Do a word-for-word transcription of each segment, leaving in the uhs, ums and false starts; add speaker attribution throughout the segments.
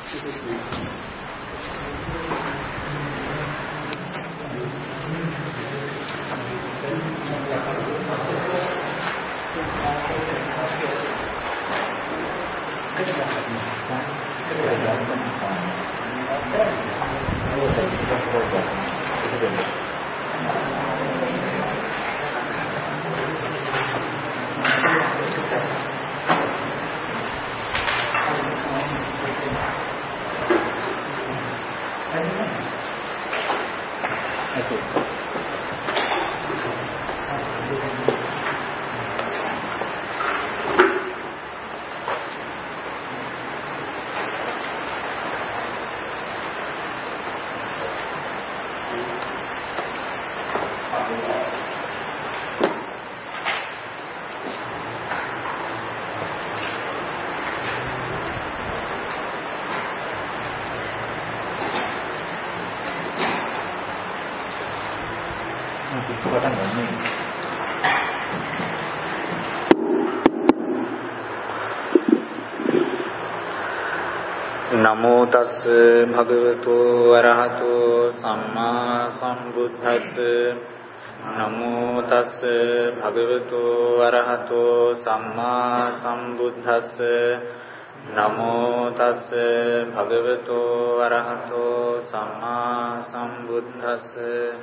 Speaker 1: නමෝ තස් භගවතු වරහතෝ සම්මා සම්බුද්දස්ස නමෝ තස් භගවතු වරහතෝ සම්මා සම්බුද්දස්ස නමෝ තස් භගවතු වරහතෝ සම්මා සම්බුද්දස්ස.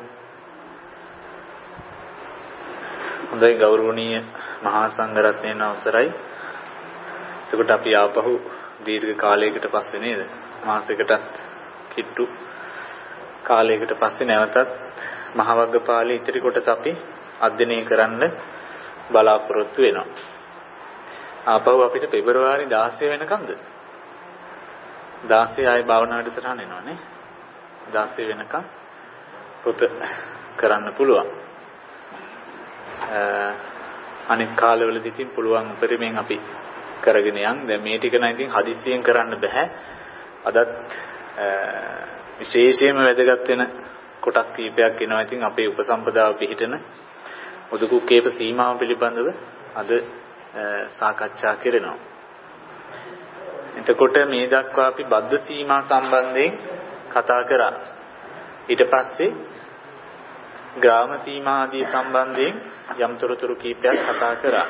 Speaker 1: හොඳයි ගෞරවනීය මහා සංඝරත්නයන් අවසරයි. එතකොට අපි ආපහු දීර්ඝ කාලයකට පස්සේ නේද මාසයකටත් කිට්ටු කාලයකට පස්සේ නැවතත් මහා වග්ගපාළි ඉතිරි කොටස අපි අධ්‍යයනය කරන්න බලාපොරොත්තු වෙනවා. ආපහු අපිට පෙබරවාරි දාසය වෙනකන්ද දාසය ආයේ භාවනා වැඩසටහන එනවනේ. දාසය වෙනකන් පොත කරන්න පුළුවන්. අනිත් කාලවලදී ඉතින් පුළුවන් උපරිමයෙන් අපි කරගෙන යන්. දැන් මේ ටික නම් ඉතින් හදිස්සියෙන් කරන්න බෑ. අදත් විශේෂයෙන්ම වැදගත් වෙන කොටස් කීපයක් එනවා. ඉතින් අපේ උපසම්පදාව පිළිහිටන මුදුකුක්කේප සීමාව පිළිබඳව අද සාකච්ඡා කරනවා. එතකොට මේ දක්වා අපි බද්ධ සීමා සම්බන්ධයෙන් කතා කරා. ඊට පස්සේ ග්‍රාම සීමා ආදී සම්බන්ධයෙන් යම් තොරතුරු කීපයක් කතා කරා.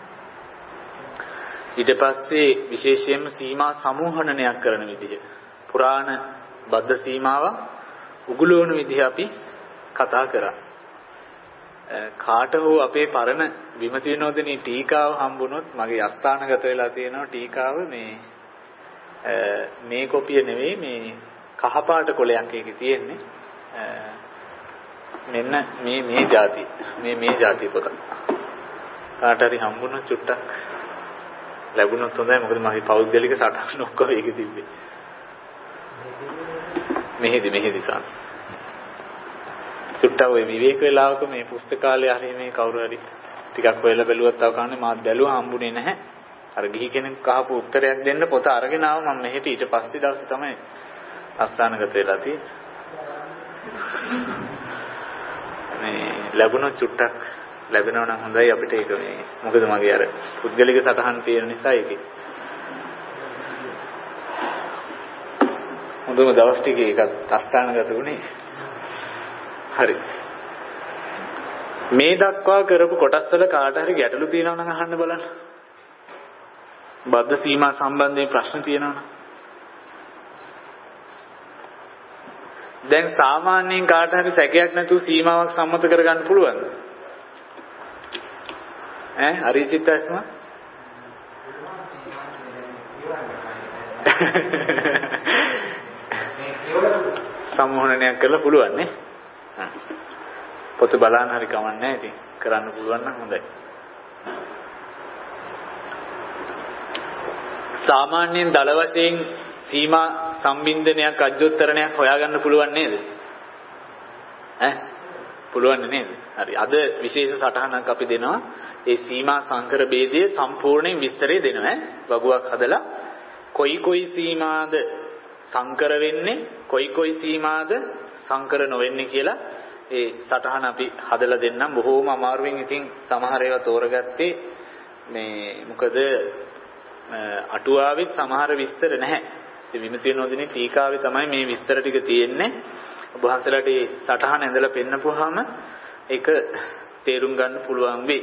Speaker 1: ඊට පස්සේ විශේෂයෙන්ම සීමා සමූහණනයක් කරන විදිහ පුරාණ බද්ධ සීමාව උගුලවන විදිහ අපි කතා කරා. කාට හෝ අපේ පරණ විමති විනෝදිනී ටීකාව හම්බුනොත් මගේ අස්ථානගත වෙලා තියෙනවා ටීකාව. මේ මේ කොපිය නෙවෙයි, මේ කහපාට කොලයක් එකේ තියෙන්නේ. මෙන්න මේ මේ જાති මේ මේ જાති පොත කාට හරි හම්බුනොත් චුට්ටක් ලැබුණොත් හොඳයි. මොකද මගේ පෞද්ගලික සටහන ඔක්කොම ඒකේ තිබ්බේ. මෙහෙදි මෙහෙදි සාන් චුට්ටක් ඔය විවේක වේලාවක මේ පුස්තකාලේ හරි මේ කවුරු හරි ටිකක් හොයලා බැලුවත් තව කන්නේ මාත් බැලුවා හම්බුනේ නැහැ. අර ගිහි කෙනෙක් අහපු උත්තරයක් දෙන්න පොත අරගෙන ආව මම මෙහෙට. ඊට පස්සේ දවසේ තමයි අස්ථානගත වෙලා තියෙන්නේ. මේ ලැබුණොත් චුට්ටක් ලැබෙනවා නම් හොඳයි අපිට. ඒක මේ මොකද මගේ අර පුද්ගලික සටහන් තියෙන නිසා ඒකේ හොඳම දවස් ටිකේ ඒකත් අස්ථානගත වුණේ. හරි. මේ දක්වා කරපු කොටස් වල කාට හරි ගැටලු තියෙනවා නම් අහන්න බලන්න. බද්ධ සීමා සම්බන්ධයෙන් ප්‍රශ්න තියෙනවා නම්. දැන් සාමාන්‍යයෙන් කාට හරි සැකයක් නැතුව සීමාවක් සම්මත කරගන්න පුළුවන්ද? ඈ අරිචිත් ඇස්ම සම්මෝහණයක් කරලා පුළුවන් නේ. පොත බලන්න හරි කමක් නැහැ. ඉතින් කරන්න පුළුවන් නම් හොඳයි. සාමාන්‍යයෙන් දල වශයෙන් සීමා සම්බින්දනයක් අජ්ජොත්තරණයක් හොයාගන්න පුළුවන් නේද? ඈ පුළුවන් නේද? හරි. අද විශේෂ සටහනක් අපි දෙනවා. ඒ සීමා සංකර ભેදයේ සම්පූර්ණයෙන් විස්තරය දෙනවා. ඈ වගුවක් හදලා කොයි කොයි සීමාද සංකර වෙන්නේ, කොයි කොයි සීමාද සංකර නොවෙන්නේ කියලා ඒ සටහන අපි හදලා දෙන්නම්. බොහෝම අමාරුවෙන් ඉතින් සමහර ඒවා තෝරගත්තේ මේ මොකද අටුවාවෙත් සමහර විස්තර නැහැ. ඉතින් විමුක්ති විනෝදිනී ටීකාවේ තමයි මේ විස්තර ටික තියෙන්නේ. ඔබ වහන්සේලාට මේ සටහන ඇඳලා පෙන්නපුවාම ඒක තේරුම් ගන්න පුළුවන් වෙයි.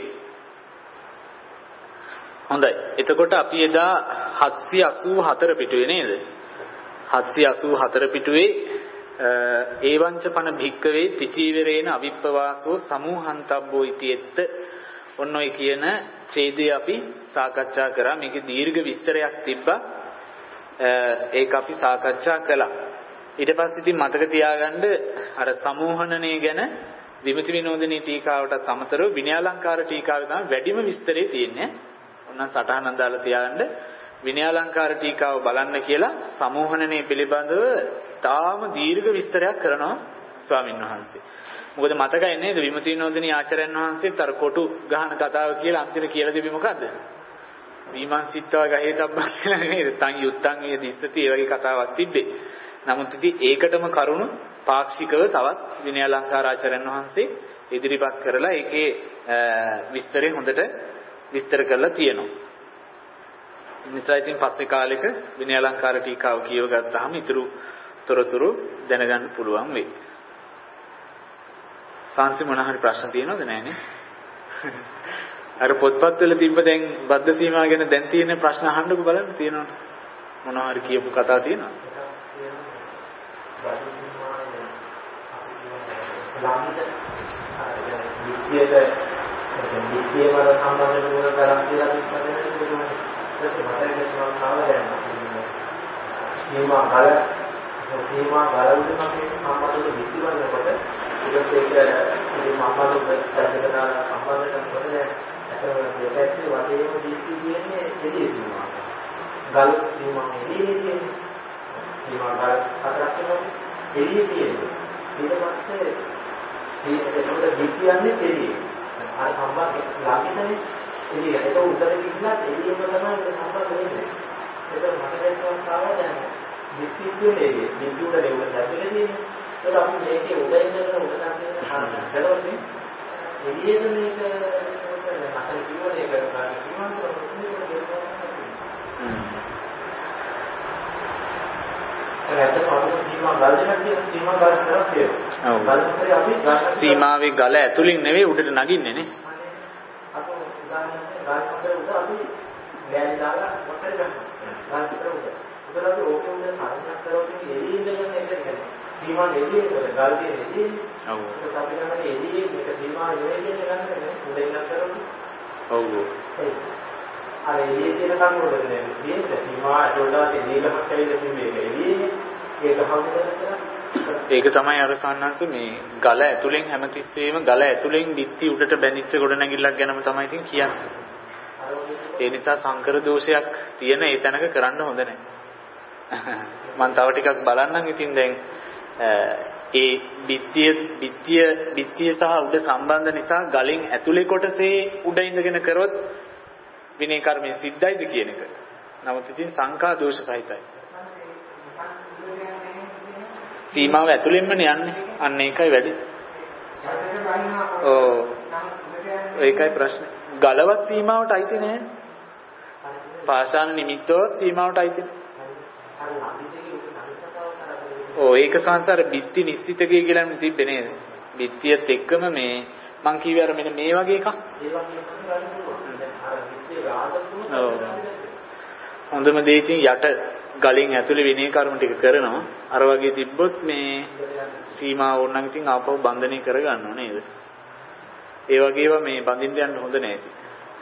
Speaker 1: හොඳයි. එතකොට අපි එදා හත්සිය අසූ හතර පිටුවේ නේද? හත්සිය අසූ හතර පිටුවේ ඒවංචපන භික්කවේ තිචීවරේන අවිප්පවාසෝ සමූහන්තබ්බෝ ඉතිෙත්ත ඔන්න ඔය කියන ඡේදය අපි සාකච්ඡා කරා. මේකේ දීර්ඝ විස්තරයක් තිබ්බා. ඒක අපි සාකච්ඡා කළා. ඊට පස්සේ ඉතින් මතක තියාගන්න අර සමූහනණය ගැන විමුක්ති විනෝදිනී ටීකාවටත් අමතරව විනයාලංකාර ටීකාවේ තමයි වැඩිම විස්තරේ තියෙන්නේ. ඔන්න සටහන දාලා තියාගන්න විනයාලංකාර ටීකාව බලන්න කියලා සමූහනණය පිළිබඳව තාම දීර්ඝ විස්තරයක් කරනවා ස්වාමින් වහන්සේ. මොකද මතකයි නේද විමුක්ති විනෝදිනී ආචාර්යයන් වහන්සේත් අර කොටු ගහන කතාව කියලා අන්තිමට කියලා දෙවි මොකද්ද? විමංසිත්වා ගහේ තබ්බා කියලා නේද? තන් යුත්තන් වේ දිස්සති ඒ වගේ කතාවක් තිබ්බේ. නමුත් ඉතින් ඒකටම කරුණු පාක්ෂිකව තවත් විනයාලංකාර ආචාර්යයන් වහන්සේ ඉදිරිපත් කරලා ඒකේ විස්තරය හොඳට විස්තර කරලා තියෙනවා. නිසා ඉතින් පස්සේ කාලෙක විනයාලංකාර ටීකාව කියව ගත්තාම ඊතුරු තොරතුරු දැනගන්න පුළුවන් වෙයි. සංසි මොන හරි ප්‍රශ්න තියෙනවද නැහනේ? අර පොත්පත් වල තිබ්බ දැන් බද්ධ සීමා ගැන දැන් තියෙන ප්‍රශ්න අහන්නකෝ බලන්න තියෙනවද? මොන හරි කියපු කතා තියෙනවද?
Speaker 2: විද්‍යාවේ විද්‍යාව වල සම්බන්ධ වෙන තරම් කියලා ඉස්සරහට සීමා බල සීමා බලවලට සම්බන්ධ විද්‍යාවකට ඒක ඒක මේ සම්බන්ධ පැත්තකට සම්බන්ධ කරනකොට ඇත්තටම දෙපැත්තේ වටේම දීප්ති කියන්නේ එළිය සීමා. ගල් සීමා එළියේ තියෙන්නේ. සීමා ගල් හතරක් තියෙනවා. එළියේ තියෙන්නේ. ඊට පස්සේ මේ ඒකට දීප්තියන්නේ එළියේ. අර සම්බන්ධ ළඟින්නේ එළිය. ඒක උඩට ගිහිල්ලා එළියම තමයි ඒක සම්බන්ධ වෙන්නේ. ඒක මට දැක්කම ආවා දැන් දීප්ති කියන්නේ දීප්ති උඩ ලෙවල් දැකලා තියෙන්නේ. ඒක අපි මේකේ උඩ ඉඳලා උඩ ගන්න හරියට බලන්නේ එළියේ මේක අතන කිව්වනේ ඒක සීමාන්ත
Speaker 1: සීමාවේ ගල ඇතුලින් නෙවෙයි උඩට නගින්නේ නේ.
Speaker 2: අත උදාහරණයක් ගාල්පතේ උඩ අපි ගෑනි දාලා මොකද කරන්නේ? ගාල්පතේ උඩ. උඩට අපි ඕකේ උඩ හරියක් කරොත් එළියේ ඉඳගෙන එක කරන්නේ. සීමා එළියේ උඩ ගල් තියෙන එළියේ. ඔව්. ඒක අපි කරන්නේ එළියේ මේක සීමා එළියේ ගන්නනේ උඩ ඉන්න කරොත්.
Speaker 1: ඔව්.
Speaker 2: අර එළියේ තියෙන කන් වල නේ මේක සීමා ඇතුළත එළියම කැවිලා තිබෙන්නේ එළියේ ඒක හවුදලා
Speaker 1: ඒක තමයි අර සන්නංශ මේ ගල ඇතුලෙන් හැමතිස්සෙම ගල ඇතුලෙන් බිත්ති උඩට බැඳිච්ච ගොඩනැගිල්ලක් ගැනම තමයි ඉතින් කියන්නේ. ඒ නිසා සංකර දෝෂයක් තියෙන ඒ තැනක කරන්න හොඳ නැහැ. මම තව ටිකක් බලන්නම් ඉතින් දැන් ඒ බිත්තිය බිත්තිය බිත්තිය සහ උඩ සම්බන්ධ නිසා ගලෙන් ඇතුලේ කොටසේ උඩ ඉඳගෙන කරොත් විනය කර්මයේ සිද්ධයිද කියන එක. නමුත් ඉතින් සංකා දෝෂ සහිතයි. සීමාව ඇතුළෙන්මනේ යන්නේ. අන්න ඒකයි වැඩි. ඔව්. ඒකයි ප්‍රශ්නේ. ගලවත් සීමාවට අයිති නෑ. පාෂාණ නිමිත්තවත් සීමාවට අයිති නෑ. ඔව් ඒක සංසාර බිත්ති නිශ්චිතකය කියලා නම් තිබ්බේ නේද? බිත්තියත් එක්කම මේ මං කිව්වේ අර මෙන්න මේ වගේ එකක්. ඔව්. හොඳම දේ ඉතින් යට ගලින් ඇතුලේ විනය කර්ම ටික කරනවා. අර වගේ තිබ්බොත් මේ සීමාව ඕනනම් ඉතින් ආපහු බන්ධනය කරගන්නව නේද? ඒ වගේව මේ බඳින්න යන්න හොඳ නෑ ඉතින්.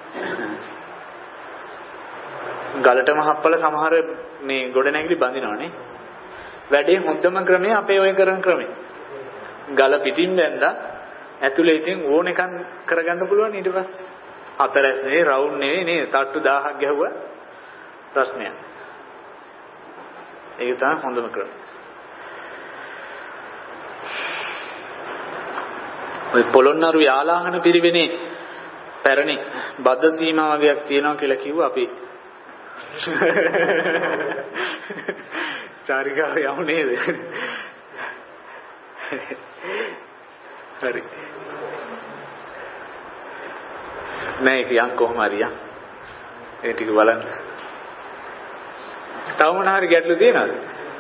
Speaker 1: ගලටම හප්පල සමහර මේ ගොඩනැගිලි බඳිනවනේ. වැඩේ හොඳම ක්‍රමය අපේ ඔය කරන ක්‍රමය. ගල පිටින් බැඳලා ඇතුලේ ඉතින් ඕන එකක් කරගන්න පුළුවන් ඊට පස්සේ. හතරස් නෙවෙයි රවුන්ඩ් නෙවෙයි නේද? තට්ටු දහයක් ගැහුවා ප්‍රශ්නයක්. ඒක තමයි හොඳම ක්‍රමය. ඔය පොළොන්නරු යාලාහන පිරිවෙනේ පැරණි බද්ධ සීමා වගේක් තියෙනවා කියලා කිව්වා අපි. චාරිකාව යමු නේද? හරි. නෑ කියන් කොහොම හරි යා. ඒ ටික බලන්න. තව මොන හරි ගැටලු තියෙනවද?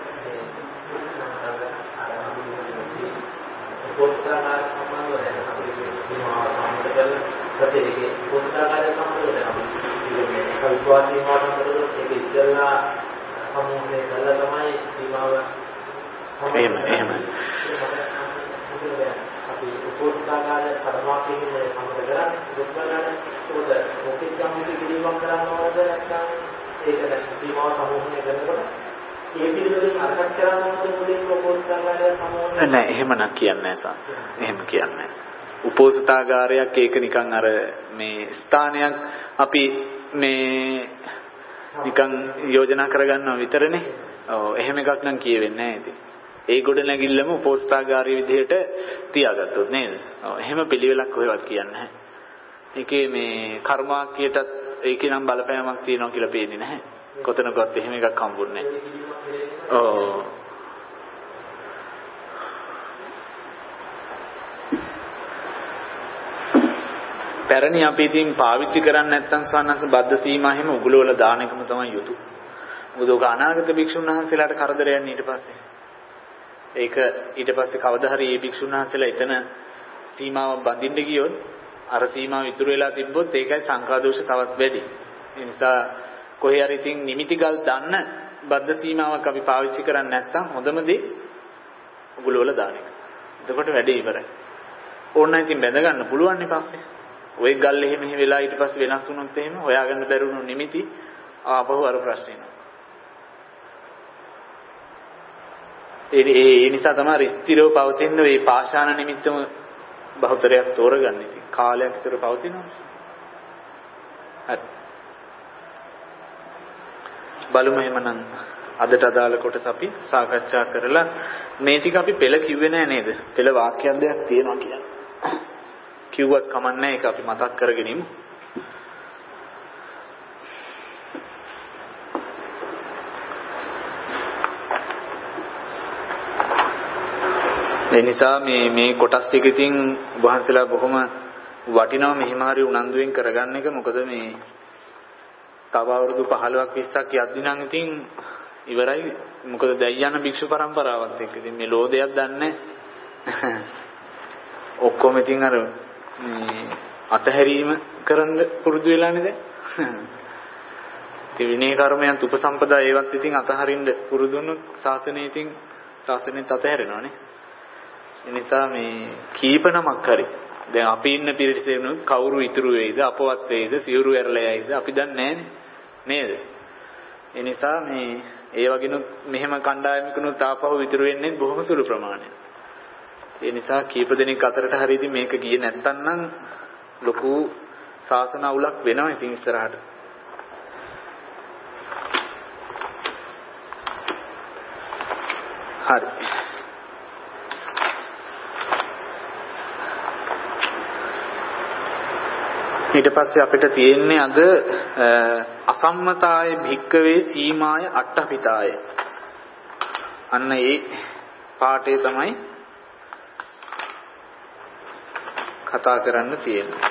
Speaker 2: පොත්කාරය සම්බන්ධව දැන් අපිට සීමාව සම්බන්ධ කරලා ප්‍රතිලේඛේ පොත්කාරය සම්බන්ධව දැන් අපි කියන්නේ කල්පවාදී මාතෘකාවල ඒක ඉස්සෙල්ලා සම්මුඛයේ කළා තමයි සීමාව
Speaker 1: එහෙම එහෙම
Speaker 2: අපි පොත්කාරය කර්මාකීනේ සම්බන්ධ කරන්නේ පොත්කාරය උද මොකෙක් සම්මුඛ කිරීමක් කරනවද නැත්නම් ඒක දැන් සීමාව සම්මුඛයේ කරනකොට ඒ පිළිවෙලින් අරකට කරනවද මුලින්ම පොත්කාරය සම්මුඛ
Speaker 1: නෑ එහෙම නම් කියන්නේ නෑ. එහෙම කියන්නේ නෑ. උපෝසථාගාරයක් ඒක නිකන් අර මේ ස්ථානයක් අපි මේ නිකන් යෝජනා කරගන්නවා විතරනේ. ඔව් එහෙම එකක් නම් කියවෙන්නේ නෑ ඉතින්. ඒ ගොඩ නැගිල්ලම උපෝසථාගාරය විදිහට තියාගත්තොත් නේද? ඔව් එහෙම පිළිවෙලක් කොහෙවත් කියන්නේ නැහැ. ඒකේ මේ කර්මාක්කියටත් ඒකේ නම් බලපෑමක් තියෙනවා කියලා පේන්නේ නැහැ. කොතනකවත් එහෙම එකක් හම්බුන්නේ නැහැ. ඔව් පැරණි අපි ඉතින් පාවිච්චි කරන්නේ නැත්නම් සවන්නස බද්ධ සීමා හැම උගලවල දාන එකම තමයි යුතු. මොකද ඔක අනාගත භික්ෂුන් වහන්සේලාට කරදරයක් නේ ඊට පස්සේ. ඒක ඊට පස්සේ කවදා හරි මේ භික්ෂුන් වහන්සේලා එතන සීමාවක් බඳින්න ගියොත් අර සීමාව ඉතුරු වෙලා තිබ්බොත් ඒකයි සංඛා දෝෂ තවත් වැඩි. ඒ නිසා කොහේ හරි ඉතින් නිමිතිගල් දන්න බද්ධ සීමාවක් අපි පාවිච්චි කරන්නේ නැත්නම් හොඳම දේ උගලවල දාන එක. එතකොට වැඩේ ඉවරයි. ඕන්න ඉතින් බැඳ ගන්න පුළුවන් නේ පස්සේ. ඔය ගල් එහෙම එහෙ වෙලා ඊට පස්සේ වෙනස් වුණොත් එහෙම හොයාගන්න බැරි වුණු නිමිති ආපහු අර ප්‍රශ්නේ නෑ. ඒ ඒ නිසා තමයි ස්ථිරව පවතින මේ පාෂාණ නිමිත්තම බහුතරයක් තෝරගන්න ඉතින් කාලයක් විතර පවතිනවා. හරි. බලමු එහෙමනම් අදට අදාළ කොටස අපි සාකච්ඡා කරලා මේ ටික අපි පෙළ කිව්වේ නෑ නේද? පෙළ වාක්‍යයක් දෙයක් තියෙනවා කියන්නේ. කිව්වත් කමන්නේ ඒක අපි මතක් කරගෙන ඉමු. ඒ නිසා මේ මේ කොටස් ටික ඉතින් වහන්සලා බොහොම වටිනවා මෙහිම හරි උනන්දුවෙන් කරගන්න එක. මොකද මේ තව අවුරුදු පහළොවක් විස්සක් යද්දි නම් ඉතින් ඉවරයි. මොකද දැන් යන භික්ෂු පරම්පරාවත් එක්ක ඉතින් මේ ලෝදයක් දන්නේ ඔක්කොම ඉතින් අර මේ අතහැරීම කරන්න පුරුදු වෙලානේ දැන්. ඉතින් විනය කර්මයන් උපසම්පදා ඒවත් ඉතින් අතහරින්න පුරුදු වුණොත් ශාසනය ඉතින් ශාසනයත් අතහැරෙනවානේ. ඒ නිසා මේ කීප නමක් හරි දැන් අපි ඉන්න පිරිසෙනුත් කවුරු ඉතුරු වෙයිද අපවත් වෙයිද සිවුරු ඇරලා යයිද අපි දන්නේ නේද? ඒ නිසා මේ ඒ වගේනොත් මෙහෙම කණ්ඩායමකුනුත් ආපහු ඉතුරු වෙන්නේ බොහොම සුළු ප්‍රමාණයක්. ඒ නිසා කීප දෙනෙක් අතරට හරි ඉතින් මේක ගියේ නැත්තම් නම් ලොකු ශාසන අවුලක් වෙනවා ඉතින් ඉස්සරහට. හරි. ඊට පස්සේ අපිට තියෙන්නේ අද අසම්මතාය භික්කවේ සීමාය අට්ඨපිතාය. අන්න ඒ පාඩේ තමයි කතා කරන්න තියෙන්නේ.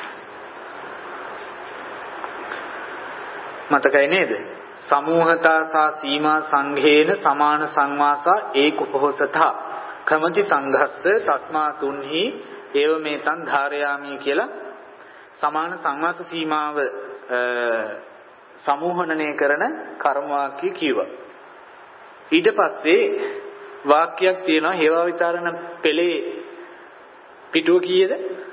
Speaker 1: මතකයි නේද? සමූහතා සා සීමා සංඝේන සමාන සංවාසා ඒකුපහොසතා කමති සංඝස්ස තස්මා තුන්හි ඒව මේතං ධාරයාමි කියලා සමාන සංවාස සීමාව සමූහණණය කරන කර්ම වාක්‍ය කිව්වා. ඊට පස්සේ වාක්‍යයක් තියෙනවා හේවා විතරණ පෙළේ පිටුව කීයද?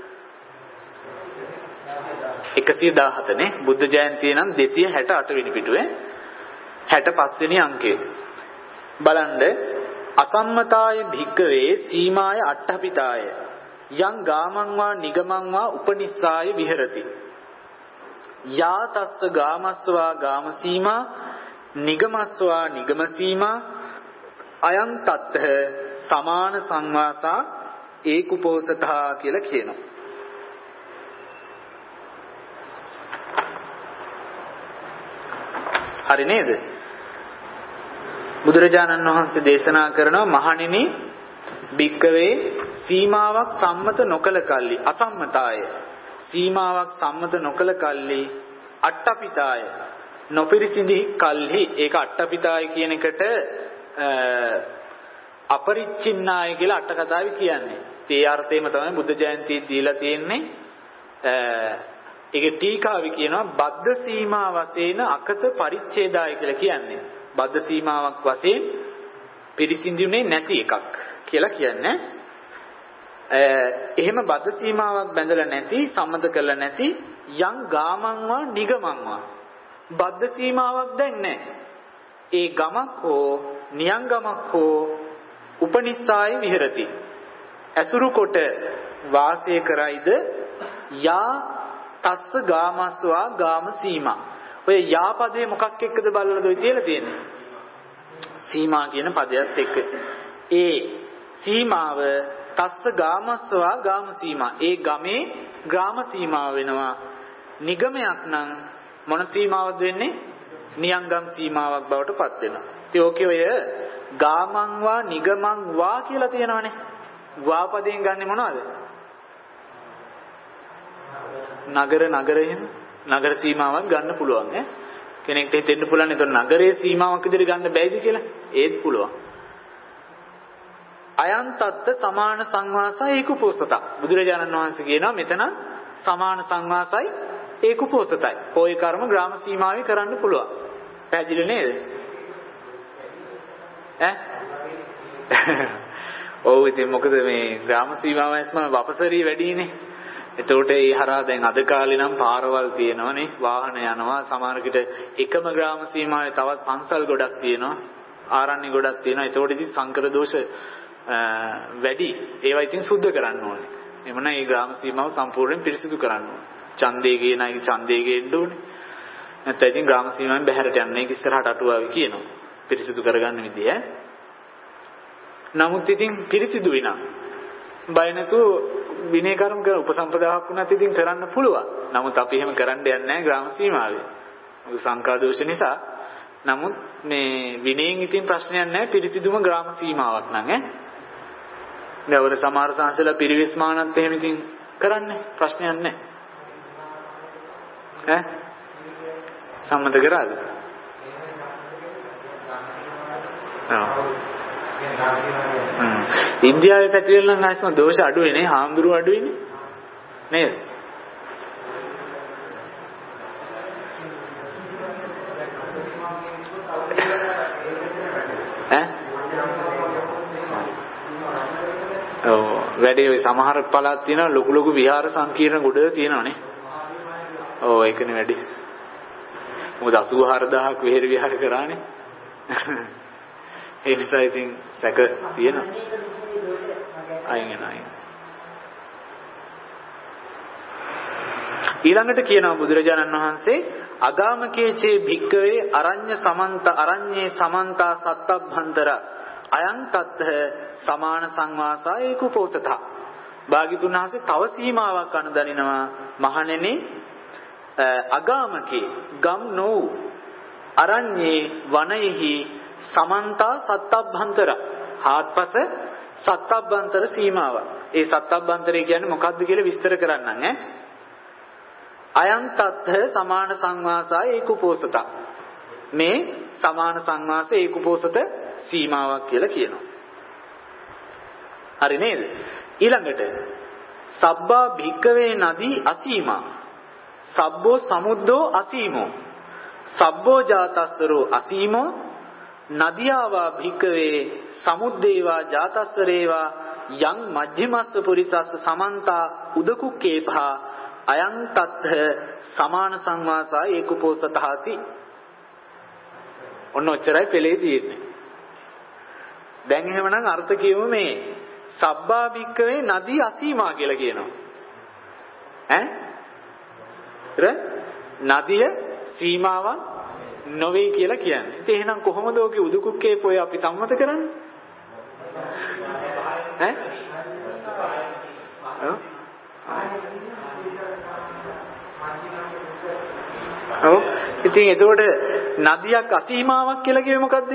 Speaker 1: එකසිය දාහත නේ. බුද්ධ ජයන්තිය නම් දෙසිය හැට අට වෙනි පිටුවේ හැට පහ වෙනි අංකේ. බලන්න අසම්මතාය භික්කවේ සීමාය අට්ඨපිතාය යං ගාමං වා නිගමං වා උපනිස්සාය විහෙරති. යා තස්ස ගාමස්සවා ගාම සීමා නිගමස්සවා නිගම සීමා අයං තත්ත සමාන සංවාසා ඒකුපෝසතා කියලා කියනවා. හරි නේද? බුදුරජාණන් වහන්සේ දේශනා කරනවා මහණෙනි භික්කවේ සීමාවක් සම්මත නොකල කල්ලි අසම්මතාය සීමාවක් සම්මත නොකල කල්ලි අට්ඨපිතාය නොපිරිසිදි කල්හි ඒක අට්ඨපිතාය කියන එකට අපරිච්ඡින්නාය කියලා අට කතාවේ කියන්නේ. ඒ අර්ථයම තමයි බුද්ධ ජයන්තිය දීලා තියෙන්නේ. ඒකේ ටීකාවේ කියනවා බද්ධ සීමා වශයෙන් අකත පරිච්ඡේදාය කියලා කියන්නේ. බද්ධ සීමාවක් වශයෙන් පිරිසිදුනේ නැති එකක් කියලා කියන්නේ. එහෙම බද්ධ සීමාවක් බැඳලා නැති, සම්මත කරලා නැති යම් ගාමංවා නිගමංවා බද්ධ සීමාවක් දැන් නැහැ. ඒ ගමක් හෝ නියංගමක් හෝ උපනිස්සාය විහෙරති. අසුරු කොට වාසය කරයිද යා තස්ස ගාමස්වා ගාම සීමා. ඔය යා පදේ මොකක් එක්කද බලලාද ඔය තියලා තියෙන්නේ? සීමා කියන පදයට එක්ක. ඒ සීමාව තස්ස ගාමස්වා ගාම සීමා. ඒ ගමේ ග්‍රාම සීමාව වෙනවා. නිගමයක් නම් මොන සීමාවක්ද වෙන්නේ? නියංගම් සීමාවක් බවට පත් වෙනවා. ඉතින් ඕකේ ඔය ගාමංවා නිගමංවා කියලා තියෙනවනේ. වා පදයෙන් ගන්නෙ මොනවද? නගර නගරයෙන් නගර සීමාවක් ගන්න පුළුවන් ඈ. කෙනෙක්ට හිතෙන්න පුළුවන් ඒක නගරයේ සීමාවක් විදිහට ගන්න බැයිද කියලා. ඒත් පුළුවන්. අයං තත්ත සමාන සංවාසයි ඒකුපෝසත. බුදුරජාණන් වහන්සේ කියනවා මෙතන සමාන සංවාසයි ඒකුපෝසතයි. පොයි කර්ම ග්‍රාම සීමාවේ කරන්න පුළුවන්. පැහැදිලි නේද? ඈ? ඔව් ඉතින් මොකද මේ ග්‍රාම සීමාවයිස්ම වපසරී වැඩිනේ. එතකොට ඒ හරහා දැන් අද කාලේ නම් පාරවල් තියෙනවනේ, වාහන යනවා, සමහරකට එකම ග්‍රාම සීමාවේ තවත් පන්සල් ගොඩක් තියෙනවා, ආරණ්‍ය ගොඩක් තියෙනවා. එතකොට ඉතින් සංකර දෝෂ වැඩි. ඒවා ඉතින් සුද්ධ කරන්න ඕනේ. එමනම් මේ ග්‍රාම සීමාව සම්පූර්ණයෙන් පිරිසිදු කරන්න ඕනේ. ඡන්දේ ගේන අය ඡන්දේ ගේන්න ඕනේ. නැත්නම් ඉතින් ග්‍රාම සීමාවෙන් බැහැරට යන්න ඒක ඉස්සරහට අටුවාවේ කියනවා. පිරිසිදු කරගන්න විදිය ඈ. නමුත් ඉතින් පිරිසිදු විනා බය නැතු විනය කර්ම කරන උපසම්පදාවක් වුණත් ඉතින් කරන්න පුළුවන්. නමුත් අපි එහෙම කරන්න යන්නේ නැහැ ග්‍රාම සීමාවේ. මොකද සංකා දෝෂ නිසා. නමුත් මේ විනයෙන් ඉතින් ප්‍රශ්නයක් නැහැ පිරිසිදුම ග්‍රාම සීමාවක් නම් ඈ. දැන් වල සමහර සංසල පිරිවිස් මානත් එහෙම ඉතින් කරන්නේ ප්‍රශ්නයක් නැහැ. ඈ සම්මත කරාද? ආ ඉන්දියාවේ පැතිරෙන නම් ආස්ම දෝෂ අඩුයි නේ, හාමුදුරුව අඩුයිනේ නේද? ඈ ඔව් වැඩි ඔය සමහර පළාත් තියෙනවා ලොකු ලොකු විහාර සංකීර්ණ ගොඩ තියෙනවානේ. ඔව් ඒකනේ වැඩි. මොකද අසූ හාරදාහක් විහෙර විහාර කරානේ. ඒ නිසා ඉතින් සැක තියෙනවා. අයින් වෙනවා. ඊළඟට කියනවා බුදුරජාණන් වහන්සේ අගාමකේචේ භික්කවේ අරඤ්‍ය සමන්ත අරඤ්ඤේ සමන්තා සත්තබ්බන්තර අයං තත්ත සමාන සංවාසා ඒකුපෝසත. භාග්‍යතුන් වහන්සේ තව සීමාවක් අනුදනිනවා මහණෙනි අගාමකේ ගම් නො අරඤ්ඤේ වනයේහි සමන්තා සත්තබ්බන්තර හාත්පස සත්තබ්බන්තර සීමාව. ඒ සත්තබ්බන්තරය කියන්නේ මොකක්ද කියලා විස්තර කරන්නම් ඈ. අයං තත්ථ සමාන සංවාසා ඒකුපෝසත. මේ සමාන සංවාස ඒකුපෝසත සීමාවක් කියලා කියනවා. හරි නේද? ඊළඟට සබ්බා භික්කවේ නදී අසීමා. සබ්බෝ සමුද්දෝ අසීමෝ. සබ්බෝ ජාතස්සරෝ අසීමෝ. නදියාවා භික්කවේ සමුද්දේවා ජාතස්සරේවා යං මජ්ක්‍ධිමස්ස පුරිසස්ස සමන්තා උදකුක්කේපහා අයං තත්ථ සමාන සංවාසා ඒකුපෝසතහති. ඔන්න ඔච්චරයි පෙළේ තියෙන්නේ. දැන් එහෙමනම් අර්ථ කියමු මේ සබ්බා භික්කවේ නදී අසීමා කියලා කියනවා. ඈ? නදිය සීමාවක් නොවේ කියලා කියන්නේ. ඉතින් එහෙනම් කොහොමද ඔගේ උදුකුක්කේ පොය අපි සම්මත කරන්නේ? ඈ? ඔව්. ඉතින් එතකොට නදියක් අසීමාවක් කියලා කිව්වේ මොකද්ද?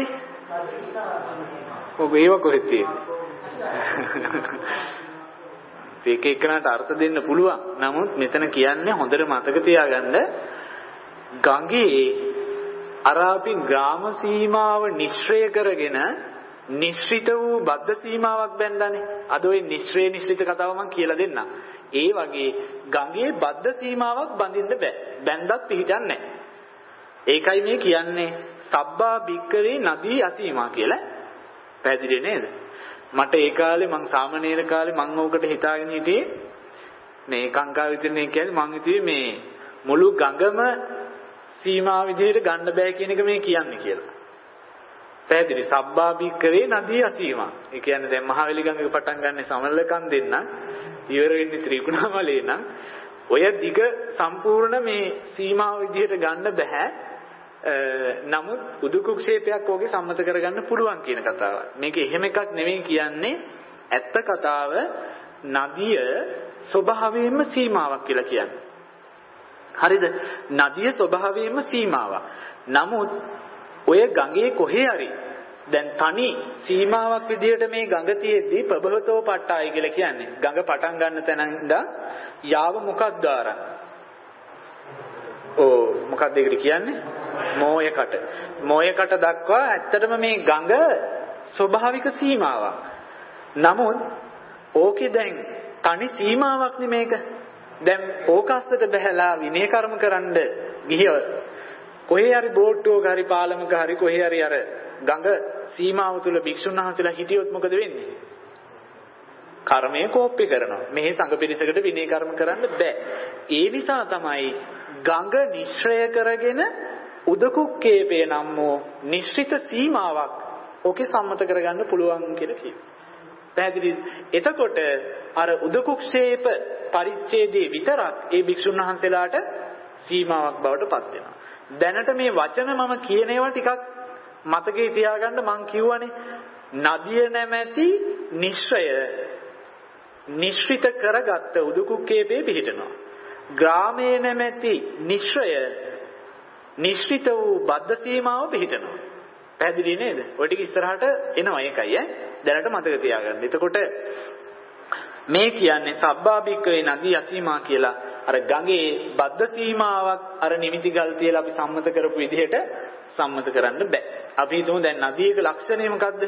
Speaker 1: ඔබ ඒව කොහෙද තියෙන්නේ? ඒක එක්කනට අර්ථ දෙන්න පුළුවන්. නමුත් මෙතන කියන්නේ හොඳට මතක තියාගන්න ගඟේ අර අපි ග්‍රාම සීමාව නිශ්චය කරගෙන නිශ්චිත වූ බද්ධ සීමාවක් බැන්දානේ. අද ওই නිශ්චය නිශ්චිත කතාව මම කියලා දෙන්නම්. ඒ වගේ ගඟේ බද්ධ සීමාවක් බඳින්න බෑ. බැන්දත් පිහිටන්නේ නැහැ. ඒකයි මේ කියන්නේ සබ්බා බික්කවේ නදී අසීමා කියලා. පැහැදිලි නේද? මට ඒ කාලේ මං සාමනීර කාලේ මං ඕකට හිතාගෙන හිටියේ මේ කාංකා විතරනේ කියන්නේ මං හිතුවේ මේ මුළු ගඟම සීමා විදිහට ගන්න බෑ කියන එක මේ කියන්නේ කියලා. පැහැදිලි සබ්බා බික්කවේ නදී අසීමා. ඒ කියන්නේ දැන් මහවැලි ගඟක පටන් ගන්න සමනලකම් දෙන්න ඉවර වෙන්නේ ත්‍රිකුණාමලේ නම් ඔය දිග සම්පූර්ණ මේ සීමා විදිහට ගන්න බෑ. නමුත් උදුකුක්ෂේපයක් ඔගේ සම්මත කරගන්න පුළුවන් කියන කතාව. මේක එහෙම එකක් නෙවෙයි කියන්නේ ඇත්ත කතාව නදිය ස්වභාවයෙන්ම සීමාවක් කියලා කියන්නේ. හරිද? නදිය ස්වභාවයෙන්ම සීමාවක්. නමුත් ඔය ගඟේ කොහේ හරි දැන් තනි සීමාවක් විදිහට මේ ගඟ තියෙද්දි ප්‍රභවතෝ පට්ටායි කියලා කියන්නේ. ගඟ පටන් ගන්න තැන ඉඳන් යාව මොකක්ද ආරං? ඕ මොකක්ද ඒකට කියන්නේ? මෝයකට. මෝයකට දක්වා ඇත්තටම මේ ගඟ ස්වභාවික සීමාවක්. නමුත් ඕකේ දැන් තනි සීමාවක් නේ මේක. දැන් ඕකස්සට බහැලා විනය කර්ම කරන්න ගිහිය කොහේ හරි බෝට්ටුවක හරි පාලමක හරි කොහේ හරි අර ගඟ සීමාව තුල භික්ෂුන් වහන්සේලා හිටියොත් මොකද වෙන්නේ? කර්මය කෝප්පි කරනවා. මෙහි සංඝ පිරිසකට විනය කර්ම කරන්න බෑ. ඒ නිසා තමයි ගඟ නිශ්චය කරගෙන උදකුක්කේපේ නම් වූ නිශ්චිත සීමාවක් ඔකේ සම්මත කරගන්න පුළුවන් කියලා කියනවා. පැහැදිලිද? එතකොට අර උදකුක්ෂේප පරිච්ඡේදයේ විතරක් ඒ භික්ෂුන් වහන්සේලාට සීමාවක් බවට පත් වෙනවා. දැනට මේ වචන මම කියන ඒවා ටිකක් මතකේ තියාගන්න මං කියවනේ නදිය නැමැති නිශ්චය නිශ්චිත කරගත්ත උදුකුක්කේපේ පිහිටනවා. ග්‍රාමයේ නැමැති නිශ්චය නිශ්චිත වූ බද්ධ සීමාව පිහිටනවා. පැහැදිලි නේද? ඔය ටික ඉස්සරහට එනවා ඒකයි ඈ. දැනට මතක තියාගන්න. එතකොට මේ කියන්නේ සබ්බාබික්කවේ නදී අසීමා කියලා අර ගඟේ බද්ධ සීමාවක් අර නිමිති ගල් තියලා අපි සම්මත කරපු විදිහට සම්මත කරන්න බෑ. අපි හිතමු දැන් නදියක ලක්ෂණය මොකද්ද?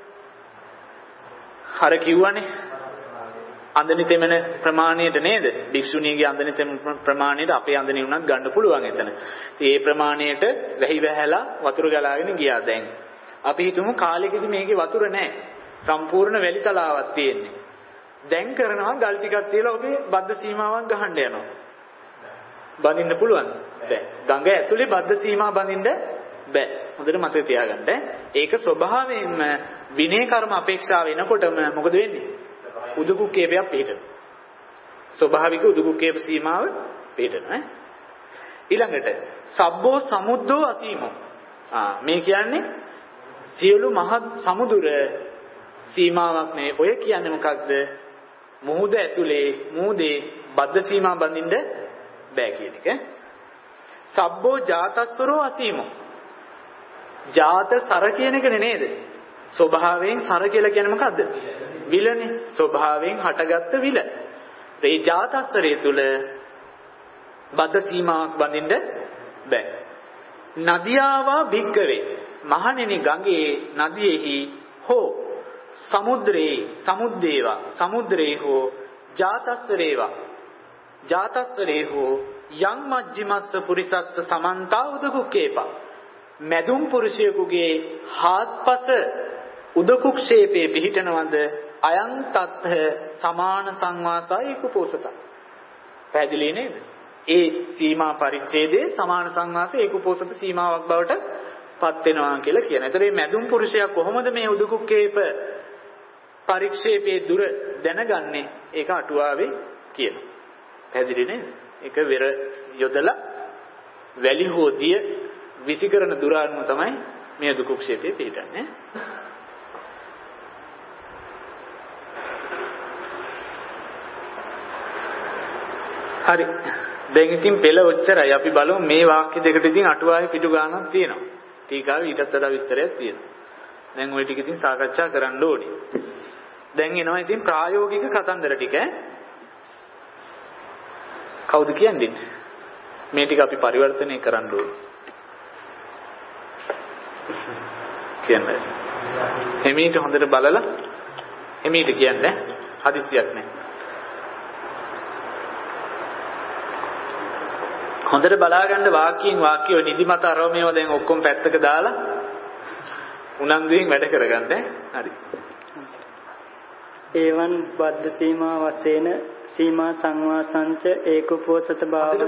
Speaker 1: අර කිව්වනේ අඳනි තෙමන ප්‍රමාණයට නේද? භික්ෂුණීගේ අඳනි තෙමන ප්‍රමාණයට අපේ අඳනි වුණත් ගන්න පුළුවන් එතන. ඒ ප්‍රමාණයට වැහි වැහැලා වතුර ගලාගෙන ගියා දැන්. අපි හිතමු කාලෙකදී මේකේ වතුර නැහැ. සම්පූර්ණ වැලි තලාවක් තියෙන්නේ. දැන් කරනවා ගල් ටිකක් තියලා ඔබේ බද්ධ සීමාවක් ගහන්න යනවා. බඳින්න පුළුවන්? බෑ. ගඟ ඇතුලේ බද්ධ සීමා බඳින්න බෑ. හොඳට මතක තියාගන්න. ඒක ස්වභාවයෙන්ම විනය කර්ම අපේක්ෂාව වෙනකොටම මොකද වෙන්නේ? උදුකුක්කේපයක් පිළිටන. ස්වභාවික උදුකුක්කේප සීමාව පිළිටන. ඊළඟට සබ්බෝ සමුද්දෝ අසීමෝ. ආ මේ කියන්නේ සියලු මහත් සමුදුර සීමාවක් නේ. ඔය කියන්නේ මොකක්ද? මුහුද ඇතුලේ මුහුදේ බද්ධ සීමා බඳින්න බෑ කියන එක. සබ්බෝ ජාතස්සරෝ අසීමෝ. ජාත සර කියන එකනේ නේද? ස්වභාවයෙන් සර කියලා කියන්නේ මොකද්ද? විලනේ. ස්වභාවයෙන් හටගත්ත විල. ඒ ජාතස්සරය තුල බද්ධ සීමාවක් බඳින්න බෑ. නදියාවා භික්කවේ මහණෙනි ගඟේ නදියෙහි හෝ සමුද්‍රේ සමුද්දේවා සමුද්‍රේ හෝ ජාතස්සරේවා ජාතස්සරේ හෝ යං මජ්ජිමස්ස පුරිසස්ස සමන්තා උදකුක්කේපා මැදුම් පුරුෂයෙකුගේ හාත්පස උදකුක්ෂේපේ පිහිටනවද අයං තත්ථ සමාන සංවාසයි කුපෝසත. පැහැදිලි නේද? ඒ සීමා පරිච්ඡේදයේ සමාන සංවාසය ඒකෝපෝසත සීමාවක් බවට පත් වෙනවා කියලා කියන. ඒතර මේ මැදුම් පුරුෂයා කොහොමද මේ උදුකුක්කේප පරික්ෂේපයේ දුර දැනගන්නේ? ඒක අටුවාවේ කියනවා. පැහැදිලි නේද? ඒක වෙර යොදලා වැලි හොදිය විසිකරන දුර අනුව තමයි මේ උදුකුක්ෂේපයේ පිටන්නේ. හරි. දැන් ඉතින් පෙළ ඔච්චරයි. අපි බලමු මේ වාක්‍ය දෙකට ඉතින් අටුවාවේ පිටු ගානක් තියෙනවා. ටීකාවේ ඊටත් වඩා විස්තරයක් තියෙනවා. දැන් ওই ටික ඉතින් සාකච්ඡා කරන්න ඕනේ. දැන් එනවා ඉතින් ප්‍රායෝගික කතන්දර ටික ඈ. කවුද කියන්නේ? මේ ටික අපි පරිවර්තනය කරන්න ඕනේ. කියන්නේ. හිමීට හොඳට බලලා හිමීට කියන්නේ හදිස්සියක් නෑ. හොඳට බලාගන්න වාක්‍යයෙන් වාක්‍ය ඔය නිදිමත අරමේව දැන් ඔක්කොම පැත්තක දාලා උනන්දුවෙන් වැඩ කරගන්න. හරි.
Speaker 3: ඒවන් බද්ධ සීමා වශයෙන් සීමා සංවාසංච ඒකෝපෝසත භාව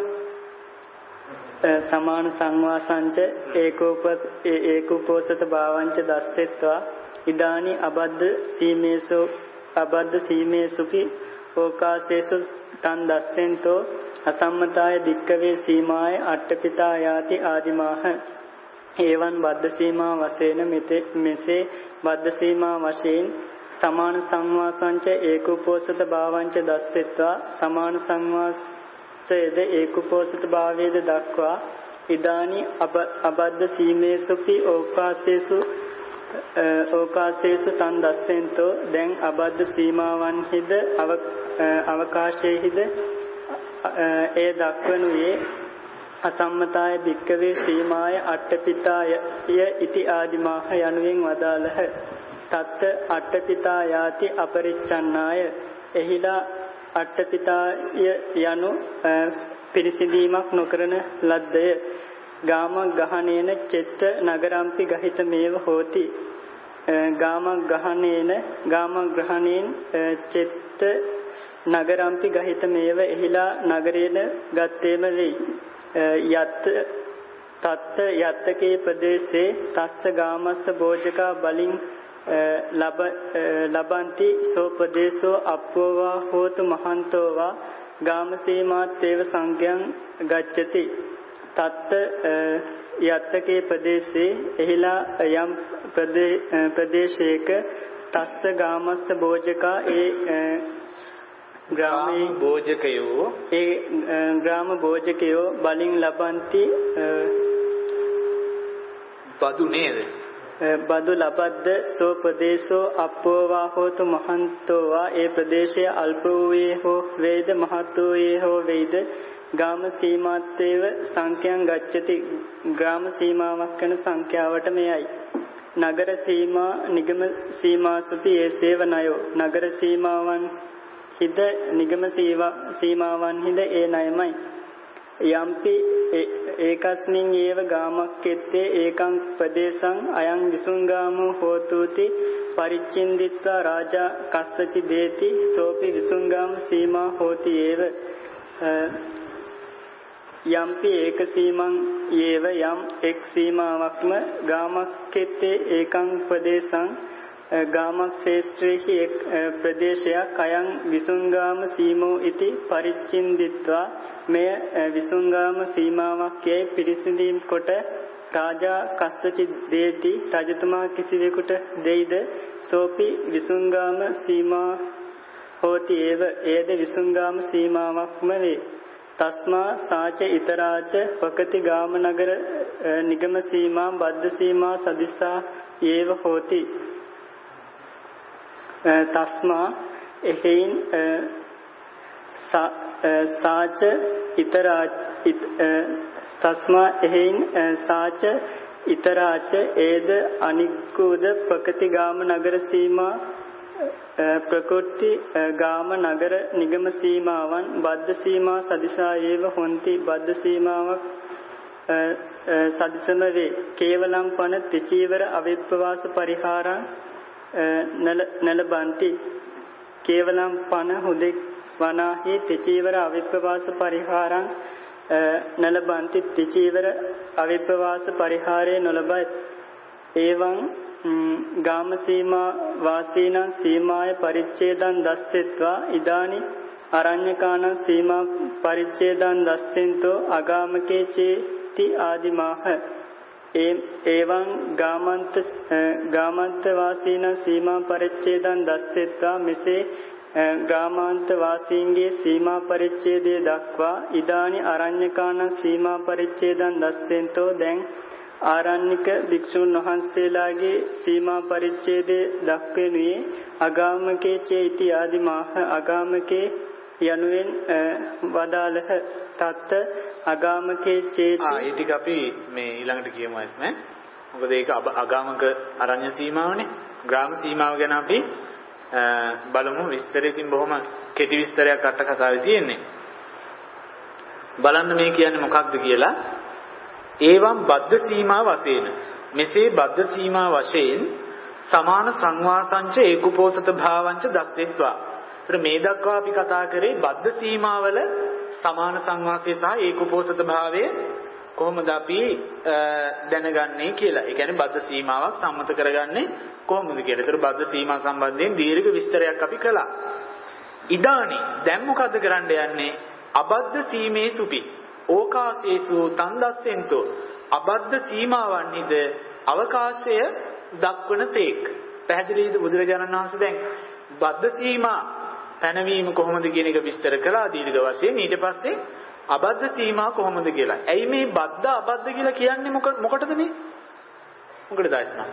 Speaker 3: සමාන සංවාසංච ඒකෝප ඒකෝපෝසත භාවංච දස්සෙත්වා ඉදානි අබද්ධ සීමේසෝ අබද්ධ සීමේසුපි ඕකාසේසු තන් දස්සෙන්තෝ අසම්මතාය දික්කවේ සීමාය අට්ඨපිතා යාති ආදිමාහ. ඒවන් බද්ධ සීමා වශයෙන් මෙසේ බද්ධ සීමා වශයෙන් සමාන සංවාසංච ඒකෝපෝසත භාවංච දස්සෙත්වා සමාන සංවාසයේද ඒකෝපෝසත භාවයේද දක්වා ඉදානි අබද්ධ සීමේසුපි ඕකාසේසු ඕකාසේසු තන් දස්සෙන්තෝ දැන් අබද්ධ සීමාවන්හිද අවකාශයේහිද ඒ දක්වනුයේ අසම්මතාය භික්කවේ සීමාය අට්ඨපිතාය ඉති ආදිමාහ යනුවෙන් වදාළහ. තත් අට්ඨපිතා යාති අපරිච්ඡන්නාය එහිලා අට්ඨපිතාය යනු පිරිසිදීමක් නොකරන ලද්දය. ගාම ගහනේන චෙත්ත නගරම්පි ගහිත මේව හෝති. ගාම ගහනේන ගාම ග්‍රහණේන චෙත්ත නගරම්පි ගහිත මේව එහිලා නගරේන ගත්තේම වෙයි. යත් තත්ත යත්තකේ ප්‍රදේශේ තස්ස ගාමස්ස භෝජකා බලින් ලබ ලබන්ති සෝ ප්‍රදේශෝ අප්පෝවා හෝතු මහන්තෝවා ගාම සීමාත්තේව සංඛ්‍යං ගච්ඡති. තත්ත යත්තකේ ප්‍රදේශේ එහිලා යම් ප්‍රදේශයක තස්ස ගාමස්ස භෝජකා ඒ ග්‍රාම භෝජකයෝ ඒ ග්‍රාම භෝජකයෝ බලින් ලබන්ති
Speaker 1: බදු නේද?
Speaker 3: බදු ලබද්ද සෝ ප්‍රදේශෝ අප්පෝවා හෝතු මහන්තෝවා ඒ ප්‍රදේශය අල්ප වූයේ හෝ වේද මහත් වූයේ හෝ වේද ගාම සීමාත්තේව සංඛ්‍යං ගච්ඡති. ග්‍රාම සීමාවක් කරන සංඛ්‍යාවට මෙයයි. නගර සීමා නිගම සීමාසුපි ඒසේව නයෝ නගර සීමාවන් හිද නිගම සීමාවන් හිද ඒ ණයමයි. යම්පි ඒකස්මින් ඒව ගාමක්කෙත්තේ ඒකං ප්‍රදේශං අයං විසුංගාමෝ හෝතුති පරිච්ඡින්දිත්වා රාජා කස්සචි දේති සෝපි විසුංගාම සීමා හෝති ඒව. යම්පි ඒක සීමං ඒව යම් එක් සීමාවක්ම ගාමක්කෙත්තේ ඒකං ප්‍රදේශං ගාමක් ශේෂ්ත්‍රෙහි එක් ප්‍රදේශයක් අයං විසුංගාම සීමෝ ඉති පරිච්ඡින්දිත්වා මෙය විසුංගාම සීමාවක් යයි පිරිසිඳීම් කොට රාජා කස්සචි දේති රජතුමා කිසිවෙකුට දෙයිද සෝපි විසුංගාම සීමා හෝති ඒව ඒද විසුංගාම සීමාවක්ම වේ. තස්මා සාච ඊතරාච පකති ගාම නගර නිගම සීමා බද්ධ සීමා සදිසා ඒව හෝති. තස්මා එහෙයින් සාච ඊතරා තස්මා එහෙයින් සාච ඊතරාච ඒද අනික්කුද ප්‍රකති ගාම නගර සීමා ප්‍රකෘති ගාම නගර නිගම සීමාවන් බද්ධ සීමා සදිසා ඒව හොಂತಿ. බද්ධ සීමාවක් සදිසම වේ. කේවලම් පන ත්‍රිචීවර අවිප්පවාස පරිහාරං නලබන්ති. කේවලම් පන හුදෙක් වනාහි ත්‍රිචීවර අවිප්පවාස පරිහාරං නලබන්ති. ත්‍රිචීවර අවිප්පවාස පරිහාරේ නොලබයි. එවං ගාම සීමා වාසීනං සීමාය පරිච්ඡේදං දස්සෙත්වා ඉදානි අරඤ්‍යකානං සීමා පරිච්ඡේදං දස්සෙන්තෝ අගාමකේ චේති ආදිමාහ. එවං ගාමන්ත ගාමන්ත වාසීනං සීමා පරිච්ඡේදං දස්සෙත්වා මෙසේ ග්‍රාමාන්ත වාසීන්ගේ සීමා පරිච්ඡේදය දක්වා ඉදානි අරඤ්‍යකානං සීමා පරිච්ඡේදං දස්සෙන්තෝ දැන් ආරණ්‍යක භික්ෂුන් වහන්සේලාගේ සීමා පරිච්ඡේදය දක්වනුයේ අගාමකේ චේති ආදිමාහ. අගාමකේ යනුවෙන් වදාළහ. තත් අගාමකේ චේති.
Speaker 1: ආ ඒ ටික අපි මේ ඊළඟට කියමු ඇස් නේ. මොකද ඒක අගාමක අරණ්‍ය සීමාවනේ. ග්‍රාම සීමාව ගැන අපි බලමු විස්තරය. ඉතින් බොහොම කෙටි විස්තරයක් අට කතාවේ තියෙන්නේ. බලන්න මේ කියන්නේ මොකක්ද කියලා. ඒවම් බද්ධ සීමා වශයෙන් මෙසේ බද්ධ සීමා වශයෙන් සමාන සංවාසංච ඒකෝපෝසත භාවංච දස්සෙත්වා. ඒතර මේ දක්වා අපි කතා කරේ බද්ධ සීමාවල සමාන සංවාසය සහ ඒකෝපෝසත භාවය කොහොමද අපි දැනගන්නේ කියලා. ඒ කියන්නේ බද්ධ සීමාවක් සම්මත කරගන්නේ කොහොමද කියලා. ඒතර බද්ධ සීමා සම්බන්ධයෙන් දීර්ඝ විස්තරයක් අපි කළා. ඉදානි දැන් මොකද කරන්න යන්නේ? අබද්ධ සීමේ සුපි ඕකාසේසු තන්දස්සෙන්තෝ. අබද්ධ සීමාවන්හිද අවකාශය දක්වන තේක්. පැහැදිලිද? බුදුරජාණන් වහන්සේ දැන් බද්ධ සීමා පැනවීම කොහොමද කියන එක විස්තර කළා දීර්ඝ වශයෙන්. ඊට පස්සේ අබද්ධ සීමා කොහොමද කියලා. ඇයි මේ බද්ධ අබද්ධ කියලා කියන්නේ මොකටද මේ? මොකටද ආයස්නා?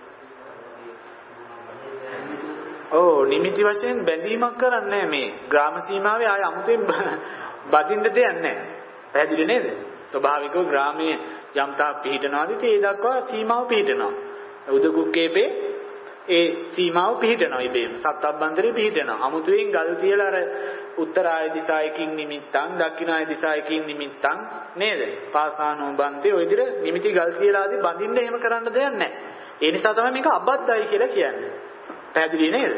Speaker 1: ඕ නිමිති වශයෙන් බැඳීමක් කරන්නේ මේ ග්‍රාම සීමාවේ ආය අමුතෙන් බදින්න දෙයක් නැහැ. පැහැදිලි නේද? ස්වභාවිකව ග්‍රාමයේ යම් තා පිහිටනවාදී ඒ දක්වා සීමාව පිහිටනවා. උදකුක්කේපේ ඒ සීමාව පිහිටනවා ඉබේම. සත්අබ්බන්තරේ පිහිටනවා. අමුතුවෙන් ගල් තියලා අර උත්තරාය දිසායකින් නිමිත්තන් දක්ෂිනාය දිසායකින් නිමිත්තන් නේද? පාසානෝ බන්තේ ඔය විදිහට නිමිති ගල් තියලා ආදී බඳින්න එහෙම කරන්න දෙයක් නැහැ. ඒ නිසා තමයි මේක අබද්ධයි කියලා කියන්නේ. පැහැදිලි නේද?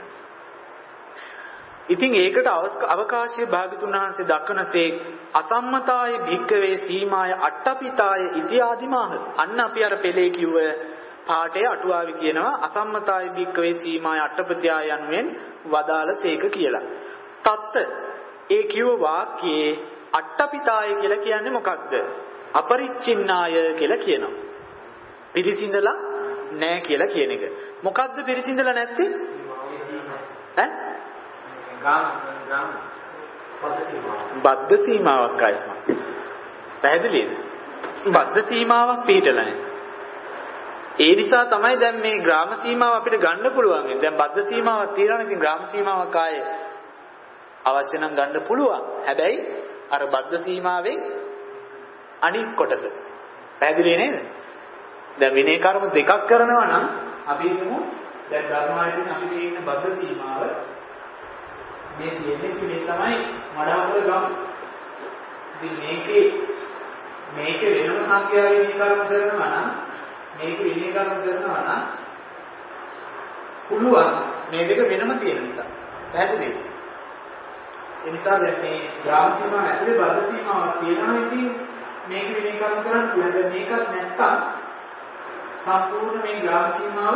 Speaker 1: ඉතින් ඒකට අවකාශයේ භාගතුන් වහන්සේ දක්වනසේ අසම්මතාය භික්කවේ සීමාය අට්ඨපිතාය ඉතිආදිමාහ. අන්න අපි අර පෙළේ කිව්ව පාඨයේ අටුවාවි කියනවා අසම්මතාය භික්කවේ සීමාය අට්ඨපිතාය යනුවෙන් වදාළසේක කියලා. තත්ත ඒ කිව්ව වාක්‍යයේ අට්ඨපිතාය කියලා කියන්නේ මොකක්ද? අපරිච්ඡින්නාය කියලා කියනවා. පිරිසිඳලා නැහැ කියලා කියන එක. මොකද්ද පිරිසිඳලා නැත්තේ? ඈ? ගාම ගාම බද්ධ සීමාවක් ආයස්ම. පැහැදිලිද? බද්ධ සීමාවක් පිළිටලා නැහැ. ඒ නිසා තමයි දැන් මේ ග්‍රාම සීමාව අපිට ගන්න පුළුවන්. දැන් බද්ධ සීමාවක් තියෙනවා. ඉතින් ග්‍රාම සීමාවක් ආයේ අවශ්‍ය නම් ගන්න පුළුවන්. හැබැයි අර බද්ධ සීමාවෙන් අනිත් කොටස. පැහැදිලි නේද? දැන් විනය කර්ම දෙකක් කරනවා නම් අපි හිතමු දැන් ධර්මායතන අපිට ඉන්න බද්ධ සීමාව මේ කියන්නේ මේ තමයි මඩාවල ගම. ඉතින් මේකේ මේකේ වෙනම සංඛ්‍යා විනය කර්ම කරනවා නම් මේක විනය කර්ම කරනවා නම් පුළුවන් මේ දෙක වෙනම තියෙන නිසා. පැහැදිලිද? ඒ නිසා දැන් මේ ග්‍රාම සීමාව ඇතුලේ බද්ධ සීමාවක් තියෙනවා. ඉතින් මේක විනය කර්ම කරන්න පුළුවන්. දැන් මේකත් නැත්තම් සම්පූර්ණ මේ ග්‍රාම සීමාව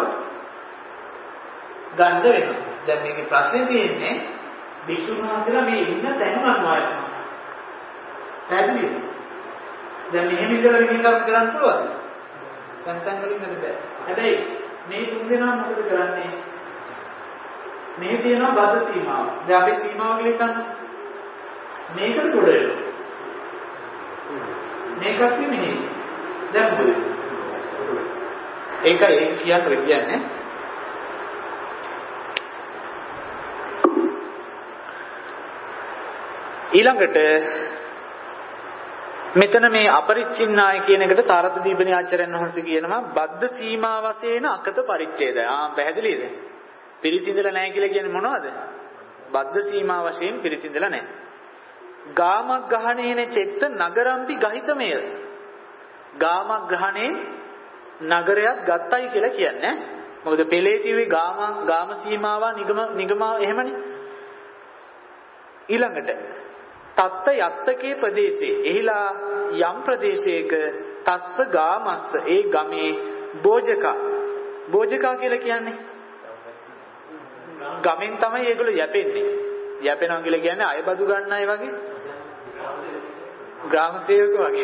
Speaker 1: ගන්න වෙනවා. දැන් මේකේ ප්‍රශ්නේ තියෙන්නේ භික්ෂුන් වහන්සේලා මේ ඉන්න තැන අනුවයි. පැහැදිලිද? දැන් මෙහෙම ඉඳලා විනය කර්ම කරන්න පුළුවන්ද? දැන් තැන් වලින් නේද බෑ. හැබැයි මේ තුන් දෙනා මොකද කරන්නේ? මේ තියෙනවා බද්ධ සීමාව. දැන් අපි සීමාව කියලා හිතන්න. මේකට ගොඩ වෙනවා. මේකත් මෙහෙම. දැන් මොකද? ඒකයි ඒක කියන්නේ කියන්නේ ඊළඟට මෙතන මේ අපරිච්ඡින්නාය කියන එකට සාරත දීපණී ආචාර්යයන් වහන්සේ කියනවා බද්ධ සීමා වශයෙන් අකත පරිච්ඡේදය. ආ පැහැදිලිද? පිරිසිඳලා නැහැ කියලා කියන්නේ මොනවද? බද්ධ සීමා වශයෙන් පිරිසිඳලා නැහැ. ගාමග්‍රහණේන චෙත්ත නගරම්පි ගහිතමය. ගාමග්‍රහණේ නගරයක් ගත්තයි කියලා කියන්නේ. මොකද පෙළේ තියුවේ ගාම ගාම සීමාව නිගම නිගමාව එහෙමනේ. ඊළඟට තත්ත යත්තකේ ප්‍රදේශේ එහිලා යම් ප්‍රදේශයක තස්ස ගාමස්ස ඒ ගමේ බෝජකා බෝජකා කියලා කියන්නේ ගමෙන් තමයි ඒගොල්ලෝ යැපෙන්නේ. යැපෙනවා කියලා කියන්නේ අයබදු ගන්න අය වගේ ග්‍රාම සේවක වගේ.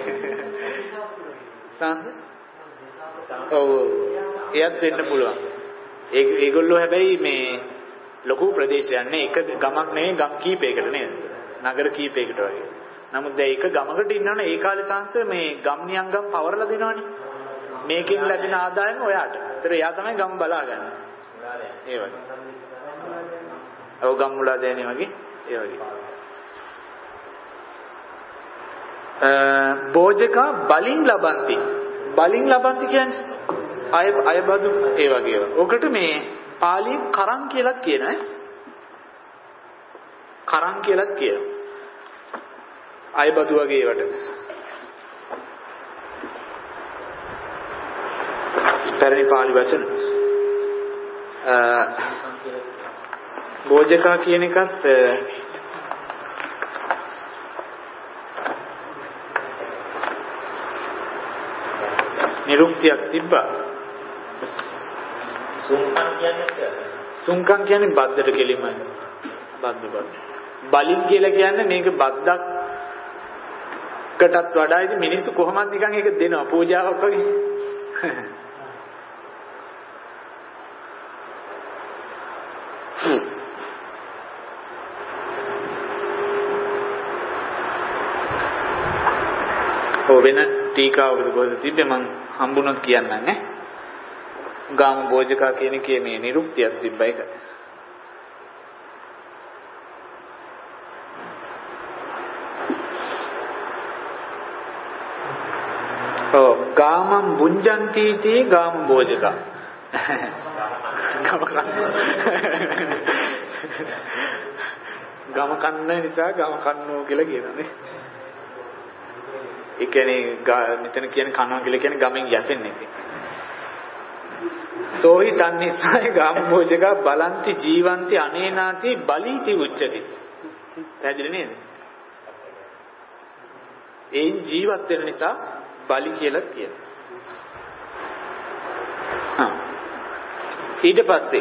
Speaker 1: සංස ඔව් එයත් වෙන්න පුළුවන්. ඒ ඒගොල්ලෝ හැබැයි මේ ලොකු ප්‍රදේශයක් නේ. එක ගමක් නෙවෙයි ගම් කීපයකට නේද? නගර කීපයකට වගේ. නමුත් දැන් එක ගමකට ඉන්නවනේ ඒ කාලේ සංස මේ ගම් නියංගම් පවරලා දෙනවනේ. මේකෙන් ලැබෙන ආදායම ඔයාට. ඒතර එයා තමයි ගම බලාගන්නේ. ඒ වගේ. ඔව් ගම් මුලා දෙන්නේ වගේ ඒ වගේ. අ බෝජකා බලින් ලබන්ති. බලින් ලබන්ති කියන්නේ අය අයබදු ඒ වගේ ඒවා. ඔකට මේ පාලියෙන් කරන් කියලා කියන ඈ. කරන් කියලා කියන. අයබදු වගේ ඒවට. පැරණි පාලි වචන. අ භෝජකා කියන එකත් නිරුක්තියක් තිබ්බා.
Speaker 2: සුන්කම් කියන්නේ
Speaker 1: සුන්කම් කියන්නේ බද්දට කෙලින්මයි. බද්ද බද්ද. බලින් කියලා කියන්නේ මේක බද්දක්කටත් වඩා ඉතින් මිනිස්සු කොහොමද නිකන් ඒක දෙනවා පූජාවක් වගේ. ඔව් වෙන ටීකාවකද කොහෙද තිබ්බේ මං හම්බුනොත් කියන්නම් ඈ. ගාම භෝජකා කියන එකේ මේ නිරුක්තියක් තිබ්බා ඒක. ඔව් ගාමම් බුඤ්ජන්ති තී ගාම භෝජකා. ගම කන්න. ගම කන්න නිසා ගම කන්නෝ කියලා කියනනේ. ඒ කියන්නේ මෙතන කියන්නේ කනවා කියලා කියන්නේ ගමෙන් යැපෙන්නේ ඉතින්. සෝහි තන්නිසාය ගාම භෝජකා බලන්ති ජීවන්ති අනේනාති බලීති උච්චති. පැහැදිලි නේද? ඒන් ජීවත් වෙන නිසා බලි කියලා කියනවා. හා. ඊට පස්සේ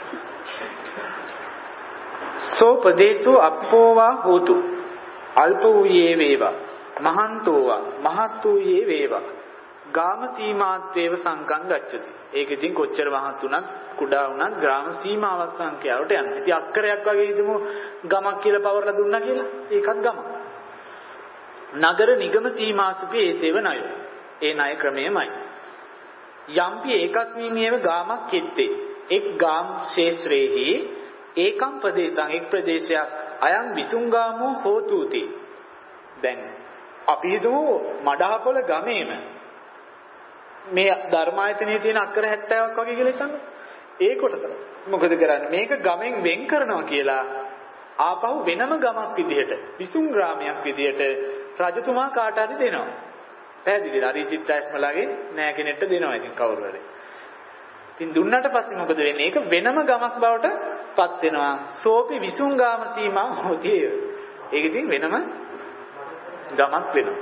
Speaker 1: සෝපදේශෝ අප්පෝවා හෝතු අල්ප වූයේ වේවා මහන්තෝවා මහත් වූයේ වේවා ගාම සීමාත්වේව සංකම් ගච්ඡති. ඒක ඉතින් කොච්චර මහත් වුණත් කුඩා වුණත් ග්‍රාම සීමාවක් සංඛ්‍යාවට යනවා. ඉතින් අක්කරයක් වගේ හිතමු ගමක් කියලා පවර්ලා දුන්නා කියලා. ඒකත් ගමක්. නගර නිගම සීමාසුපි ඒසේව ණය. ඒ ණය ක්‍රමයමයි. යම්පි ඒකස්මින්නේව ගාමක් කෙත්තේ. එක් ගාම් ශේෂ්ත්‍රේහි ඒකම් ප්‍රදේශං එක් ප්‍රදේශයක් අයං විසුංගාමෝ හෝතුති. දැන් අපි හිතමු මඩහපොළ ගමේම මේ ධර්මායතනයේ තියෙන අක්කර හැත්තෑවක් වගේ කියලා හිතන්න. ඒ කොටස මොකද කරන්නේ? මේක ගමෙන් වෙන් කරනවා කියලා ආපහු වෙනම ගමක් විදිහට විසුම් ග්‍රාමයක් විදිහට රජතුමා කාට හරි දෙනවා. පැහැදිලිද? අරිචිත්තයස්මලාගේ නෑ කෙනෙක්ට දෙනවා ඉතින් කවුරු හරි. ඉතින් දුන්නට පස්සේ මොකද වෙන්නේ? ඒක වෙනම ගමක් බවට පත් වෙනවා. සෝපි විසුම් ගාම සීමා හොතිය. ඒක ඉතින් වෙනම ගමක් වෙනවා.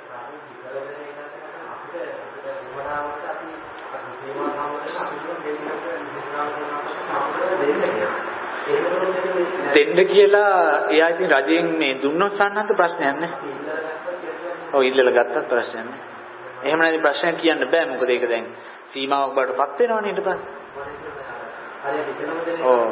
Speaker 1: දෙන්න කියලා එයා ඉතින් රජයෙන් මේ දුන්නොත් සන්නත් ප්‍රශ්නයක් නෑ. ඔව් ඉල්ලලා ගත්තත් ප්‍රශ්නයක් නෑ. එහෙම නැති ප්‍රශ්නයක් කියන්න බෑ මොකද ඒක දැන් සීමාවක් බවට පත් වෙනවනේ ඊට පස්සේ. ඔව්.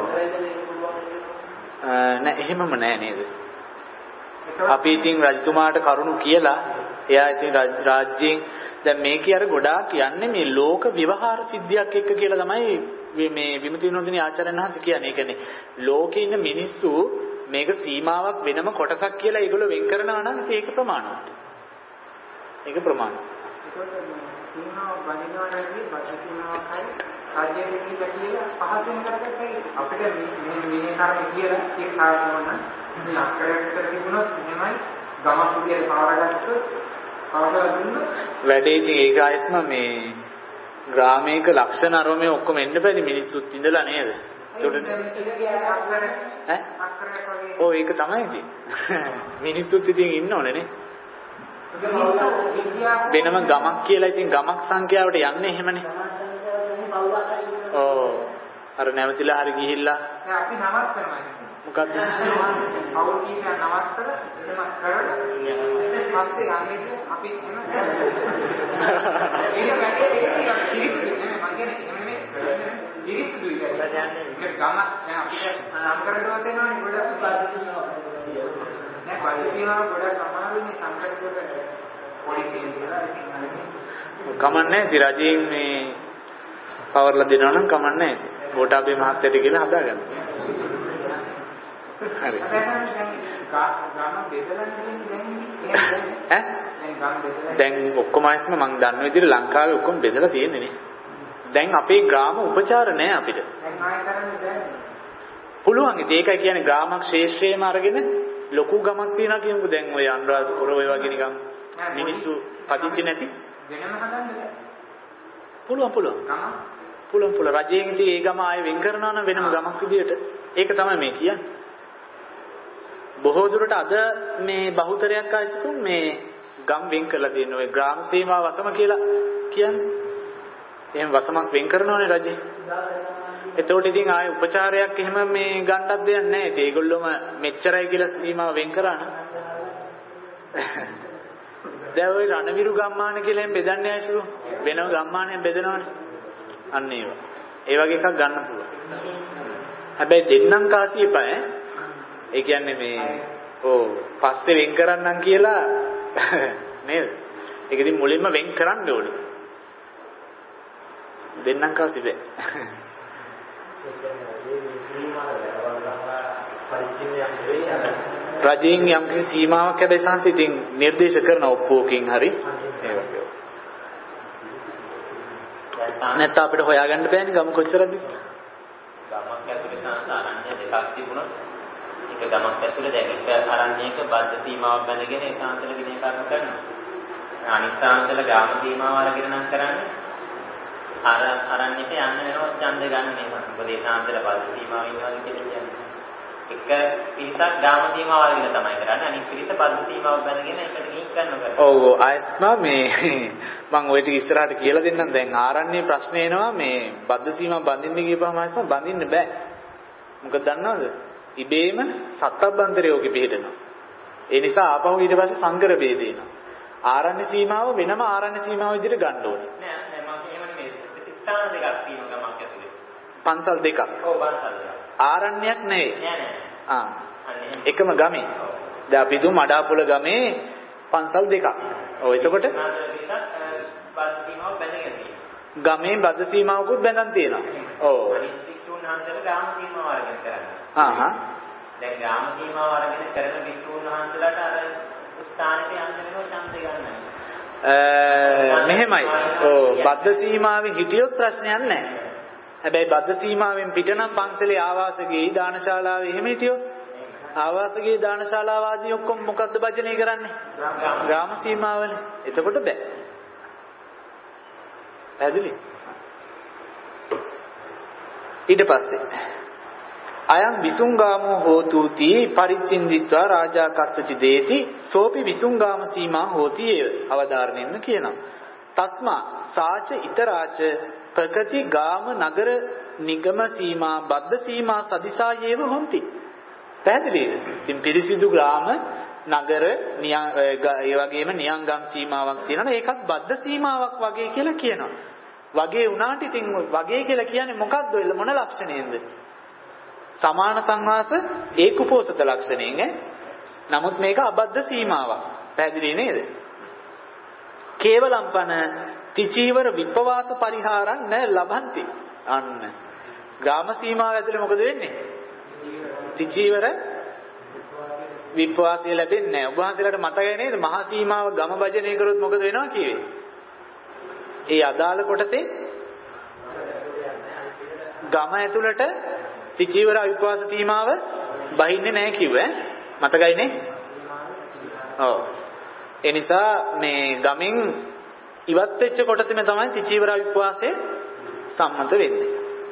Speaker 1: නෑ එහෙමම නෑ නේද? අපි ඉතින් රජතුමාට කරුණු කියලා එයා ඉතින් රාජ්‍යයෙන් දැන් මේකේ අර ගොඩාක් කියන්නේ මේ ලෝක විවහාර සිද්ධියක් එක්ක කියලා තමයි මේ විමුක්ති විනෝදිනී ආචාර්යන් වහන්සේ කියන්නේ. ඒ කියන්නේ ලෝකේ ඉන්න මිනිස්සු මේක සීමාවක් වෙනම කොටසක් කියලා ඒගොල්ලෝ වෙන් කරනවා නම් ඉතින් ඒක ප්‍රමාණවත්. ඒක ප්‍රමාණවත්.
Speaker 2: සීමාව බඳිනවා නැති බඳිනවායි රාජ්‍යයේ කියලා පහසුවෙන් කරගත්තයි අපිට මේ මේ කර්ම කියලා ඒක සාධනවන මේ අක්කරයක් විතර තිබුණොත් එහෙමයි ගමක් විදියට පවරගත්තොත් පවරලා දුන්නොත් වැඩේ
Speaker 1: ඉතින් ඒක ආයස්ම මේ ග්‍රාමයක ලක්ෂණ අරෝමේ ඔක්කොම එන්න බැරි මිනිස්සුත් ඉඳලා නේද? ඒකට ඈ ඔව් ඒක තමයි ඉතින් මිනිස්සුත් ඉතින් ඉන්න ඕනේ නේ. වෙනම ගමක් කියලා ඉතින් ගමක් සංඛ්‍යාවට යන්නේ එහෙමනේ. ඔව් අර නැවතිලා හරි ගිහිල්ලා
Speaker 2: දැන් අපි නවත්තනවා.
Speaker 1: මොකද්ද?
Speaker 2: පවුල් කීපයක් නවත්තලා එහෙම කරලා පස්සේ ගන්නේ අපි එන ඒක වැඩේ ඒක ඉරිසුදුයි නේ මම කියන්නේ එහෙම නෙමෙයි ඉරිසුදුයි කියන්නේ ඒක ගම දැන් අපිට නම් කරනවා තේනවනේ ගොඩක් උපාදිනවා නෑ පරිසීමාව ගොඩක් අමාරුනේ සංකල්ප වල පොඩි කියලා ඉතින්
Speaker 1: කමන්නේ ඉතින් රජයෙන් මේ පවර්ලා දෙනවා නම් කමන්නේ ගෝඨාභය මහත්තයට කියලා හදාගන්න. හරි.
Speaker 2: ගම බෙදලා දෙන්නේ දැන් ඈ
Speaker 1: දැන් ඔක්කොම අයස්ම මම දන්න විදිහට ලංකාවේ ඔක්කොම බෙදලා තියෙන්නේ නේ. දැන් අපේ ග්‍රාම උපචාර නැහැ අපිට.
Speaker 2: දැන් ආයෙ කරන්නේ බැහැ.
Speaker 1: පුළුවන් ඉතින් ඒකයි කියන්නේ ග්‍රාමක් ශේෂ්ත්‍රයේම අරගෙන ලොකු ගමක් තියනවා කියමුකෝ. දැන් ඔය අනුරාධපුර ඔය වගේ නිකන් මිනිස්සු පදිංචි නැති
Speaker 2: වෙනම හදන්න බෑ.
Speaker 1: පුළුවන් පුළුවන්.
Speaker 2: ගම
Speaker 1: පුළුවන් පුළුවන්. රජයෙන් ඉතින් ඒ ගම ආයෙ වෙන් කරනවා නම් වෙනම ගමක් විදියට. ඒක තමයි මේ කියන්නේ. බොහෝ දුරට අද මේ බහුතරයක් අයසතුන් මේ ගම් වෙන් කරලා තියෙන ඔය ග්‍රාම සීමා වසම කියලා කියන්නේ. එහෙම වසමක් වෙන් කරනවානේ රජේ. එතකොට ඉතින් ආයේ උපචාරයක් එහෙම මේ ගන්නත් දෙයක් නැහැ. ඉතින් ඒගොල්ලොම මෙච්චරයි කියලා සීමාව වෙන් කරා නම්. දැන් ওই රණවිරු ගම්මාන කියලා එහෙම බෙදන්නේ ආයසු වෙනම ගම්මානයක් බෙදනවනේ. අන්න ඒව. ඒ වගේ එකක් ගන්න පුළුවන්. හැබැයි දෙන්නම් කාසි එපා ඈ. ඒ කියන්නේ මේ ඕ පස්සේ වෙන් කරන්නම් කියලා නේද? ඒක ඉතින් මුලින්ම වෙන් කරන්න ඕනේ. දෙන්නම් කාසි බෑ. රජයෙන් යම් කිසි සීමාවක් හැබැයි සංසිතින් නිර්දේශ කරන ඔප්පුවකින් හරි ඒ වගේ. නැත්නම් අපිට හොයාගන්න බෑනේ ගම කොච්චරද?
Speaker 4: ගමක් ඇතුලේ සංසාරණ්‍ය දෙකක් තිබුණොත් එක ගමක් ඇතුලේ දැන් එක අරණ්‍යයක බද්ධ සීමාවක් බැඳගෙන ඒ සාන්තල විනය කර්ම කරනවා. අනිත් සාන්තල ගාම සීමාව අරගෙන නම් කරන්නේ අර අරණ්‍යට යන්න වෙනවා ඡන්ද ගන්න නේ. මොකද ඒ සාන්තල බද්ධ සීමාව ඉන්නවා කියන්නේ. එක පිරිසක් ගාම සීමාව අරගෙන තමයි කරන්නේ. අනිත් පිරිස බද්ධ සීමාව බැඳගෙන එකට නීක් කරනවා.
Speaker 1: ඔව් ආයස්මා මේ මම ওই ටික ඉස්සරහට කියලා දෙන්නම්. දැන් ආරණ්‍ය ප්‍රශ්න එනවා මේ බද්ධ සීමාව බඳින්න ගියපහම ආයස්මා බඳින්න බෑ. මොකද දන්නවද? ඉබේම සත්තබ්බන්තරයෝගෙ පිළිහෙනවා. ඒ නිසා ආපහු ඊට පස්සේ සංකර ભેදේ එනවා. ආරණ්‍ය සීමාව වෙනම ආරණ්‍ය සීමාව විදිහට ගන්න ඕනේ.
Speaker 4: නෑ නෑ මම එහෙම නෙමෙයි. ස්ථාන දෙකක් තියෙනවා ගමක් ඇතුලේ.
Speaker 1: පන්සල් දෙකක්.
Speaker 4: ඔව් පන්සල් දෙකක්.
Speaker 1: ආරණ්‍යයක් නෙවෙයි.
Speaker 4: නෑ නෑ.
Speaker 1: ආ. එකම ගමේ. දැන් අපි දුම් අඩාපොළ ගමේ පන්සල් දෙකක්. ඔව් එතකොට ගමේ බද්ධ සීමාවකුත් බැඳන් තියෙනවා. ඔව්.
Speaker 4: හන්දල ගාම සීමාව අරගෙන කරන්නේ.
Speaker 1: ආ හා.
Speaker 4: දැන් ගාම සීමාව අරගෙන කරන වික්ෂුන් වහන්සේලාට අර ස්ථානෙට යන්න වෙනවා ඡන්ද ගන්න.
Speaker 1: මෙහෙමයි. ඔව් බද්ධ සීමාවේ හිටියොත් ප්‍රශ්නයක් නැහැ. හැබැයි බද්ධ සීමාවෙන් පිටනම් පන්සලේ ආවාසගේ දානශාලාවේ එහෙම හිටියොත් ආවාසගේ දානශාලාව ආදී ඔක්කොම මොකද්ද භජනය කරන්නේ? ග්‍රාම සීමාවනේ. එතකොට බෑ. පැහැදිලි? ඊට පස්සේ අයං විසුංගාමෝ හෝතුති පරිච්ඡින්දිත්වා රාජා කස්සචි දේති සෝපි විසුංගාම සීමා හෝති ඒව අවධාරණයෙන්ම කියනවා. තස්මා සාච ිතරාච ප්‍රගති ගාම නගර නිගම සීමා බද්ධ සීමා සදිසා යේව හොಂತಿ. පැහැදිලිද? ඉතින් පිරිසිදු ග්‍රාම නගර ඒ වගේම නියංගම් සීමාවක් තියෙනවා. ඒකත් බද්ධ සීමාවක් වගේ කියලා කියනවා. වගේ වුණාට ඉතින් වගේ කියලා කියන්නේ මොකක්ද ඔය මොන ලක්ෂණයෙන්ද? සමාන සංවාස ඒකුපෝසත ලක්ෂණයෙන් ඈ. නමුත් මේක අබද්ධ සීමාවක්. පැහැදිලි නේද? කේවලම්පන තිචීවර විපවාස පරිහාරං න ලබන්ති. අන්න. ග්‍රාම සීමාව ඇතුලේ මොකද වෙන්නේ? තිචීවර විපවාසය ලැබෙන්නේ නැහැ. ඔබ වහන්සේලාට මතකයි නේද? මහා සීමාව ගම භජනය කරොත් මොකද වෙනවා කියේ? ඒ අදාළ කොටසේ ගම ඇතුළට තිචීවර විපවාස සීමාව බහින්නේ නැහැ කිව්වේ. මතකයි නේ? ඔව්. ඒ නිසා මේ ගමෙන් ඉවත් වෙච්ච කොටසෙම තමයි තිචීවර විපවාසයේ සම්මත වෙන්නේ.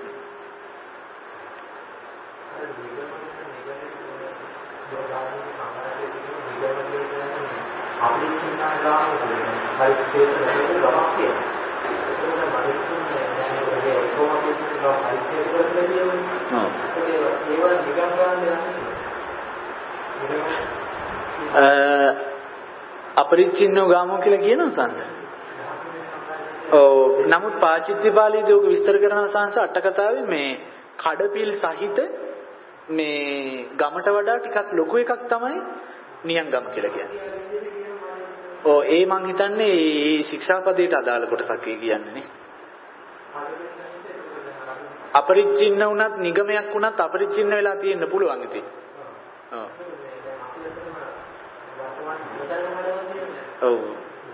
Speaker 2: අපි කියනවා ගාම පරිච්ඡේද නැතිව ගමක් කියලා. ඒක මනින්නේ ඔක්කොම කියනවා පරිච්ඡේද කරලා කියනවා. ඔව්. ඒක ඒවා නිකන් ගන්න යන්නේ.
Speaker 1: අ අපරිච්ඡින්නෝ ගාමෝ කියලා කියනවා සංස. ඔව්. නමුත් පාචිත්‍යපාලීදී ඔක විස්තර කරන සංස අට කතාවේ මේ කඩපිල් සහිත මේ ගමට වඩා ටිකක් ලොකු එකක් තමයි නියංගම් කියලා කියන්නේ. ඔව් ඒ මං හිතන්නේ මේ ශික්ෂාපදයට අදාළ කොටසක් කියන්නේ නේ. අපරිච්ඡින්න වුණත් නිගමයක් වුණත් අපරිච්ඡින්න වෙලා තියෙන්න පුළුවන් ඉතින්. ඔව්. ඔව්.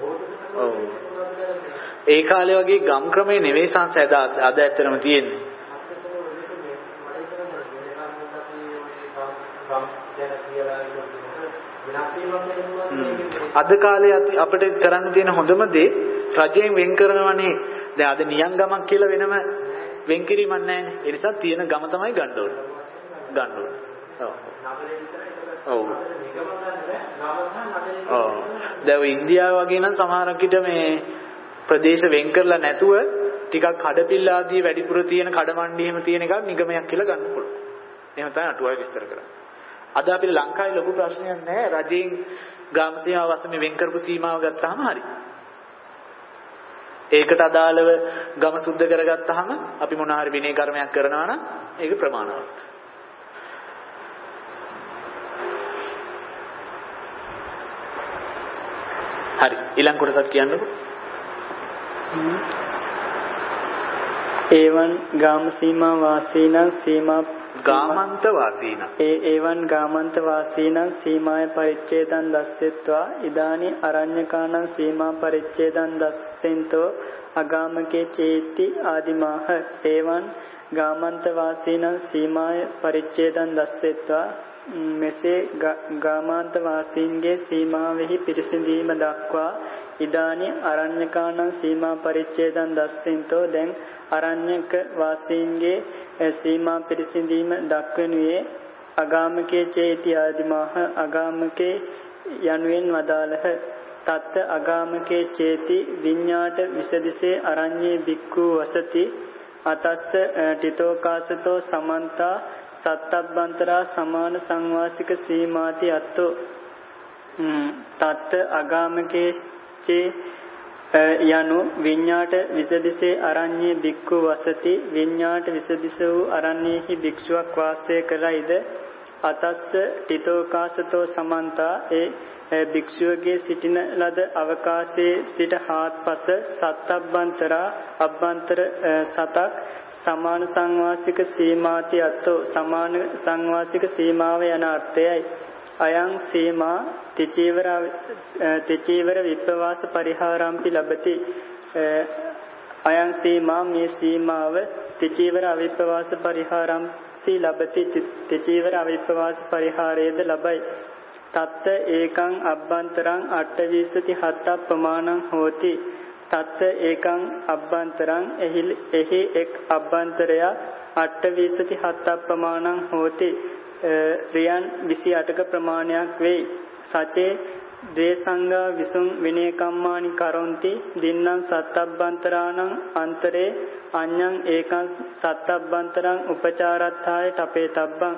Speaker 1: ඔව්. ඒ කාලේ වගේ ගම් ක්‍රමේ නෙවෙයි සංසයද අද ඇත්තටම තියෙන්නේ. අද කාලේ අපිට කරන්න තියෙන හොඳම දේ රජයෙන් වෙන් කරනවනේ. දැන් අද නියම් ගමක් කියලා වෙනම වෙන් කිරීමක් නැහැනේ. ඒ නිසා තියෙන ගම තමයි ගන්න ඕනේ. ගන්න ඕනේ. ඔව්. ඔව්. ඔව්. දැන් ඉන්දියාව වගේ නම් සමහරක් විට මේ ප්‍රදේශ වෙන් කරලා නැතුව ටිකක් කඩපිල්ල ආදී වැඩිපුර තියෙන කඩමණ්ඩි එහෙම තියෙන එකක් නිගමයක් කියලා ගන්න පුළුවන්. එහෙම තමයි අටුවාවේ විස්තර කරන්නේ. අද අපේ ලංකාවේ ලොකු ප්‍රශ්නයක් නැහැ. රජයෙන් ග්‍රාම සීමාව වශයෙන් වෙන් කරපු සීමාව ගත්තාම හරි. ඒකට අදාළව ගම සුද්ධ කරගත්තාම අපි මොන හරි විනය කර්මයක් කරනවා නම් ඒක ප්‍රමාණවත්. හරි ඊළඟ කොටසක් කියන්නකෝ.
Speaker 3: ඒවන් ගාම සීමා වාසීනං සීමා
Speaker 1: ගාමන්ත වාසීනං
Speaker 3: ඒ ඒවන් ගාමන්ත වාසීනං සීමාය පරිච්ඡේදං දස්සෙත්වා ඉදානි අරඤ්‍යකානං සීමා පරිච්ඡේදං දස්සෙන්තෝ අගාමකේ චේති ආදිමාහ ඒවන් ගාමන්ත වාසීනං සීමාය පරිච්ඡේදං දස්සෙත්වා මෙසේ ගාමාන්ත වාසීන්ගේ සීමාවෙහි පිරිසිඳීම දක්වා ඉදානි අරඤ්‍යකානං සීමා පරිච්ඡේදං දස්සෙන්තෝ දැන් අරඤ්‍යක වාසීන්ගේ සීමා පිරිසිඳීම දක්වනුයේ අගාමකේ චේති ආදිමාහ අගාමකේ යනුවෙන් වදාළහ. තත් අගාමකේ චේති විඤ්ඤාට විසදිසේ අරඤ්ඤේ බික්ඛු වසති අතස්ස ටිතෝකාසතෝ සමන්තා සත්තබ්බන්තරා සමාන සංවාසික සීමාති අත්තෝ තත් අගාමකේ චේ යනු විඤ්ඤාට විසදිසේ අරඤ්ඤේ බික්ඛු වසති විඤ්ඤාට විසදිස වූ අරණ්‍යෙහි භික්ෂුවක් වාසය කළයිද අතස්ස ටිතෝකාසතෝ සමන්තා ඒ භික්ෂුවගේ සිටින ලද අවකාශයේ සිට හාත්පස සත්තබ්බන්තරා අබ්බන්තර සතක් සමාන සංවාසික සීමාති අත්තෝ සමාන සංවාසික සීමාව යන අර්ථයයි. අයං සීමා තිචීවර තිචීවර විප්පවාස පරිහාරම්පි ලබති. අයං සීමා මේ සීමාව තිචීවර අවිප්පවාස පරිහාරම්පි ලබති. තිචීවර අවිප්පවාස පරිහාරයේද ලබයි. තත්ත ඒකං අබ්බන්තරං අට්ඨවිසති හත්ත ප්‍රමාණං හෝති. තත්ත ඒකං අබ්බන්තරං එහි එක් අබ්බන්තරය අට්ඨවිසති හත්ත ප්‍රමාණං හෝති. රියන් විසි අටක ප්‍රමාණයක් වෙයි. සචේ දේසංගා විසුම් විනය කම්මානි කරොන්ති දින්නම් සත්තබ්බන්තරාණං අන්තරේ අඤ්ඤං ඒකං සත්තබ්බන්තරං උපචාරත්ථාය තපේ තබ්බං.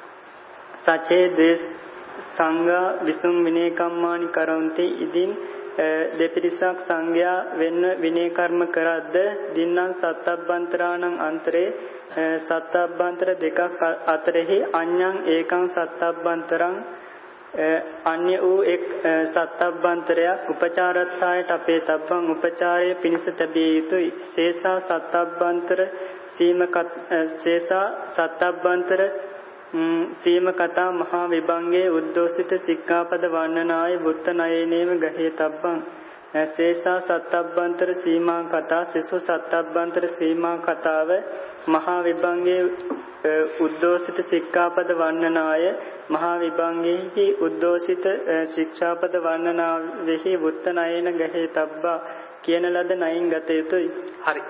Speaker 3: සචේ දේස් සංඝා විසුම් විනය කම්මානි කරොන්ති ඉදින් දෙපිරිසක් සංඝයා වෙන්න විනය කර්ම කරද්ද දින්නම් සත්තබ්බන්තරාණං අන්තරේ සත්තබ්බන්තර දෙකක් අතරෙහි අඤ්ඤං ඒකං සත්තබ්බන්තරං අන්‍ය වූ එක් සත්තබ්බන්තරයක් උපචාරත්ථාය තපේ තබ්බං උපචාරයේ පිණිස තැබිය යුතුයි. සේසා සත්තබ්බන්තර සීම සේසා සත්තබ්බන්තර සීම කතා මහා විභංගේ උද්දෝසිත සික්ඛාපද වර්ණනාය බුත්ත නයනේම ගහේ තබ්බං. සේසා සත්තබ්බන්තර සීමා කතා සිසු සත්තබ්බන්තර සීමා කතාව මහා විභංගේ උද්දෝසිත සික්ඛාපද වර්ණනාය මහා විභංගේහි උද්දෝසිත ශික්ෂාපද වර්ණනාවෙහි බුත්ත නයන ගහේ තබ්බා කියන ලද නයින් ගත යුතුයි.
Speaker 1: හරි.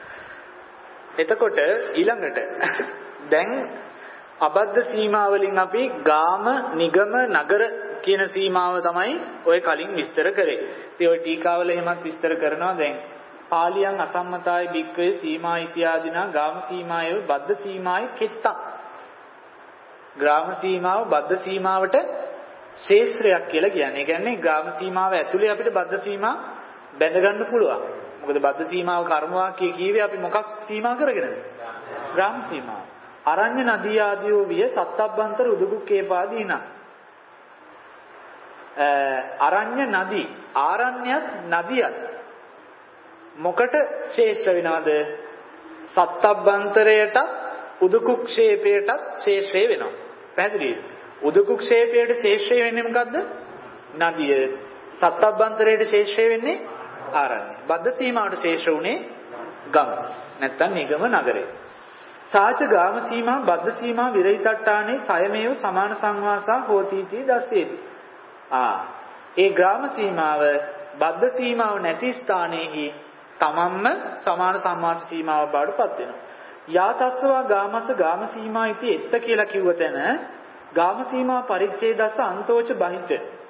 Speaker 1: එතකොට ඊළඟට දැන් අබද්ධ සීමා වලින් අපි ගාම නිගම නගර කියන සීමාව තමයි ඔය කලින් විස්තර කරේ. ඉතින් ඔය ටීකාවල එහෙමත් විස්තර කරනවා දැන් පාලියන් අසම්මතාය බික්කේ සීමා ඉතිආදිනා ගාම සීමාය බද්ධ සීමාය කෙත්තක්. ග්‍රාම සීමාව බද්ධ සීමාවට ශේෂ්ත්‍රයක් කියලා කියන්නේ. ඒ කියන්නේ ග්‍රාම සීමාව ඇතුලේ අපිට බද්ධ සීමා බැඳ ගන්න පුළුවන්. මොකද බද්ධ සීමාව කර්ම වාක්‍යය කියවේ අපි මොකක් සීමා කරගෙනද? ග්‍රාම සීමාව. අරඤ්‍ය නදී ආදී වූ විය සත්තබ්බන්තර උදුකුක්කේපාදීනා. අරඤ්‍ය නදී ආරණ්‍යත් නදියත් මොකට ශේෂ්ඨ වෙනවද? සත්තබ්බන්තරයට උදුකුක්ෂේපයට ශේෂ්ඨ වෙනවා. පැහැදිලිද? උදුකුක්ෂේපයට ශේෂ්ඨ වෙන්නේ මොකද්ද? නදිය. සත්තබ්බන්තරයට ශේෂ්ඨ වෙන්නේ ආරණ්‍ය. බද්ධ සීමාවට ශේෂ වුණේ ගම. නැත්තම් නිගම නගරය. සාච ගාම සීමා බද්ධ සීමා විරහිතට්ටානේ සයමේව සමාන සංවාසා හෝතිටි දස්සේති. ආ ඒ ග්‍රාම සීමාව බද්ධ සීමාව නැති ස්ථානයේහි තමන්ම සමාන සම්මාස සීමාව බවට පත් වෙනවා. යාතස්සවා ගාමස ගාම සීමා ඉති එත්ත කියලා කිව්ව තැන ගාම සීමා පරිච්ඡේදස්ස අන්තෝච බහිච්ච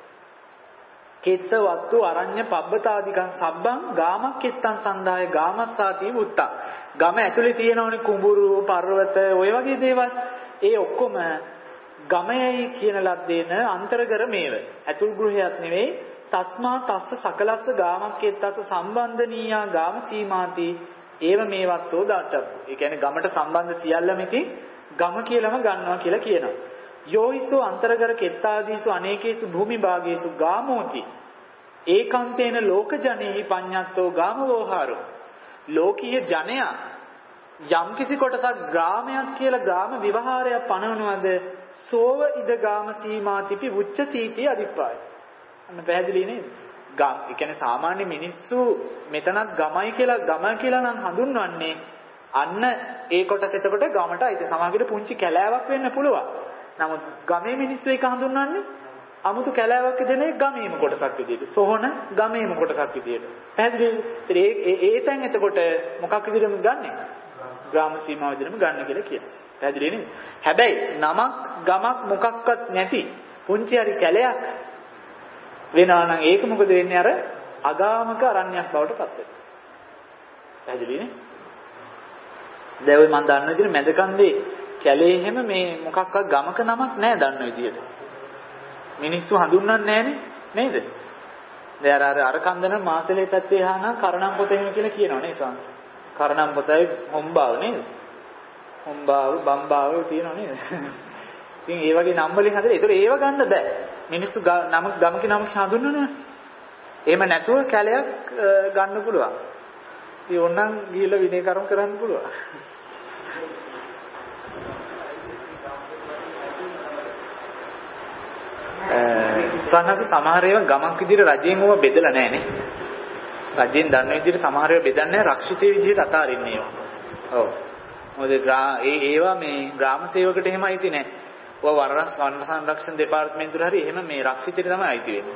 Speaker 1: කෙත්ත වත්තු අරඤ්‍ය පබ්බතාදිකං සබ්බං ගාමක් කෙත්තං සන්දාය ගාමස්සාති වුත්තා. ගම ඇතුලේ තියෙනවනේ කුඹුරු පර්වත ඔය වගේ දේවල්. ඒ ඔක්කොම ගමයයි කියන ලද්දේන අන්තර්ගර මේව. ඇතුල් ගෘහයක් නෙවෙයි. තස්මා තස්ස සකලස්ස ගාමක් කෙත්තස්ස සම්බන්ධනීයා ගාම සීමාති ඒව මේවත්ෝ දාටප්පු. ඒ කියන්නේ ගමට සම්බන්ධ සියල්ලම ඉතින් ගම කියලාම ගන්නවා කියලා කියනවා. යෝයිසෝ අන්තරගර කෙත්තාදීසු අනේකේසු භූමි භාගේසු ගාමෝති ඒකාන්තේන ලෝක ජනෙහි පඤ්ඤත්තෝ ගාමවෝහාරෝ. ලෝකීය ජනයා යම්කිසි කොටසක් ග්‍රාමයක් කියලා ග්‍රාම විවහාරයක් පනවනවද සෝව ඉද ගාම සීමාතිපි උච්චතීති අදිප්පාය. අන්න පැහැදිලි නේද? ගම් ඒ කියන්නේ සාමාන්‍ය මිනිස්සු මෙතනත් ගමයි කියලා ගම කියලා නම් හඳුන්වන්නේ අන්න ඒ කොටස එතකොට ගමට අයිති. සමහරවිට පුංචි කැලෑවක් වෙන්න පුළුවන්. නමුත් ගමේ මිනිස්සු ඒක හඳුන්වන්නේ 아무තු කැලෑවක් දෙන ගමේම කොටසක් විදියට. සොහොන ගමේම කොටසක් විදියට. පැහැදිලිද? ඒ ඒ තැන් එතකොට මොකක් විදියටද ගන්නෙ? ග්‍රාම සීමාව විදියටම ගන්න කියලා කියනවා. පැහැදිලි නේද? හැබැයි නමක් ගමක් මොකක්වත් නැති පුංචි හරි කැලයක් වෙනවා නම් ඒක මොකද වෙන්නේ? අර අගාමක අරණ්‍යයක් බවට පත් වෙනවා. පැහැදිලි නේ? දැන් ඔය මම දන්න විදිහට මැදකන්දේ කැලේ හැම මේ මොකක්වත් ගමක නමක් නැහැ දන්න විදිහට. මිනිස්සු හඳුන්වන්නේ නැහනේ නේද? දැන් අර අර කන්දන මාසලේ පැත්තේ හානම් කරණම් පොත එහෙම කියලා කියනවා නේ සාන්. කරණම් පොතයි හොම්බාව නේද? හොම්බාව බම්බාව තියෙනවා නේද? ඉතින් ඒ වගේ නම් වලින් හදලා ඒතර ඒව ගන්න බෑ. මිනිස්සු නම ගමක නම හඳුන්වනවා. එහෙම නැතුව කැලයක් ගන්න පුළුවන්. ඉතින් ඕනනම් ගිහිල්ලා විනය කර්ම කරන්න පුළුවන්. සන්නත සමහර ඒවා ගමක් විදිහට රජයෙන් ඕවා බෙදලා නැහැ නේ. රජයෙන් දන්න විදිහට සමහර ඒවා බෙදන්නේ නැහැ රක්ෂිතේ විදිහට අතාරින්නේ ඒවා. ඔව්. මොකද ඒ ඒවා මේ ග්‍රාම සේවකට එහෙම අයිති නැහැ. ඔය වරරස් වන සංරක්ෂණ දෙපාර්තමේන්තුවට හරි එහෙම මේ රක්ෂිතේට තමයි අයිති වෙන්නේ.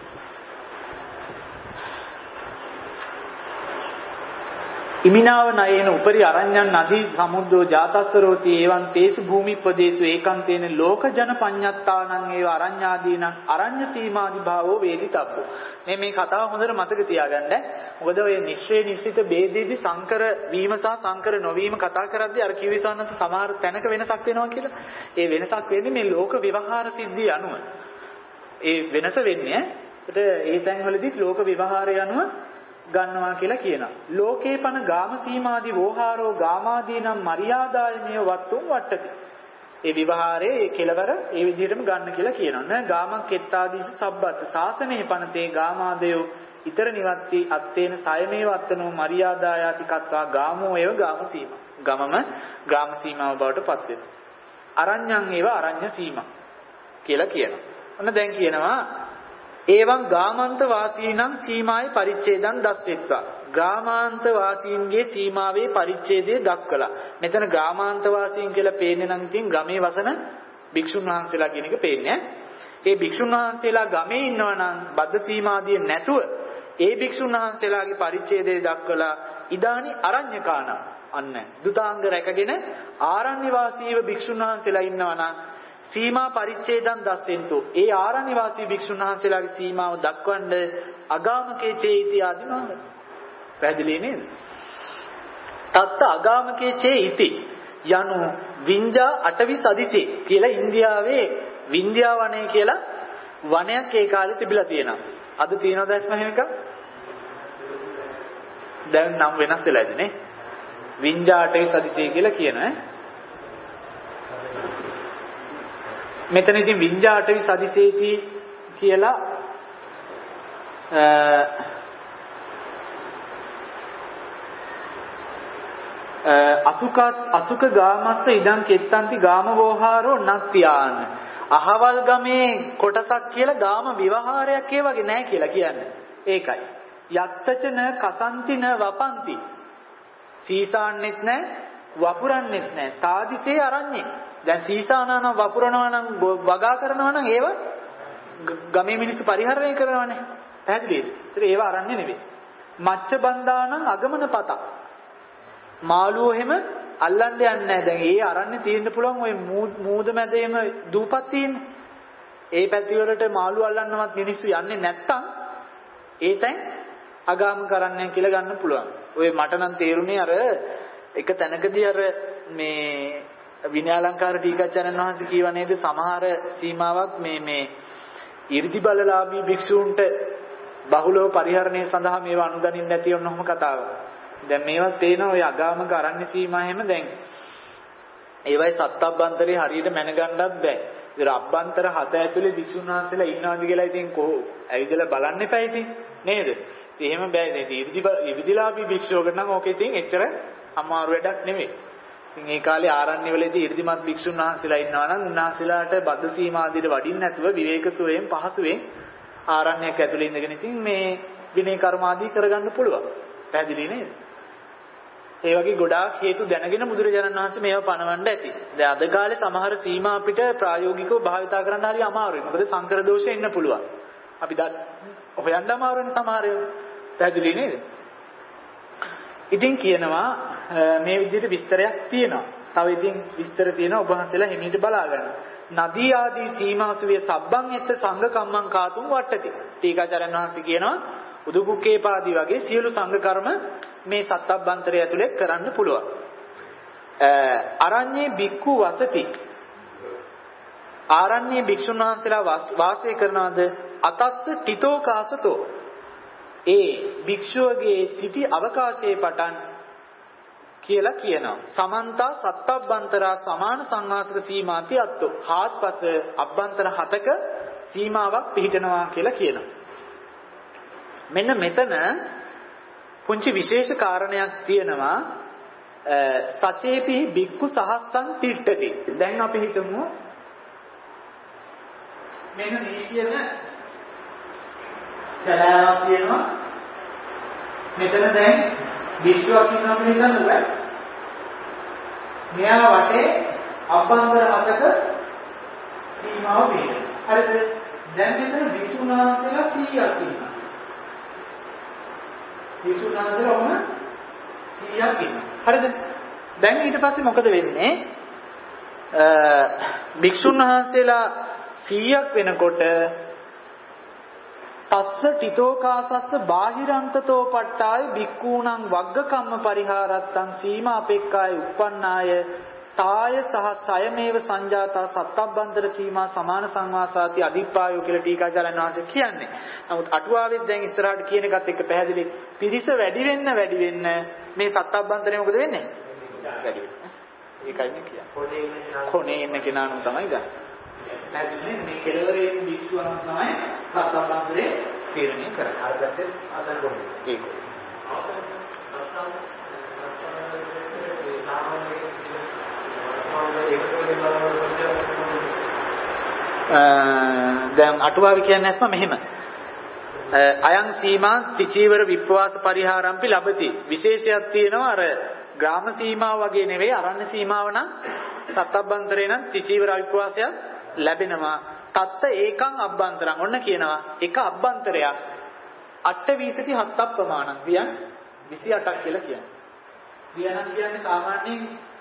Speaker 1: ඉමිනාව නයේන උපරි අරඤ්ඤන් නදී සමුද්දෝ ජාතස්සරෝති එවං තේසු භූමිපදේසු ඒකාන්තේන ලෝක ජන පඤ්ඤත්තානං ඒව අරඤ්ඤාදීනං අරඤ්ඤ සීමාදි භාවෝ වේදිතබ්බෝ. මේ මේ කතාව හොඳට මතක තියාගන්න. මොකද ඔය නිශ්චය නිශ්චිත ભેදෙදි සංකර වීම සහ සංකර නොවීම කතා කරද්දී අර කිවිසන්නත් සමහර තැනක වෙනසක් වෙනවා කියලා. ඒ වෙනසක් වෙන්නේ මේ ලෝක විවහාර සිද්ධිය අනුව. ඒ වෙනස වෙන්නේ ඒකට ඒ තැන්වලදී ලෝක විවහාරය අනුව ගන්නවා කියලා කියනවා. ලෝකේ පන ගාම සීමාදී වෝහාරෝ ගාමාදීනම් මරියාදායමේ වත්තුම් වට්ටති. ඒ විවහාරයේ ඒ කෙලවර ඒ විදිහටම ගන්න කියලා කියනවා. න ගාමක් කෙත්තාදීස සබ්බත් සාසනේ පනතේ ගාමාදයෝ ඊතර නිවත්ති අත්තේන සයමේ වත්තනෝ මරියාදායාති කත්වා ගාමෝ ඒව ගාම සීමා. ගමම ග්‍රාම සීමාව බවට පත් වෙනවා. අරඤ්ඤං ඒව අරඤ්ඤ සීමා කියලා කියනවා. ඔන්න දැන් කියනවා එවං ගාමාන්ත වාසීනම් සීමායි පරිච්ඡේදං දස්සෙත්වා. ග්‍රාමාන්ත වාසීන්ගේ සීමාවේ පරිච්ඡේදය දක්වලා. මෙතන ග්‍රාමාන්ත වාසීන් කියලා පේන්නේ නම් ඉතින් ගමේ වසන භික්ෂුන් වහන්සේලා කියන එක පේන්නේ. ඒ භික්ෂුන් වහන්සේලා ගමේ ඉන්නවා නම් බද්ධ සීමාදිය නැතුව ඒ භික්ෂුන් වහන්සේලාගේ පරිච්ඡේදය දක්වලා ඉදානි අරඤ්‍යකාන අන්න දුතාංග රැකගෙන ආරණ්‍ය වාසීව භික්ෂුන් වහන්සේලා ඉන්නවා නම් සීමා පරිච්ඡේදං දස්සෙන්තෝ. ඒ ආරණ්‍ය වාසී භික්ෂුන් වහන්සේලාගේ සීමාව දක්වන්න අගාමකේ චේති ආදිමාව. පැහැදිලි නේද? තත්ත අගාමකේ චේති යනු විඤ්ඤා අටවි සදිසේ කියලා ඉන්දියාවේ වින්ධ්‍යා වනය කියලා වනයක් ඒ කාලේ තිබිලා තියෙනවා. අද තියෙනවද ඇස්ම එහෙම එකක්? දැන් නම් වෙනස් වෙලා ඉන්නේ නේ. විඤ්ඤා අටවි සදිසේ කියලා කියන ඈ මෙතන ඉතින් විඤ්ඤා අටවි සදිසේති කියලා අසුක අසුක ගාමස්ස ඉදන් කෙත්තන්ති ගාමවෝහාරෝ නත්ත්‍යාන. අහවල් ගමේ කොටසක් කියලා ගාම විවහාරයක් ඒ වගේ නැහැ කියලා කියන්නේ. ඒකයි. යත්තචන කසන්තින වපන්ති. සීසාන්නෙත් නැහැ, වපුරන්නෙත් නැහැ. තාදිසේ අරන්නේ. දැන් සීසානන වපුරනවා නම් වගා කරනවා නම් ඒව ගමේ මිනිස්සු පරිහරණය කරනවානේ. පැහැදිලිද? ඒතර ඒව අරන්නේ නෙවෙයි. මච්ච බන්දානං අගමන පත. මාළුවෝ එහෙම අල්ලන්න යන්නේ නැහැ. දැන් ඒ අරන්නේ තියෙන්න පුළුවන් ওই මූද මැදේම දූපත් තියෙන්නේ. ඒ පැති වලට මාළුවෝ අල්ලන්නවත් මිනිස්සු යන්නේ නැත්තම් ඒ තැන් අගාම කරන්නේ කියලා ගන්න පුළුවන්. ඔය මට නම් තේරුනේ අර එක තැනකදී අර මේ විනයාලංකාර ටීකාචාර්යන් වහන්සේ කියව නේද සමහර සීමාවක් මේ මේ 이르දි බලලාභී භික්ෂූන්ට බහුලව පරිහරණය සඳහා මේවා අනුදනින්න නැති වුණොම කතාවක්. දැන් මේවත් තේනවා ඔය අගාමක අරණ්‍ය සීමා හැම දැන් ඒවයි සත්අබ්බන්තරේ හරියට මැනගන්නවත් බෑ. ඒතර අබ්බන්තර හත ඇතුලේ භික්ෂුන් වහන්සේලා ඉන්නවද කියලා ඉතින් කොහොම ඇවිදලා බලන්න එපා ඉතින් නේද? ඉතින් එහෙම බෑ නේද? 이르දි 이르දිලාභී භික්ෂුවකට නම් ඕකේ ඉතින් එච්චර අමාරු වැඩක් නෙමෙයි. ඉතින් ඒ කාලේ ආරණ්‍ය වලදී 이르දිමත් භික්ෂුන් වහන්සේලා ඉන්නවා නම් උන්වහන්සේලාට බද්ද සීමා ආදියට වඩින්න නැතුව විවේක සුවයෙන් පහසුවෙන් ආරණ්‍යයක් ඇතුලේ ඉඳගෙන ඉතින් මේ විනය කර්ම ආදී කරගන්න පුළුවන්. පැහැදිලි නේද? ඒ වගේ ගොඩාක් හේතු දැනගෙන බුදුරජාණන් වහන්සේ මේව පනවන්න ඇති. දැන් අද කාලේ සමහර සීමා අපිට ප්‍රායෝගිකව භාවිතා කරන්න හරි අමාරුයි. මොකද සංකර දෝෂ එන්න පුළුවන්. අපි හොයන්න අමාරුනේ සමහර ඒවා. පැහැදිලි නේද? ඉතින් කියනවා මේ විදිහට විස්තරයක් තියෙනවා. තව ඉතින් විස්තර තියෙනවා ඔබ වහන්සේලා හිමීට බලා ගන්න. නදී ආදී සීමාසුවේ සබ්බං එත්ත සංඝ කම්මං කාතුම් වට්ටති. ටීකාචාර්යන් වහන්සේ කියනවා උදුකුක්කේපාදී වගේ සියලු සංඝ කර්ම මේ සත්අබ්බන්තරය ඇතුලේ කරන්න පුළුවන්. අරඤ්ඤේ බික්ඛු වසති. ආරණ්‍ය භික්ෂුන් වහන්සේලා වාසය කරනවාද අතස්ස ටිතෝකාසතෝ. ඒ භික්ෂුවගේ සිටි අවකාශයේ පටන් කියලා කියනවා. සමන්ත සත්අබ්බන්තරා සමාන සංවාසක සීමාති අත්තෝ. හාත්පස අබ්බන්තර හතක සීමාවක් පිහිටනවා කියලා කියනවා. මෙන්න මෙතන පුංචි විශේෂ කාරණයක් තියෙනවා. සචේපි බික්ඛු සහස්සං තිට්ඨති. දැන් අපි හිතමු මෙන්න මේ කියන කලාවක් තියෙනවා. මෙතන දැන් භික්ෂුවක් ඉන්නවා කියලා හිතන්නකෝ. මෙයා වටේ අබ්බන්තර හතක සීමාව පිළිගන්න. හරිද? දැන් මෙතන භික්ෂුන් වහන්සේලා කීයක් ඉන්නවා? භික්ෂුන් වහන්සේලා වුණ කීයක් ඉන්නවා? හරිද? දැන් ඊට පස්සේ මොකද වෙන්නේ? භික්ෂුන් වහන්සේලා සීයක් වෙනකොට තස්ස ටිතෝකාසස්ස බාහිරන්තතෝ පට්ඨාය භික්ඛූණං වග්ගකම්ම පරිහාරත්තං සීමා අපේක්ඛාය උප්පන්නාය තාය සහ සයමේව සංජාතා සත්අබ්බන්තර සීමා සමාන සංවාසාති අදිප්පායෝ කියලා ටීකාචාර්යන් වහන්සේ කියන්නේ. නමුත් අටුවාවෙත් දැන් ඉස්සරහට කියන එකත් එක්ක පැහැදිලි පිරිස වැඩි වෙන්න වැඩි වෙන්න මේ සත්අබ්බන්තරේ මොකද වෙන්නේ? වැඩි වෙන්න. ඒකයි මේ කියන්නේ. කොනේ ඉන්න කෙනා නෝ තමයි ගන්න. පැහැදිලි මේ කෙලවරේ භික්ෂුවන් තමයි සත්අබ්බන්තරේ තීරණය කරන්නේ. අරගත්තේ අදන් කොහොමද? ඒක. දැන් අටුවාව කියන්නේ නැස්ම මෙහෙම. අයං සීමා ත්‍රිචීවර විප්පවාස පරිහාරම්පි ලබති. විශේෂයක් තියෙනවා අර ග්‍රාම සීමාව වගේ නෙවෙයි අරණ්‍ය සීමාව නම් සත්අබ්බන්තරේ නම් ත්‍රිචීවර විප්පවාසයක් ලැබෙනවා. තත්ත ඒකං අබ්බන්තරං ඔන්න කියනවා එක අබ්බන්තරයක් අට විසති හත් ප්‍රමාණං වියන් විසි අටක් කියලා කියන්නේ. වියනම් කියන්නේ සාමාන්‍යයෙන්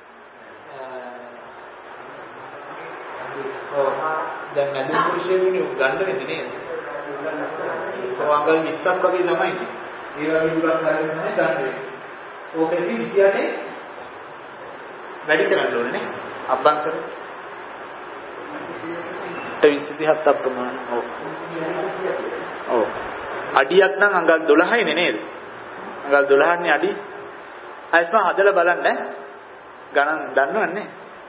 Speaker 1: ඔව් දැන් මැදින් පුරුෂයෙකුනේ ගන්න වෙන්නේ නේද? ඔව් අංගල් විස්සක් වගේ තමයි. ඒ වගේ දුරක් හරියට තමයි ගන්න වෙන්නේ. ඕකෙදී විසි අටේ වැඩි කරන්න ඕනේ නේ අබ්බන්තර. විසි හත් ප්‍රමාණ. ඔව්. ඔව්. අඩියක් නම් අඟල් දොළහයි නේද? අඟල් දොළහන්නේ අඩි. අයිස්ම හදලා බලන්න ඈ. ගණන් දන්නවන්නේ?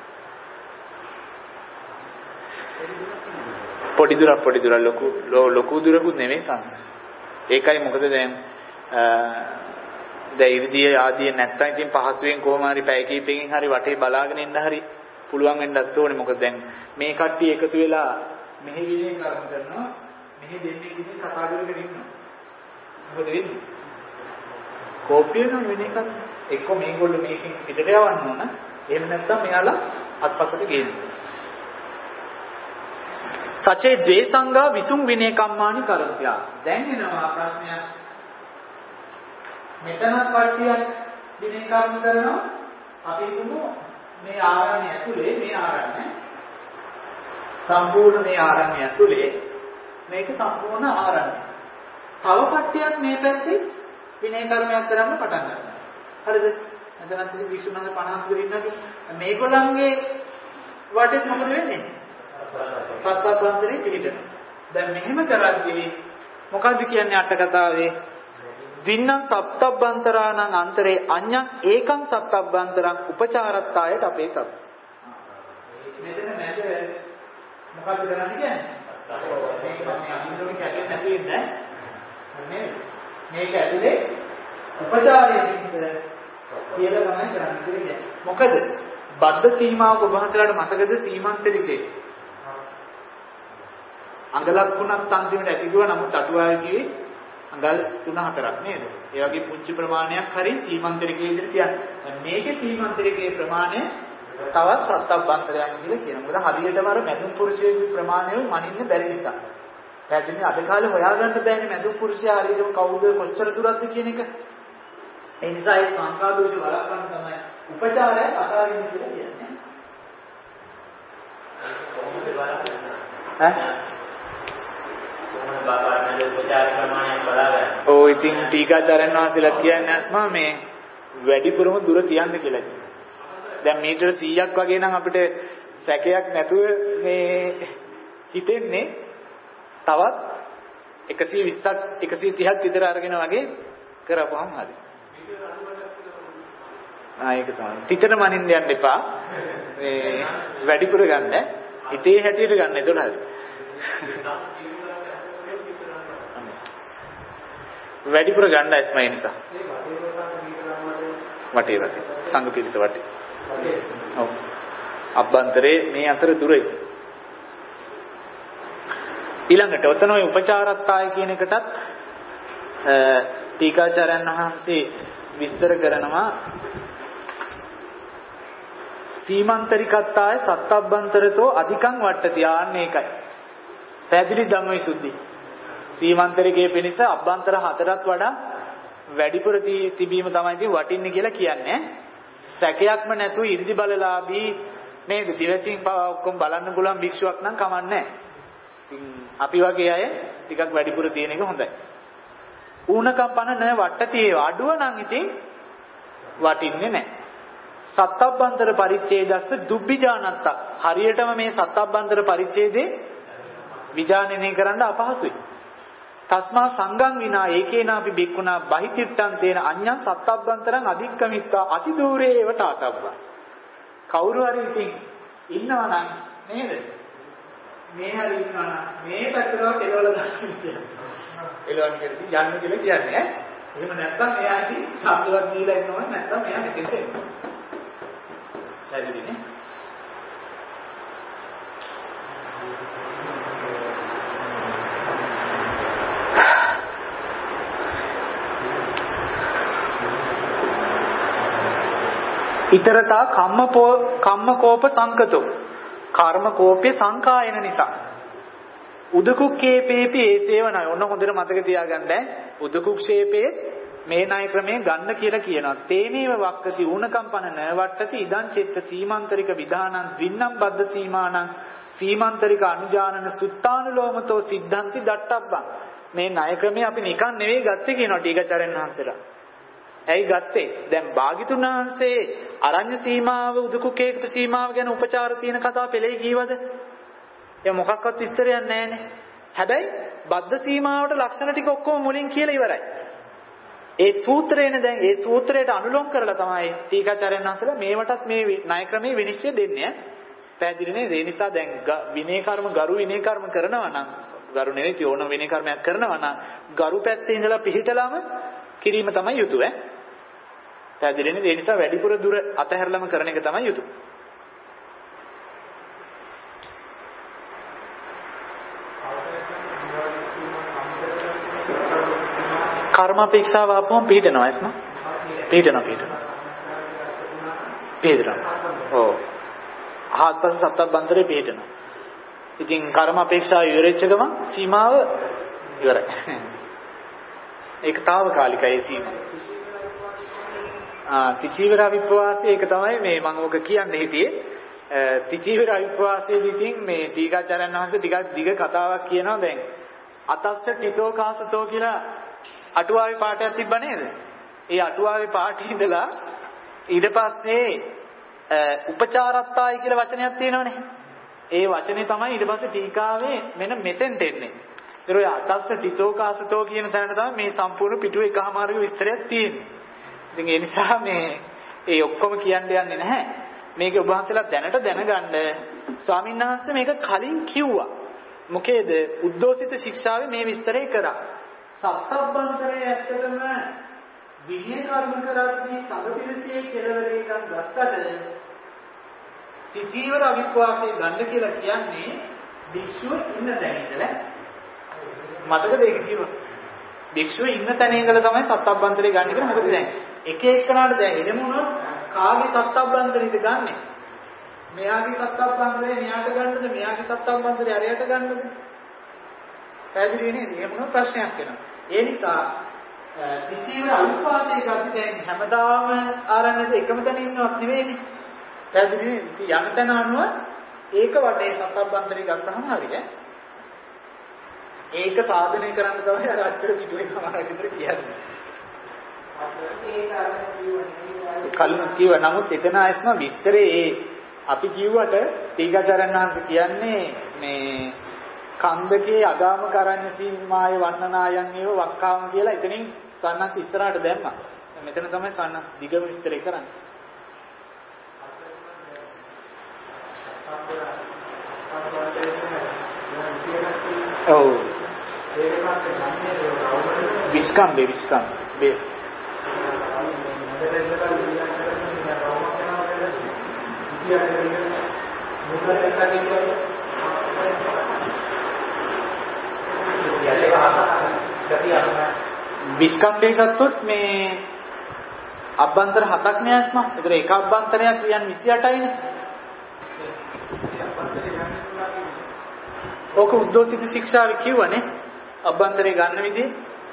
Speaker 1: පොඩි දුරක් පොඩි දුරක් ලොකු ලොකු දුරකුත් නෙමෙයි සංස. ඒකයි මොකද දැන් දැන් ඉරිදී ආදී නැත්තම් ඉතින් පහසුවෙන් කොහොම හරි පැය කීපකින් හරි වටේ බලාගෙන ඉන්න හරි පුළුවන් වෙන්නත් ඕනේ. මොකද දැන් මේ කට්ටිය එකතු වෙලා මෙහි විදිහෙන් කර්ම කරනවා. මෙහි දෙන්නේ විදිහෙන් කතා කරගෙන ඉන්නවා. මොකද වෙන්නේ? කෝපිය නම් වෙන එකක්. එක්ක මේගොල්ලෝ මේකෙන් පිටට යවන්න ඕන. එහෙම නැත්නම් මෙයාලා අත්පසට ගේන්න. සචේ ද්වේසංගා විසුම් විනේ කම්මානි කරන්තියා. දැන් එනවා ප්‍රශ්නයක්. මෙතනත් කට්ටියක් විනේ කර්ම කරනවා. අපි හිතමු මේ ආරණ්‍ය ඇතුලේ මේ ආරණ්‍ය සම්පූර්ණ මේ ආරණ්‍ය ඇතුලේ මේක සම්පූර්ණ ආරණ්‍ය. තව කට්ටියක් මේ පැත්තේ විනය කර්මයක් කරන්න පටන් ගන්නවා. හරිද? එතනත් ඉතින් විසුණුන්ගේ පනහක් දෙරින්නද මේගොල්ලන්ගේ වටේත් මොකද වෙන්නේ? සත්ත්වබ්බන්තරේ පිළිදෙන. දැන් මෙහෙම කරද්දී මොකද්ද කියන්නේ අට කතාවේ? වින්නම් සත්ත්වබ්බන්තරාණං අන්තරේ අඤ්ඤං ඒකං සත්ත්වබ්බන්තරං උපචාරත්තායට අපේතත්. මෙතන මැද මොකද්ද කරන්නේ කියන්නේ? මේක මේ අඳුරේ කැටෙන්නේ නැති වෙන්නේ නැහැ. මේක ඇතුලේ උපචාරයේ සිට කියලා තමයි කරන්නේ. මොකද බද්ධ සීමාවක වහන්සලාට මතකද සීමන්තරිකේ අඟලක් තුනක් අන්තිමට ඇති ගියා. නමුත් අටුවාවේ කිව්වේ අඟල් තුන හතරක් නේද? ඒ වගේ පුංචි ප්‍රමාණයක් හරි සීමන්තරිකේ ඉදිරි තියන්නේ. මේකේ සීමන්තරිකේ ප්‍රමාණය තවත් සත්ත්වබ්බන්තරයක් කියලා කියනවා. මොකද හරියටම අර මැදුම් පුරුෂයෙකුගේ ප්‍රමාණය මනින්න බැරි නිසා. පැහැදිලිද? අද කාලේ හොයාගන්න බෑනේ මැදුම් පුරුෂයා හරියටම කවුද කොච්චර දුරක්ද කියන එක. ඒ නිසා ඒ සංකාදෝෂ වළක්වන්න තමයි උපචාරය අතාරින්න කියලා කියන්නේ. ඈ? කොහොමද බාපාරනේ උපචාර ප්‍රමාණය බලාගන්නේ? ඔව් ඉතින් ටීකාචාර්යන් වහන්සේලා කියන්නේ අස්මා මේ වැඩිපුරම දුර තියන්න කියලා කියනවා. දැන් මීටර සීයක් වගේ නම් අපිට සැකයක් නැතුව මේ හිතෙන්නේ තවත් එකසිය විස්සක් එකසිය තිහක් විතර අරගෙන වගේ කරපුවාම හරි. ආ ඒක තමයි. පිටට මනින්න යන්න එපා. මේ වැඩිපුර ගන්න. හිතේ හැටියට ගන්න. එතකොට හරි. වැඩිපුර ගන්න ඇස්මයි නිසා. වටේ වටේ. සංඝ පිරිස වටේ. ඔව්. අභ්‍යන්තරේ මේ අතර දුරයි. ඊළඟට ඔතන ඔය උපචාරත්තාය කියන එකටත් ටීකාචාර්යන් වහන්සේ විස්තර කරනවා සීමන්තරිකත්තාය සත්තබ්බන්තරතෝ අධිකං වට්ටති. ආන්නේ ඒකයි. පැහැදිලි ධම්මවිසුද්ධි. සීමන්තරිකයේ පිණිස අභ්‍යන්තර හතරට වඩා වැඩිපුර තිබීම තමයි ඉතින් වටින්නේ කියලා කියන්නේ. සැකයක්ම නැතුව 이르දි බලලාභී නේද? දිවසින් පවා ඔක්කොම බලන්න පුළුවන් භික්ෂුවක් නම් කමන්නේ අපි වගේ අය ටිකක් වැඩිපුර තියෙන එක හොඳයි. ඌනකම් පන නැ වට්ටති අඩුව නම් ඉතින් වටින්නේ නැහැ. සත්තබ්බන්තර පරිච්ඡේදස්ස දුබ්බිජානත්ත. හරියටම මේ සත්තබ්බන්තර පරිච්ඡේදේ විජානනය කරන්න අපහසුයි. තස්මා සංගම් විනා ඒකේනාපි බික්කුණා බහිතිට්ටං තේන අඤ්ඤං සත්තබ්බන්තරං අධික්කමිත්තා අති දූරේ ඒව තාතබ්බා. කවුරු හරි ඉතින් ඉන්නවා නම් නේද? මේ හරි ඉන්නවා නම් මේ පැත්තට එළවල ගන්න කියලා. එළවන්න කියලා යන්න කියලා කියන්නේ ඈ. එහෙම නැත්නම් එයා ඉතින් ශබ්දවත් දීලා ඉන්නවා නැත්නම් එයා මෙතෙන්ට එනවා. හරිදනේ? ඊතරතා කම්මපෝ කම්මකෝප සංකතෝ කර්ම කෝපේ සංකායන නිසා උදකුක්කේපේපි ඒසේවනයි. ඔන්න හොඳට මතක තියාගන්න. උදකුක්ෂේපේ මේ ණය ක්‍රමයෙන් ගන්න කියලා කියනවා. තේනේව වක්කති ඌනකම්පන නවට්ටති ඉදං චෙත්ත සීමාන්තරික විධානං වින්නම් බද්ද සීමානං සීමාන්තරික අනුජානන සුත්තානුලෝමතෝ සිද්ධාන්ති දට්ටබ්බං. මේ ණය ක්‍රමය අපි නිකන් නෙවෙයි ගත්තේ කියනවා ටීකාචාර්යන් වහන්සේලා. ඇයි ගත්තේ? දැන් භාග්‍යතුන් වහන්සේ අරඤ්‍ය සීමාව උදුකුකේක සීමාව ගැන උපචාර තියෙන කතාව පෙළේ කීවද? ඒ මොකක්වත් විස්තරයක් නැහැනේ. හැබැයි බද්ධ සීමාවට ලක්ෂණ ටික ඔක්කොම මුලින් කියලා ඉවරයි. ඒ සූත්‍රේනේ දැන් ඒ සූත්‍රයට අනුලෝම කරලා තමයි ටීකාචාර්යන් වහන්සේලා මේවටත් මේ ණය ක්‍රමයේ විනිශ්චය දෙන්නේ. පැහැදිලි නේද? ඒ නිසා දැන් විනය කර්ම ගරු විනය කර්ම කරනවා නම් ගරු නෙවෙයි ඕන විනය කර්මයක් කරනවා නම් ගරු පැත්තේ ඉඳලා පිළිහිටලාම කිරීම තමයි යුතුය ඈ. පැහැදිලි නේද? ඒ නිසා වැඩිපුර දුර අතහැරලම කරන එක තමයි යුතුය. කර්ම අපේක්ෂාව ආපුවම පිළිටනවා එස්ම. පිළිටනවා පිළිටනවා. පිළිටනවා. ඔව්. ආත්පස සත්තබ්බන්තරේ පිළිටනවා. ඉතින් කර්ම අපේක්ෂාව ඉවරෙච්ච ගමන් සීමාව ඉවරයි. ඒක తాවකාලිකයි සීමාව. ආ තිචීවර විපවාසය ඒක තමයි මේ මම ඔක කියන්නේ හිටියේ. තිචීවර විපවාසයේදී ඉතින් මේ ටීකාචාර්යන් වහන්සේ ටිකක් දිග කතාවක් කියනවා දැන්. අතස්ස ටිතෝ කාසතෝ කියලා අටුවාවේ පාඩයක් තිබ්බ නේද? ඒ අටුවාවේ පාඩේ ඉඳලා ඊට පස්සේ උපචාරත්තායි කියලා වචනයක් තියෙනවනේ. ඒ වචනේ තමයි ඊට පස්සේ ටීකාවේ මෙන්න මෙතෙන්ට එන්නේ. ඒතර ඔය අතස්ස ටිතෝ කාසතෝ කියන තැනට තමයි මේ සම්පූර්ණ පිටුවේ එකමාරක විස්තරයක් තියෙන්නේ. ඉතින් ඒ නිසා මේ ඒ ඔක්කොම කියන්න යන්නේ නැහැ. මේක ඔබ වහන්සේලා දැනට දැනගන්න ස්වාමීන් වහන්සේ මේක කලින් කිව්වා. මොකේද? උද්දෝසිත ශික්ෂාවේ මේ විස්තරය කරා. සත්තබ්බන්තරයේ ඇත්තටම විනය කර්ම කරද්දී සමපිරිසේ කෙලවර එකක් ගත්තට තිචීවර අවිපවාසයේ ගන්න කියලා කියන්නේ භික්ෂුව ඉන්න තැන ඉඳලා මතකද ඒක කිව්වා? භික්ෂුව ඉන්න තැන ඉඳලා තමයි සත්තබ්බන්තරේ ගන්න කියලා. මොකද දැන් එක එකනාට දැන් එහෙම වුණොත් කාගේ සත්තබ්බන්තරේද ගන්නෙ? මෙයාගේ සත්තබ්බන්තරේ මෙයාට ගන්නද? මෙයාගේ සත්තබ්බන්තරේ අරයට ගන්නද? පැහැදිලි නේද? එහෙම වුණොත් ප්‍රශ්නයක් වෙනවා. ඒ නිසා තිචීවර අවිපවාසයේ ගන්න දැන් හැමදාම ආරණ්‍යද එකම තැන ඉන්නවත් නෙවෙයිනේ. පැහැදිලි නේද? යන තැන අනුව ඒක වටේ සත්තබ්බන්තරේ ගත්තහම හරිය. ඒක සාධනය කරන්න තමයි අර අච්චර පිටුවේ කමාරක් විතර කියන්නේ. කලින් කිව්ව නමුත් එතන ආයස්ම විස්තරේ ඒ අපි කිව්වට ටීකාචාර්යන් වහන්සේ කියන්නේ මේ කන්දකේ අගාම කරන්න සීමාය වන්නනායන් ඒව වක්කාම කියලා එතනින් සන්නස් ඉස්සරහට දැම්මා. මෙතන තමයි සන්නස් දිගම විස්තරේ කරන්නේ. ඔව්. විස්කම්බේ විස්කම්බේ විස්කම්බේ ගත්තොත් මේ අභ්‍යන්තර හතක් නේ ආස්ම. ඒතර එක අභ්‍යන්තරයක් කියන්නේ විසි අටයිනේ. ඕක උද්දෝසිත ශික්ෂාවේ කිව්වනේ අභ්‍යන්තරේ ගන්න විදිහ.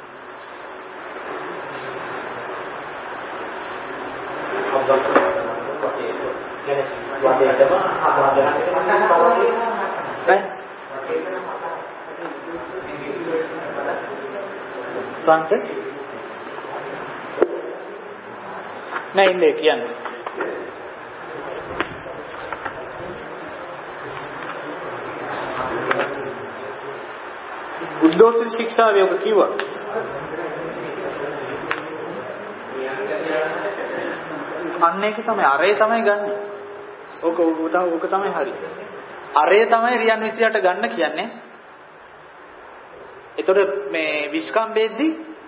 Speaker 1: සංසේ නෑ ඉන්නේ කියන්නේ උද්දෝසිත ශික්ෂාවේ ඔක කිව්වා. අන්න ඒක තමයි අරේ තමයි ගන්න. ඕක ඕක තමයි හරි. අරේ තමයි රියන් විසි අට ගන්න කියන්නේ. එතකොට මේ විස්කම්බේද්දි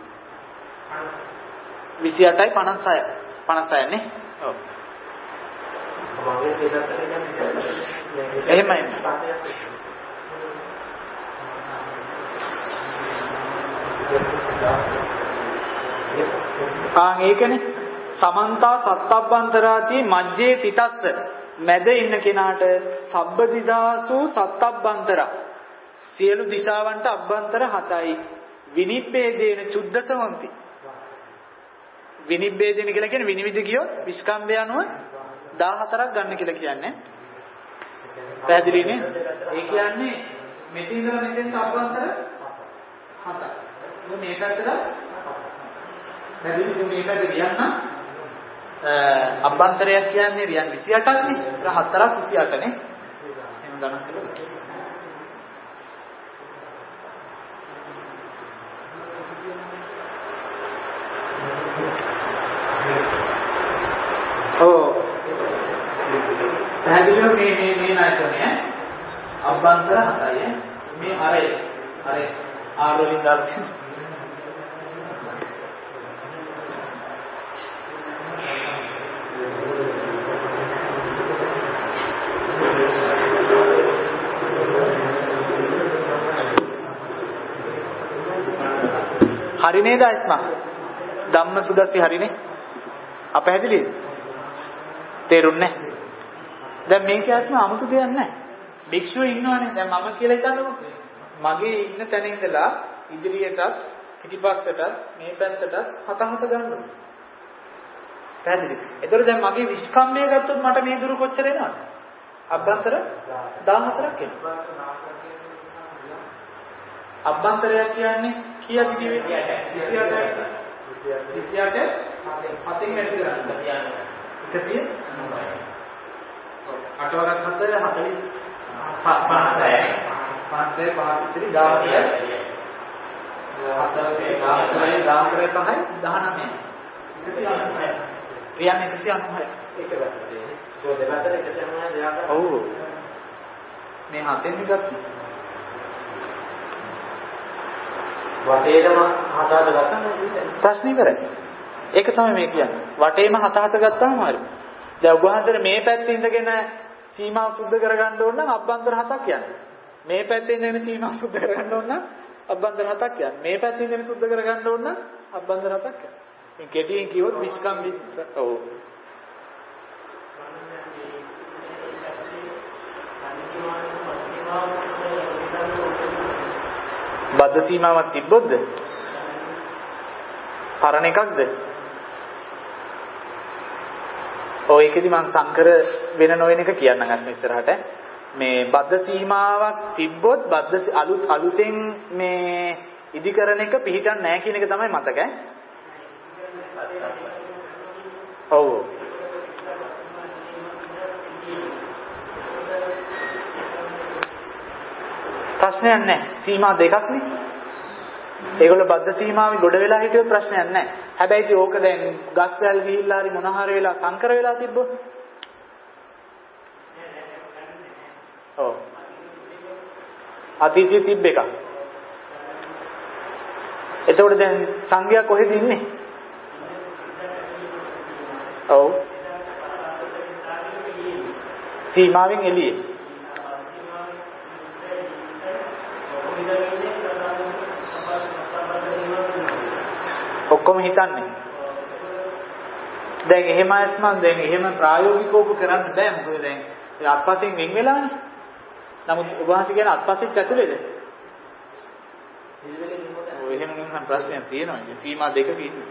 Speaker 1: විසි අටයි පනස් හයයි පනස් හයයි නේ. ඔව්. එහෙමයි. ආන් ඒකනේ සමන්තා සත්තබ්බන්තරාති මජ්ජේ තිතස්ස මැද ඉන්න කෙනාට සබ්බදිදාසු සත්තබ්බන්තර සියලු දිශාවන්ට අභ්‍යන්තර හතයි විනිබ්බේදේන චුද්දස හොಂತಿ විනිබ්බේදේන කියලා කියන්නේ විනිවිද කියොත් විස්කම්බය අනුව දාහතරක් ගන්න කියලා කියන්නේ පැහැදිලි නේ ඒ කියන්නේ මෙතන ඉඳලා මෙතෙන්ට අභ්‍යන්තර හතයි මේ පැත්තට පැහැදිලි මේ පැත්තට රියන්න අභ්‍යන්තරයක් කියන්නේ රියන් විසි අටක් නේ ඒක හතරක් විසි අට නේ එහෙනම් ගණන් කළොත් ඔව් පැහැදිලිව මේ මේ මේ නායකනේ අභ්‍යන්තර හතයි මේ අරේ අරේ ආර වලින් දාලා හරි නේද අස්මා? ධම්ම සුදස්සි හරිනේ. අපහැදිලිද? තේරුන්නේ නැහැ. දැන් මේක අස්මා 아무තු දෙයක් නැහැ. භික්ෂුව ඉන්නවනේ. දැන් මම කියලා හිතන්නකො. මගේ ඉන්න තැන ඉඳලා ඉදිරියටත් පිටිපස්සටත් මේ පැත්තටත් හත හත ගන්න ඕනේ. පැහැදිලිද? ඒතකොට දැන් මගේ විස්කම්මය ගත්තොත් මට මේ දුර කොච්චර එනවද? අභ්‍යන්තර දාහතරක් එනවා. අභ්‍යන්තරයක් කියන්නේ කීයද කිව්වේ? විසිඅටයි. විසිඅට හතෙන් වැඩි කරන්න. එකසිය අටවරක් හතර හතලිස් පහයි. පහයි පහයි දාහතරයි. හතරේ දාහතරයි දාහතරයි පහයි දහනවයයි. එකසිය අනූහයි. ක්‍රියාන්නේ එකසිය අනූහයි. ඒක වැරදිද? ඒක දෙපැත්තට එකසිය අනූහයි දෙයක්. ඔව්. මේ හතෙන් ගත්තා. වටේටම හත හත ගත්තාම ප්‍රශ්න ඉවරයි. ඒක තමයි මේ කියන්නේ. වටේම හත හත ගත්තාම හරි. දැන් උගහන්සර මේ පැත්තේ ඉඳගෙන සීමා සුද්ධ කරගන්න ඕන නම් අභ්‍යන්තර හතක් කියන්නේ. මේ පැත්තේ ඉඳගෙන සීමා සුද්ධ කරගන්න ඕන නම් අභ්‍යන්තර හතක් කියන්නේ. මේ පැත්තේ ඉඳගෙන සුද්ධ කරගන්න ඕන නම් අභ්‍යන්තර හතක් කියන්නේ. මේ කෙටියෙන් කිව්වොත් විස්කම් ඔව්. බද්ධ සීමාවක් තිබ්බොත්ද? පරණ එකක්ද? ඔය එකේදී මම සංකර වෙන නොවන එක කියන්නම් අස්ම ඉස්සරහට. මේ බද්ධ සීමාවක් තිබ්බොත් බද්ධ අලුත් අලුතෙන් මේ ඉදිකරන එක පිළිටන්නේ නැහැ කියන එක තමයි මතක ඈ. ඔව්. ප්‍රශ්නයක් නැහැ. සීමා දෙකක් නේ. ඒගොල්ලෝ බද්ධ සීමාවේ ගොඩ වෙලා හිටියොත් ප්‍රශ්නයක් නැහැ. හැබැයි ඉතින් ඕක දැන් ගස් වැල් ගිහිල්ලා හරි මොන හරි වෙලා සංකර වෙලා තිබ්බොත්. ඔව්. අතීතයේ තිබ්බ එක. එතකොට දැන් සංඝයා කොහෙද ඉන්නේ? ඔව්. සීමාවෙන් එළියේ. ඔක්කොම හිතන්නේ. දැන් එහෙම අස්මන් දැන් එහෙම ප්‍රායෝගිකවම කරන්න බෑ. මොකද දැන් අත්පසින් වෙන් වෙලානේ. නමුත් ඔබ වහන්සේ කියන අත්පසින් ඇතුලේද? ඔය එහෙම නම් ප්‍රශ්නයක් තියෙනවා. සීමා දෙකක ඉන්නේ.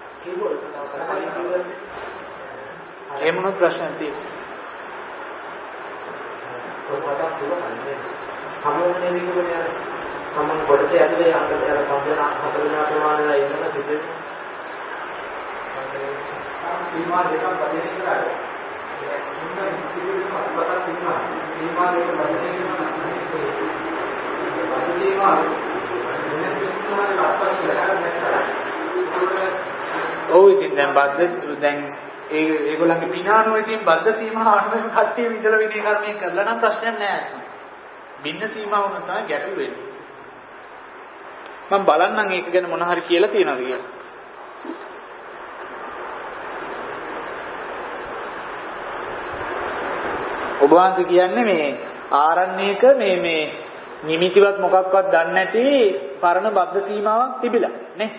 Speaker 1: එහෙම නෝ ප්‍රශ්නයක් තියෙනවා.
Speaker 2: ඔබට පුළුවන්ද? සම්මෝහනේ විකුණන්නේ සම්මෝහ කොටසේ ඇතුලේ අංගය සම්පූර්ණ හතරවෙනි ප්‍රමාණය ඉන්නම තිබෙන්නේ. සීමා දෙකක් බෙදෙන්න කරාද? මුන්න ඉතිරිම අත්පතක් තියෙනවා. සීමා දෙක බෙදෙන්න කරනවා. සීමා වෙනස් අත්පත් කියලා නැත්නම්
Speaker 1: ඔව් ඉතින් දැන් බද්ද දැන් ඒ ඒගොල්ලන්ගේ පිනානෝ ඉතින් බද්ද සීමා අනුව කට්ටිය විදලා විනය කර්මය කරලා නම් ප්‍රශ්නයක් නෑ. බින්න සීමා වුණා තමයි ගැටලු වෙන්නේ. මම බලන්නම් ඒක ගැන මොන හරි කියලා තියනවාද කියලා. ඔබ වහන්සේ කියන්නේ මේ ආරණ්‍යයක මේ මේ නිමිතිවත් මොකක්වත් දන්නේ නැති පරණ බද්ධ සීමාවක් තිබිලා නේ.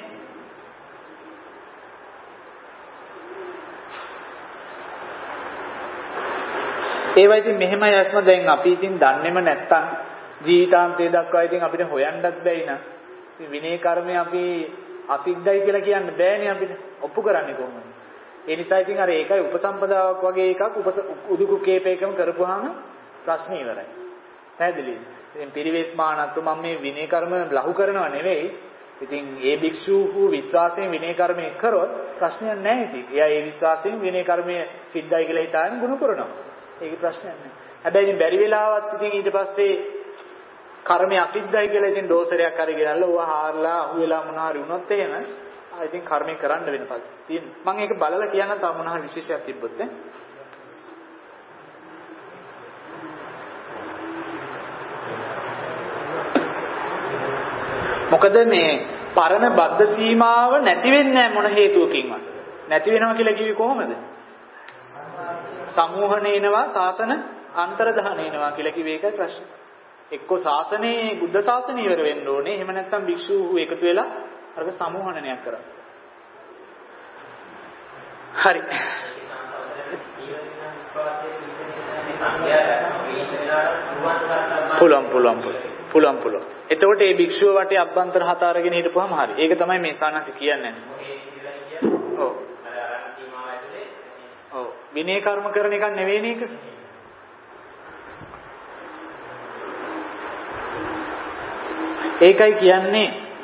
Speaker 1: ඒවා ඉතින් මෙහෙමයි අස්ම දැන් අපි ඉතින් දන්නේම නැත්තම් ජීවිතාන්තය දක්වා ඉතින් අපිට හොයන්නත් බැයි නා. ඉතින් විනය කර්මය අපි අසිද්ධයි කියලා කියන්න බෑනේ අපිට. ඔප්පු කරන්නේ කොහොමද? ඒ නිසා ඉතින් අර ඒකයි උපසම්පදාවක් වගේ එකක් උදුකු කේපේකම කරපුවාම ප්‍රශ්නේ ඉවරයි. පැහැදිලිද? ඉතින් පිරිවෙස් මානත්ව මම මේ විනය කර්ම ලහු කරනවා නෙවෙයි. ඉතින් ඒ භික්ෂුහු විශ්වාසයෙන් විනය කර්මය කරොත් ප්‍රශ්නයක් නැහැ ඉතින්. එයා ඒ විශ්වාසයෙන් විනය කර්මය සිද්ධයි කියලා හිතාගෙන ගුණ කරනවා. ඒක ප්‍රශ්නයක් නෑ. හැබැයි ඉතින් බැරි වෙලාවත් ඉතින් ඊට පස්සේ කර්මය අසිද්ධයි කියලා ඉතින් ඩෝසරයක් හරි ගෙනල්ලා ඕවා හාරලා අහු වෙලා මොන හරි වුණොත් එහෙම ආ ඉතින් කර්මය කරන්න වෙනපත් තියෙනවා. මම ඒක බලලා කියන්න තව මොන හරි විශේෂයක් තිබ්බොත් ඈ. මොකද මේ පරණ බද්ධ සීමාව නැති වෙන්නේ නැහැ මොන හේතුවකින්වත්. නැති වෙනවා කියලා කිව්වේ කොහොමද? සමූහණේනවා සාසන අන්තර්ධානේනවා කියලා කිව්වේ ඒකයි ප්‍රශ්නේ. එක්ක ශාසනයේ බුද්ධ ශාසනය ඉවර වෙන්න ඕනේ. එහෙම නැත්නම් භික්ෂුහු එකතු වෙලා අරක සමූහණනයක් කරා. හරි. පුළුවන් පුළුවන් පුළුවන් පුළුවන්. එතකොට මේ භික්ෂුව වටේ අභ්‍යන්තර හත අරගෙන හිටපුවාම හරි. ඒක තමයි මේ සානසි කියන්නේ. ඔව්. ඔව්. විනය කර්ම කරන එක නෙවෙයි නේක. ඒකයි කියන්නේ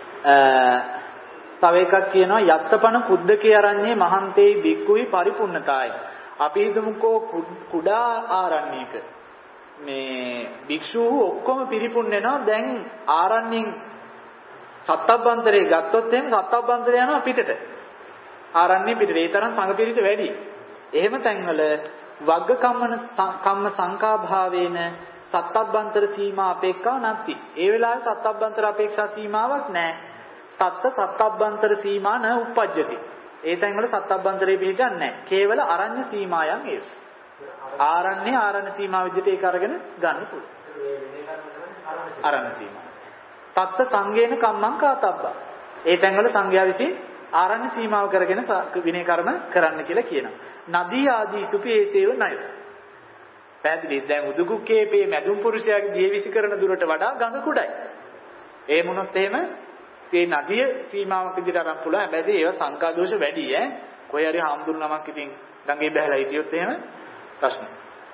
Speaker 1: තව එකක් කියනවා යත්තපන කුද්දකේ අරන්නේ මහන්තේ බික්කුයි පරිපූර්ණතාවයි. අපි හිතමුකෝ කුඩා ආරණ්‍යයක මේ භික්ෂූහු ඔක්කොම පිරිපුන් වෙනවා. දැන් ආරණ්‍යෙන් සත්තබ්බන්තරේ ගත්තොත් එහෙම සත්තබ්බන්තරේ යනවා පිටට. ආරණ්‍ය පිටට. ඒ තරම් සංඝ පිරිස වැඩි. එහෙම තැන්වල වග්ග කම්මන කම්ම සංකාභාවේන සත්තබ්බන්තර සීමා අපේක්ෂා නැති. ඒ වෙලාවේ සත්තබ්බන්තර අපේක්ෂා සීමාවක් නැහැ. සත්ත සත්තබ්බන්තර සීමා න උප්පජ්ජති. ඒ තැන්වල සත්තබ්බන්තරේ පිළිගන්නේ නැහැ. කේවල අරණ්‍ය සීමායන් ඒක. ආරණ්‍ය ආරණ්‍ය සීමාව විදිහට ඒක අරගෙන ගන්න පුළුවන්. ආරණ්‍ය සීමාව. තත්ත සංගේන කම්මං කාතබ්බා. ඒ තැන්වල සංඝයා විසින් ආරණ්‍ය සීමාව කරගෙන විනය කර්ම කරන්න කියලා කියනවා. නදී ආදී සුපේසේව ණය. පැහැදිලි. දැන් උදුකුක්කේපේ මැදුම් පුරුෂයාගේ දියවිසි කරන දුරට වඩා ගඟ කුඩයි. ඒ මොනොත් එහෙම මේ නදිය සීමාවක් විදිහට අරන් පුළුවන්. හැබැයි ඒවා සංකා දෝෂ වැඩි ඈ. කොයි හරි හාමුදුරු නමක් ඉතින් ගඟේ බැහැලා හිටියොත් එහෙම ප්‍රශ්න.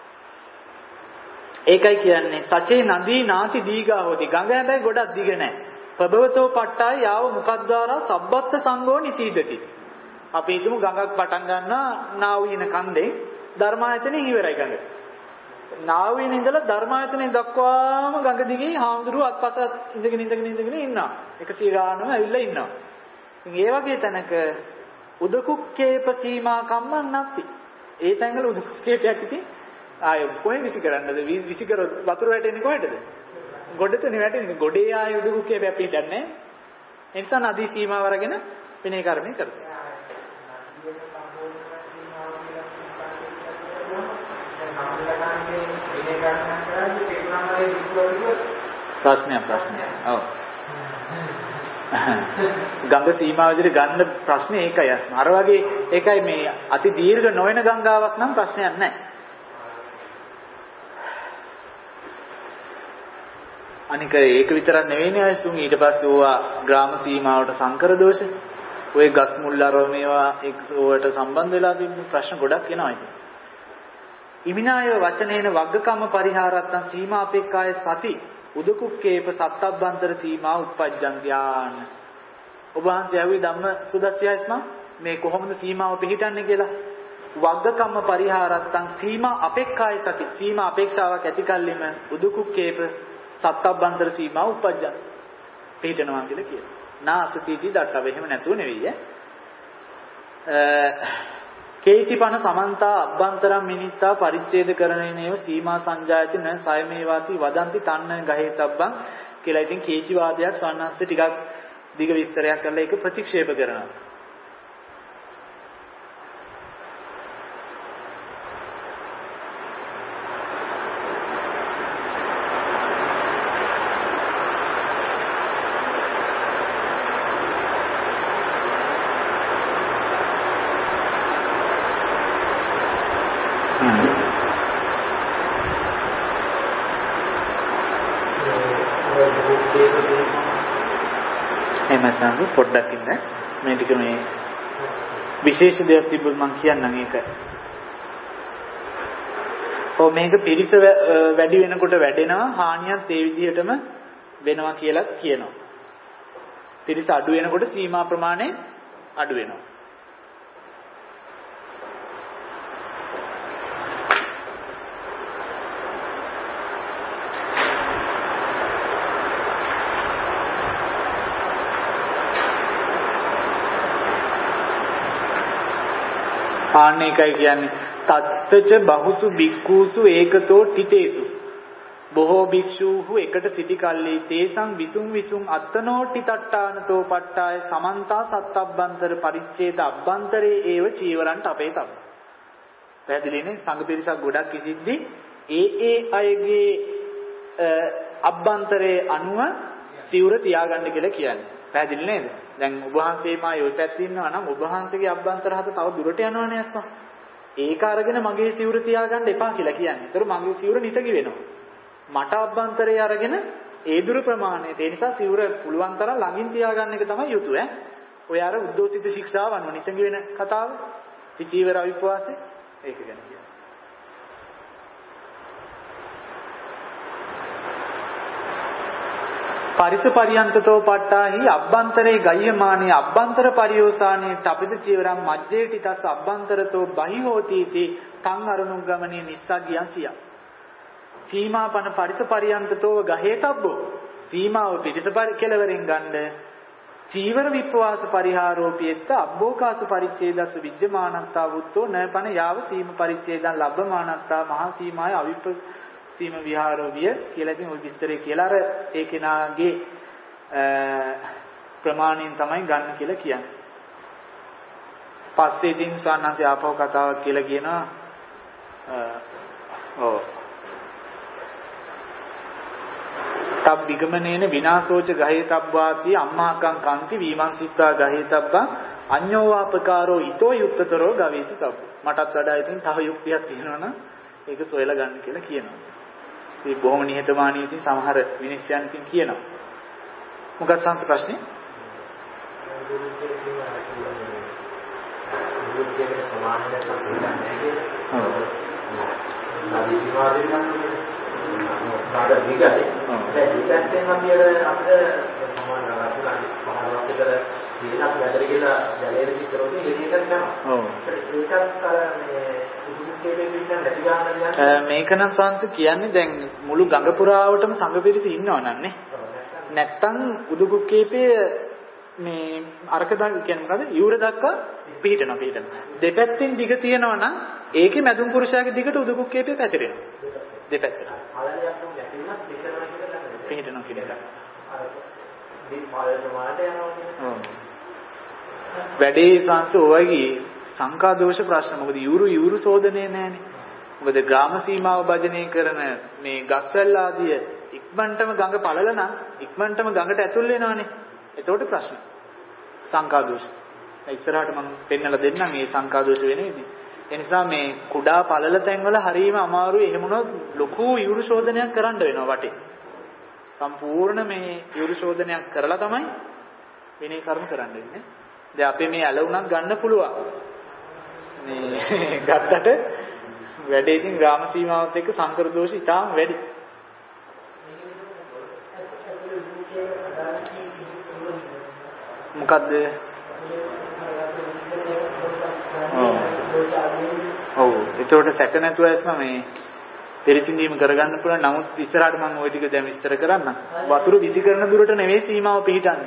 Speaker 1: ඒකයි කියන්නේ සචේ නදී නාති දීගා හොති. ගඟ හැබැයි ගොඩක් දිග නැහැ. ප්‍රබවතෝ පට්ටාය යාව මුකද්දාරා සබ්බත්ත සංඝෝ නිසීදති. අපි හිතමු ගඟක් පටන් ගන්නවා නාවින කන්දේ ධර්මායතනෙන් ඉවරයි ගඟ. නාවින ඉඳලා ධර්මායතනෙ දක්වාම ගඟ දිගේ හාමුදුරුවෝ අත්පස ඉඳගෙන ඉඳගෙන ඉඳගෙන ඉන්නවා. එකසිය ගානම ඇවිල්ලා ඉන්නවා. ඉතින් ඒ වගේ තැනක උදකුක්කේප සීමා කම්මන් නැති. ඒ තැන්වල උදකුක්කේපයක් ඉතින් ආයෙ කොහෙ විසි කරන්නද? විසි කරොත් වතුර වැටෙන්නේ කොහෙටද? ගොඩටනේ වැටෙන්නේ. ගොඩේ ආයෙ උදකුක්කේපයක් පිටින්නේ. ඒ නිසා නදී සීමාව අරගෙන විනය කර්මය කරනවා. ප්‍රශ්නයක් ප්‍රශ්නයක්. ඔව්. ගංගා සීමාව විදිහට ගන්න ප්‍රශ්නේ ඒකයි. අර වගේ ඒකයි මේ අති දීර්ඝ නොවන ගංගාවක් නම් ප්‍රශ්නයක් නැහැ. අනික ඒක විතරක් නෙවෙයිනේ අයතුන් ඊට පස්සේ ඕවා ග්‍රාම සීමාවට සංකර දෝෂ. ඔය ගස් මුල් අරව මේවා එක්සෝවට සම්බන්ධ වෙලා තිබුණු ප්‍රශ්න ගොඩක් එනවා ඉතින්. ඉමිනාය වචනේන වග්ගකම්ම පරිහාරත්තං සීමා අපේක්ඛාය සති උදකුක්කේප සත්තබ්බන්තර සීමා උප්පජ්ජන්ත්‍යාන. ඔබ වහන්සේ ආවේ ධම්ම සුදස්යයිස්ම මේ කොහොමද සීමාව පිළිටන්නේ කියලා. වග්ගකම්ම පරිහාරත්තං සීමා අපේක්ඛාය සති සීමා අපේක්ෂාවක් ඇති කල්ලිම උදකුක්කේප සත්තබ්බන්තර සීමා උප්පජ්ජන් පිළිටනවා කියලා කියනවා. නාසතිති දට්ටව එහෙම නැතුව නෙවෙයි ඈ. කේචිපන සමන්තා අබ්බන්තරම් මිනිත්තා පරිච්ඡේද කරණේනේව සීමා සංජායති න සයමේවාති වදන්ති තන්න ගහේතබ්බං කියලා. ඉතින් කේචි වාදයක් සවන්නස්ස ටිකක් දිග විස්තරයක් කරලා ඒක ප්‍රතික්ෂේප කරනවා. එමසන්දු පොඩ්ඩක් ඉන්න මේ ටික මේ විශේෂ දෙයක් තිබ්බොත් මම කියන්නම් ඒක. ඔව් මේක පිරිස වැඩි වෙනකොට වැඩෙනවා හානියත් ඒ විදිහටම වෙනවා කියලා කියනවා. පිරිස අඩු වෙනකොට සීමා ප්‍රමාණය අඩු වෙනවා. ආන්න එකයි කියන්නේ තත්තච බහුසු බික්කූසු ඒකතෝ තිතේසු. බොහෝ භික්ෂූහු එකට සිටි කල්ලි තේසං විසුම් විසුම් අත්තනෝ තිතට්ඨානතෝ පට්ඨාය සමන්තා සත්තබ්බන්තර පරිච්ඡේද අබ්බන්තරේ ඒව චීවරන්ට අපේ තබ්බ. පැහැදිලිනේ සංඝ පිරිසක් ගොඩක් ඉදිද්දි ඒ ඒ අයගේ අබ්බන්තරේ අනුව සිවුර තියාගන්න කියලා කියන්නේ. පැහැදිලි නේද? දැන් ඔබ වහන්සේ මායි ওই පැත්තේ ඉන්නවා නම් ඔබ වහන්සේගේ අභ්‍යන්තර හත තව දුරට යනවනේ අස්පා. ඒක අරගෙන මගේ සිවුර තියාගන්න එපා කියලා කියන්නේ. ඒතර මගේ සිවුර නිසගි වෙනවා. මට අභ්‍යන්තරය අරගෙන ඒ දුර ප්‍රමාණයට ඒ නිසා සිවුර පුළුවන් තරම් ළඟින් තියාගන්න එක තමයි යුතු ඈ. ඔය අර උද්දෝසිත ශික්ෂාව අනුව නිසගි වෙන කතාව. පිචීවර අවිපවාසය ඒක ගැන කියනවා. පරිස පරියන්තතෝ පට්ටාහි අබ්බන්තරේ ගය්‍යමානේ අබ්බන්තර පරියෝසානේ තපිත චීවරම් මජ්ජේටි තස් අබ්බන්තරතෝ බහි හෝතිති තං අරුණුග්ගමනේ නිස්සග්ගයන් සිය. සීමාපන පරිස පරියන්තතෝ ගහේතබ්බෝ සීමාව පිටිස කෙලවරින් ගන්න චීවර විපවාස පරිහාරෝපියත්ත අබ්බෝකාස පරිච්ඡේදස්ස විජ්ජමානත්තා වුත්තෝ නපන යාව සීම පරිච්ඡේදං ලබ්බමානත්තා මහා සීමාය අවිප සීම විහාරෝ විය කියලා ඉතින් ওই විස්තරේ කියලා අර ඒ කෙනාගේ ප්‍රමාණයෙන් තමයි ගන්න කියලා කියන්නේ. පස්සේ ඉතින් සාන්නන්සේ ආපහු කතාවක් කියලා කියනවා ඔව් තබ් විගමනේන විනාශෝච ගහේතබ්බාති අම්මාකං කන්ති විමංසිතා ගහේතබ්බා අඤ්ඤෝවාපකාරෝ ඊතෝ යුක්තතරෝ ගවේසිතබ්බ. මටත් වඩා ඉතින් තව යුක්තියක් තියෙනවනම් ඒක සොයලා ගන්න කියලා කියනවා. ඒ බොහොම නිහතමානී ඉතින් සමහර විනිශ්චයන් ඉතින් කියනවා. මොකක්ද සංස ප්‍රශ්නේ?
Speaker 2: බාද විගතේ දැන් විගතෙන් අපි අර අපිට සමාන රාජුලානි පහළොස් විතර දිනක් වැඩ කියලා ජලයේ විතරෝදී එළියට යනවා. ඔව්. ඒකත් අර මේ උදුකේපේ පිටින් නැති ගන්න යනවා.
Speaker 1: මේක නම් සංස කියන්නේ දැන් මුළු ගඟ පුරාවටම සංඝ පිරිස ඉන්නව නන්නේ. නැත්තම් උදුකුක්කේපේ මේ අරක දා කියන්නේ මොකද? යූර දක්වා පිටිනවා පිටිනවා. දෙපැත්තෙන් දිග තියෙනවා නම් ඒකේ මැදුම් පුරුෂයාගේ දිගට උදුකුක්කේපේ පැතිරෙනවා. දෙපැත්තට.
Speaker 2: අලලියක් නම් ගැටෙන්නත් පිටනවා කියලා නේද?
Speaker 1: පිටනවා කියලා.
Speaker 2: අර දී පාලට මාට යනවා කියන්නේ. ඔව්.
Speaker 1: වැඩේ සංස ඔයගේ සංකා දෝෂ ප්‍රශ්න. මොකද යූරු යූරු සෝදනේ නැහනේ. මොකද ග්‍රාම සීමාව භජනය කරන මේ ගස්වැල් ආදිය ඉක්මනටම ගඟ පළල නම් ඉක්මනටම ගඟට ඇතුල් වෙනවානේ. එතකොට ප්‍රශ්න. සංකා දෝෂ. ඉස්සරහට මම පෙන්නලා දෙන්නම් මේ සංකා දෝෂ වෙන විදිහ. ඒ නිසා මේ කුඩා පළල තැන්වල හරීම අමාරුයි. එහෙම වුණොත් ලොකු යුරු ශෝධනයක් කරන්න වෙනවා වටේ. සම්පූර්ණ මේ යුරු ශෝධනයක් කරලා තමයි විනය කර්ම කරන්න වෙන්නේ. දැන් අපේ මේ ඇල උනත් ගන්න පුළුවන්. මේ ගත්තට වැඩේ ඉතින් ග්‍රාම සීමාවත් එක්ක සංකර දෝෂ ඉතාම වැඩි. මොකද්ද? ඔව්. ඒකට සැක නැතුව ඇස්ම මේ පරිසිඳීම කරගන්න පුළුවන්. නමුත් ඉස්සරහට මම ওই ටික දැන් විස්තර කරන්නම්. වතුර විසි කරන දුරට නෙවෙයි සීමාව පිහිටන්නේ.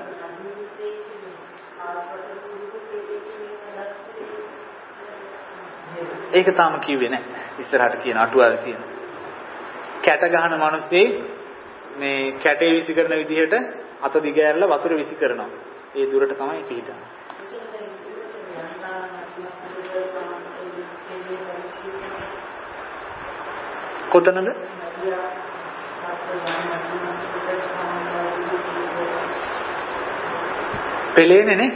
Speaker 1: ඒක තාම කිව්වේ නැහැ. ඉස්සරහට කියන අටුවාවේ තියෙන. කැට ගහන මිනිස්සේ මේ කැටේ විසි කරන විදිහට අත දිග ඇරලා වතුර විසි කරනවා. ඒ දුරට තමයි පිහිටන්නේ. කොතනද? පෙළේනේ නේ?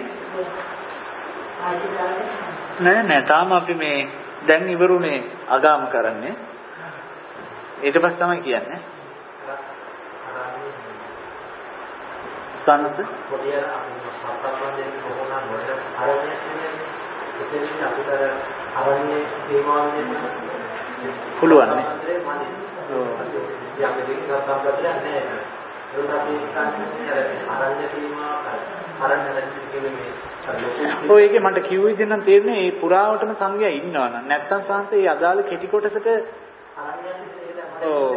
Speaker 1: නෑ නෑ තාම අපි මේ දැන් ඉවරුනේ අගාම කරන්නේ. ඊට පස්සේ තමයි කියන්නේ. සනත
Speaker 2: පොඩි අර අපේ සම්පූර්ණයෙන් කොහොමද මොකද ආරම්භය කියන්නේ එතනින් අපිට ආරම්භයේ සීමාවෙන්
Speaker 1: පුළුවන් නේ.
Speaker 2: ඔව්. යම් දෙයක් සම්බන්ධ නැහැ. ඒක අපි කියන්නේ ආරම්භ සීමා ආරම්භ නැති මේ
Speaker 1: ඔය ඒකේ මට කිව්ව විදිහ නම් තේරෙන්නේ මේ පුරාවටම සංඝයා ඉන්නවා නම් නැත්තම් සංස ඒ අදාළ කෙටි කොටසට ඔව්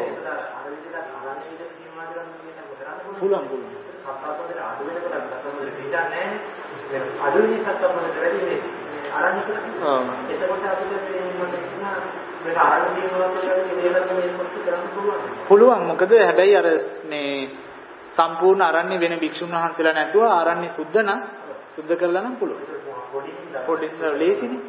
Speaker 1: පුළුවන් පුළුවන්
Speaker 2: සත්පුරුෂ අඩු වෙනකොට සත්පුරුෂ පිටන්නේ නැහැ අඩු වෙන සත්පුරුෂ වැඩි වෙන්නේ ආරම්භ කරන්නේ ඔව් එතකොට අපිට මේ ආරම්භ කියනවා
Speaker 1: පුළුවන් මොකද හැබැයි අර මේ සම්පූර්ණ ආරණ්‍ය වෙන භික්ෂුන් වහන්සේලා නැතුව ආරණ්‍ය සුද්ධ නම් සුද්ධ කරලා නම් පුළුවන් පොඩින් ලේසිනේ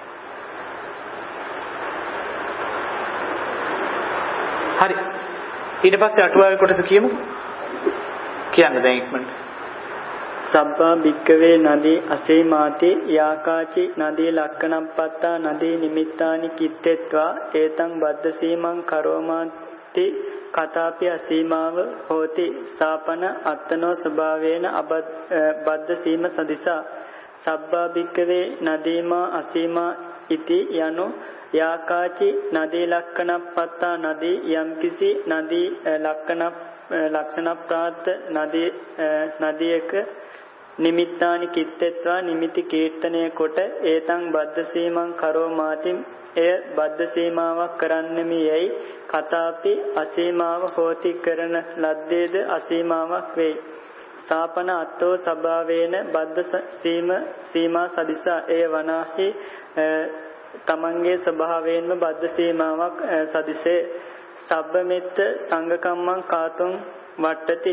Speaker 1: හරි ඊට පස්සේ අටුවාවේ කොටස කියමු. කියන්න දැන් ඉක්මනට.
Speaker 3: සබ්බා භික්කවේ නදී අසීමාති යාකාචි නදී ලක්කනප්පත්තා නදී නිමිත්තානි කිත්තෙත්වා ඒතං බද්ද සීමං කරෝමාති කතාපි අසීමාව හෝති සාපන අත්තනෝ ස්වභාවේන බද්ද සීම සදිසා සබ්බා භික්කවේ නදීමා අසීමා ඉති යනු යාකාචි නදී ලක්කනප්පත්තා නදී යම්කිසි නදී ලක්කන ලක්ෂණ ප්‍රාත් නදී නදියක නිමිත්තානි කිත්තෙත්වා නිමිති කීර්තනය කොට ඒතං බද්ද සීමං කරෝමාති එය බද්ද සීමාවක් කරන්නෙමි යයි කතාපි අසීමාව හෝති කරන ලද්දේද අසීමාවක් වෙයි සාපන අත්තෝ සභාවේන බද්ද සීම සීමා සදිසා එය වනාහි තමන්ගේ ස්වභාවයෙන්ම බද්ද සීමාවක් සදිසේ සබ්බමෙත්ත සංගකම්මං කාතුං වට්ටති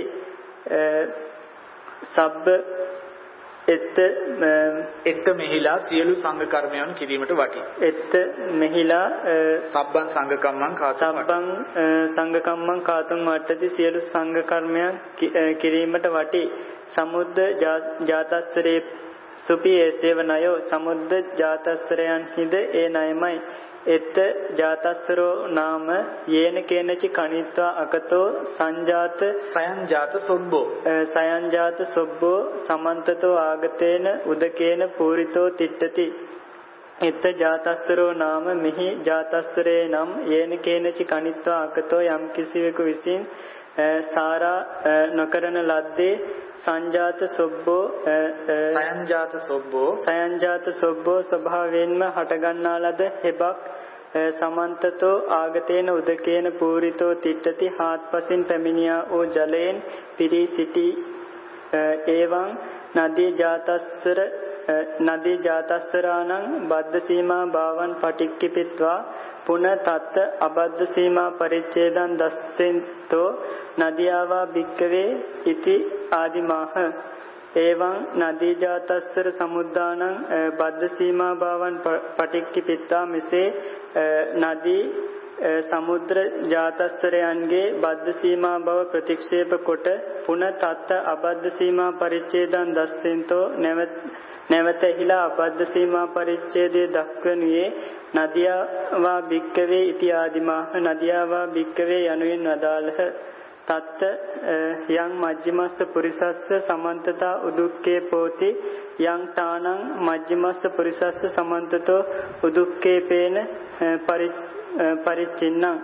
Speaker 3: සබ්බ එත්ත
Speaker 1: එත්ත මෙහිලා සියලු සංඝ කර්මයන් කිරීමට වටි.
Speaker 3: එත්ත මෙහිලා
Speaker 1: සබ්බං සංඝ කම්මං කාතුං
Speaker 3: සබ්බං සංඝ කම්මං කාතුං වට්ටති සියලු සංඝ කර්මයන් කිරීමට වටි. සමුද්ද ජාතස්සරේ සුපි ඒසේවනයෝ සමුද්ද ජාතස්සරයන් හිද ඒ ණයමයි. එත්ත ජාතස්සරෝ නාම යේන කේනචි කනිත්වා අකතෝ සංජාත
Speaker 1: සයන් ජාත සොබ්බෝ
Speaker 3: සයන් ජාත සොබ්බෝ සමන්තතෝ ආගතේන උදකේන පූරිතෝ තිට්ඨති එත්ත ජාතස්සරෝ නාම මිහි ජාතස්සරේ නම් යේන කේනචි කනිත්වා අකතෝ යම් කිසිවෙකු විසින් සාරා නොකරන ලද්දේ සංජාත සොබ්බෝ
Speaker 1: සයන්ජාත සොබ්බෝ
Speaker 3: සයන්ජාත සොබ්බෝ ස්වභාවයෙන්ම හටගන්නා ලද හෙබක් සමන්තතෝ ආගතේන උදකේන පූරිතෝ තිට්ඨති හාත්පසින් පැමිණියා වූ ජලයෙන් පිරී සිටි එවං නදී ජාතස්සර නදී ජාතස්සරාණං බද්ද සීමා භාවන් පටික්කිපිත්වා පුන තත්ත අබද්ද සීමා පරිච්ඡේදං දස්සෙන්තෝ නදියාවා භික්කවේ ඉති ආදිමාහ එවං නදී ජාතස්සර සමුද්දානං බද්ද සීමා භාවන් පටික්කිපිත්වා මෙසේ නදී සමුද්‍ර ජාතස්සරයන්ගේ බද්ද සීමා බව ප්‍රතික්ෂේප කොට පුන තත්ත අබද්ද සීමා පරිච්ඡේදං දස්සෙන්තෝ නැවත නැවත එහිලා අබද්ද සීමා පරිච්ඡේදයේ දක්වනුයේ නදියාවා භික්කවේ ඉති ආදිමාහ නදියාවා භික්කවේ යනුවෙන් වදාළහ තත්ත යං මජ්ජිමස්ස පුරිසස්ස සමන්තතා උදුක්කේ පෝති යං තානං මජ්ජිමස්ස පුරිසස්ස සමන්තතෝ උදුක්කේ පේන පරිච්චින්නං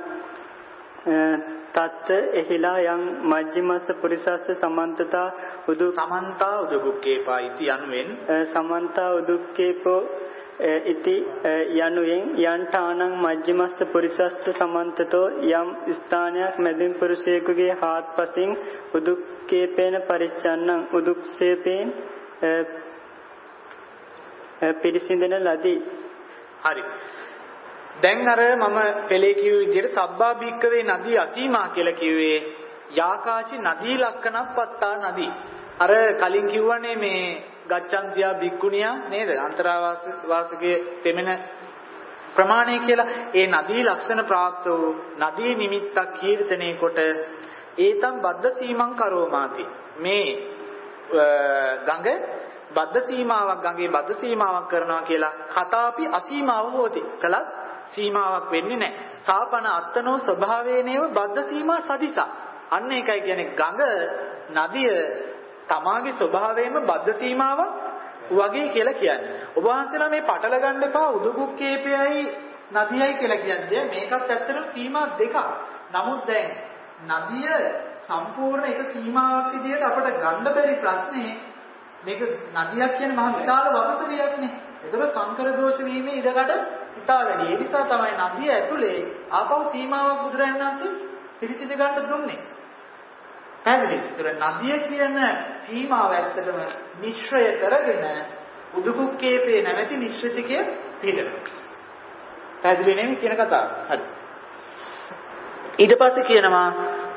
Speaker 3: තත්ත එහිලා යං මජ්ජිමස්ස පුරිසස්ස සමන්තතා උදු
Speaker 1: සමන්තා උදුක්කේපා ඉති යනුවෙන්
Speaker 3: සමන්තා උදුක්කේපෝ ඉති යනුවෙන් යන්ඨානං මජ්ජිමස්ස පුරිසස්ස සමන්තතෝ යම් ස්ථානයක් මැදින් පුරුෂයෙකුගේ හාත්පසින් උදුක්කේපේන පරිච්ඡන්නං උදුක්ෂේපේන පිරිසිඳන ලදී.
Speaker 1: හරි. දැන් අර මම පෙළේ කිව්ව විදිහට සබ්බා භික්කවේ නදී අසීමා කියලා කිව්වේ යාකාචි නදී ලක්කනප්පත්තා නදී. අර කලින් කිව්වනේ මේ ගච්ඡන්තියා භික්ඛුනියා නේද? අන්තරාවාස වාසකයේ තෙමෙන ප්‍රමාණය කියලා. ඒ නදී ලක්ෂණ ප්‍රාප්ත වූ නදී නිමිත්තක් කීර්තනයේ කොට ඒතම් බද්ද සීමං කරෝමාති. මේ ගඟ බද්ද සීමාවක් ගඟේ බද්ද සීමාවක් කරනවා කියලා කතාපි අසීමාව හොති. කලත් සීමාවක් වෙන්නේ නැහැ. සාපන අත්තනෝ ස්වභාවේනේව බද්ද සීමා සදිසා. අන්න ඒකයි කියන්නේ ගඟ නදිය තමාගේ ස්වභාවයෙන්ම බද්ධ සීමාවක් වගේ කියලා කියන්නේ. ඔබ වහන්සේලා මේ පටල ගන්න එපා උදුකුක්කේපයයි නදියයි කියලා කියන්නේ. මේකත් ඇත්තටම සීමා දෙකක්. නමුත් දැන් නදිය සම්පූර්ණ එක සීමාවක් විදිහට අපිට ගන්න බැරි ප්‍රශ්නේ මේක නදියක් කියන්නේ මහ විශාල වගසවියක්නේ. ඒතර සංකර දෝෂ වීමේ ඉඩකඩ ඉතා වැඩි. ඒ නිසා තමයි නදිය ඇතුලේ ආපහු සීමාවක් බුදුරජාණන් වහන්සේ පිළිසිඳ ගන්න දුන්නේ. පැහැදිලිද? ඒතර නදිය කියන සීමාව ඇත්තටම නිශ්චය කරගෙන උදුකුක්කේපේ නැමැති නිශ්චිතිකය පිළිදෙනවා. පැහැදිලි නෙමෙයි කියන කතාව. හරි. ඊට පස්සේ කියනවා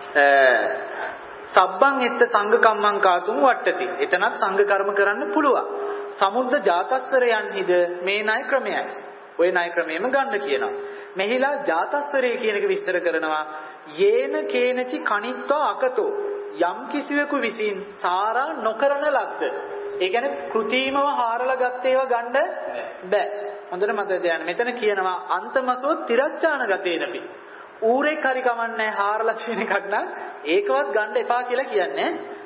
Speaker 1: සබ්බං එත්ත සංඝ කම්මං කාතුම් වට්ටති. එතනත් සංඝ කර්ම කරන්න පුළුවන්. සමුද්ද ජාතස්සරයන්හිද මේ ණය ක්‍රමයයි. ওই ණය ක්‍රමයෙන්ම ගන්න කියනවා. මෙහිලා ජාතස්වරය කියන එක විස්තර කරනවා යේන කේනචි කණිත්වා අකතෝ යම් කිසිවෙකු විසින් සාරා නොකරන ලද්ද. ඒ කියන්නේ කෘතිමව හාරලා ගත්ත ඒවා ගන්න බෑ. හොඳට මතක තියාගන්න. මෙතන කියනවා අන්තමසෝ තිරච්ඡාන ගතේනපි. ඌරෙක් හරි කමන්නේ හාරලා තියෙන එකක් නම් ඒකවත් ගන්න එපා කියලා කියන්නේ.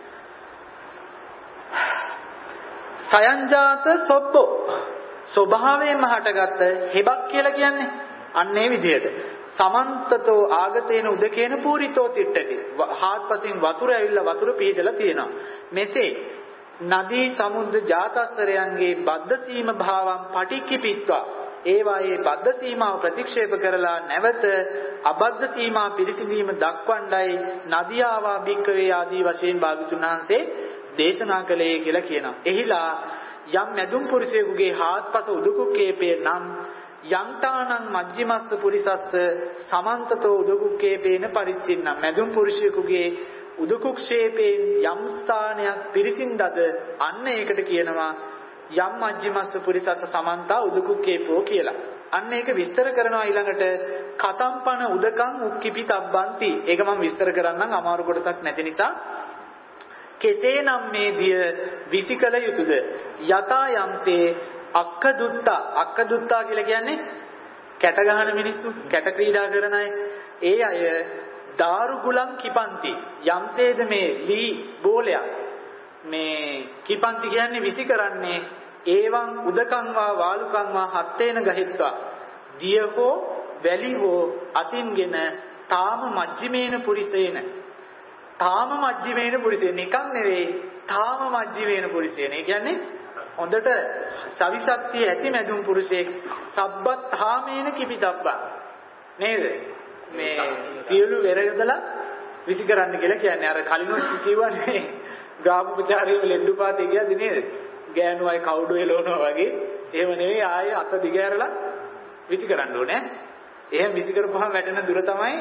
Speaker 1: සයන්ජාත සොබ්බෝ ස්වභාවයෙන්ම හටගත්ත හෙබක් කියලා කියන්නේ අන්න ඒ විදිහට. සමන්තතෝ ආගතේන උදකේන පූරිතෝ තිට්ඨති. හාත්පසින් වතුර ඇවිල්ලා වතුර පිහිටලා තියෙනවා. මෙසේ නදී සමුද්‍ර ජාතස්තරයන්ගේ බද්ධ සීම භාවම් පටික්කිපිත්වා ඒවායේ බද්ධ සීමාව ප්‍රතික්ෂේප කරලා නැවත අබද්ධ සීමා පිරිසිදීම දක්වණ්ඩයි නදියාවා භික්කවේ ආදී වශයෙන් භාගතුන් වහන්සේ දේශනා කළේ කියලා කියනවා. එහිලා යම් මැදුම් පුරුෂයෙකුගේ හාත්පස උදුකුක්කේපේ නම් යන්තානං මජ්ජිමස්ස පුරිසස්ස සමන්තතෝ උදුකුක්කේපේන පරිච්ඡින්නම්. මැදුම් පුරුෂයෙකුගේ උදුකුක්ෂේපයෙන් යම් ස්ථානයක් පිරිසින්දද අන්න ඒකට කියනවා යම් මජ්ජිමස්ස පුරිසස්ස සමන්තා උදුකුක්කේපෝ කියලා. අන්න ඒක විස්තර කරනවා ඊළඟට කතම්පන උදකං උක්කිපිතබ්බන්ති. ඒක මම විස්තර කරන්නම් අමාරු කොටසක් නැති නිසා. කෙසේනම් මේ දිය විසිකල යුතුයද? යතා යම්සේ අක්කදුත්තා අක්කදුත්තා කියලා කියන්නේ කැට ගහන මිනිස්සු, කැට ක්‍රීඩා කරන අය. ඒ අය දාරුගුලම් කිපන්ති. යම්සේද මේ ලී බෝලයක් මේ කිපන්ති කියන්නේ විසි කරන්නේ ඒවං උදකං වා වාලුකං වා හත්තේන ගහිත්වා දියකෝ වැලිවෝ අතින්ගෙන තාම මජ්ජිමේන පුරිසේන තාම මජ්ජිමේන පුරිසේන නිකන් නෙවෙයි තාම මජ්ජිමේන පුරිසේන. ඒ කියන්නේ හොඳට සවිශක්තිය ඇති මැදුම් පුරුෂයෙක් සබ්බත් තාමේන කිපිතබ්බා නේද? මේ සියලු වෙරයදලා විසි කරන්න කියලා කියන්නේ. අර කලිනුත් කිව්වනේ ගාමුපචාරයේ ලෙඩුපාතේ කියද්දි නේද? ගෑනු අය කවුඩෝ එලවනවා වගේ. එහෙම නෙවෙයි ආයේ අත දිගෑරලා විසි කරන්න ඕනේ. එහෙම විසි කරපුවහම වැටෙන දුර තමයි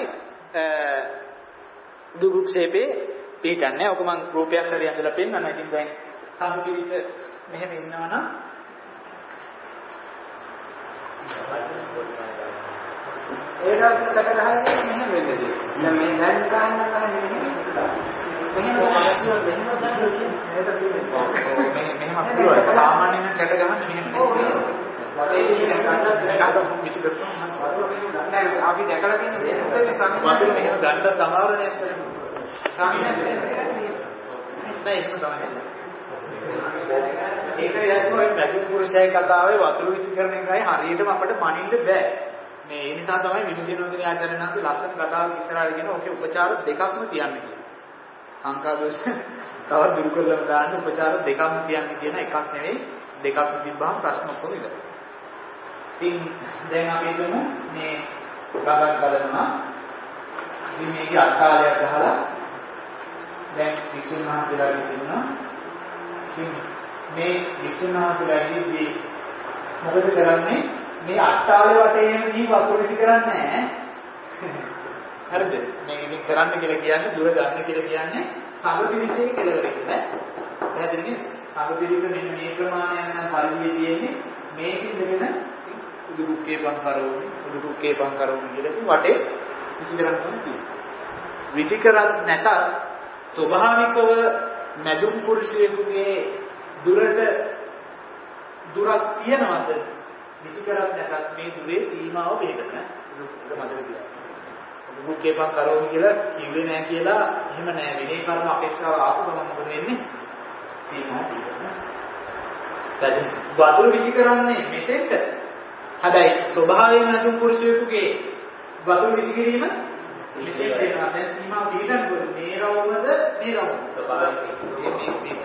Speaker 1: දුරුක්ෂේපේ පිටන්නේ. ඔක මම රූපයක් හරි අඳලා පෙන්නනවා. ඉතින් දැන් සම්පීඩිත මෙහෙම ඉන්නවනම්
Speaker 2: ඒ දවස්වල කට ගහන්නේ මෙහෙම වෙන්නේ. දැන් මේ දැන් ගන්න ගහන්නේ මෙහෙම. මෙහෙම ගහනවා මෙහෙම ගන්නවා මේක
Speaker 1: මෙහෙම පුළුවන්. සාමාන්‍යයෙන් කට ගහන්නේ මෙහෙම.
Speaker 2: ඔව් එහෙම. වටේ ගන්න ගන්න මිසි කරපුවා නෑ අපි දැකලා තියෙන්නේ මේ සම්මත
Speaker 1: වතුර මෙහෙම ගන්න තමාරනේ ඇත්තටම.
Speaker 2: සාමාන්‍යයෙන්
Speaker 1: නෑ ඒක තමයි. ඒක යස්මෝ මැදුම් පුරුෂය කතාවේ වතුර විසි කරන එකයි හරියටම අපිට මනින්න බෑ. මේ ඒ නිසා තමයි විමුක්තිනෝදින ආචාර්යනාන්සේ ලස්සන කතාවක් ඉස්සරහට ගෙන ඔකේ උපචාර දෙකක්ම තියන්නේ කියලා. සංකා දෝෂ තවත් දුරු කරලා දාන්න උපචාර දෙකක්ම තියන්නේ කියන එකක් නෙවෙයි දෙකක්ම තිබ්බහම ප්‍රශ්න ඔක්කොම ඉවරයි. ඉතින් දැන් අපි හිතමු මේ ගගන් බලනවා. ඉතින් මේකේ අට්ටාලයක් ගහලා දැන් වික්ෂුන් මහන්සියලා කියනවා. ඉතින් මේ වික්ෂුන් මහන්සියලා ඉදී මොකද කරන්නේ? මේ අට්ටාලේ වටේම දී වතුර විසි කරන්නේ නැහැ. හරිද? මේ ඉතින් කරන්න කියලා කියන්නේ දුර ගන්න කියලා කියන්නේ සංගතිවිසේ කෙලවර කියලා. පැහැදිලිද? සංගතිවිස මෙන්න මේ ප්‍රමාණයක් නම් පරිවියේ තියෙන්නේ මේකින් දෙගෙන උදුකුක්කේ පංකරෝනි උදුකුක්කේ පංකරෝනි කියලා වටේ විසි කරන්න තියෙනවා. විසි කරත් නැතත් ස්වභාවිකව මැදුම් පුරුෂයෙකුගේ දුරට දුරක් තියනවද? විසි කරත් නැතත් මේ දුරේ සීමාව බෙහෙත නැහැ. ඒක මතක තියාගන්න. දුකේපන් කරෝනි කියලා කිව්වේ නැහැ කියලා එහෙම නැහැ. විනය කර්ම අපේක්ෂාව ආපු ගමන් මොකද වෙන්නේ? සීමාව තියෙනවා. දැන් වතුර විසි කරන්නේ මෙතෙන්ට. හැබැයි ස්වභාවයෙන් නැතුම් පුරුෂයෙකුගේ වතුර විසි කිරීම මෙතෙන්ට වෙනවා. දැන් සීමාව පිළිගන්නකොට මේ රවුමද මේ රවුම ස්වභාවයෙන් මේ මේ මේ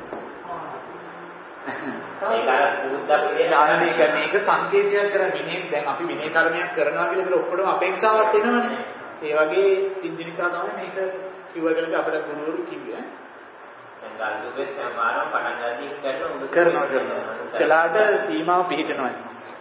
Speaker 1: ඒක අර පුරුද්දක් විදිහට ආනන්නේ මේක සංකේතයක් කරන විනය දැන් අපි විනය කර්මයක් කරනවා කියලා ඒක ඔක්කොම අපේක්ෂාවක් එනවනේ. ඒ වගේ සිද්ධි නිසා තමයි මේක කිව්වකලක අපිට ගුරුවරු කිව්වේ. දැන් ගල්දුවේ සමාරම් පටන් ගන්නදී ගැටුම් කරනවා කරනවා. කලාට සීමාව පිළිහිටනවා.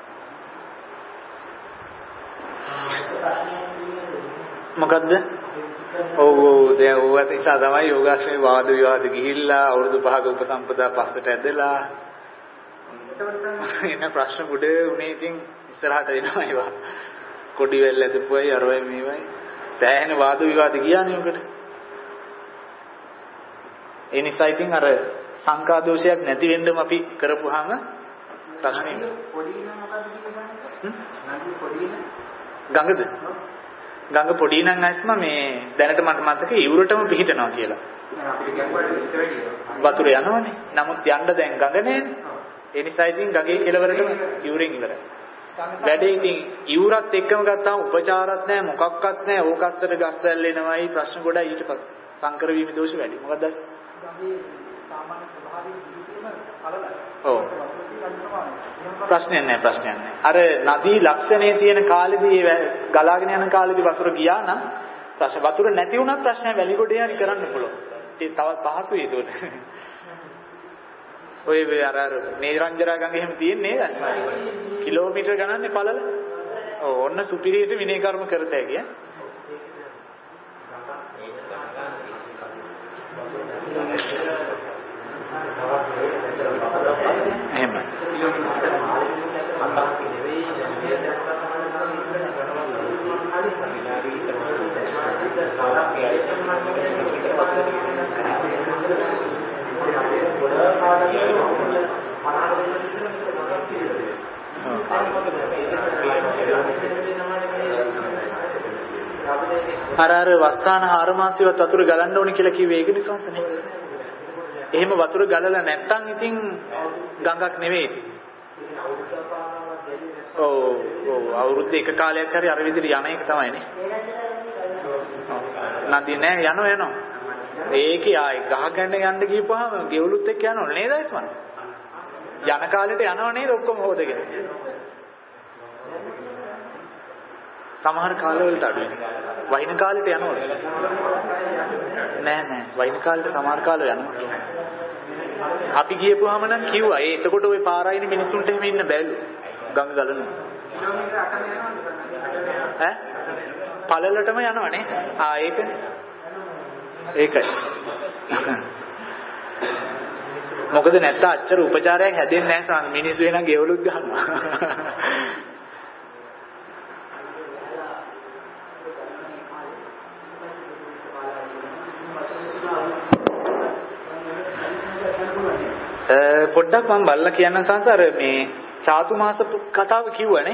Speaker 1: මොකද්ද? ඔව් ඔව් දැන් ඕවත් නිසා තමයි යෝගාශ්‍රමේ වාද විවාද ගිහිල්ලා අවුරුදු පහක උපසම්පදා පස්සට ඇදලා එන ප්‍රශ්න ගොඩ උනේ ඉතින් ඉස්සරහට එනවා ඒවා. කොඩි වෙල් ඇදපුවයි අරවයි මේවයි සෑහෙන වාද විවාද ගියානේ උකට. ඒ නිසා ඉතින් අර සංකා දෝෂයක් නැති වෙන්නම අපි කරපුවාම ප්‍රශ්නේ නෑ. පොඩි නම් මොකද කියන්නේ? පොඩි නම් ගඟද? ගඟ පොඩි නම් ඇස්ම මේ දැනට මට මතක ඉවුරටම පිහිටනවා කියලා. අපිට ගැඹුරට වතුර යනවනේ. නමුත් යන්න දැන් ගඟ නෑනේ. ඒ නිසා ඉතින් ගඟේ කෙළවරටම ඉවුරෙන් ඉවරයි. වැඩේ ඉතින් ඉවුරත් එක්කම ගත්තාම උපචාරත් නෑ මොකක්වත් නෑ. ඕකස්සට ගස් වැල් එනවයි ප්‍රශ්න ගොඩයි ඊට පස්සේ. සංකර වීම දෝෂ වැඩි. මොකක්ද? ගඟේ සාමාන්‍ය ස්වභාවයෙන් ජීවිතේම කලලයි. ඔව්. ප්‍රශ්නයක් නෑ ප්‍රශ්නයක් නෑ. අර නදී ලක්ෂණයේ තියෙන කාලෙදී ගලාගෙන යන කාලෙදී වතුර ගියා නම් ප්‍රශ්න වතුර නැති වුණත් ප්‍රශ්නය වැලි ගොඩේ හරි කරන්න පුළුවන්. ඒක තවත් පහසුයි ඒකට. ඔය අර අර නේරංජරා ගඟ එහෙම තියෙන්නේ නේද? කිලෝමීටර් ගණන්නේ පළල. ඔව් ඔන්න සුපිරියට විනය කර්ම කරත හැකිය. එහෙම. අර අර වස්සාන හාර මාසියවත් වතුර ගලන්න ඕනේ කියලා කිව්වේ ඒක නිසානේ. එහෙම වතුර ගලලා නැත්තම් ඉතින් ගඟක් නෙවෙයි ඉතින්. ඔව් ඔව් අවුරුද්ද එක කාලයක් හරි අර විදිහට යන එක තමයිනේ. නදී නෑ යනවා යනවා. ඒකේ ආයි ගහ ගන්න යන්න ගිහපුවාම ගෙවලුත් එක්ක යනවනේ නේද අයිස්මන්? යන කාලෙට යනව නේද ඔක්කොම හොදගෙන? සමහර කාලවලට අඩුයි. වයින් කාලෙට යනවද? නෑ නෑ වයින් කාලෙට සමහර කාලවල යනවා. අපි ගියපුවාම නම් කිව්වා ඒ එතකොට ওই පාරායිනේ මිනිස්සුන්ට එහෙම ඉන්න බැලු. ගඟ ගලනවා. කිලෝමීටර අටම යනවද? ඈ? පළලටම යනවනේ. ආ ඒකනේ. ඒකයි. මොකද නැත්නම් අච්චර උපචාරයක් හැදෙන්නේ නැහැ සාම මිනිස්සු එනං ගෙවලුත් ගන්නවා. පොඩ්ඩක් මම බලලා කියන්නම් සංසාර මේ චාතු මාස කතාව කිව්වනේ.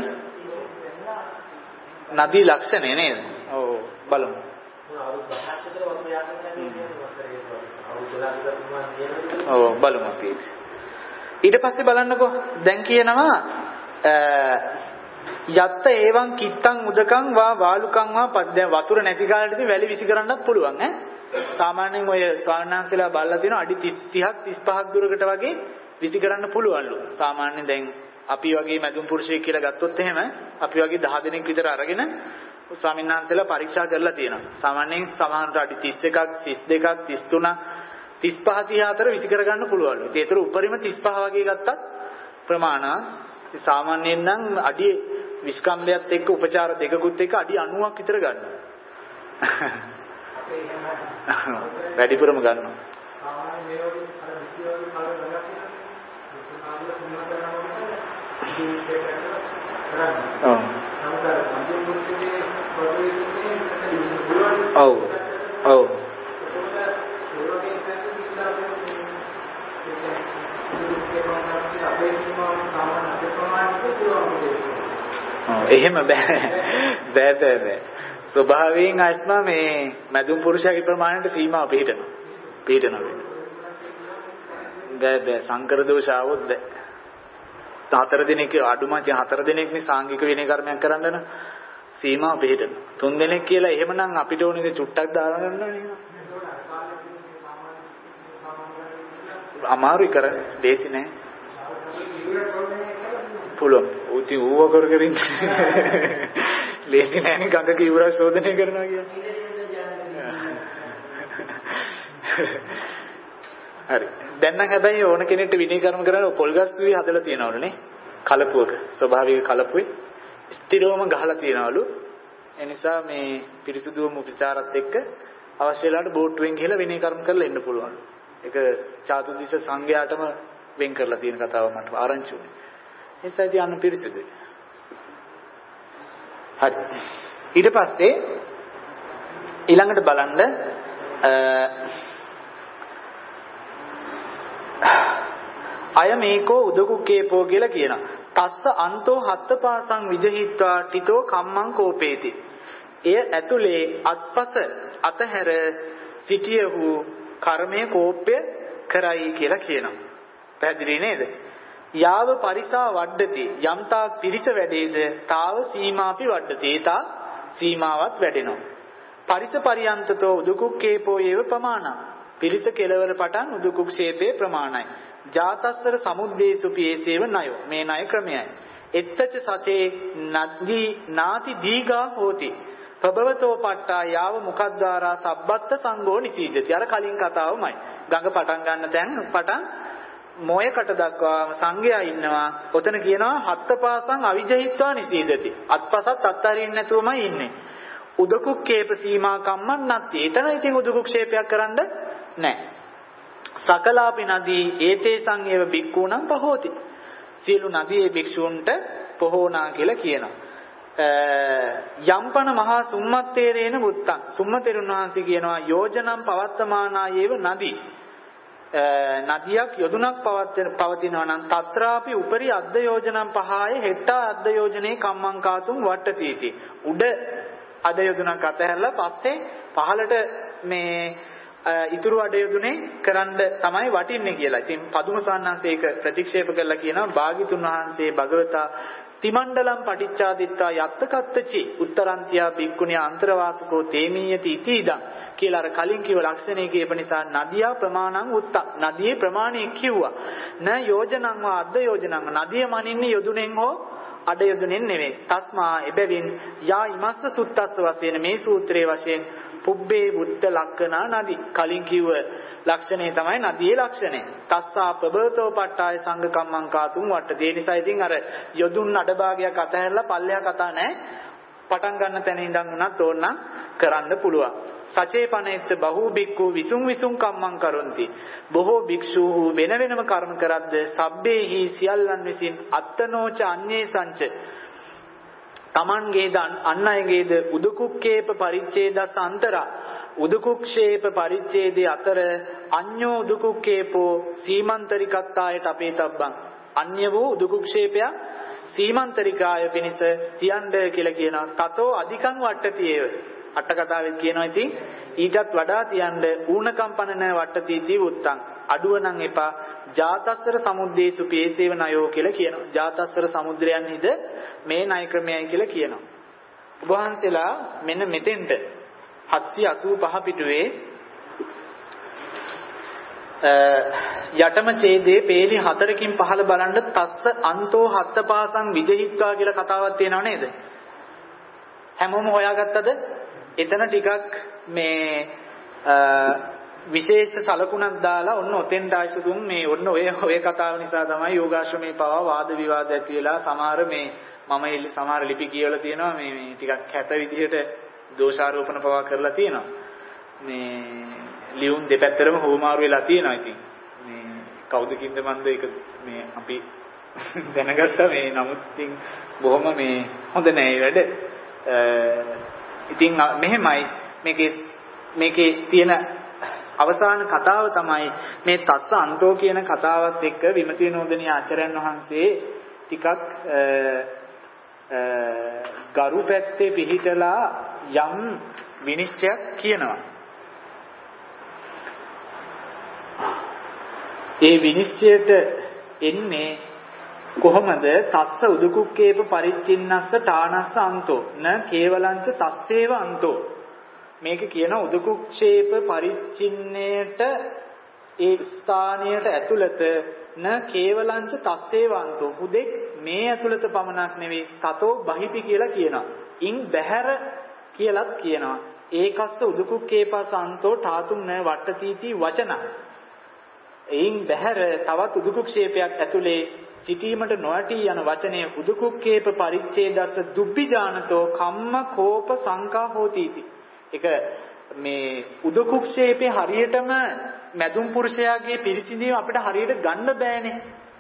Speaker 1: නදී ලක්ෂණේ නේද? ඔව් බලමු. ඔව් බලමු අපි. ඊට පස්සේ බලන්නකෝ දැන් කියනවා යත්ත ඒවං කිත්තං උදකං වා වාලුකං වා පද්ද වතුර නැති කාලෙදී වැලි විසි කරන්නත් පුළුවන් ඈ. සාමාන්‍යයෙන් ඔය ස්වාමීනාන්සලා බලලා තියෙනවා අඩි තිස් තිහක් තිස් පහක් දුරකට වගේ විසි කරන්න පුළුවන්ලු. සාමාන්‍යයෙන් දැන් අපි වගේ මැදුම් පුරුෂයෙක් කියලා ගත්තොත් එහෙම අපි වගේ දහ දෙනෙක් විතර අරගෙන ස්වාමීනාන්සලා පරීක්ෂා කරලා තියෙනවා. සාමාන්‍යයෙන් සමහරට අඩි තිස් එකක් තිස් දෙකක් තිස් තුනක් තිස් පහ තිහ අතර විසි කර ගන්න පුළුවන්ලු. ඒතර උඩරිම තිස් පහ වගේ ගත්තත් ප්‍රමාණවත්. සාමාන්‍යයෙන් නම් අඩි විස්කම්බයත් එක්ක උපචාර දෙකකුත් එක්ක අඩි අනූවක් විතර ගන්නවා. වැඩිපුරම ගන්නවා. ඔව්. ඔව්. එහෙම බෑ. බෑ බෑ බෑ. ස්වභාවයෙන් ආස්ම මේ මැදුම් පුරුෂයාගේ ප්‍රමාණයට සීමාව පිළිටනවා. පිළිටනවා වෙන. බෑ බෑ සංකර දෝෂ આવොත් බෑ. හතර දිනක අඩුමචි හතර දිනකනේ සාංගික විනය කර්මයක් කරන්න නම් සීමාව පිළිටනවා. තුන් දිනක් කියලා එහෙමනම් අපිට ඕනේ චුට්ටක් දාලා ගන්නවනේ. අමාරුයි කරන්නේ. දේසි නෑ. පුළුවන්. උති ඌව කර කර ඉන්නේ. ලේසි නෑනේ ගඟක ඉවර ශෝධනය කරනවා කියන්නේ. හරි. දැන් නම් හැබැයි ඕන කෙනෙක්ට විනය කර්ම කරන්න පොල්ගස් තුවි හදලා තියනවලුනේ. කලපුවක ස්වභාවික කලපුවේ ස්ථිරවම ගහලා තියනවලු. ඒ නිසා මේ පිරිසුදුවම උපචාරات එක්ක අවශ්‍ය වෙලාවට බෝට්ටුවෙන් ගිහලා විනය කර්ම කරලා එන්න පුළුවන්. ඒක චාතුදිස සංඝයාටම වෙන් කරලා තියෙන කතාවක් මට ආරංචි වුණේ. ඒ නිසා ඉතින් අන්න පිරිසුදුයි. හරි. ඊට පස්සේ ඊළඟට බලන්න අය මේකෝ උදකුක්කේපෝ කියලා කියනවා. තස්ස අන්තෝ හත්තපාසං විජහිත්වා ටිතෝ කම්මං කෝපේති. එය ඇතුලේ අත්පස අතහැර සිටියහු කර්මයේ කෝපය කරයි කියලා කියනවා. පැහැදිලි නේද? යාව පරිසා වඩ්ඩති යම්තා පිරිස වැඩේද තාව සීමාපි වඩ්ඩති. ඒතා සීමාවත් වැඩෙනවා. පරිස පරියන්තතෝ උදුකුක්කේපෝ ඒව ප්‍රමාණ. පිරිස කෙලවර පටන් උදුකුක්ෂේපේ ප්‍රමාණයි. ජාතස්සර සමුද්දේසු පියේසේව ණයෝ. මේ ණය ක්‍රමයයි. එත්තච සතේ නද්දී නාති දීගා හෝති. ප්‍රබවතෝ පට්ටා යාව මුඛද්වාරා සබ්බත්ත සංඝෝ නිසීදති. අර කලින් කතාවමයි. ගඟ පටන් ගන්න තැන් පටන් මොයකට දක්වාම සංඝයා ඉන්නවා. ඔතන කියනවා හත්තපාසං අවිජහිත්වා නිසීදති. අත්පසත් අත්තරින්න නැතුවමයි ඉන්නේ. උදකුක්කේප සීමා කම්මන් නැති. එතන ඉතින් උදකුක්ෂේපයක් කරන්න නැහැ. සකලාපි නදී ඒතේ සංයව බික්කුණම් පහෝති. සියලු නදියේ භික්ෂූන්ට පොහෝනා කියලා කියනවා. යම්පන මහා සුම්මත්තේරේන මුත්තං. සුම්මතේරුන් වහන්සේ කියනවා යෝජනම් පවත්තමානායේව නදී. නදියක් යොදුනක් පවතිනවා නම් තත්‍රාපි උපරි අද්ද යෝජනම් පහාය හෙට්ටා අද්ද යෝජනේ කම්මං කාතුම් වට්ටතිති. උඩ අද යොදුනක් අතහැරලා පස්සේ පහලට මේ ඉතුරු අඩ යොදුනේ කරන්න තමයි වටින්නේ කියලා. ඉතින් පදුම සාන්නංශේ ඒක ප්‍රතික්ෂේප කරලා කියනවා භාග්‍යතුන් වහන්සේ භගවතා තිමණ්ඩලම් පටිච්චාදිත්තා යත්තකත්තචි උත්තරන්තියා බික්කුණිය අන්තරවාසකෝ තේමීයති ඉතිදං කියලා අර කලින් කිව්ව ලක්ෂණේ කියප නිසා නදියා ප්‍රමාණං උත්ත. නදියේ ප්‍රමාණය කිව්වා. න යෝජනං වා අද්ද යෝජනං. නදිය මනින්නේ යොදුනෙන් හෝ අඩ යොදුනෙන් නෙවෙයි. තස්මා එබැවින් යා ඉමස්ස සුත්තස්ස වශයෙන් මේ සූත්‍රයේ වශයෙන් පුබ්බේ බුද්ධ ලක්කනා නදි. කලින් කිව්ව ලක්ෂණේ තමයි නදියේ ලක්ෂණය. තස්සා ප්‍රබෝතෝ පට්ටාය සංඝ කම්මං කාතුම් වට්ට. ඒ නිසා ඉතින් අර යොදුන් අඩභාගයක් අතහැරලා පල්ලෙහා කතා නැහැ. පටන් ගන්න තැන ඉඳන් උනත් ඕනනම් කරන්න පුළුවන්. සචේපනෙච්ච බහූ බික්ඛු විසුං විසුං කම්මං කරොන්ති. බොහෝ භික්ෂූහු වෙන වෙනම කර්ම කරද්ද සබ්බේහි සියල්ලන් විසින් අත්තනෝච අඤ්ඤේ සංච තමන්ගේද අන් අයගේද උදුකුක්කේප පරිච්ඡේදස් අන්තරා උදුකුක්ෂේප පරිච්ඡේදයේ අතර අඤ්ඤෝ උදුකුක්කේපෝ සීමන්තරිකත්තායට අපේතබ්බං. අන්‍ය වූ උදුකුක්ෂේපය සීමන්තරිකාය පිණිස තියන්න කියලා කියනවා. තතෝ අධිකං වට්ටති ඒව. අට කතාවෙත් කියනවා ඉතින් ඊටත් වඩා තියන්න ඌණකම් පනන වට්ටතිති උත්තං. අඩුව නම් එපා. ජාතස්සර සමුද්දේසු පියේසේව ණයෝ කියලා කියනවා. ජාතස්සර සමුද්‍රයන්හිද මේ ණය ක්‍රමයයි කියලා කියනවා. ඔබ වහන්සේලා මෙන්න මෙතෙන්ට හත්සිය අසූ පහ පිටුවේ යටම ඡේදයේ පේලි හතරකින් පහළ බලන්න තස්ස අන්තෝ හත්තපාසං විජහිත්වා කියලා කතාවක් තියෙනව නේද? හැමෝම හොයාගත්තද? එතන ටිකක් මේ විශේෂ සලකුණක් දාලා ඔන්න ඔතෙන්ට ආයසුතුන් මේ ඔන්න ඔය ඔය කතාව නිසා තමයි යෝගාශ්‍රමේ පවා වාද විවාද ඇති වෙලා සමහර මේ මම සමහර ලිපි කියවලා තියෙනවා මේ මේ ටිකක් කැත විදිහට දෝෂාරෝපණ පවා කරලා තියෙනවා. මේ ලියුම් දෙපැත්තරම හොමාරු වෙලා තියෙනවා. ඉතින් මේ කවුද කින්ද මන්ද ඒක මේ අපි දැනගත්තා මේ නමුත් ඉතින් බොහොම මේ හොඳ නෑ වැඩ. ඉතින් මෙහෙමයි මේකේ මේකේ තියෙන අවසාන කතාව තමයි මේ තස්ස අන්තෝ කියන කතාවත් එක්ක විමති විනෝදනීය ආචාර්යයන් වහන්සේ ටිකක් ගරු පැත්තේ පිහිටලා යම් විනිශ්චයක් කියනවා. ඒ විනිශ්චයට එන්නේ කොහොමද? තස්ස උදුකුක්කේප පරිච්ඡින්නස්ස ඨානස්ස අන්තෝ න කේවලංච තස්සේව අන්තෝ. මේක කියන උදුකුක්ෂේප පරිච්ඡින්නේට ඒ ස්ථානයට ඇතුළත න කේවලංච තස්සේව අන්තෝ. උදෙක් මේ ඇතුළත පමණක් නෙවෙයි තතෝ බහිපි කියලා කියනවා. ඉන් බහැර කියලාත් කියනවා. ඒකස්ස උදුකුක්කේපස අන්තෝ ඨාතුම් න වට්ටතිති වචන. එයින් බහැර තවත් උදුකුක්ෂේපයක් ඇතුලේ සිටීමට නොඇටි යන වචනය උදුකුක්කේප පරිච්ඡේදස්ස දුබ්බිජානතෝ කම්ම කෝප සංකා හෝතිති. ඒක මේ උදුකුක්ෂේපේ හරියටම මැදුම් පුරුෂයාගේ පිරිසිඳීම අපිට හරියට ගන්න බෑනේ.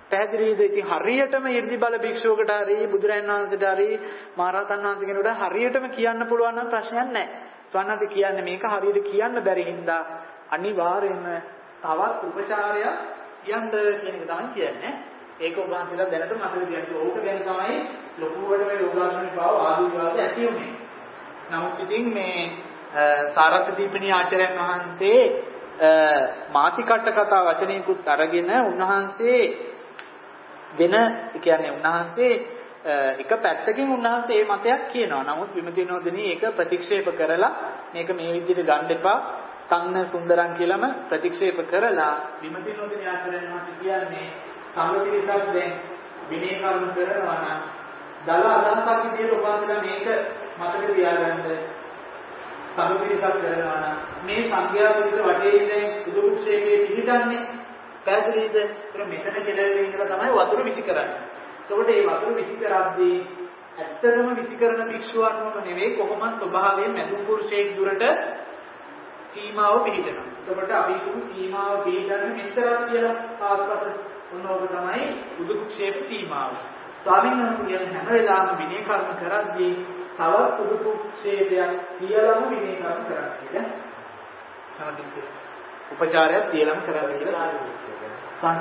Speaker 1: පැහැදිලිද? ඉතින් හරියටම 이르දි බල භික්ෂුවකට හරි බුදුරජාණන් වහන්සේට හරි මහරහතන් වහන්සේ කෙනෙකුට හරියටම කියන්න පුළුවන් නම් ප්‍රශ්නයක් නැහැ. ස්වර්ණත් කියන්නේ මේක හරියට කියන්න බැරි හින්දා අනිවාර්යයෙන්ම තවත් උපචාරයක් කියන්න කියන එක තමයි කියන්නේ. ඒක ඔබ වහන්සේලා දැනට මතක තියාගන්න. ඕක ගැන තමයි ලොකුවට මේ යෝගාශ්‍රමී භාව ආදී විවාද ඇති වුනේ. නමුත් ඉතින් මේ සාරත් දීපණී ආචාර්යයන් වහන්සේ මාතිකට්ට කතා වචනයකුත් අරගෙන උන්වහන්සේ වෙන කියන්නේ උන්වහන්සේ එක පැත්තකින් උන්වහන්සේ මේ මතයක් කියනවා. නමුත් විමති විනෝදිනී ඒක ප්‍රතික්ෂේප කරලා මේක මේ විදිහට ගන්න එපා. තන්න සුන්දරම් කියලාම ප්‍රතික්ෂේප කරලා විමති විනෝදිනී ආචාර්යයන් වහන්සේ කියන්නේ සංගතිකක් දැන් විනය කර්ම කරනවා නම් දල අදහසක් විදිහට උපාසකලා මේක මතක තියාගන්න සංගතිකක් කරනවා නම් මේ සංඝයා පිළිස වටේ ඉඳන් උදුක්ෂේපයේ පිළිගන්නේ පැහැදිලිද? ඒතර මෙතන කෙලෙන්නේ ඉඳලා තමයි වතුර විසි කරන්නේ. එතකොට මේ වතුර විසි කරද්දී ඇත්තටම විසි කරන භික්ෂුවන්වම නෙවෙයි කොහොමද ස්වභාවයෙන් මැදුම් පුරුෂයෙක් දුරට සීමාව පිළිගන්නවා. එතකොට අපි කියමු සීමාව පිළිගන්න මෙච්චරක් කියලා ආස්පස උනෝග තමයි උදුක්ෂේප සීමාව. ස්වාමීන් වහන්සේ කියන හැම වෙලාවෙම විනය කර්ම කරද්දී තවත් උදුක්ෂේපයක් තියලම විනය කර්ම කරන්න කියලා. තමයි උපචාරයක් තියලම කරන්න කියලා. සංස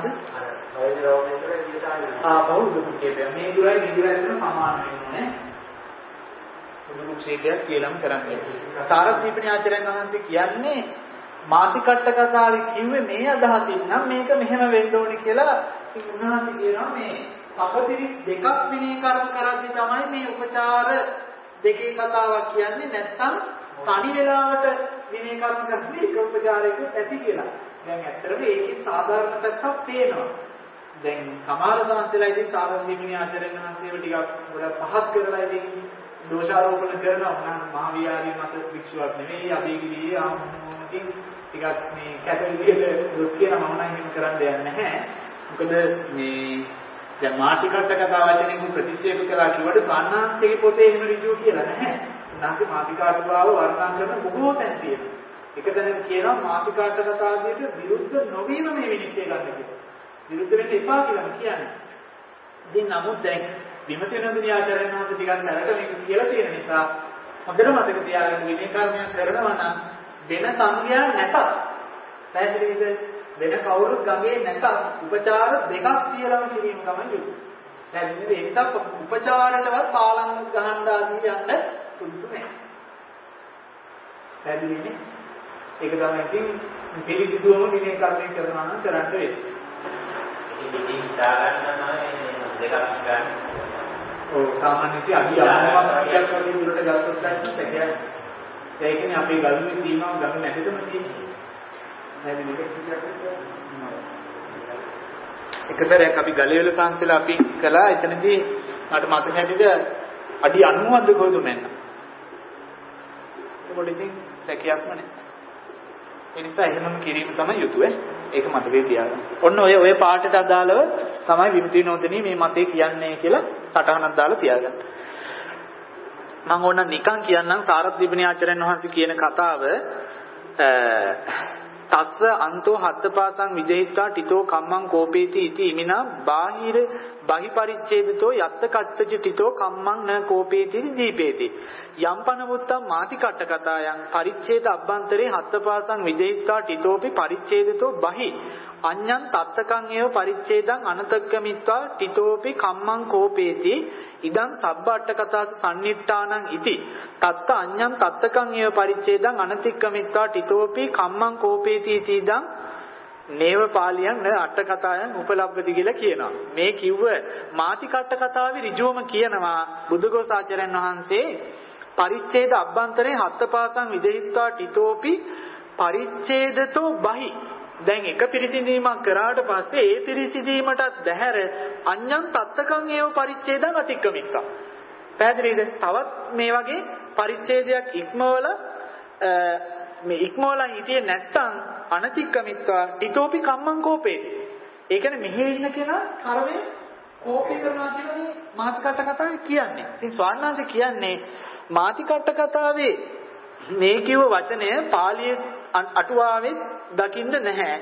Speaker 1: ආ බෞද්ධ මේ දුරයි මේ දුරයි අතර සමාන වෙන්නේ උදුක්ෂේපයක් තියලම කරන්න. සාරත් දීපණී ආචාර්යයන් වහන්සේ කියන්නේ මාතිකට්ට කතාවේ කිව්වේ මේ අදහසින් නම් මේක මෙහෙම වෙන්න ඕනේ කියලා. ඉතින් උන්වහන්සේ කියනවා මේ අපතිරිස් දෙකක් විනය කර්ම කරද්දී තමයි මේ උපචාර දෙකේ කතාවක් කියන්නේ. නැත්තම් තනි වෙලාවට විනය කර්ම කරද්දී එක උපචාරයක ඇති කියලා. දැන් ඇත්තටම ඒකේ සාධාරණ පැත්තක් පේනවා. දැන් සමහර සංස්කෘතිලා ඉතින් සාරත් දීපණී ආචාර්යයන් වහන්සේව ටිකක් ගොඩක් පහත් කරලා ඉතින් දෝෂාරෝපණ කරනවා. උන්වහන්සේ මහ විහාරයේ මත භික්ෂුවක් නෙවෙයි අභිගිරියේ ආමුතින් ටිකක් මේ කැතලියට දොස් කියන මම නම් එහෙම කරන්න දෙයක් නැහැ. මොකද මේ දැන් මාතිකට්ට කතා වචනෙක ප්‍රතික්ෂේප කළා කිව්වට සාන්නාංශයේ පොතේ එහෙම ඍජුව කියලා නැහැ. උන්වහන්සේ මාතිකාට බව වර්ණනා කරන බොහෝ තැන් තියෙනවා. එක තැනක කියනවා මාතිකාට කතාවකට විරුද්ධ නොවීම මේ විනිශ්චය ගන්න කියලා. විරුද්ධ වෙන්න එපා කියලා කියන්නේ. ඉතින් නමුත් දැන් විමති විනෝදිනී ආචාර්යයන් වහන්සේ ටිකක් දැනට මේක කියලා තියෙන නිසා හොඳට මතක තියාගන්න විනය කර්මයක් කරනවා නම් වෙන සංඥා නැතත් පැහැදිලිද? වෙන කවුරුත් ගඟේ නැතත් උපචාර දෙකක් තියලම කිරීම තමයි යුතු. පැහැදිලිද? ඒ නිසා උපචාරයටවත් පාලංග ගහන්න ආදී යන්න සුදුසු නැහැ. පැහැදිලිනේ? ඒක තමයි ඉතින් පිළිසිදුවම විනය කර්මයක් කරනවා නම් කරන්න වෙන්නේ.
Speaker 4: ඉතින් හිතා ගන්න නම් දෙකක් ගන්න.
Speaker 1: ඔව් සාමාන්‍යයෙන් අඩි අනවයක් වගේ දුරට ගත්තොත් තමයි සැකයක්. ඒ කියන්නේ අපේ ගල්ුවේ සීමාව ගම නැතිදම තියෙන්නේ. එකතරයක් අපි ගලේවල සංසලා අපි කළා. එතනදී මට මතක හැටියට අඩි අනූවක්ද කොහෙද මෙන්න. ඒකට ඉතින් සැකයක්ම නැහැ. ඒ නිසා එහෙමම කිරීම තමයි යුතුය. ඒක මතකේ තියාගන්න. ඔන්න ඔය ඔය පාඩට අදාළව තමයි විමුක්ති විනෝදිනී මේ මතේ කියන්නේ කියලා සටහනක් දාලා තියාගන්න. මම ඕන නිකන් කියන්නම් සාරත් දීපණී ආචාර්යයන් වහන්සේ කියන කතාව තස්ස අන්තෝ හත්පාසං විජහිත්වා ටිතෝ කම්මං කෝපේති इति ඉමිනා බාහිර බහි පරිච්ඡේදතෝ යත්ත කත්තච ටිතෝ කම්මං න කෝපේති දීපේති යම්පන මුත්තම් මාතිකට්ට කතායන් පරිච්ඡේද අභ්‍යන්තරේ හත්පාසං විජහිත්වා ටිතෝපි පරිච්ඡේදතෝ බහි අඤ්ඤං තත්තකං ඒව පරිච්ඡේදං අනතක්කමිත්වා ටිතෝපි කම්මං කෝපේති ඉදං සබ්බ අට කතාස සම්නිට්ඨානං ඉති තත්ත අඤ්ඤං තත්තකං ඒව පරිච්ඡේදං අනතික්කමිත්වා ටිතෝපි කම්මං කෝපේති ඉති ඉදං නේව පාලියන් න අට කතායන් උපලබ්ධති කියලා කියනවා. මේ කිව්ව මාතිකට්ට කතාවේ ඍජුවම කියනවා බුදුගෝසාචාර්යයන් වහන්සේ පරිච්ඡේද අභ්‍යන්තරේ හත්පාසං විජහිත්වා ටිතෝපි පරිච්ඡේදතෝ බහි. දැන් එක පිරිසිඳීමක් කරාට පස්සේ ඒ පිරිසිඳීමටත් බැහැර අඤ්ඤං තත්තකං ඒව පරිච්ඡේදං අතික්කමිත්වා. පැහැදිලිද? තවත් මේ වගේ පරිච්ඡේදයක් ඉක්මවල මේ ඉක්මවලා හිටියේ නැත්තම් අනතික්කමිත්වා ටිතෝපි කම්මං කෝපේති. ඒ කියන්නේ මෙහෙ ඉන්න කෙනා කර්මයේ කෝපී කරනවා කියලා මේ මාතිකට්ට කතාවේ කියන්නේ. ඉතින් ස්වාමීන් කියන්නේ මාතිකට්ට කතාවේ මේ කිව්ව වචනය පාලියේ අටුවාවේ දකින්න නැහැ.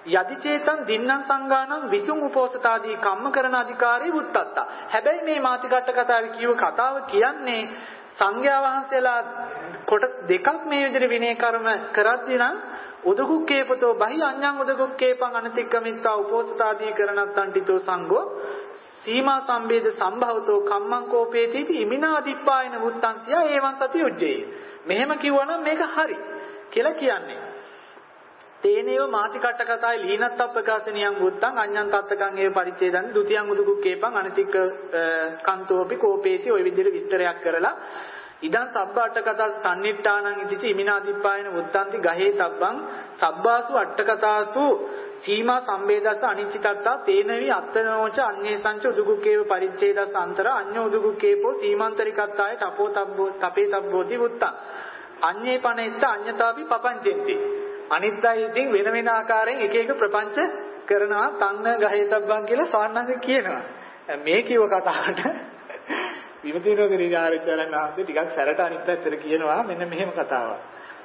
Speaker 5: යදි චේතං දින්නම් සංගාණං විසුං උපෝසතාදී කම්ම කරන අධිකාරී වුත්තත්ත. හැබැයි මේ මාතිකට්ට කතාවේ කියව කතාව කියන්නේ සංඝයා වහන්සේලා කොටස් දෙකක් මේ විදිහට විනය කර්ම කරද්දී නම් උදකුක්කේපතෝ බහි අඤ්ඤං උදකුක්කේපං අනතික්කමිත්තා උපෝසතාදී කරණත්තන්ටිතෝ සංඝෝ සීමා සම්බේධ සම්භවතෝ කම්මං කෝපේති ඉමිනා දිප්පායන වුත්තංසිය ඒවං සති උජ්ජේ. මෙහෙම කිව්වනම් මේක හරි කියලා කියන්නේ. තේනේව මාතිකට්ට කතාවේ ලීනත්තප්පකාසනියං වුත්තං අඤ්ඤං තත්තකං ඒව පරිච්ඡේදං ဒ ුතියං උදුකුක්කේපං අනතික්ක කන්තෝපි කෝපේති ඔය විදිහට විස්තරයක් කරලා ඉදන් සබ්බ අට කතා සම්නිට්ඨානං ඉතිච ඉමිනාදිප්පායන වුත්තන්ති ගහේ තබ්බං සබ්බාසු අට කතාසු සීමා සම්බේදස්ස අනිච්චිතත්තා තේනවි අත්තනෝච අඤ්ඤේ සංච උදුකුක්කේව පරිච්ඡේදස්ස අන්තර අඤ්ඤ උදුකුක්කේපෝ සීමාන්තරිකත්තාය තපෝ තබ්බෝ තපේ තබ්බෝති වුත්තං අඤ්ඤේ පනෙත්ත අඤ්ඤතාපි පපංචෙන්ති. අනිත්‍යයි ඉතින් වෙන වෙන ආකාරයෙන් එක එක ප්‍රපංච කරනවා තන්න ගහේ තබ්බන් කියලා සාන්නංශ කියනවා. මේ කිව්ව කතාවට විමතිනෝදරි ආරචරණ ආසේ ටිකක් සැරට අනිත් පැත්තට කියනවා මෙන්න මෙහෙම කතාවක්.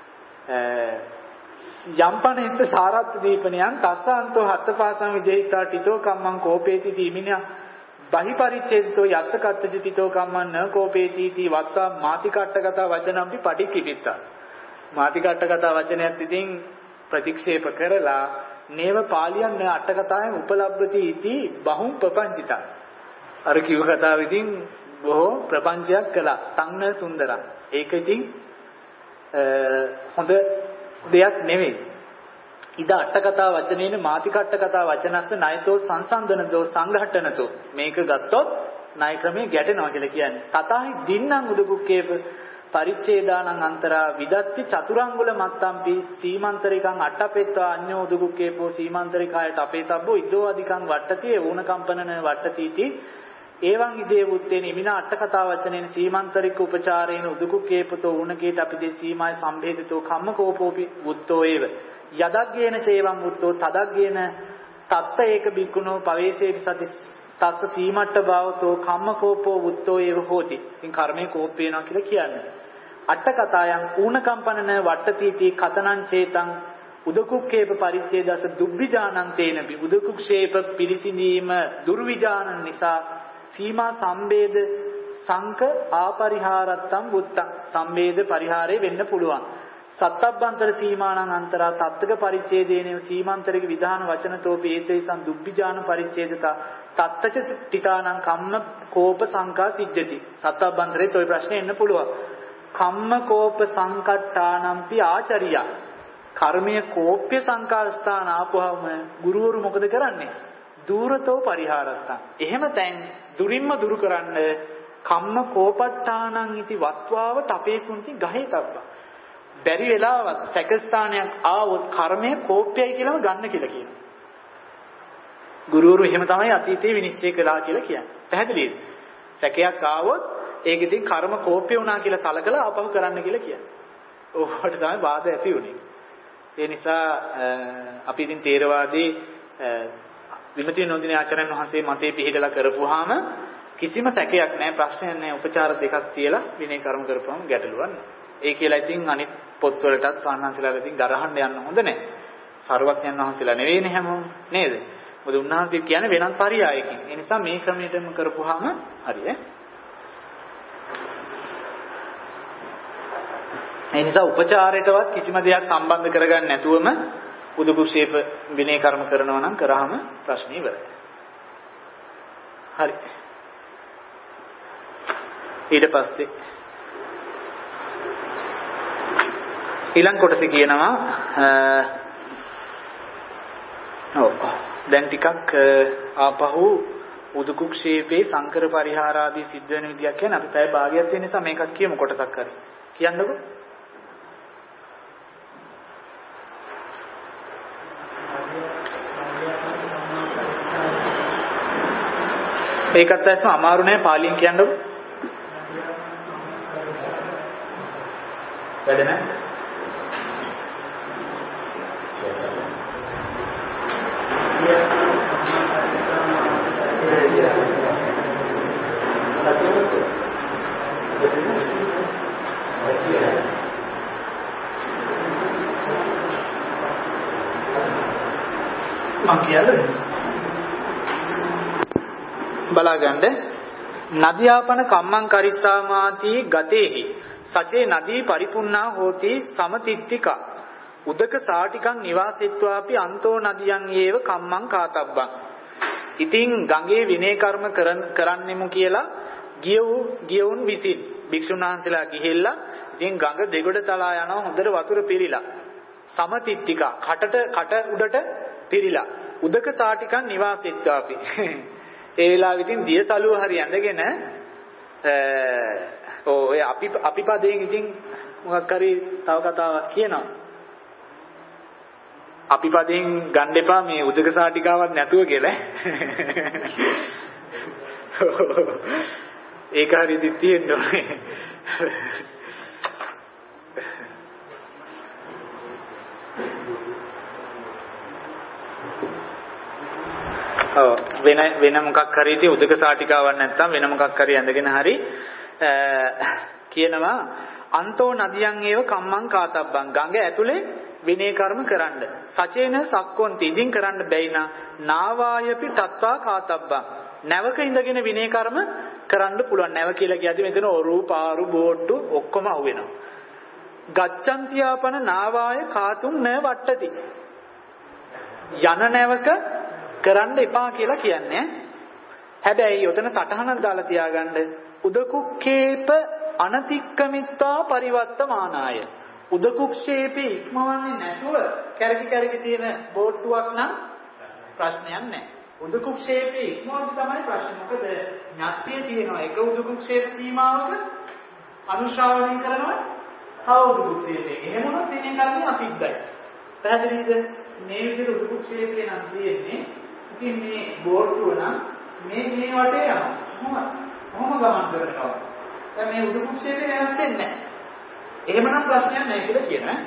Speaker 5: යම්පනෙත්ත සාරත් දීපණයන් තස්සන්තෝ හත්පාසං විජේතා ටිතෝ කම්මං කෝපේති දීමිනා බහි පරිච්ඡේදිතෝ යත්ත කත්තජිතෝ කම්මං න කෝපේති තී වත්තා මාතිකට්ඨගත වචනම්පි පටික්කිතිත්තා. මාතිකට්ඨගත වචනයත් ඉතින් ප්‍රතික්ෂේප කරලා නේව පාලියන් න අටකතාවෙන් උපලබ්ධති इति බහුම් ප්‍රපංචිතා. අර කිව්ව කතාව ඉතින් බොහෝ ප්‍රපංචයක් කළා. තන්න සුන්දරා. ඒක ඉතින් හොඳ දෙයක් නෙවෙයි. ඉද අටකතා වචනේන මාතිකට්ඨකතා වචනස්ස ණයතෝ සංසන්දනදෝ සංඝට්ටනතෝ මේක ගත්තොත් ණය ක්‍රමයේ ගැටෙනවා කියලා කියන්නේ. තතහි දින්නම් උදුකුක්කේප පරිච්ඡේදානං අන්තරා විදත්ති චතුරංගුල මත්තම්පි සීමාන්තරිකං අට්ඨපෙත්වා අඤ්ඤෝ උදුකුක්කේපෝ සීමාන්තරිකායට අපේතබ්බෝ ඉදෝ අධිකං වට්ටති වුණ කම්පනන වට්ටතිති එවං ඉදේ වුත්තේන ඉමිනා අට්ඨකතා වචනේන සීමාන්තරික උපචාරේන උදුකුක්කේපතෝ උණකේට අපිදේ සීමාය සම්භේදිතෝ කම්මකෝපෝපි වුත්තෝ ඒව යදග්ගේන චේවං වුත්තෝ තදග්ගේන තත්ත ඒක බික්කුණෝ පවේසේටි සති තස්ස සීමට්ඨ භාවතෝ කම්මකෝපෝ වුත්තෝ ඒව හෝති. ඉතින් කර්මයේ කෝප වෙනවා කියලා කියන්නේ. අට්ඨකතායන් ඌණ කම්පනන වට්ටතිති කතනං චේතං උදකුක්කේප පරිච්ඡේදස දුබ්බිජානං තේනපි උදකුක්ෂේප පිරිසිඳීම දුර්විජානන නිසා සීමා සම්බේද සංක ආපරිහාරත්තම් වුත්තං සම්බේද පරිහාරේ වෙන්න පුළුවන්. සත්තබ්බන්තර සීමානං අන්තරා තත්තක පරිච්ඡේදේන සීමාන්තරික විධාන වචනතෝ පේතේසං දුබ්බිජාන පරිච්ඡේදතා තත්තච ටිතානං කම්ම කෝප සංකා සිද්ධති. සත්තබ්බන්තරේ toy ප්‍රශ්නේ එන්න පුළුවන්. කම්ම කෝප සංකට්ඨානම්පි ආචරියා කර්මයේ කෝප්‍ය සංකාස්ථාන ආපුවම ගුරුවරු මොකද කරන්නේ? දූරතෝ පරිහාරත්තං. එහෙම තැන් දුරින්ම දුරු කරන්න කම්ම කෝපට්ඨානං ඉති වත්වාව තපේසුන්ති ගහේ තබ්බා. බැරි වෙලාවත් සැකස්ථානයක් ආවොත් කර්මයේ කෝප්‍යයි කියලාම ගන්න කියලා කියනවා. ගුරුවරු එහෙම තමයි අතීතයේ විනිශ්චය කළා කියලා කියන්නේ. පැහැදිලිද? සැකයක් ආවොත් ඒක ඉතින් කර්ම කෝප්‍ය වුණා කියලා සලකලා ආපහු කරන්න කියලා කියන්නේ. ඕකට තමයි වාද ඇති උනේ. ඒ නිසා අපි ඉතින් තේරවාදී විමති නොදිනේ ආචාර්යන් වහන්සේ මතේ පිළිහිදලා කරපුවාම කිසිම සැකයක් නැහැ ප්‍රශ්නයක් නැහැ උපචාර දෙකක් තියලා විනය කර්ම කරපුවාම ගැටලුවක් නැහැ. ඒ කියලා ඉතින් අනිත් පොත්වලටත් සාහනංශලාට ඉතින් ගරහන්න යන්න හොඳ නැහැ. සරුවක්ඥන් වහන්සේලා නෙවෙයිනේ හැමෝම නේද? මොකද උන්වහන්සේ කියන්නේ වෙනත් පරියායකින්. ඒ නිසා මේ ක්‍රමයටම කරපුවාම හරිය. ඒ නිසා උපචාරයටවත් කිසිම දෙයක් සම්බන්ධ කරගන්න නැතුවම උදුකුක්ෂේප විනය කර්ම කරනවා නම් කරාම ප්‍රශ්නේ ඉවරයි. හරි. ඊට පස්සේ ඊළඟ කොටසේ කියනවා ඔව් දැන් ටිකක් ආපහු උදුකුක්ෂේපේ සංකර පරිහාර ආදී සිද්ධ වෙන විදියක් කියන්නේ අපි පැය භාගයක් තියෙන නිසා මේකක් කියමු කොටසක් හරි. කියන්නකෝ. ඒකත් ඇත්තම අමාරු නෑ පාලියෙන් කියන්නකෝ. වැඩ නෑ. මං කියන්නේ බලාගන්න නදියාපන කම්මං කරිස්සාමාති ගතේහි සචේ නදී පරිපුන්නා හෝති සමතිත්තිකා උදක සාටිකං නිවාසිත්වාපි අන්තෝ නදියන් ඒව කම්මං කාතබ්බං. ඉතින් ගඟේ විනය කර්ම කරන්නෙමු කියලා ගියවු ගියවුන් විසින් භික්ෂුන් වහන්සේලා ගිහිල්ලා ඉතින් ගඟ දෙගොඩ තලා යනවා හොඳට වතුර පිරීලා සමතිත්තිකා කටට කට උඩට පිරීලා උදක සාටිකං නිවාසිත්වාපි. ඒ වෙලාවෙ ඉතින් දියසලුව හරි ඇඳගෙන ඔය අපි අපි පදයෙන් ඉතින් මොකක් හරි තව කතාවක් කියනවා. අපි පදයෙන් ගන්න එපා මේ උදක සාටිකාවක් නැතුව කියලා. ඒක හරියට තියෙන්න ඕනේ. ඔව් වෙන වෙන මොකක් හරි ඉතින් උදක සාටිකාවක් නැත්තම් වෙන මොකක් හරි ඇඳගෙන හරි කියනවා අන්තෝ නදියන් ඒව කම්මං කාතබ්බං ගඟ ඇතුලේ විනය කර්ම කරන්න. සචේන සක්කොන්ති ඉදින් කරන්න බැයි නා නාවායපි තත්වා කාතබ්බං. නැවක ඉඳගෙන විනය කර්ම කරන්න පුළුවන්. නැව කියලා කියද්දි මෙතන ඔරු පාරු බෝට්ටු ඔක්කොම අහු වෙනවා. ගච්ඡන්තියාපන නාවාය කාතුම් න වට්ටති. යන නැවක කරන්න එපා කියලා කියන්නේ. හැබැයි උතන සටහනක් දාලා තියාගන්න උදකුක්කේප අනතික්කමිත්වා පරිවර්තමානාය. උදකුක්ෂේපේ ඉක්මවන්නේ නැතුව කැරකි කැරකි තියෙන බෝට්ටුවක් නම් ප්‍රශ්නයක් නැහැ. උදකුක්ෂේපේ ඉක්මවන්නේ තමයි ප්‍රශ්නේ. මොකද ඥාත්තිය තියෙනවා එක උදකුක්ෂේප සීමාවක අනුශ්‍රාවණය කරනවා තව උදකුක්ෂේපේ. එහෙම වුණොත් ඉන්නේ කරන්නේ අසිද්ධයි. පැහැදිලිද? මේ විදිහට උදකුක්ෂේපේ නම් තියෙන්නේ. ඉතින් මේ බෝට්ටුව නම් මේ මේ වටේ යනවා. කොහොම කොහොම ගමන් කරනවා. දැන් මේ උදකුක්ෂේපේ වෙනස් වෙන්නේ නැහැ. එහෙමනම් ප්‍රශ්නයක් නැහැ කියලා කියනවා.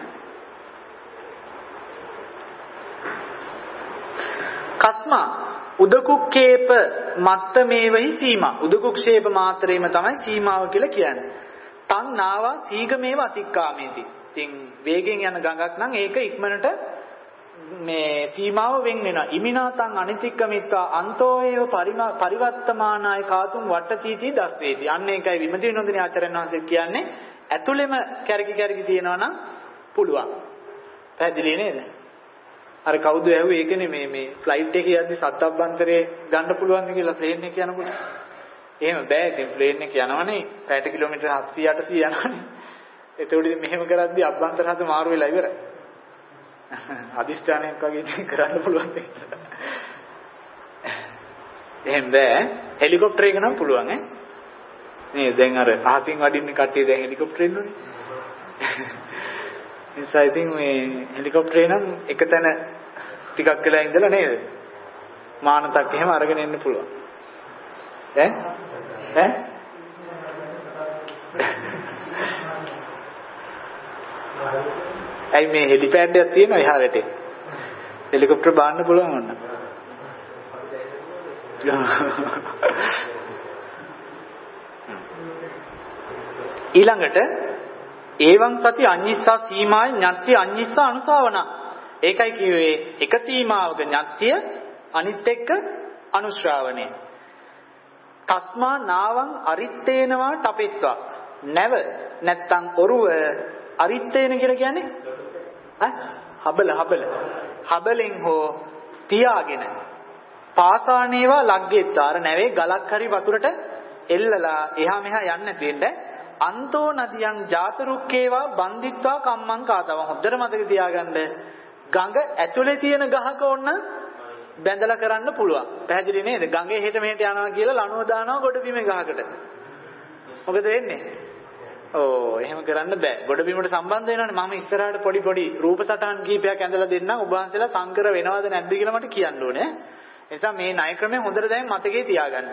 Speaker 5: කස්මා උදකුක්කේප මත්තමේවහි සීමා. උදකුක්ෂේප මාත්‍රේම තමයි සීමාව කියලා කියන්නේ. තන් නාවා සීගමේව අතික්කාමේති. ඉතින් වේගෙන් යන ගඟක් නම් ඒක ඉක්මනට මේ සීමාව වෙන් වෙනවා. ඉමිනාතං අනිතික්කමිත්වා අන්තෝයව පරිවර්තමානාය කාතුම් වට්ටතිති දස්සේති. අන්න ඒකයි විමති විනෝදිනී ආචාර්යයන් වහන්සේ කියන්නේ ඇතුළෙම කැරකි කැරකි තියනවා නම් පුළුවන්. පැහැදිලි නේද? අර කවුද ඇහුවේ ඒකනේ මේ මේ ෆ්ලයිට් එකේ යද්දි සද්දබ්බන්තරේ ගන්න පුළුවන්ද කියලා ප්ලේන් එක යනකොට. එහෙම බෑ. ඉතින් ප්ලේන් එක යනවනේ පැයට කිලෝමීටර් හත්සිය අටසිය යනවනේ. එතකොට ඉතින් මෙහෙම කරද්දි අබ්බන්තර හද මාරු වෙලා ඉවරයි. අදිෂ්ඨානයක් වගේ ඉතින් කරන්න පුළුවන් දෙයක්. එහෙම බෑ. හෙලිකොප්ටර් එක නම් පුළුවන් ඈ. නේ දැන් අර අහසින් වඩින්න කට්ටිය දැන් හෙලිකොප්ටර් එන්නෝනේ. නිසා ඉතින් මේ හෙලිකොප්ටරේ නම් එක තැන ටිකක් වෙලා ඉඳලා නේද? මානතක් එහෙම අරගෙන එන්න පුළුවන්. ඈ? ඈ? ඇයි මේ හෙලිපෑඩ් එකක් තියෙනවා එහා රටේ. හෙලිකොප්ටර් බාන්න පුළුවන් වුණා. ඊළඟට ඒවං සති අඤ්ඤිස්සා සීමාය ඤත්ති අඤ්ඤිස්සා අනුසාවන. ඒකයි කිව්වේ එක සීමාවක ඤත්තිය අනිත් එක්ක අනුශ්‍රාවණය. තස්මා නාවං අරිත්තේනවා තපෙත්වා. නැව නැත්තම් ඔරුව අරිත්තේන කියලා කියන්නේ ඈ හබල හබල හබලෙන් හෝ තියාගෙන පාසානේවා ලග්ගෙත්තා. අර නැවේ ගලක් හරි වතුරට එල්ලලා එහා මෙහා යන්නේ නැති වෙන්න අන්තෝ නදියන් ජාතරුක්කේවා බන්දිත්වා කම්මං කාතව. හොඳට මතක තියාගන්න ගඟ ඇතුලේ තියෙන ගහක ඕන බැඳලා කරන්න පුළුවන්. පැහැදිලි නේද? ගඟේ හෙට මෙහෙට යනවා කියලා ලණුව දානවා ගොඩ බිමේ ගහකට. මොකද වෙන්නේ? ඕ එහෙම කරන්න බෑ. ගොඩ බිමට සම්බන්ධ වෙනවනේ. මම ඉස්සරහට පොඩි පොඩි රූප සටහන් කීපයක් ඇඳලා දෙන්නම්. ඔබ වහන්සේලා සංකර වෙනවද නැද්ද කියලා මට කියන්න ඕනේ. ඒ නිසා මේ ණය ක්‍රමය හොඳට දැන් මතකේ තියාගන්න.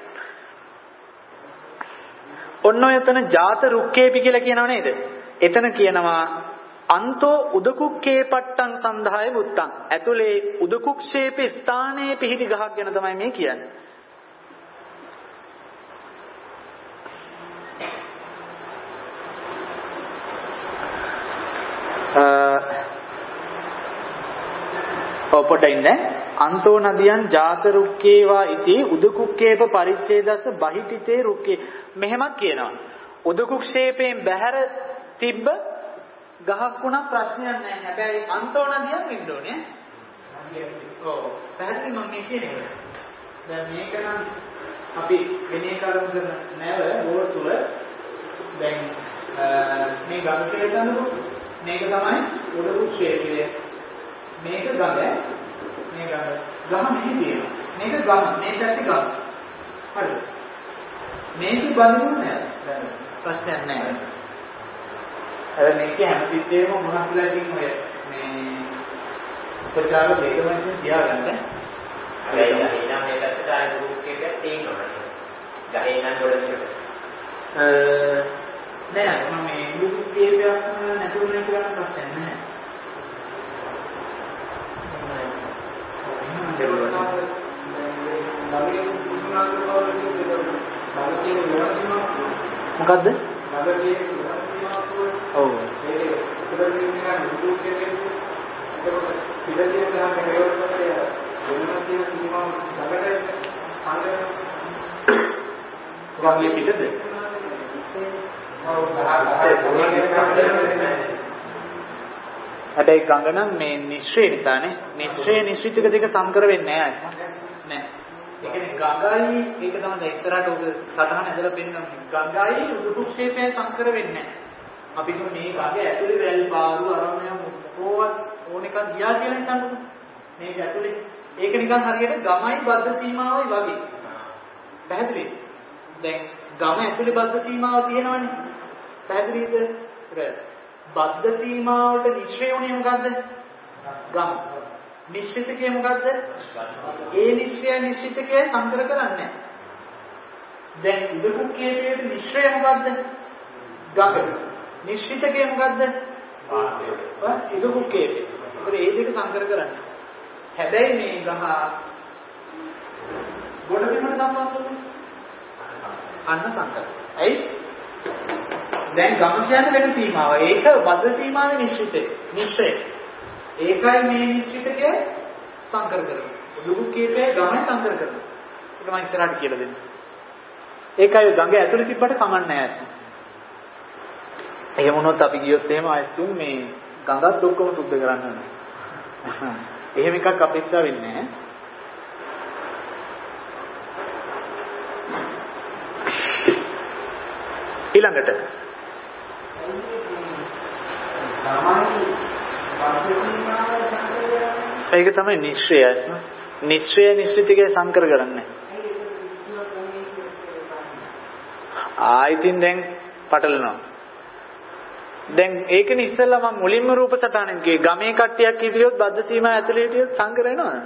Speaker 5: ඔන්න ඔය එතන ජාත රුක්කේපි කියලා කියනව නේද? එතන කියනවා අන්තෝ උදකුක්කේපට්ටං සන්ධාය බුත්තං. ඇතුලේ උදකුක්ෂේපේ ස්ථානයේ පිහිටි ගහක් ගැන තමයි මේ කියන්නේ. අ ඔපොටින් නේ අන්තෝ නදියන් ජාත රුක්කේවා ඉති උදකුක්කේප පරිච්ඡේදස්ස බහිටිතේ රුක්කේ මෙහෙමත් කියනවා. උදකුක්ෂේපයෙන් බැහැර තිබ්බ ගහක් වුණා ප්‍රශ්නයක් නැහැ. හැබැයි අන්තෝ නදියන් වෙන්න ඕනේ. ඔව්. පැහැදිලි මම මේ කියන්නේ. දැන් මේක නම් අපි වෙනේ කරුණු කරන නැව බෝර් තුල දැන් මේ ගමකේ ගන්නකො මේක තමයි උදකුක්ෂේපය. මේක ගම මේ ගම ගම මෙහි තියෙනවා. මේක ගම මේ පැත්තේ ගම. හරිද? මේක බඳුනේ නැහැ. දැන් ප්‍රශ්නයක් නැහැ. අර මේක හැමතිස්සෙම මොනවද කියලා ඉතින් ඔය මේ උපචාර දෙකම තියාගන්න.
Speaker 4: ඒ ඉතින් මේ පැත්තට ආයෙත් උදකුක්ෂේපයක් තියෙනවා. ගහේ නම් ගොඩනගන්න.
Speaker 5: අ නෑ මම මේ උදකුක්ෂේපයක් නැතුව නේ කියලා ප්‍රශ්නයක් නැහැ. මොකද්ද? ඔව්. ගාමේ පිටද? හැබැයි ගඟ නම් මේ නිශ්චය නිසානේ. නිශ්චය නිශ්චිතක දෙක සංකර වෙන්නේ නැහැ නෑ. ඒ කියන්නේ ගඟයි ඒක තමයි ඉස්සරහට ඔක සටහන ඇදලා පෙන්නන්නේ. ගඟයි උදුකුක්ෂේපය සංකර වෙන්නේ නැහැ. අපි මේ ගඟ ඇතුලේ වැල් පාරු අරමය මොකවත් ඕන එකක් ගියා කියලා හිතන්නකො. මේක ඇතුලේ ඒක නිකන් හරියට ගමයි බද්ධ සීමාවයි වගේ. පැහැදිලි? දැන් ගම ඇතුලේ බද්ධ සීමාව තියෙනවනේ. පැහැදිලිද? බද්ධ සීමාවට නිශ්චය වුණේ මොකද්ද? ගම. නිශ්චිතකේ මොකද්ද? ඒ නිශ්චය නිශ්චිතකේ සංකර කරන්නේ නැහැ. දැන් උදකුක්කේපයේ නිශ්චය මොකද්ද? ගඟ. නිශ්චිතකේ මොකද්ද? වාතය. උදකුක්කේපේ. ඒකේ ඒ දෙක සංකර කරන්නේ. හැබැයි මේ ගහ ගොඩ බිමට සම්බන්ධ අන්න සංකර. ඇයි? දැන් ගම කියන්නේ වෙන සීමාව. ඒක බද්ධ සීමාවේ නිශ්චිතේ. නිශ්චය. ඒකයි මේ නිශ්චිතකේ සංකර කරන්නේ. උදුකුක්කේපේ ගමයි සංකර කරන්නේ. ඒක මම ඉස්සරහට කියලා දෙන්න. ඒකයි ගඟ ඇතුලේ තිබ්බට කමන්නේ නැහැ. එහෙම වුණොත් අපි ගියොත් එහෙම ආයස්තුන් මේ ගඟත් ඔක්කොම සුද්ධ කරන්න ඕනේ. එහෙම එකක් අපේක්ෂා වෙන්නේ නැහැ. ඊළඟට ඒක තමයි නිශ්චය. නිශ්චය නිශ්චිතකේ සංකර කරන්නේ. ආයිතින් දැන් පටලනවා. දැන් ඒකනේ ඉස්සෙල්ලා මම මුලින්ම රූප සටහනෙන් කිව්වේ ගමේ කට්ටියක් හිටියොත් බද්ධ සීමාව ඇතුලේ හිටියොත් සංකර වෙනවද?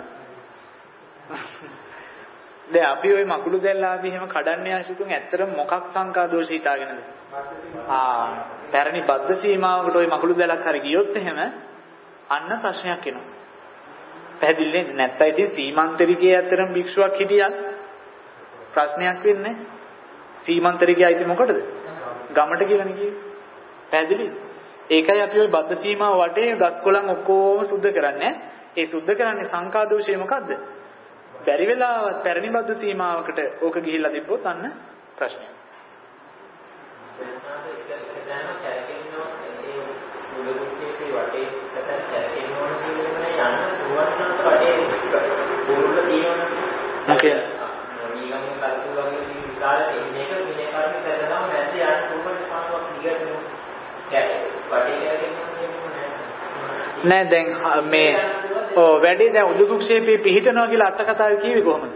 Speaker 5: දැන් අපි ওই මකුළු දැල්ල ආදී එහෙම කඩන්නේ ආශිතුන් ඇත්තටම මොකක් සංකා දෝෂ හිතාගෙනද? ආ පැරණි බද්ධ සීමාවකට ওই මකුළු දැලක් හරි ගියොත් එහෙම අන්න ප්‍රශ්නයක් එනවා. පැහැදිලි නේද? නැත්නම් ඉතින් සීමාන්තරිකයේ ඇත්තටම භික්ෂුවක් හිටියත් ප්‍රශ්නයක් වෙන්නේ නැහැ. සීමාන්තරිකයේ අයිති මොකටද? ගමට කියලානේ කිව්වේ. පැහැදිලිද? ඒකයි අපි ওই බද්ධ සීමාව වටේ ගස් කොළන් ඔක්කොම සුද්ධ කරන්නේ. ඒ සුද්ධ කරන්නේ සංකා දෝෂය මොකද්ද? බැරි වෙලාවත් පැරණි බද්ධ සීමාවකට ඕක ගිහිල්ලා තිබ්බොත් අන්න ප්‍රශ්නයක්. මොකද? නෑ දැන් මේ ඔව් වැඩි දැන් උදුකුක්ෂේපේ පිහිටනවා කියලා අට කතාවේ කිව්වේ කොහොමද?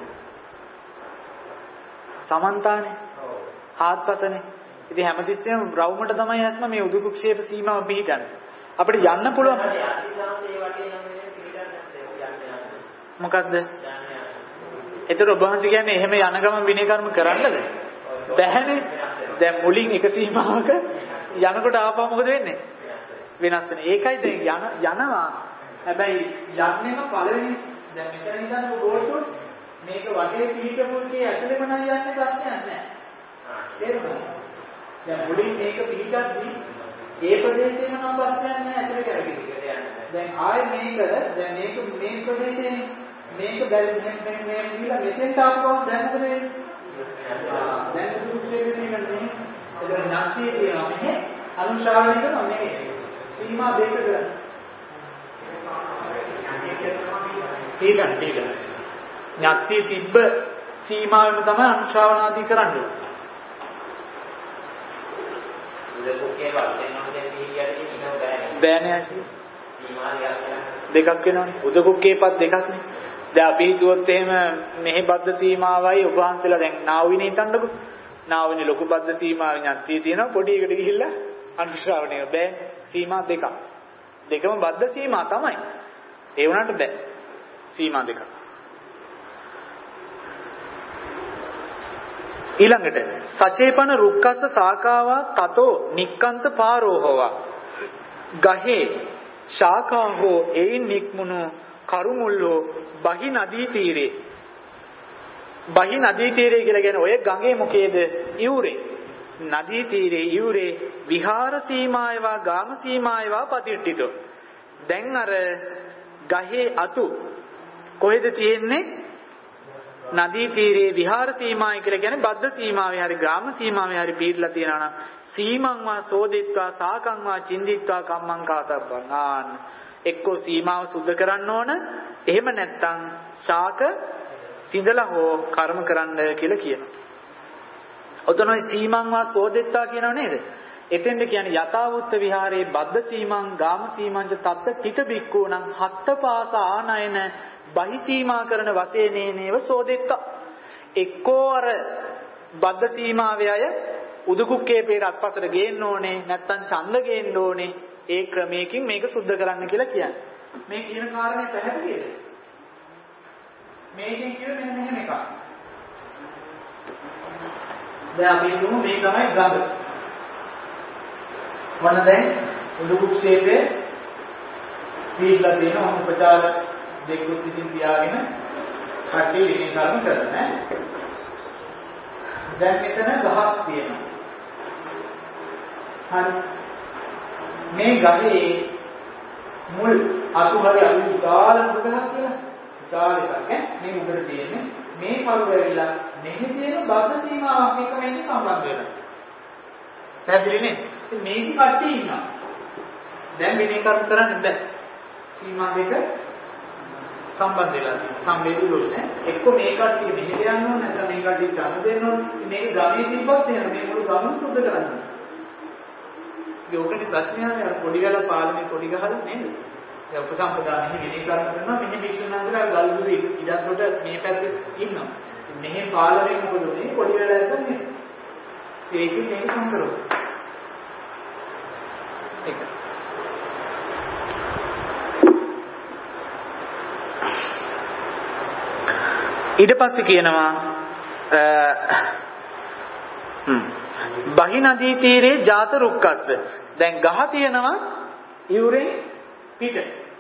Speaker 5: සමන්තානේ. ආත්පසනේ. ඉතින් හැමතිස්සෙම රවුමට තමයි ඇස්ම මේ උදුකුක්ෂේප සීමාව පිහිටන්නේ. අපිට යන්න පුළුවන්. මොකද්ද? ඒතර ඔබ වහන්සේ කියන්නේ එහෙම යන ගමන් විනය කර්ම කරන්නද? බැහැනේ. දැන් මුලින් එක සීමාවක යනකොට ආපහු මොකද වෙන්නේ? වෙනස් වෙන. ඒකයි දැන් යන යනවා. හැබැයි යන්නේම පළවෙනි දැන් මෙතන ඉඳන් ගෝල්ට් මේක වටේ පිහිටපුල්කේ ඇතුළේම නම් යන්නේ ප්‍රශ්නයක් නැහැ. තේරුණාද? දැන් මුලින් මේක පිහිටද්දී ඒ ප්‍රදේශේම නම් ප්‍රශ්නයක් නැහැ ඇතුළේ කරගෙන යන්නේ. දැන් ආයේ මේක දැන් මේක මේ ප්‍රදේශේ මේක බැලුම් මේ මේ මේ කියලා මෙතෙන් තාපුවම දැන් මොකද වෙන්නේ? ආ දැන් දුක්ඛේ වෙන්නේ ඒක නැති වෙනවා මෙහෙ අනුශාසනය කරනවා මේ සීමා දෙක කරා. ඊළඟ ඊළඟ ඥාති තිබ්බ සීමාවෙම තමයි අනුශාසනාදී කරන්නේ.
Speaker 4: උදේකෝකේ වර්තේ නම් දැන් පිළිගන්නේ ඉන්නව බෑනේ.
Speaker 5: බෑනේ ඇසි.
Speaker 4: සීමා
Speaker 5: දෙකක් වෙනවනේ. උදේකෝකේපත් දෙකක් නේ. දැන් අපි හිතුවොත් එහෙම මෙහි බද්ධ සීමාවයි ඔබ වහන්සේලා දැන් නාවිනේ හිටන්නකො. නාවිනේ ලොකු බද්ධ සීමාවෙන් ඥාති තියෙනවා පොඩි එකට ගිහිල්ලා අනුශාසනය බෑ. සීමා දෙකක්. දෙකම බද්ධ සීමා තමයි. ඒ වුණාට බෑ. සීමා දෙකක්. ඊළඟට සචේපන රුක්කස්ස සාකාවා තතෝ නික්කන්ත පාරෝහවා ගහේ ශාඛා හෝ එයින් නික්මුණු කරුමුල්ලෝ බහි නදී තීරේ බහි නදී තීරේ කියලා කියන්නේ ඔය ගඟේ මොකේද ඉවුරේ නදී තීරේ ඉවුරේ විහාර සීමායවා ගාම සීමායවා පතිට්ඨිතෝ දැන් අර ගහේ අතු කොහෙද තියෙන්නේ නදී තීරේ විහාර සීමාය කියලා කියන්නේ බද්ධ සීමාවේ හරි ග්‍රාම සීමාවේ හරි පිටලා තියෙනවා නම් සීමං වා සෝදිත්වා සාකං වා චින්දිත්වා කම්මං කාතබ්බං ආන් එක්කෝ සීමාව සුද්ධ කරන්න ඕන එහෙම නැත්නම් ශාක සිඳලා හෝ කර්ම කරන්න කියලා කියනවා. ඔතන ওই සීමං වා සෝදිත්වා කියනව නේද? එතෙන්ද කියන්නේ යථාවුත්ත විහාරේ බද්ධ සීමං ගාම සීමං තත්ත තිත බික්කෝණං හත්පාස ආනයන බහි සීමා කරන වශයෙන්ේ නේව සෝදෙත්ත එක්කෝ අර බද්ධ සීමාවේ අය උදුකුක්කේ පෙර අත්පසට ගේන්න ඕනේ නැත්තම් ඡන්ද ගේන්න ඕනේ ඒ ක්‍රමයකින් මේක සුද්ධ කරන්න කියලා කියන්නේ මේ කියන කාරණේ පැහැදිලිද මේකෙන් කියන්නේ මෙන්න මෙහෙම එකක් දැන් අපි හිතමු මේ තමයි ගඟ මොන දැන් උදුකුක්ෂේපේ පිටලා තියෙන උපචාර දෙකුත් ඉතින් තියාගෙන කටේ ඉන්නේ කර්ම කරන ඈ දැන් මෙතන ගහක් තියෙනවා හරි මේ ගහේ මුල් අතු හරි අපි විශාල මුලක් කියලා විශාල එකක් ඈ මේ උඩට තියෙන්නේ මේ පළු වෙවිලා මෙහි තියෙන බද්ධ සීමාවක් එක මේක සම්බන්ධ වෙනවා පැහැදිලි නේ ඉතින් මේක කට්ටිය ඉන්නවා දැන් විනය කර්ම කරන්න බෑ සීමා දෙක සම්බන්ධ වෙලා තියෙනවා සම්වේදී දෝෂ නේ එක්ක මේ කට්ටිය මෙහෙට යන්න ඕන නැත්නම් මේ කට්ටිය ගන්න දෙන්න ඕන මේක ගමේ තිබ්බත් එහෙම මේ මුළු ගමම සුද්ධ කරන්න ඕනේ ඒකනේ ප්‍රශ්නේ ආවේ අර පොඩි ගල පාලනේ පොඩි ගහලා නේද ඒ උපසම්පදා මෙහි විනය කර්ම කරනවා මෙහි භික්ෂුණාන්සලා ගල්දුර ඉඩක්කොට මේ පැත්තේ ඉන්නවා මෙහි පාලනේ මොකද මේ පොඩි ගල ඇතුලේ ඒකේ මේක සම්කරනවා ඒක ඊට පස්සේ කියනවා හ්ම් බහි නදී තීරේ ජාත රුක්කස්ස දැන් ගහ තියෙනවා ඉවුරේ පිට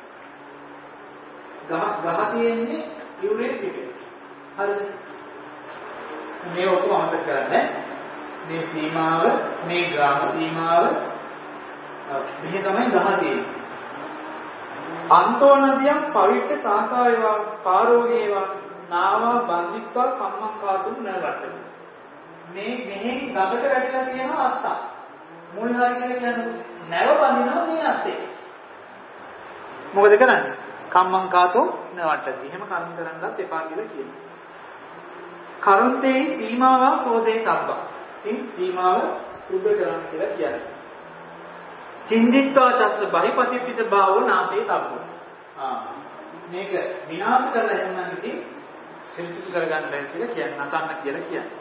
Speaker 5: ගහ ගහ තියෙන්නේ ඉවුරේ පිට හරිද මේ ඔක්කොම අමතක කරන්න මේ සීමාව මේ ග්‍රාම සීමාව මෙහි තමයි ගහ තියෙන්නේ අන්තෝ නදියක් පවිත්‍ර සාසායවා පාරෝගේවා නාවා බන්දිත්වා කම්මං කාතුම් නරට මේ මෙහෙන් ගඟට වැටිලා තියෙන අත්ත මුල් හරි කියලා කියන්නේ නැව බඳිනවා මේ අත්තේ මොකද කරන්නේ කම්මං කාතුම් නරට එහෙම කර්ම කරන්නත් එපා කියලා කියනවා කරුන්තේ සීමාව සෝදේ තබ්බා ඉතින් සීමාව සුද්ධ කරන්න කියලා කියන්නේ චින්දිත්වා චස්ස බහිපතිත්‍ිත භාවෝ නාතේ තබ්බෝ ආ මේක විනාශ කරලා එන්නම් ඉතින් පිරිසිදු කරගන්න කියලා කියන්නේ නැසන්න කියලා කියන්නේ.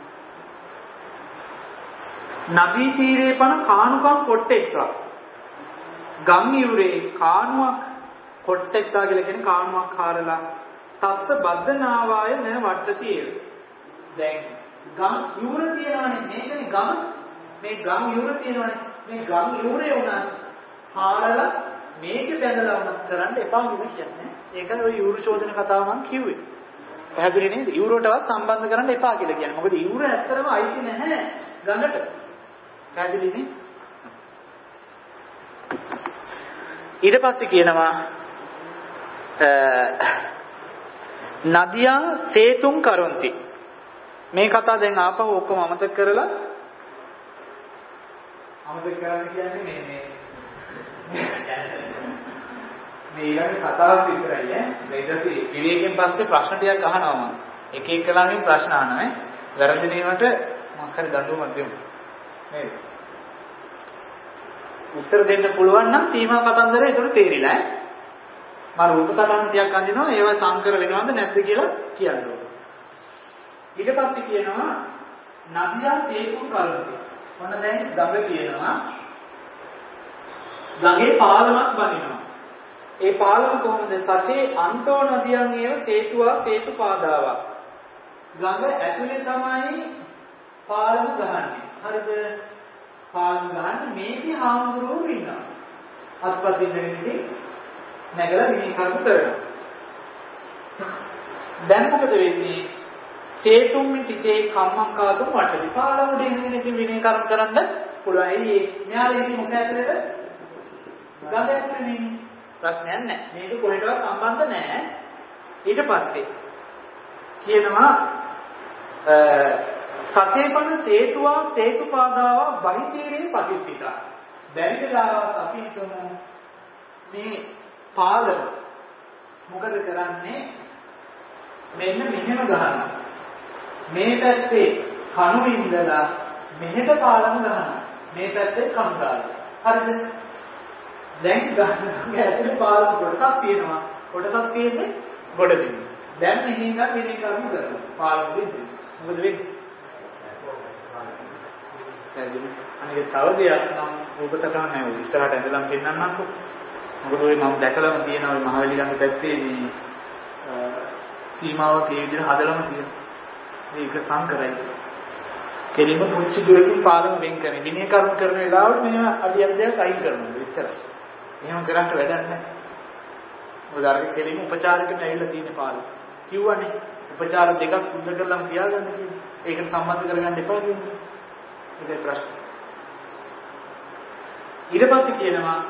Speaker 5: නදී තීරේ පන කාණුකම් කොට්ටෙක්වා. ගම් යුරේ කාණුවක් කොට්ටෙක්වා කියලා කියන්නේ කාණුවක් හරලා තත්ත බද්ධනාවාය න වට්ටතියේ. දැන් ගම් යුර තියෙනවනේ මේකනේ ගම මේ ගම් යුර තියෙනවනේ මේ ගම් යුරේ උනා හරලා මේක බැඳලා උනත් කරන්න එපා කියන්නේ. ඒකයි ඔය යුර චෝදන කතාව මම කිව්වේ. පැහැදිලි නේද? යුරෝටවත් සම්බන්ධ කරන්න එපා කියලා කියන්නේ. මොකද යුර ඇත්තටම අයිති නැහැ ගඟට. පැහැදිලි නේ? ඊට පස්සේ කියනවා නදියා සේතුම් කරොන්ති. මේ කතාව දැන් ආපහු ඔක්කොම අමතක කරලා අමතක කරන්න කියන්නේ මේ මේ මේ ඊළඟ කතාවක් විතරයි ඈ. මේ ඊටසේ විවේකයෙන් පස්සේ ප්‍රශ්න ටිකක් අහනවා මම. එක එක ලාගෙන් ප්‍රශ්න අහනවා ඈ. වැරදින ඒවාට මම හරි දඬුවමක් දෙමු. නේද? උත්තර දෙන්න පුළුවන් නම් සීමා කතන්දරය ඒකට තේරිලා ඈ. මම රූප කතාවක් ටිකක් අඳිනවා ඒවා සංකර වෙනවද නැද්ද කියලා කියන්න ඕන. ඊට පස්සේ කියනවා නදියා තේකුම් කරොන්ති. මොන දැන් ගඟ කියනවා ගඟේ පාලමක් බඳිනවා. ඒ පාලම කොහොමද? සචේ අන්තෝ නදියන් ඒව සේතුවා සේතු පාදාවා. ගඟ ඇතුලේ තමයි පාලම ගහන්නේ. හරිද? පාලම ගහන්නේ මේකේ හාමුදුරුවෝ ඉන්නවා. අත්පත් ඉඳගෙන ඉතින් නැගලා විනය කර්ම කරනවා. දැන් මොකද වෙන්නේ? සේතුම් මිතිසේ කම්මංකාතුම් වටලි. පාලම දෙන්නේ ඉතින් විනය කර්ම කරන්න පුළුවන්. ඒ මෙයාලා ඉන්නේ මොකද ඇතුලේද? ගඟ ඇතුලේ ප්‍රශ්නයක් නැහැ. මේක කොහෙටවත් සම්බන්ධ නැහැ. ඊට පස්සේ කියනවා සචේපන තේතුවා තේතුපාදාවා බහිතීරේ පතිත්තිතා. බැරිදලාවත් අපි හිතමු මේ පාලම මොකද කරන්නේ? මෙන්න මෙහෙම ගහනවා. මේ පැත්තේ කණු ඉඳලා මෙහෙට පාලම ගහනවා. මේ පැත්තේ කණු දාලා. හරිද? දැන් ගන්න ඇතුලේ පාලම කොටසක් තියෙනවා. කොටසක් තියෙන්නේ ගොඩදින්. දැන් මෙහි ඉඳන් විනය කර්ම කරනවා. පාලම දෙන්නේ. මොකද වෙන්නේ? අනික තව දෙයක් නම් ඔබට ගන්න නැහැ. ඉස්සරහට ඇඳලා පෙන්නන්නම්කො. මොකද ඔය මම දැකලාම තියෙනවා ඔය මහවැලි ගඟ පැත්තේ මේ සීමාවක් ඒ විදිහට හදලාම තියෙනවා. මේක සංකරයි. කෙලින්ම පුංචි දුරකින් පාලම වෙන් කරන. විනය කර්ම කරන වෙලාවට මෙහෙම අඩියක් දෙයක් අයින් කරනවා. එච්චරයි. එහෙම කරාට වැඩක් නැහැ. මොකද අර කෙලින්ම උපචාරයකට ඇවිල්ලා තියෙන පාලම. කිව්වනේ උපචාර දෙකක් සුද්ධ කරලාම තියාගන්න කියන්නේ. ඒකට සම්බන්ධ කරගන්න එපා කියන්නේ. ඒකයි ප්‍රශ්නේ. ඊට පස්සේ කියනවා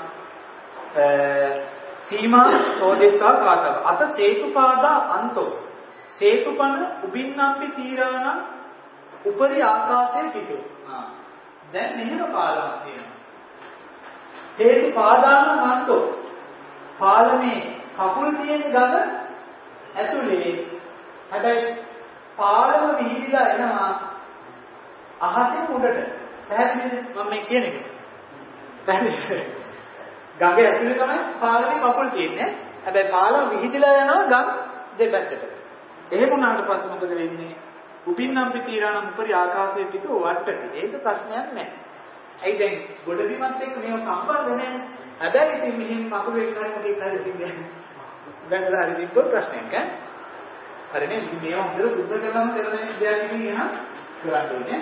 Speaker 5: සීමා සෝදෙත්වා කාතව අත සේතුපාදා අන්තෝ සේතුපන උබින්නම්පි තීරාණ උපරි ආකාශයේ පිටු. ආ දැන් මෙහෙම පාලමක් තියෙනවා. සේතුපාදාන අන්තෝ පාලමේ කකුල් තියෙන ගඟ ඇතුලේ හැබැයි පාලම විහිදලා එනවා අහසේ උඩට. පැහැදිලිද මම මේ කියන එක? පැහැදිලිද? ගඟේ ඇතුලේ තමයි පාලමේ කකුල් තියෙන්නේ. හැබැයි පාලම විහිදලා යනවා ගඟ දෙපැත්තට. එහෙම වුණාට පස්සේ මොකද වෙන්නේ? උපින්නම් පිටිරානම් උපරි ආකාශයේ පිටු වට්ටටි. ඒක ප්‍රශ්නයක් නෑ. ඇයි දැන් ගොඩබිමත් එක්ක මේව සම්බන්ධ නැහැ. හැබැයි ඉතින් මෙහෙම කකුල් එක හරි මොකෙක් හරි තින්නේ. බැලලා හරි තිබ්බොත් ප්‍රශ්නයක් ඈ. හරිනේ ඉතින් මේව හොඳට සුද්ධ කරලාම කරන දෙයක් නෙවෙයි එහෙනම් කරන්න ඕනේ.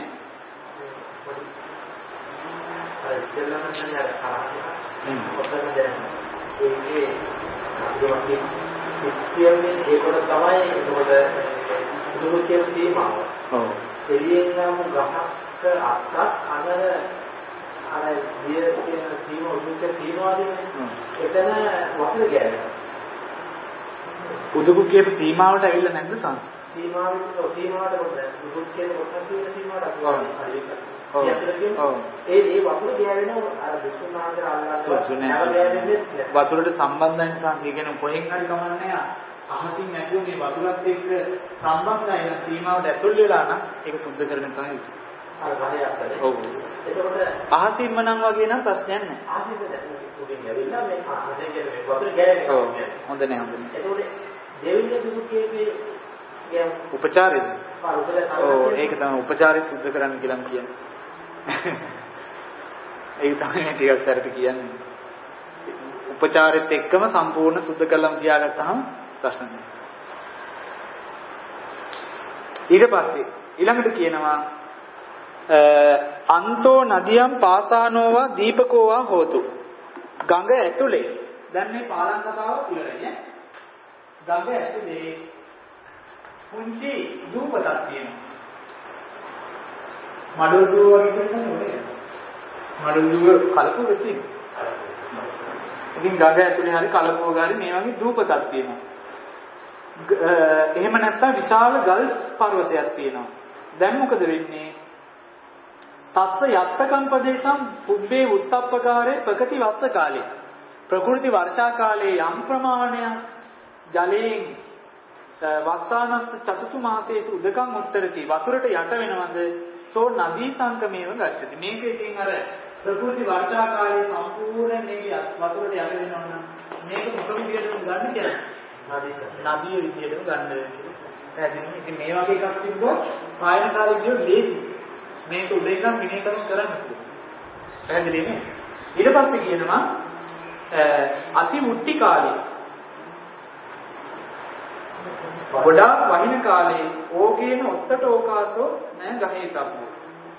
Speaker 2: අර ඉස්සෙල්ලාම තමයි අර කරන්නේ. ඔතන දැන් ඒකේ අපිට කියන්නේ ඒකට තමයි ඒකට දුරු කියන සීමාව. ඔව්. එළියෙන් නම් ගහක අත්තක් අර අර දිය කියන සීමාව උදුක සීමාවදීනේ. එතන වතුර ගෑවෙනවා.
Speaker 5: උදුක කියන සීමාවට ඇවිල්ලා නැද්ද සං?
Speaker 2: සීමාවට සීමාවට මොකද? උදුක කියන කොටස තියෙන සීමාවට අපි හරියට.
Speaker 5: ඔව්.
Speaker 2: ඒ ඒ වතුර ගෑවෙනවා අර විශ්වනාථ ආල්ලාස්
Speaker 5: වතුරට සම්බන්ධ වෙන සං කියන්නේ කොහෙන් හරි කමන්නේ අහසින් නැතුව මේ වතුරත් එක්ක සම්බන්ධයි නම් සීමාවට ඇතුල් වෙලා නම් ඒක සුද්ධ කරගෙන තමයි යුතු.
Speaker 2: අර හරියට.
Speaker 5: ඔව්.
Speaker 2: එතකොට
Speaker 5: අහසින්ම නම් වගේ නම් ප්‍රශ්නයක් නැහැ.
Speaker 2: අහසින්ද උඩින් ඇවිල්ලා මේ අහසේ කියන්නේ වතුර ගෑවෙනවා.
Speaker 5: ඔව්. හොඳ නැහැ හොඳ නැහැ.
Speaker 2: එතකොට දෙවියන් දුකේදී ගෑව
Speaker 5: උපචාරෙද?
Speaker 2: ඔව්
Speaker 5: ඒක තමයි උපචාරය සුද්ධ කරන්න කියලා කියන්නේ. ඒක තමයි ටිකක් සැරට කියන්නේ. උපචාරෙත් එක්කම සම්පූර්ණ සුද්ධ කළාම තියාගත්තාම ප්‍රශ්න නැහැ. ඊට පස්සේ ඊළඟට කියනවා අන්තෝ නදියම් පාසානෝවා දීපකෝවා හෝතු. ගඟ ඇතුලේ දැන් මේ පාලම් කතාව ඉවරයි නේ. ගඟ ඇතුලේ පුංචි දූපතක් තියෙනවා. මඩුල් දුව වගේ කියන්නේ මඩුල් දුව කලපුවක තියෙනවා. ඉතින් ගඟ ඇතුලේ හරි කලපුවක හරි මේ වගේ දූපතක් තියෙනවා. එහෙම නැත්නම් විශාල ගල් පර්වතයක් තියෙනවා. දැන් මොකද වෙන්නේ? තස්ස යත්තකම් පදේශම් පුබ්බේ උත්තප්පකාරේ ප්‍රකති වස්ස කාලේ. ප්‍රකෘති වර්ෂා කාලයේ යම් ප්‍රමාණයක් ජලයෙන් වස්සානස්ස චතුසු මාසේසු උදකම් උත්තරති වතුරට යට වෙනවද? සෝ නදී සංකමේව ගච්ඡති. මේක ඉතින් අර ප්‍රකෘති වර්ෂා කාලයේ සම්පූර්ණ මේ වතුරට යට වෙනවා නම් මේක මොකද විදියටද ගන්න කියන්නේ? නදිය විදියටම ගන්න. පැහැදිලිද? ඉතින් මේ වගේ එකක් තිබ්බොත් පායනකාරී කියෝ ලේසි. මේක උදේකම් විනයකම් කරන්න පුළුවන්. පැහැදිලි නේ? ඊට පස්සේ කියනවා අති මුට්ටි කාලේ. ගොඩාක් වහින කාලේ ඕකේන ඔත්තට ඕකාසෝ නෑ ගහේ තබ්බෝ.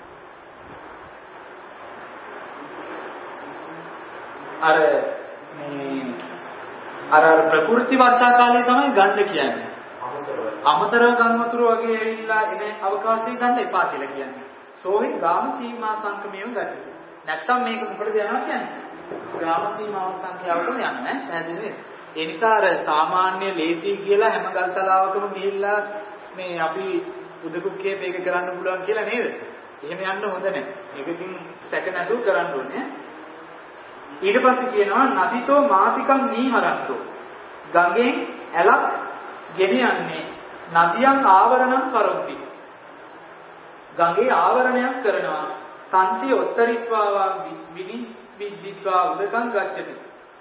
Speaker 5: අර මේ අර අර ප්‍රකෘති වර්ෂා කාලේ තමයි ගන්න කියන්නේ. අමතරව ගම් වතුර වගේ ඇවිල්ලා එන අවකාශය ගන්න එපා කියලා කියන්නේ. සෝහි ගාම සීමා සංකමයෙන් ගච්ඡති. නැත්තම් මේක මොකටද යනවා කියන්නේ? ගාම සීමාව සංඛ්‍යාවටම යන්නේ නැහැ. පැහැදිලිද? ඒ නිසා අර සාමාන්‍ය ලේසි කියලා හැම ගල් තලාවකම ගිහිල්ලා මේ අපි උදකුක්කේ මේක කරන්න පුළුවන් කියලා නේද? එහෙම යන්න හොඳ නැහැ. ඒකකින් සැක නැතුව කරන්න ඕනේ. ඊට පස්සේ කියනවා නදිතෝ මාතිකම් නීහරන්තෝ. ගඟෙන් ඇලක් ගෙනියන්නේ නදියන් ආවරණම් කරොති. ගඟේ ආවරණයක් කරනවා. සංචේ උත්තරිත්වාවා විනි විද්දිත්වා උදකං ගච්ඡති.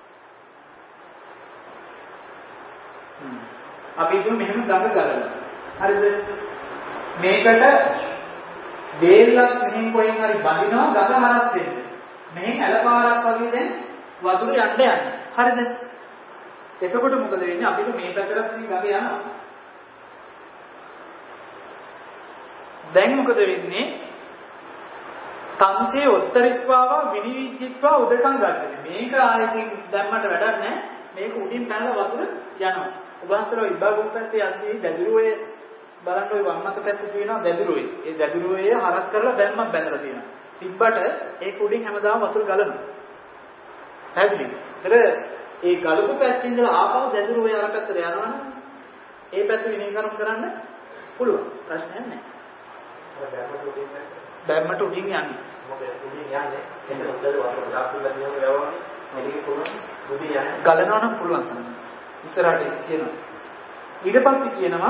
Speaker 5: අපි හිතමු මෙහෙම ගඟ ගලනවා. හරිද? මේකට වේලක් මෙහෙන් කොහෙන් හරි බඳිනවා ගඟ හරස් වෙන්න. මෙහෙන් ඇලපාරක් වගේ දැන් වතුර යන්න යන්නේ. හරිද? එතකොට මොකද වෙන්නේ? අපිට මේ පැත්තට ගඟ යනවා. දැන් මොකද වෙන්නේ? සංචේ උත්තරිත්වාවා විනිවිජ්ජිත්වා උදකං ගච්ඡති. මේක ආයෙකින් දැම්මට වැඩක් නැහැ. මේක උඩින් පැනලා වතුර යනවා. උභාසරෝ ඉබ්බාගුම් පැත්තේ යන්නේ දැදිරුවේ බලන්න ওই වම්මත පැත්තේ තියෙනවා දැදිරුවේ. ඒ දැදිරුවේ හරස් කරලා බැම්මක් බැඳලා තියෙනවා. තිබ්බට ඒක උඩින් හැමදාම වතුර ගලනවා. පැහැදිලිද? ඒතර ඒ ගලපු පැත්තේ ඉඳලා ආපහු දැදිරුවේ අර පැත්තට යනවනේ. ඒ පැත්ත විනීකරම් කරන්න පුළුවන්. ප්‍රශ්නයක් නැහැ. බැම්මට උඩින් යන්නේ.
Speaker 2: මොකද උඩින් යන්නේ? එතන උත්තර වතුර දාපුලා නියම යවන්නේ. මේක පුළුවන්. උඩින් යන්නේ.
Speaker 5: ගලනවා නම් පුළුවන් සමහර. ඉස්සරහට කියනවා. ඊට පස්සේ කියනවා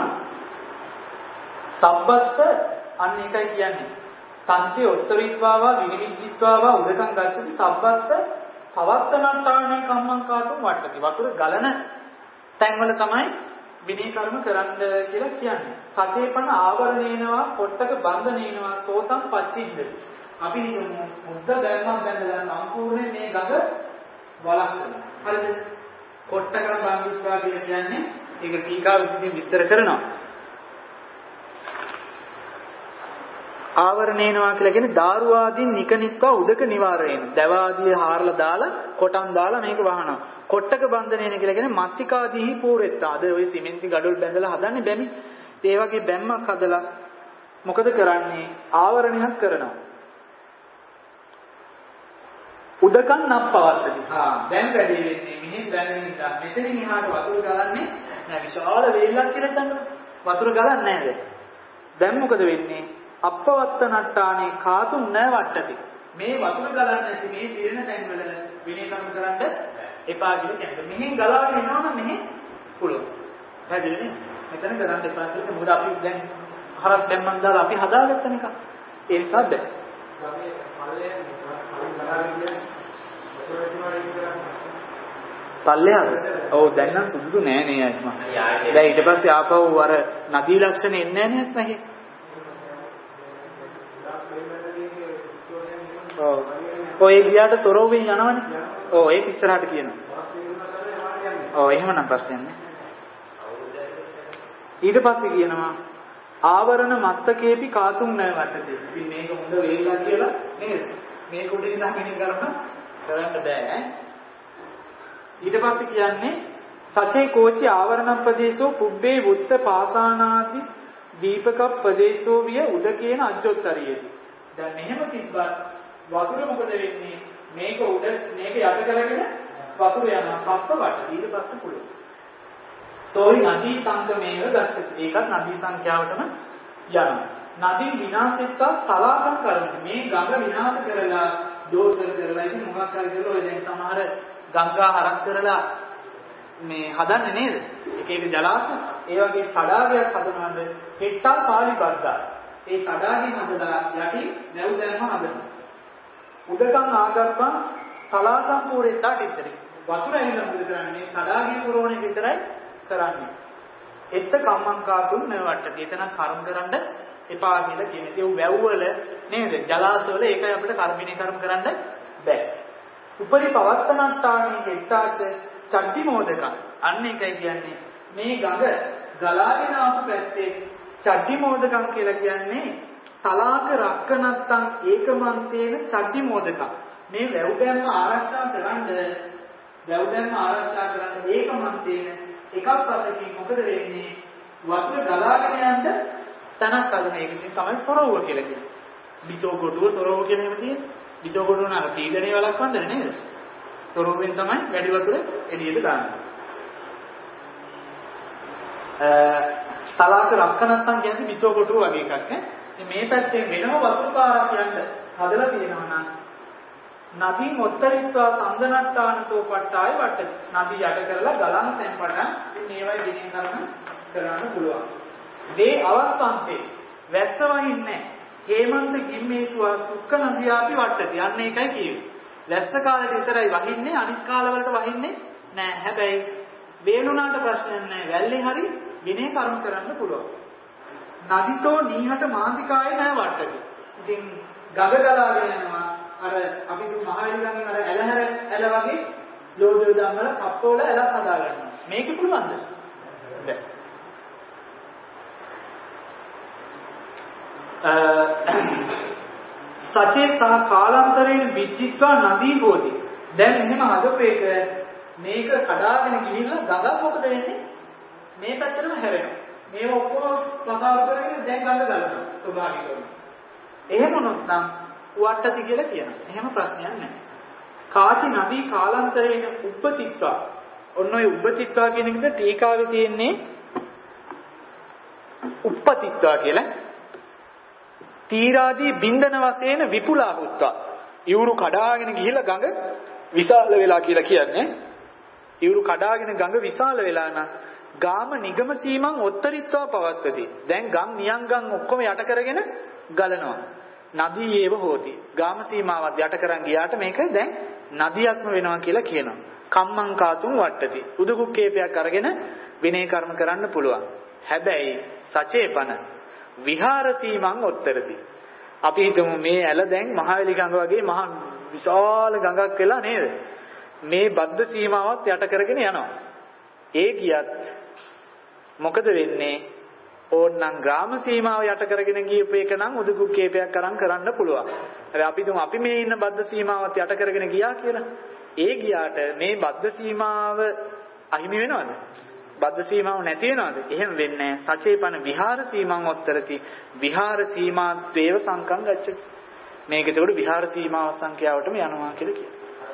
Speaker 5: සබ්බත්ත අන්න එකයි කියන්නේ. සංචේ උත්තරීත්වාවා විනිවිජ්ජිත්වාවා උදකං ගච්ඡති සබ්බත්ත පවත්තනට්ඨානේ කම්මං කාතුම් වට්ටති. වතුර ගලන තැන්වල තමයි විනී කර්ම කරන්න කියලා කියන්නේ. සචේපන ආවරණේනවා පොට්ටක බන්ධනේනවා සෝතම් පච්චිද්ද. අපි හිතමු මුද්ද දැම්මක් බැඳලා සම්පූර්ණයෙන් මේ ගඟ වළක්වනවා. හරිද? කොට්ටකම් බන්දිස්වා කියලා කියන්නේ ඒක ටීකාවෙදී විස්තර කරනවා. ආවරණේනවා කියලා කියන්නේ දාරු ආදීන් නිකනිත්වා උදක නිවාරණය. දවාදී හාරලා දාලා කොටන් දාලා මේක වහනවා. කොට්ටක බන්ධනේන කියලා කියන්නේ මත්තිකාදීහි පූරෙත්තා. අද ওই සිමෙන්ති ගඩොල් බැඳලා හදන්නේ බැමි. ඒ වගේ බැම්මක් හදලා මොකද කරන්නේ? ආවරණයක් කරනවා. උදකන් නප්පවත්තටි. හා දැන් වැඩි වෙන්නේ මෙහෙන් දැනෙන නිසා මෙතනින් එහාට වතුර ගලන්නේ නෑ. විශාල වේලක් කියලා ගන්නවා. වතුර ගලන්නේ නෑ දැන්. දැන් මොකද වෙන්නේ? අප්පවත්ත නට්ටානේ කාතුම් නෑ වට්ටති. මේ වතුර ගලන්නේ නැති මේ දිරණ තැන්වල විනීකම් කරන්න එපා කියලා කියනවා. මෙහෙන් ගලාගෙන එනවනම් මෙහෙ පුළුවන්. පැහැදිලිනේ? මෙතන ගලන්න එපා කියලා. මොකද අපි දැන් හරක් දැම්මන් දාලා අපි හදාගත්ත එක. ඒ නිසා බෑ. පල්ලෙහාද? ඔව් දැන් නම් සුදුසු නෑ නේ අස්මා. දැන් ඊට පස්සේ ආපහු අර නදී ලක්ෂණ එන්නේ නෑ නේ අස්මා හේ. ඔව්. ඔය ගියාට සොරෝවෙන් යනවනේ. ඔව් ඒක ඉස්සරහට කියනවා. ඔව් එහෙමනම් ප්‍රශ්නයක් නෑ. ඊට පස්සේ කියනවා ආවරණ මත්තකේපි කාතුම් නෑ වට්ටති. ඉතින් මේක හොඳ වේලා කියලා නේද? මේක උඩින් ඉඳන් මෙහෙම කරන කරන්න බෑ. ඊට පස්සේ කියන්නේ සචේ කෝචි ආවරණ ප්‍රදේශෝ පුබ්බේ වුත්ත පාසානාති දීපක ප්‍රදේශෝ විය උදකේන අජ්ජොත්තරියේදී. දැන් මෙහෙම තිබ්බත් වතුර මොකද වෙන්නේ? මේක උඩ මේක යට කරගෙන වතුර යනවා පස්ස වට. ඊට පස්සේ පුළුවන්. සෝයි නදී සංකමේව ගච්ඡති. ඒකත් නදී සංඛ්‍යාවටම යනවා. නදී විනාශෙත්වා තලාකම් කරන්නේ. මේ ගඟ විනාශ කරලා දෝෂර කරලා ඉතින් මොකක් හරි කරලා ඔය දැන් සමහර ගංගා හරස් කරලා මේ හදන්නේ නේද? එක එක ජලාශය. ඒ වගේ තඩාගයක් හදනවාද හෙට්ටා පාලි බද්දා. ඒ තඩාගෙන් හදලා යටි වැව් දැම්ම හදනවා. උදකම් ආගර්භා තලාකම් පූරෙත්තා ටිතරි. වතුර ඇවිල්ලා මොකද කරන්නේ? තඩාගේ පුරවන එක විතරයි කරන්නේ. එත්ත කම්මංකාතුන් නෙවට්ටති. එතන කර්ම කරන්න එපා කියලා කියන්නේ. ඒ වැව් වල නේද? ජලාශ වල ඒකයි අපිට කර්මිනේ කර්ම කරන්න බෑ. උපරි පවත්තනට්ටාණී හෙට්ටාච චඩ්ඩි මෝදක. අන්න ඒකයි කියන්නේ මේ ගඟ ගලාගෙන ආපු පැත්තේ චඩ්ඩි මෝදකම් කියලා කියන්නේ තලාක රක්කනත්තම් ඒකමන්තේන චඩ්ඩි මෝදක. මේ වැව් දැම්ම ආරක්ෂා කරන්න වැව් දැම්ම ආරක්ෂා කරන්න ඒකමන්තේන එකක් පස්සකින් මොකද වෙන්නේ? වතුර ගලාගෙන යන්න තනක් අදන එක ඉතින් තමයි සොරවුව කියලා කියන්නේ. බිසෝ කොටුව සොරවුව කියන එක තියෙන්නේ. බිසෝ කොටුව නාල පීඩණය වළක්වන්නේ නේද? සොරවුවෙන් තමයි වැඩි වතුර එළියට දාන්නේ. අ තලාක රක්කනත්තම් කියන්නේ බිසෝ කොටුව වගේ එකක් නේ. මේ පැත්තෙන් වෙනම වතුර පාරක් යන්න හදලා තියෙනවා නම් නදී මොත්තරිත්වා සංගනට්ටානතෝ පට්ටාය වට්ටි. නදී යට කරලා ගලන තැන් පටන් ඉතින් මේවයි දිනෙන් කරන කරන්න පුළුවන්. මේ අවස්ථාන්තේ වැස්ස වහින්නේ හේමන්ත ගිම්මේසුවා සුක්ක නදියාපි වට්ටති. අන්න ඒකයි කියන්නේ. වැස්ස කාලේ විතරයි වහින්නේ අනිත් කාලවලට වහින්නේ නෑ. හැබැයි වේලුණාට ප්‍රශ්නයක් නෑ. වැල්ලේ හරි විනේ කර්ම කරන්න පුළුවන්. නදිතෝ නීහට මාන්තිකායේ නෑ වට්ටති. ඉතින් ගඟ ගලාගෙන යනවා අර අපි දු මහවැලිගඟෙන් අර ඇලහැර ඇල වගේ ලෝධය ධම්මල කප්පවල ඇල හදා ගන්නවා. මේක පුළුවන්ද? බැහැ. සචේ සහ කාලාන්තරයෙන් විචිත්වා නදී බෝධි. දැන් එහෙම හදපේක මේක කඩාගෙන ගිහිල්ලා ගඟ මොකද වෙන්නේ? මේ පැත්තටම හැරෙනවා. මේව ඔක්කොම ප්‍රසාර කරගෙන දැන් ගඟ ගලනවා ස්වභාවිකවම. එහෙම වුණොත් නම් වට්ටති කියලා කියනවා. එහෙම ප්‍රශ්නයක් නැහැ. කාචි නදී කාලාන්තරයෙන් උපතිත්වා. ඔන්න ඔය උපතිත්වා කියන එකට ටීකාවේ තියෙන්නේ උපතිත්වා කියලා. තීරාදී බින්දන වශයෙන් විපුලාහුත්වා. ඉවුරු කඩාගෙන ගිහිල්ලා ගඟ විශාල වෙලා කියලා කියන්නේ. ඉවුරු කඩාගෙන ගඟ විශාල වෙලා නම් ගාම නිගම සීමං ඔත්තරිත්වා පවත්තති. දැන් ගම් නියංගම් ඔක්කොම යට කරගෙන ගලනවා. නදී ඒව හෝති. ගාම සීමාවත් යට කරන් ගියාට මේක දැන් නදියක්ම වෙනවා කියලා කියනවා. කම්මං කාතුම් වට්ටති. උදුකුක්කේපයක් අරගෙන විනය කර්ම කරන්න පුළුවන්. හැබැයි සචේපන විහාර සීමං ඔත්තරති. අපි හිතමු මේ ඇල දැන් මහවැලි ගඟ වගේ මහ විශාල ගඟක් වෙලා නේද? මේ බද්ධ සීමාවත් යට කරගෙන යනවා. ඒ ගියත් මොකද වෙන්නේ? ඕන්නම් ග්‍රාම සීමාව යට කරගෙන ගියපු එක නම් උදුකුක්කේපයක් අරන් කරන්න පුළුවන්. හරි අපි තුමු අපි මේ ඉන්න බද්ධ සීමාවත් යට කරගෙන ගියා කියලා. ඒ ගියාට මේ බද්ධ සීමාව අහිමි වෙනවද? බද්ධ සීමාව නැති වෙනවද? එහෙම වෙන්නේ නැහැ. සචේපන විහාර සීමං ඔත්තරති. විහාර සීමා ද්වේව සංකම් ගච්ඡති. මේක ඒකට විහාර සීමාව සංඛ්‍යාවටම යනවා කියලා කියනවා.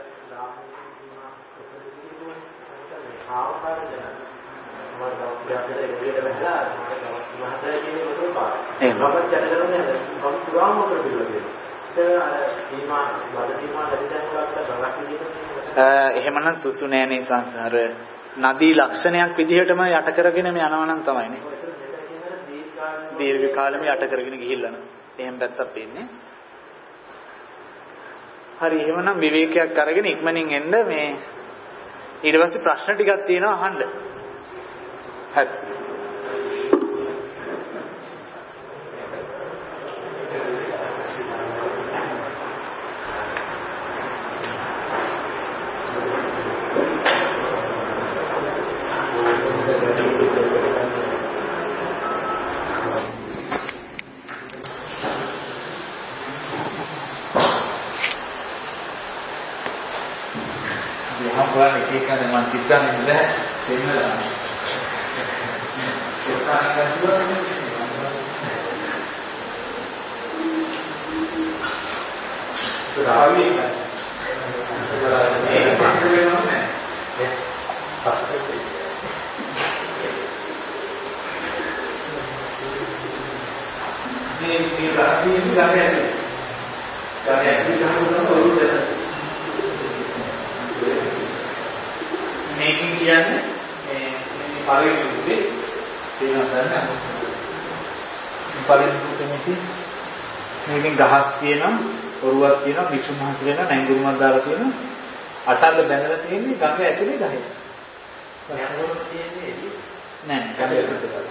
Speaker 5: එහෙමනම් සුසු නෑනේ සංසාර නදී ලක්ෂණයක් විදිහටම යට කරගෙන යනවා නම් තමයි නේ. දීර්ඝ කාලෙම යට කරගෙන ගිහිල්ලා නම් එහෙම පැත්තක් පේන්නේ. හරි එහෙමනම් විවේකයක් අරගෙන ඉක්මනින් එන්න මේ ඊට පස්සේ ප්‍රශ්න ටිකක් තියෙනවා අහන්න. හරි.
Speaker 1: Kita ni dah tengah. Kita akan buat ni. Terawi kan. Terawi. Ini pasal mana? Eh, pasal.
Speaker 5: මේ රාශියෙන් ගම ඇතුලේ. ගම ඇතුලේ ගහනවා ඔළුව දෙන්න. මේකෙන් කියන්නේ මේ මේ පළවෙනි රූපේ තේරුම් ගන්න. මේ පළවෙනි රූපෙදී මේකෙන් ගහක් තියෙනවා, ඔරුවක් තියෙනවා, විසුණු මහත් වෙනවා, නැංගුරුමක් දාලා තියෙනවා. අටල්ල බැඳලා තියෙන්නේ ගඟ ඇතුලේ ගහේ.
Speaker 2: යනකොට තියෙන්නේ
Speaker 5: නෑ ගඟ ඇතුලේ.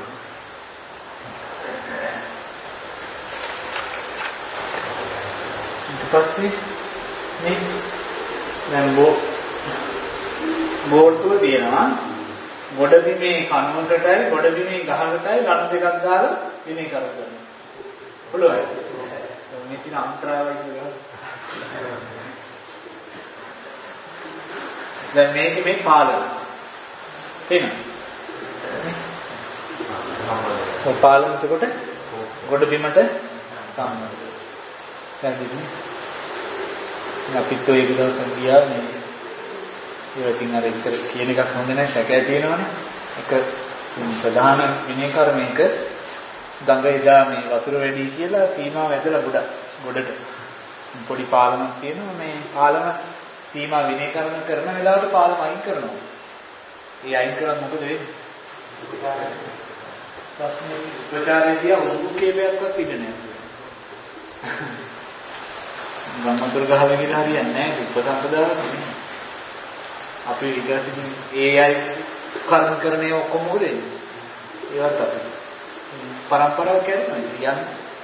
Speaker 5: ඊට පස්සේ මේ දැන් බෝ බෝල්ටුව තියෙනවා. ගොඩ බිමේ කණුවකටයි ගොඩ බිමේ ගහකටයි ලණු දෙකක් දාලා විනේ කරගන්න. පුළුවන්. මේ තියෙන අන්තරාවයි කියලා. දැන් මේක මේ පාලන. තේරෙනවද? ඔය පාලන එතකොට ගොඩ බිමට සම්බන්ධයි. පැහැදිලිද? අපිත් ඔය එක දවසක් ගියා මේ ඒකකින් අර ඉතර කියන එකක් හොඳ නැහැ සැකය තියෙනවනේ. එක ප්‍රධාන විනය කර්මයක ගඟ එදා මේ වතුර වැඩි කියලා සීමාව ඇදලා ගොඩ ගොඩට පොඩි පාලමක් තියෙනවා. මේ පාලම සීමා විනය කර්ම කරන වෙලාවට පාලම අයින් කරනවා. ඒ අයින් කරත් මොකද වෙන්නේ? ප්‍රශ්නේ උපචාරයේදී උරුදු කේවයක්වත් ඉන්නේ නැහැ. ගම්මතුරු ගහලා ගිහලා හරියන්නේ නැහැ. උපසම්පදාවක් නෙමෙයි. අපි ඊගාසින් ඒ අය කර්ම කරන්නේ ඔක්කොම මොකද වෙන්නේ? ඒවත් අපි පරම්පරාව කරනවා කියන්නේ.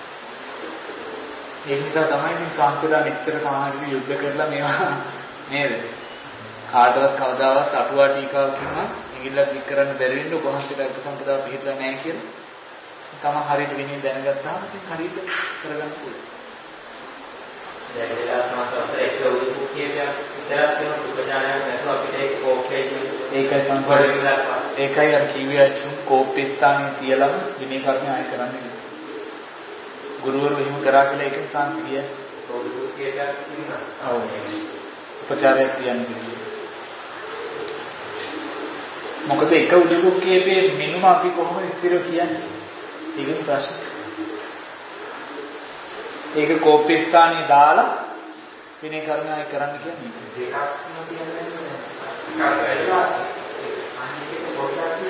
Speaker 5: ඒ නිසා තමයි මේ සංස්කෘතිය මෙච්චර සමාජික යුද්ධ කරලා මේවා නේද? කාටවත් කවදාවත් අටුවා ටීකාවකින් නම් ඉංග්‍රීසියෙන් දික් කරන්න බැරි වෙන්න උපහාසයට උපසම්පදාව පිළිහිලා නැහැ කියලා. තමයි හරියට විනය දැනගත්තාම හරියට කරගන්න පුළුවන්.
Speaker 2: දැන් වෙලා සමාජතර එක උදු කීපයක් විතරක් වෙන උපචාරයක් නැතුව අපිට ඒක කෝප්පේකින්
Speaker 5: ඒකයි සංකල්ප ඒකයි අර කිව්වේ අසුන් කෝප්පේ ස්ථානයේ තියලම විනය කර්ම ආය කරන්නේ. ගුරුවරු එහෙම කරා කියලා ඒකෙන් සංසිය
Speaker 2: උදු කීපයක් කියනවා.
Speaker 5: ඔව්. උපචාරයක් කියන්නේ. මොකද එක උදු කීපේ මිනුම අපි කොහොමද ස්ථිර කියන්නේ? ඒක ප්‍රශ්න. ඒක කෝප්පේ ස්ථානයේ දාලා විනය කර්ම ආය කරන්න කියන්නේ.
Speaker 2: දෙකක් කියන්නේ කාර්යය අනිත් පොඩ්ඩක්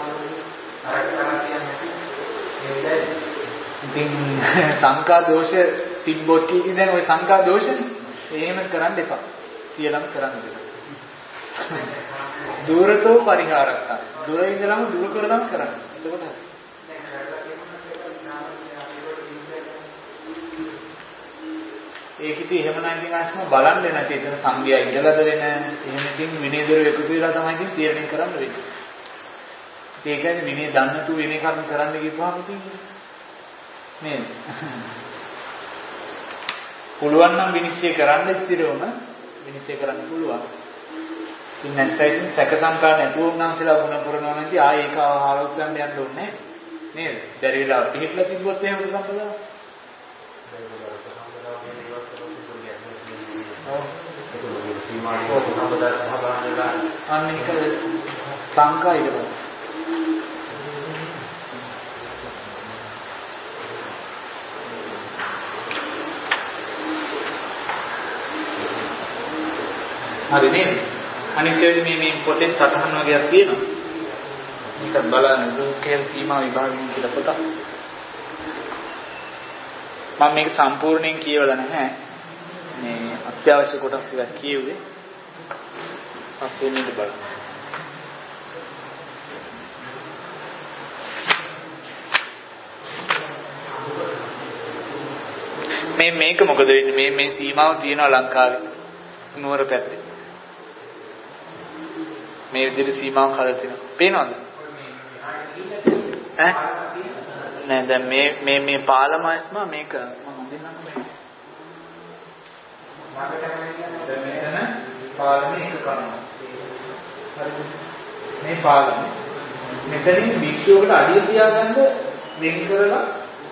Speaker 2: කියන්නේ
Speaker 5: ඉතින් සංකා දෝෂ තිබ්බොත් කියන්නේ දැන් ওই සංකා දෝෂනේ. එහෙම කරන්න එපා. සියලම කරන්න දෙන්න. දුරතෝ පරිහාරක්තා. දුර ඉඳලම දුර කරලම කරන්න. එතකොට ඒක ඉතින් එහෙම නම් ඉතින් ආස්ම බලන්නේ නැති එතන සංගය ඉඳලාද වෙන එහෙම ඉතින් විනයදරු එකතු වෙලා තමයි ඉතින් තීරණය කරන්න වෙන්නේ. ඒ කියන්නේ විනය දන්නේ නැතුව විනය කර්ම කරන්න ගියපුවාම ඉතින් නේද? පුළුවන් නම් විනිශ්චය කරන්න ස්ථිරවම විනිශ්චය කරන්න පුළුවන්. ඉතින් නැත්නම් ඉතින් සැක සංකා නැතුව උන්වහන්සේලා ගුණ පුරනවා නම් ඉතින් ආයේ ඒක ආලෝසන්න යන්න ඕනේ නේද? බැරි වෙලා පිළිట్లా තිබ්බොත් එහෙම සම්පදාව.
Speaker 2: සීමාවක සම්බන්ධ සහභාගීලා
Speaker 5: අනික සංකා ඉදපස් හරි නේද? අනික මේ මේ පොතේ සටහන් වගේක් තියෙනවා. මේක බලන්න දුකේ සීමා විභාගයෙන් කියලා පොත. මම මේක සම්පූර්ණයෙන් කියවලා නැහැ. මේ අත්‍යවශ්‍ය කොටස් ටිකක් කියුවේ. පස්සේ මේක බලන්න. මේ මේක මොකද වෙන්නේ? මේ මේ සීමාව තියෙනවා ලංකාවේ නුවර පැත්තේ. මේ විදිහට සීමාවක් හදලා තියෙනවා. පේනවද? ඈ? නෑ දැන් මේ මේ මේ පාලමයිස්ම මේක මම හඳුන්වන්න බෑ. දැන් මෙතන පාලමේ එක කරනවා. හරිද? මේ පාලම. මෙතනින් භික්ෂුවකට අඩිය තියාගන්න වෙන් කරලා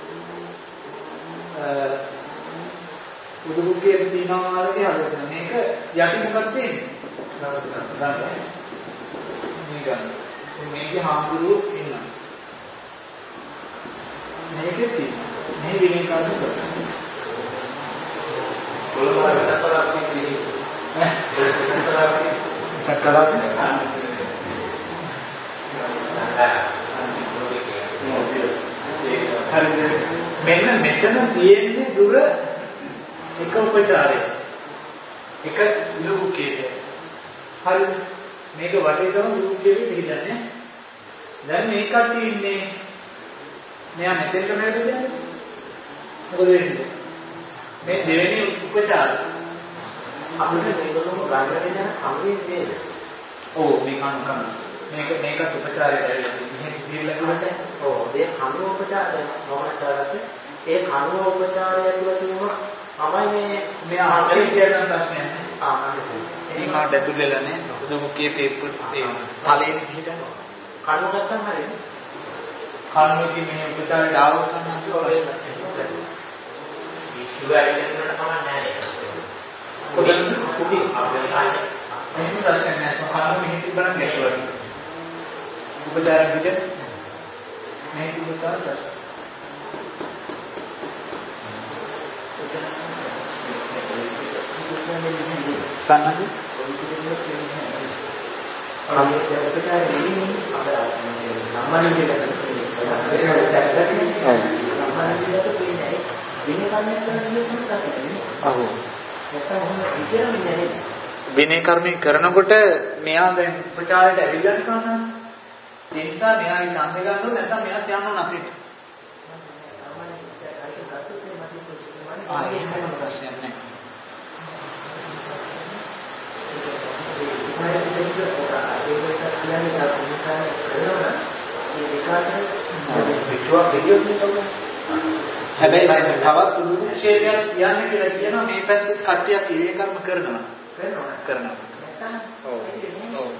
Speaker 5: අ උදුබුගේ සීමාවලදී හදලා මේක යටි මොකක්ද තියෙන්නේ? නවත්තන්න. මේ ගන්න. මේකේ හාමුදුරුවෝ ඉන්නවා. මේකේ තියෙනවා. මේ විනය කර්ම කරනවා. කොළඹ විතරක් නෙවෙයි. ඈ විතරක් නෙවෙයි. මෙන්න මෙතන තියෙන්නේ දුර එක උපචාරය. එක ලුකේද. හරිද? මේක වටේ තමයි ලුකේද පිළිගන්නේ. දැන් මේ කට්ටිය ඉන්නේ මෙයා මෙතෙන් තමයි දෙන්නේ. මොකද වෙන්නේ? මේ දෙවෙනි උපචාරය.
Speaker 2: අපිට මේකම ගන්න වෙන කම්මේ නේද?
Speaker 5: ඔව් මේ කන කන. මේක මේකත් උපචාරයට ඇවිල්ලා මෙහෙම පිළිලකුවට.
Speaker 2: ඔව් ඒ කනුව උපචාරය මොනවාද? ඒ කනුව උපචාරය ඇතුළත තියෙනවා තමයි මේ
Speaker 5: මෙයා හරිය කියන ප්‍රශ්නයක් නේ.
Speaker 2: ආ හරිද?
Speaker 5: ඒක මා දැතුල්ලලා නේ. දුමුකේ පේපර් ඒ තලයේ පිටින්
Speaker 2: කනුව ගත්තම හරිද?
Speaker 5: කනුවේදී මේ උපචාරයට ආවසන් හඳුනලා
Speaker 2: ඉස්සුවැරෙන්න තමයි නැහැ.
Speaker 5: පොඩි පොඩි අපේ එහෙම ප්‍රශ්නයක් නෑ. කනුව මෙහෙ තිබ්බනම් ගැටුවා. උපචාර විදිහට මේ උපචාර ප්‍රශ්න. සන්නහි විනය කර්මය කරනකොට මෙයා දැන් උපචාරයට ඇවිල්ලා කරනවා. ඒ නිසා මෙයාගේ ඡන්ද ගන්න ඕනේ නැත්නම් මෙයා යන්න ඕන අපිට. ආ එහෙම ප්‍රශ්නයක් නෑ. හැබැයි තවත් උරුක්ෂේපයක් කියන්න කියලා කියනවා මේ පැත්තේ කට්ටියක් විනය කර්ම කරනවා. කරනවා. කරනවා. ඔව්. ඔව්.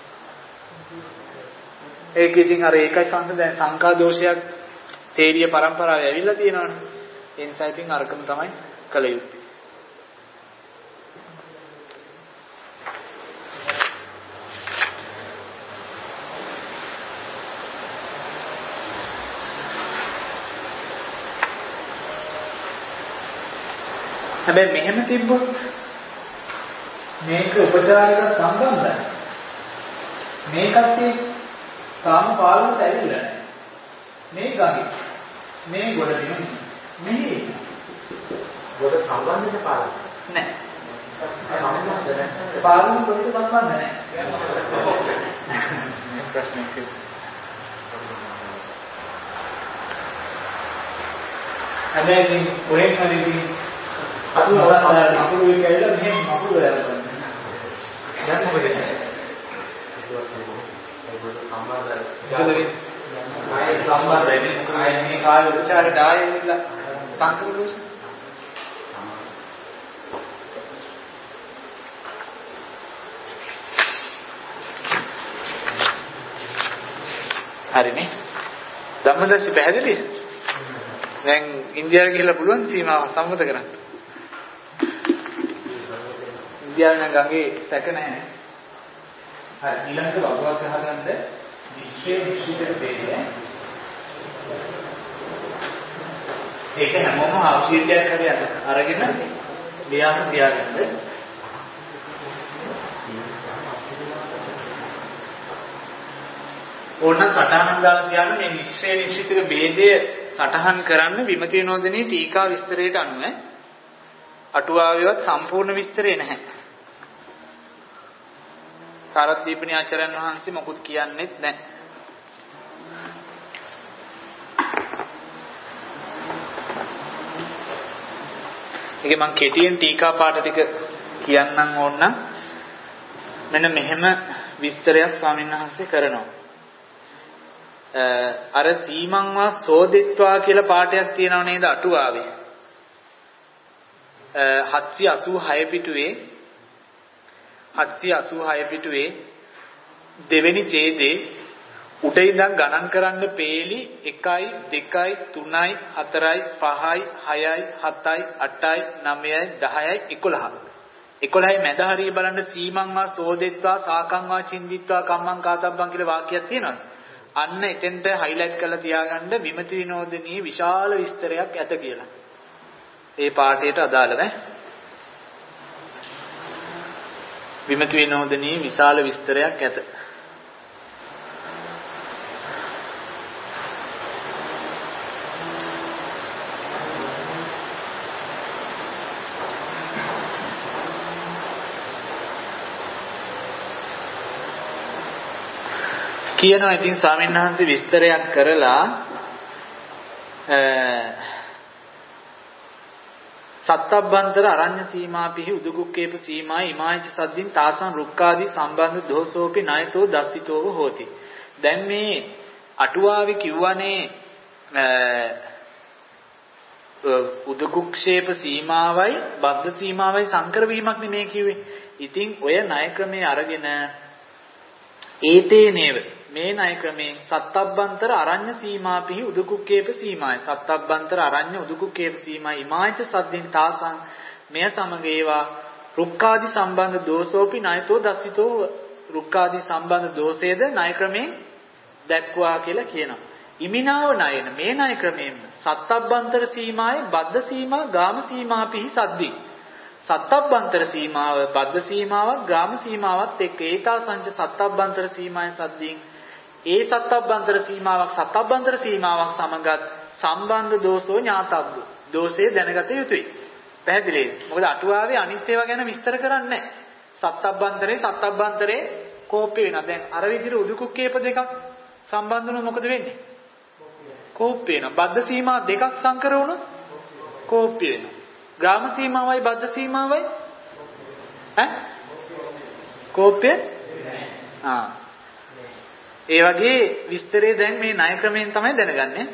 Speaker 5: ඒක ඉතින් අර ඒකයි සංස දැන් සංකා දෝෂයක් තේරිය પરම්පරාවේ ඇවිල්ලා තියෙනවනේ. ඒ නිසා ඉතින් අරකම තමයි කළ යුත්තේ. හැබැයි මෙහෙම තිබ්බොත් මේක උපචාරයකට සම්බන්ධයි. මේකත් කාම පාලනට ඇවිල්ලා නැහැ. මේ ගඟේ මේ ගොඩ දින මෙහි
Speaker 2: ගොඩ සම්බන්ධද පාලන?
Speaker 5: නැහැ.
Speaker 2: සම්බන්ධ නැහැ.
Speaker 5: පාලන ගොඩට සම්බන්ධ නැහැ. ප්‍රශ්නයක්. හැබැයි කොහෙන් හරි අපි ඔයාලා අපුරු එක ඇවිල්ලා මෙහෙම අපුරු වෙලා ගන්න. දැන් මොකද වෙන්නේ? සම්බන්ධයි. ආයේ සම්බන්ධයි. ආයේ මේ කාලේ උචාරයට ආයේ ඉන්න සංකල්ප දෝෂ. හරිනේ. ධම්මදර්ශි පැහැදිලිද? දැන් ඉන්දියාවට ගිහිල්ලා පුළුවන් සීමාව සම්මත කරන්න. ඉන්දියාවේ නම් ගඟේ සැක නැහැ. හරි ඊළඟට වගුවක් ගහගන්න විශ්වයේ විශ්විතට දෙන්නේ. ඒක හැමෝම අවශ්‍යතාවයක් හරියට අරගෙන ලියාම තියාගන්න. ඕන සටහනක් දාලා තියන්න මේ විශ්වයේ විශ්විතක ભેදය සටහන් කරන්න විමති විනෝදනයේ ටීකා විස්තරයට අනුව අටුවාවේවත් සම්පූර්ණ විස්තරේ නැහැ. සාරද්දීපනී ආචාර්යයන් වහන්සේ මොකුත් කියන්නේත් නැහැ. ඒකේ මම කෙටියෙන් ටීකා පාඩ ටික කියන්නම් ඕන නම් මෙන්න මෙහෙම විස්තරයක් ස්වාමීන් වහන්සේ කරනවා. අර සීමංවා සෝදිත්වා කියලා පාඩයක් තියෙනව නේද අටුවාවේ. හත්සිය අසූ හය පිටුවේ හත්සිය අසූ හය පිටුවේ දෙවෙනි ඡේදේ උඩ ඉඳන් ගණන් කරන්න පේලි එකයි දෙකයි තුනයි හතරයි පහයි හයයි හතයි අටයි නවයයි දහයයි එකොළහයි. එකොළහයි මැද හරිය බලන්න සීමංවා සෝදෙත්වා සාකංවා චින්දිත්වා කම්මං කාතබ්බං කියලා වාක්‍යයක් තියෙනවා. අන්න එතෙන්ට highlight කරලා තියාගන්න විමති විනෝදිනී විශාල විස්තරයක් ඇත කියලා. ඒ පාඩේට අදාළව විමති විනෝදිනී විශාල විස්තරයක් ඇත. කියනවා ඉතින් ස්වාමීන් වහන්සේ විස්තරයක් කරලා සත්තබ්බන්තර අරඤ්‍ය සීමා පිහි උදුකුක්කේප සීමා ඉමායිච සද්දින් තාසං රුක්කාදී සම්බන්ධ දෝසෝපි ණයතෝ දර්ශිතෝව හෝති. දැන් මේ අටුවාවේ කිව්වනේ උදුකුක්ෂේප සීමාවයි බද්ධ සීමාවයි සංකර වීමක් නෙමේ කිව්වේ. ඉතින් ඔය ණය ක්‍රමයේ අරගෙන ඒතේ නේව මේ ණය ක්‍රමයෙන් සත්තබ්බන්තර අරඤ්‍ය සීමා පිහි උදුකුක්කේප සීමායි සත්තබ්බන්තර අරඤ්‍ය උදුකුක්කේප සීමා ඉමායිච සද්දින් තාසං මෙය සමග ඒවා රුක්කාදි සම්බන්ධ දෝසෝපි ණයතෝ දස්සිතෝ රුක්කාදි සම්බන්ධ දෝෂයේද ණය ක්‍රමයෙන් දැක්වා කියලා කියනවා. ඉමිනාව ණයන මේ ණය ක්‍රමයෙන් සත්තබ්බන්තර සීමායි බද්ධ සීමා ගාම සීමා පිහි සද්දින් සත්තබ්බන්තර සීමාව බද්ධ සීමාවක් ග්‍රාම සීමාවත් එක්ක ඒතා සංච සත්තබ්බන්තර සීමාය සද්දින් ඒ සත්තබ්බන්තර සීමාවක් සත්තබ්බන්තර සීමාවක් සමගත් සම්බන්ධ දෝෂෝ ඥාතබ්බ දෝෂේ දැනගත යුතුයි. පැහැදිලිද? මොකද අටුවාවේ අනිත් ඒවා ගැන විස්තර කරන්නේ නැහැ. සත්තබ්බන්තරේ සත්තබ්බන්තරේ කෝප්‍ය වෙනවා. දැන් අර විදිහට උදුකුක්කේප දෙකක් සම්බන්ධ වුණොත් මොකද වෙන්නේ? කෝප්‍ය වෙනවා. බද්ධ සීමා දෙකක් සංකර වුණොත් කෝප්‍ය වෙනවා. ග්‍රාම සීමාවයි බද්ධ සීමාවයි ඈ කෝප්‍ය ආ ඒ වගේ විස්තරය දැන් මේ ණය ක්‍රමයෙන් තමයි දැනගන්නේ.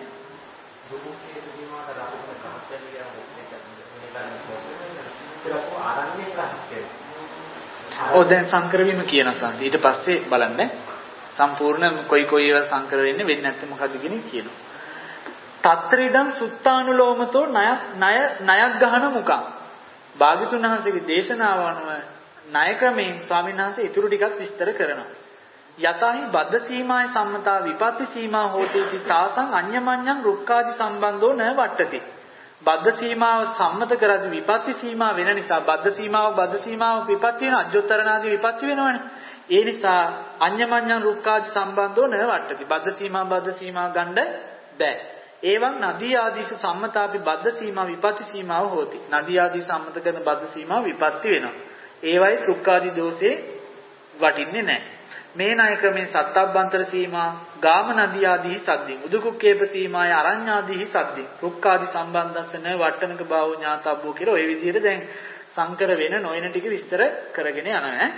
Speaker 5: ඔව් දැන් සංකර වීම කියන සංසි ඊට පස්සේ බලන්න සම්පූර්ණ කොයි කොයි ඒවා සංකර වෙන්නේ වෙන්නේ නැත්නම් මොකද්ද කියන්නේ කියනවා. තත්ත්‍රිදං සුත්තානුලෝමතෝ ණය ණය ණයක් ගහන මුකම්. භාග්‍යතුන් වහන්සේගේ දේශනාව අනුව ණය ක්‍රමයෙන් ස්වාමීන් වහන්සේ ඊටු ටිකක් විස්තර කරනවා. යතහි බද්ධ සීමාය සම්මතා විපත්ති සීමා හෝති තාසං අඤ්ඤමඤ්ඤං රුක්කාදි සම්බන්ධෝ න වට්ටති. බද්ධ සීමාව සම්මත කරද්දී විපත්ති සීමා වෙන නිසා බද්ධ සීමාව බද්ධ සීමාව විපත්ති වෙන අජ්ජොත්තරණාදී විපත්ති වෙනවනේ. ඒ නිසා අඤ්ඤමඤ්ඤං රුක්කාදි සම්බන්ධෝ න වට්ටති. බද්ධ සීමා බද්ධ සීමා ගන්න බෑ. එවං නදී ආදීස සම්මතාපි බද්ධ සීමා විපත්ති සීමාව හෝති. නදී ආදී සම්මත කරන බද්ධ සීමා විපත්ති වෙනවා. ඒවයි රුක්කාදී දෝෂේ වටින්නේ නැහැ. මේ ණය ක්‍රමෙන් සත්තබ්බන්තර සීමා ගාම නදී ආදී සද්දින් උදුකුක්කේප සීමාය අරඤ්ඤාදී සද්දින් රුක්කාදී සම්බන්ධස්සන වට්ටනක බාහුව ඥාතබ්බෝ කියලා ওই විදිහට දැන් සංකර වෙන නොයන ටික විස්තර කරගෙන යනවා ඈ.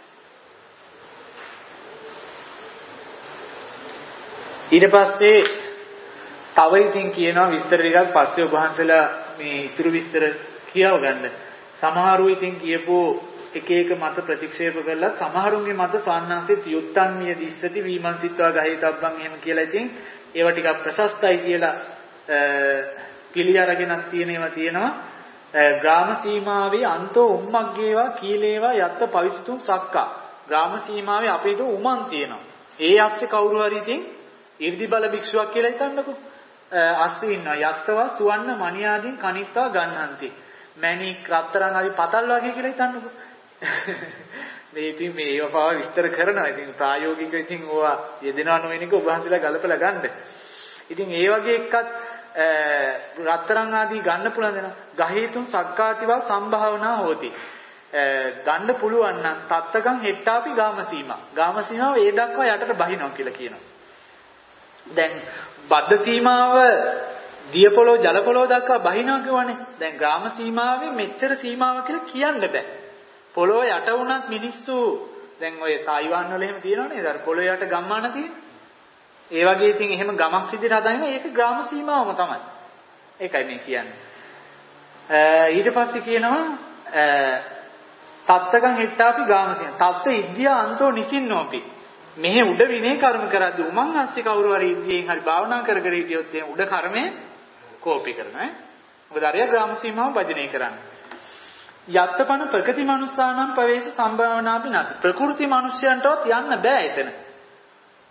Speaker 5: ඊට පස්සේ තව ඉතින් කියනවා විස්තර ටිකක් පස්සේ ඔබ වහන්සේලා මේ ඉතුරු විස්තර කියව ගන්න. සමහරු ඉතින් කියපෝ එක එක මත ප්‍රතික්ෂේප කරලා සමහරුන්ගේ මත සාන්නාංශිත යුත්තන් මිය දිස්සති විමංසිතවා ගහිතබ්බන් එහෙම කියලා ඉතින් ඒවා ටිකක් ප්‍රශස්තයි කියලා පිළි අරගෙනක් තියෙන ඒවා තියෙනවා. ග්‍රාම සීමාවේ අන්තෝ උම්මග්ගේවා කීලේවා යත්ත පවිස්තුන් සක්කා. ග්‍රාම සීමාවේ අපේ දෝ උමන් තියෙනවා. ඒ ඇස්සේ කවුරු හරි ඉතින් 이르දි බල භික්ෂුවක් කියලා හිතන්නකෝ. අස්සේ ඉන්නවා යත්තවා සුවන්න මණියාදීන් කණිත්වා ගන්නන්ති. මණික් රත්තරන් ආදී පතල් වගේ කියලා හිතන්නකෝ. මේ ඉතින් මේ ඒවා පාව විස්තර කරනවා. ඉතින් ප්‍රායෝගිකව ඉතින් ඕවා යෙදෙනවා නොවෙනක ඔබ හන්සලා ගලපලා ගන්න. ඉතින් ඒ වගේ එකක් රත්තරන් ආදී ගන්න පුළුවන් දෙනවා. ගහේතුන් සක්කාතිවා සම්භාවනා හෝති. ගන්න පුළුවන් නම් තත්තකම් හෙට්ටාපි ගාම සීමා. ගාම සීමාව ඒ දක්වා යටට බහිනවා කියලා කියනවා. දැන් බද්ධ සීමාව දිය පොළොව ජල පොළොව දක්වා බහිනවා කියවනේ. දැන් ග්‍රාම සීමාවේ මෙච්චර සීමාව කියලා කියන්න බෑ. පොළොව යට වුණත් මිනිස්සු දැන් ඔය තායිවාන් වල එහෙම තියෙනවනේ. ඒතර පොළොව යට ගම්මාන තියෙන. ඒ වගේ ඉතින් එහෙම ගමක් විදිහට හදාගෙන ඒක ග්‍රාම සීමාවම තමයි. ඒකයි මේ කියන්නේ. ඊට පස්සේ කියනවා තත්තකම් හෙට්ටාපි ගාම සීමා. තත්ත ඉද්ධියා අන්තෝ නිසින්නෝපි. මෙහි උඩ විනය කර්ම කරද්දී උමං අස්සේ කවුරු හරි ඉද්ධියෙන් හරි භාවනා කර කර හිටියොත් එහෙනම් උඩ කර්මය කෝපි කරනවා ඈ. මොකද අරිය ග්‍රාම සීමාව භජනය කරන්නේ. යත්තපන ප්‍රකෘති මනුස්සානම් ප්‍රවේශ සම්භාවනාපි නැති. ප්‍රකෘති මිනිස්යන්ටවත් යන්න බෑ එතන.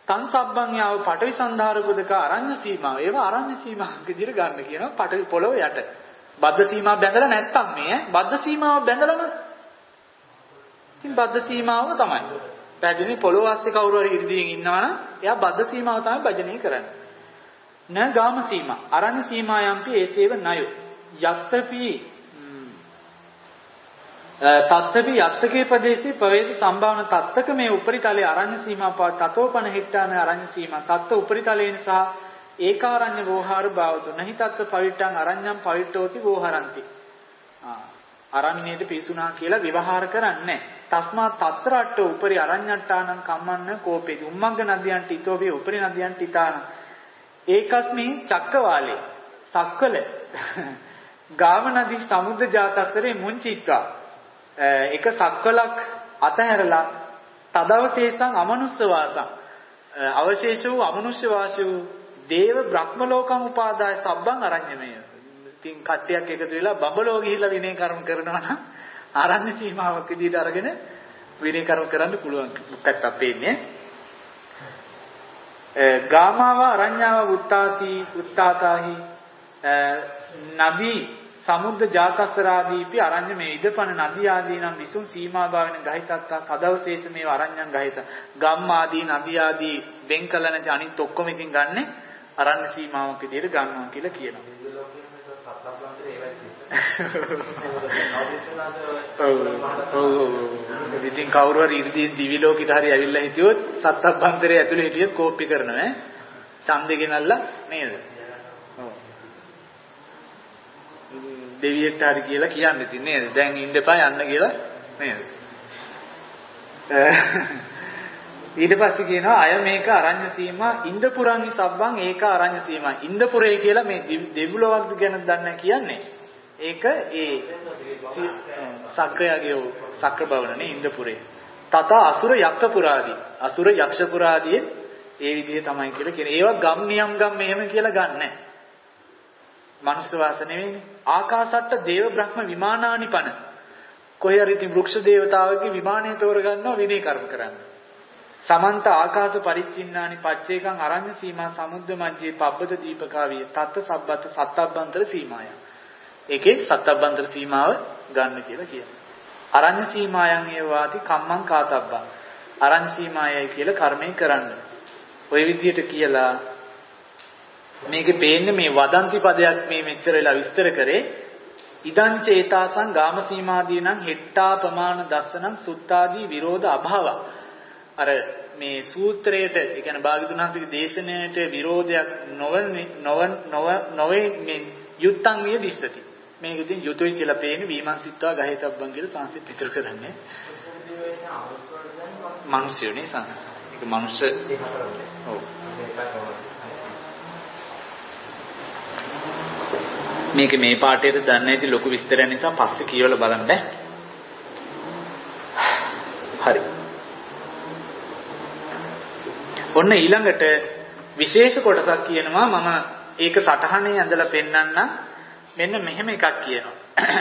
Speaker 5: තන් සබ්බන් යාව පඨවි සන්ධාරකුදක අරඤ්‍ය සීමාව. ඒවා අරඤ්‍ය සීමාවක විදිහට ගන්න කියනවා පඨවි පොළොව යට. බද්ධ සීමාව බැඳලා නැත්තම් මේ බද්ධ සීමාව බැඳලා නම් ඉතින් බද්ධ සීමාව තමයි. පැහැදිලි පොළොව ASCII කවුරු හරි ඉර්ධියෙන් ඉන්නවනම් එයා බද්ධ සීමාව තමයි භජනය කරන්නේ. න ගාම සීමා අරඤ්‍ය සීමායම්පි ඒසේව නයෝ යත්තපි තත්තපි යත්තකේ ප්‍රදේශේ ප්‍රවේශ සම්භාවන තත්තක මේ උපරිතලයේ අරඤ්‍ය සීමා පව තතෝපන හිට්ටාන අරඤ්‍ය සීමා තත්ත උපරිතලයෙන් සහ ඒකාරඤ්‍ය වෝහාර භාවතු නහි තත්ත පවිට්ටං අරඤ්ඤම් පවිට්ඨෝති වෝහරಂತಿ ආ අරඤ්ඤේද පිසුනා කියලා විවහාර කරන්නේ තස්මා තත්තරට්ඨ උපරි අරඤ්ඤට්ටානං කම්මන්න කෝපේති උම්මග්ග නදියන්ට ඊතෝවේ උපරි නදියන්ට ඊතාන ඒකස්මින් චක්කවාලේ සක්වල ගාම නදී සමුද්‍ර ජාතස්තරේ මුංචිත්වා එක සක්වලක් අතහැරලා තදවශේෂං අමනුෂ්‍ය වාසං අවශේෂ වූ අමනුෂ්‍ය වාසී වූ දේව බ්‍රහ්ම ලෝකම් උපාදාය සබ්බං අරඤ්ඤමය. ඉතින් කට්ටියක් එකතු වෙලා බබලෝ ගිහිල්ලා විනය කර්ම කරනවා නම් ආරණ්‍ය සීමාවක් විදිහට අරගෙන විනය කර්ම කරන්න පුළුවන් පැත්තක් පේන්නේ. ගාමාව අරඤ්ඤාව උත්තාති උත්තාතාහි නදී සමුද්‍ර ජාතස්සරාදීපි අරඤ්ඤ මේ ඉදපන නදී ආදී නම් විසුන් සීමා භාවෙන ගහිතත්තා තදවශේෂ මේව අරඤ්ඤං ගහිත ගම් ආදී නදී ආදී වෙන් කළ නැති අනිත් ඔක්කොම ඉතින් ගන්නෙ අරඤ්ඤ සීමාවක් විදිහට ගන්නවා කියලා කියනවා. ඔව් ඉතින් කවුරු හරි ඉර්ධියෙන් දිවි ලෝකෙට හරි ඇවිල්ලා හිටියොත් සත්තබ්බන්තරයේ ඇතුලේ හිටියොත් කෝප්පි කරනවා ඈ ඡන්දේ ගෙනල්ලා නේද? ඔව් දෙවියෙක්ට හරි කියලා කියන්නේ ඉතින් නේද? දැන් ඉන්න එපා යන්න කියලා නේද? ඊට පස්සේ කියනවා අය මේක අරඤ්‍ය සීමා ඉන්දපුරන්හි සබ්බං ඒක අරඤ්‍ය සීමා. ඉන්දපුරේ කියලා මේ දෙව්ලොවක් ගැන දන්නේ කියන්නේ. ඒක ඒ සක්‍රයාගේ සක්‍ර භවනනේ ඉන්දපුරේ. තත අසුර යක්කපුරාදී අසුර යක්ෂපුරාදී ඒ විදිහේ තමයි කියලා කියන්නේ. ඒවා ගම් නියම් ගම් මෙහෙම කියලා ගන්නෑ. මනුස්ස වාස නෙවෙයිනේ. ආකාසට්ට දේව බ්‍රහ්ම විමානානිපන. කොහේ හරි ඉතින් වෘක්ෂ දේවතාවගේ විමානය තෝරගන්නවා විනය කර්ම කරන්න. සමන්ත ආකාශ පරිච්ඡින්නානි පච්චේකං අරඤ්‍ය සීමා සමුද්ද මජ්ජේ පබ්බත දීපකාවිය තත්ත සබ්බත සත්තබ්බන්තර සීමාය. ඒකේ සත්තබ්බන්තර සීමාව ගන්න කියලා කියනවා. අරඤ්‍ය සීමායන් ඒවාති කම්මං කාතබ්බා. අරඤ්‍ය සීමායයි කියලා කර්මය කරන්න. ওই විදිහට කියලා මේකේ පේන්නේ මේ වදන්ති පදයක් මේ මෙච්චර වෙලා විස්තර කරේ ඉදං චේතාසං ගාම සීමාදී නම් හෙට්ටා ප්‍රමාණ දස්සනම් සුත්තාදී විරෝධ අභාව. අර මේ සූත්‍රයේට ඒ කියන්නේ භාග්‍යවතුන් වහන්සේගේ දේශනාවට විරෝධයක් නොවන නොවන නොවේ මේ යුත්තං විය දිස්සති. මේක ඉතින් යුතුයි කියලා පේන්නේ විමර්ශිතවා ගහේතබ්බන් කියලා සංසිත් විතර කරන්නේ. මිනිස්සුනේ සංස. ඒක මනුෂ්‍ය ඔව්. මේක මේ පාඩේට දන්නේ නැති ලොකු විස්තරයක් නිසා පස්සේ කියවලා බලන්න. හරි. ඔන්න ඊළඟට විශේෂ කොටසක් කියනවා මම ඒක සටහනේ ඇඳලා පෙන්නන්න මෙන්න මෙහෙම එකක් කියනවා.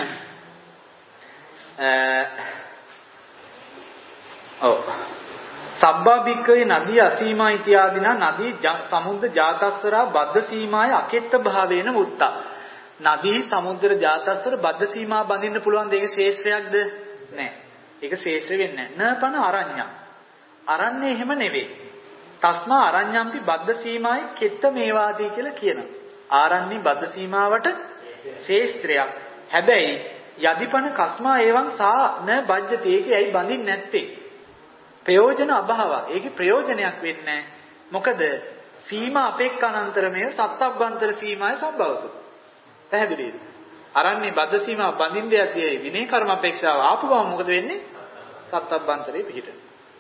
Speaker 5: ඔව්. සබ්බා බික්කවේ නදී අසීමා ඉතිආදීනා නදී සමුද්ද ජාතස්සරා බද්ධ සීමාය අකෙත්ත භාවේන මුත්තා. නදී සමුද්‍ර ජාතස්සර බද්ධ සීමා බඳින්න පුළුවන් දෙයක ශේෂ්ත්‍රයක්ද? නැහැ. ඒක ශේෂ්ත්‍ර වෙන්නේ නැහැ. නපන අරඤ්ඤම්. අරන්නේ එහෙම නෙවෙයි. තස්මා අරඤ්ඤම්පි බද්ධ සීමායි කෙත්ත මේවාදී කියලා කියනවා. ආරන්නේ බද්ධ සීමාවට ශේෂ්ත්‍රයක්. හැබැයි යදිපන කස්මා එවං සා න බජ්ජති. ඒකේ ඇයි බඳින්නේ නැත්තේ? ප්‍රයෝජන අභාව. ඒකේ ප්‍රයෝජනයක් වෙන්නේ නැහැ. මොකද සීමා අපේක්ඛානන්තරමේ සත්තබ්බන්තර සීමාය සම්භවතු. පැහැදිලිද? අරන්නේ බද්ධ සීමාව බඳින්න යතියි විනය කර්ම අපේක්ෂාව ආපු ගමන් මොකද වෙන්නේ? සත්තබ්බන්තරේ පිහිටන.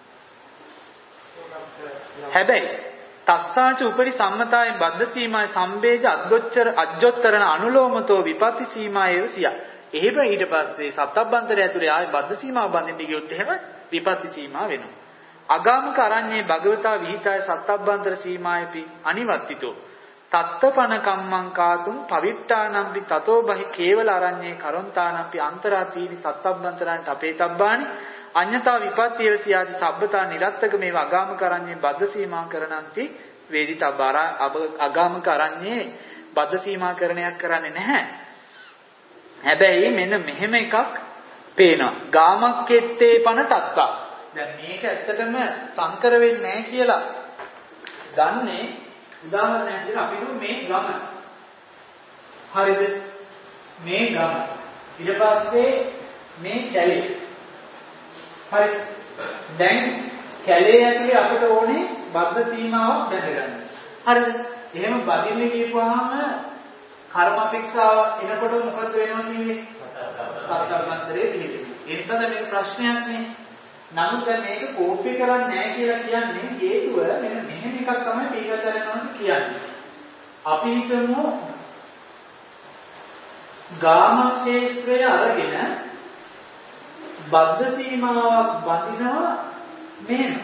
Speaker 5: හැබැයි තස්සාච උපරි සම්මතාය බද්ධ සීමාය සම්බේජ අද්දොච්චර අජ්ජොත්තරණ අනුලෝමතෝ විපatti සීමායව සිය. එහෙම ඊට පස්සේ සත්තබ්බන්තරය ඇතුලේ ආයේ බද්ධ සීමාව බඳින්න ගියොත් එහෙම විපatti සීමාව වෙනවා. අගාමක අරඤ්ඤේ භගවතා විහිතාය සත්තබ්බන්තර සීමායපි අනිවත්තිතෝ තත්තපන කම්මං කාතුම් පවිට්ටානම්පි තතෝ බහි කේවල අරඤ්ඤේ කරොන්තානම්පි අන්තරාතීනි සත්තබ්බන්තරන්ට අපේතබ්බානි අඤ්ඤතා විපත්තිය සියාති සබ්බතා නිරත්තක මේව අගාමක අරඤ්ඤේ බද්ධ සීමා කරනන්ති වේදිත බාර අගාමක අරඤ්ඤේ බද්ධ සීමා කරණයක් කරන්නේ නැහැ. හැබැයි මෙන්න මෙහෙම එකක් පේනවා. ගාමක්කෙත්තේ පන තත්තා. දැන් මේක ඇත්තටම සංකර වෙන්නේ නැහැ කියලා ගන්නේ උදාහරණයක් විදිහට අපි දුන්නේ මේ ගම. හරිද? මේ ගම. ඊට පස්සේ මේ කැලේ. හරි. දැන් කැලේ ඇතුලේ අපිට ඕනේ බද්ධ සීමාවක් බැඳගන්න. හරිද? එහෙම බඳින්න කියපුවාම කර්ම අපේක්ෂාව එනකොට මොකද වෙනවද කියන්නේ? සත්‍යමන්තරේ පිළිදෙන්නේ. ඒ නිසා දැන් මේක ප්‍රශ්නයක් නේ. නමුත් දැන් මේක කෝපි කරන්නේ නැහැ කියලා කියන්නේ හේතුව මෙන්න මෙහෙම එකක් තමයි පීගතරනවාද කියන්නේ. අපි හිතමු ගාම ක්ෂේත්‍රය අරගෙන බද්ධ සීමාවක් බඳිනවා මෙහෙම.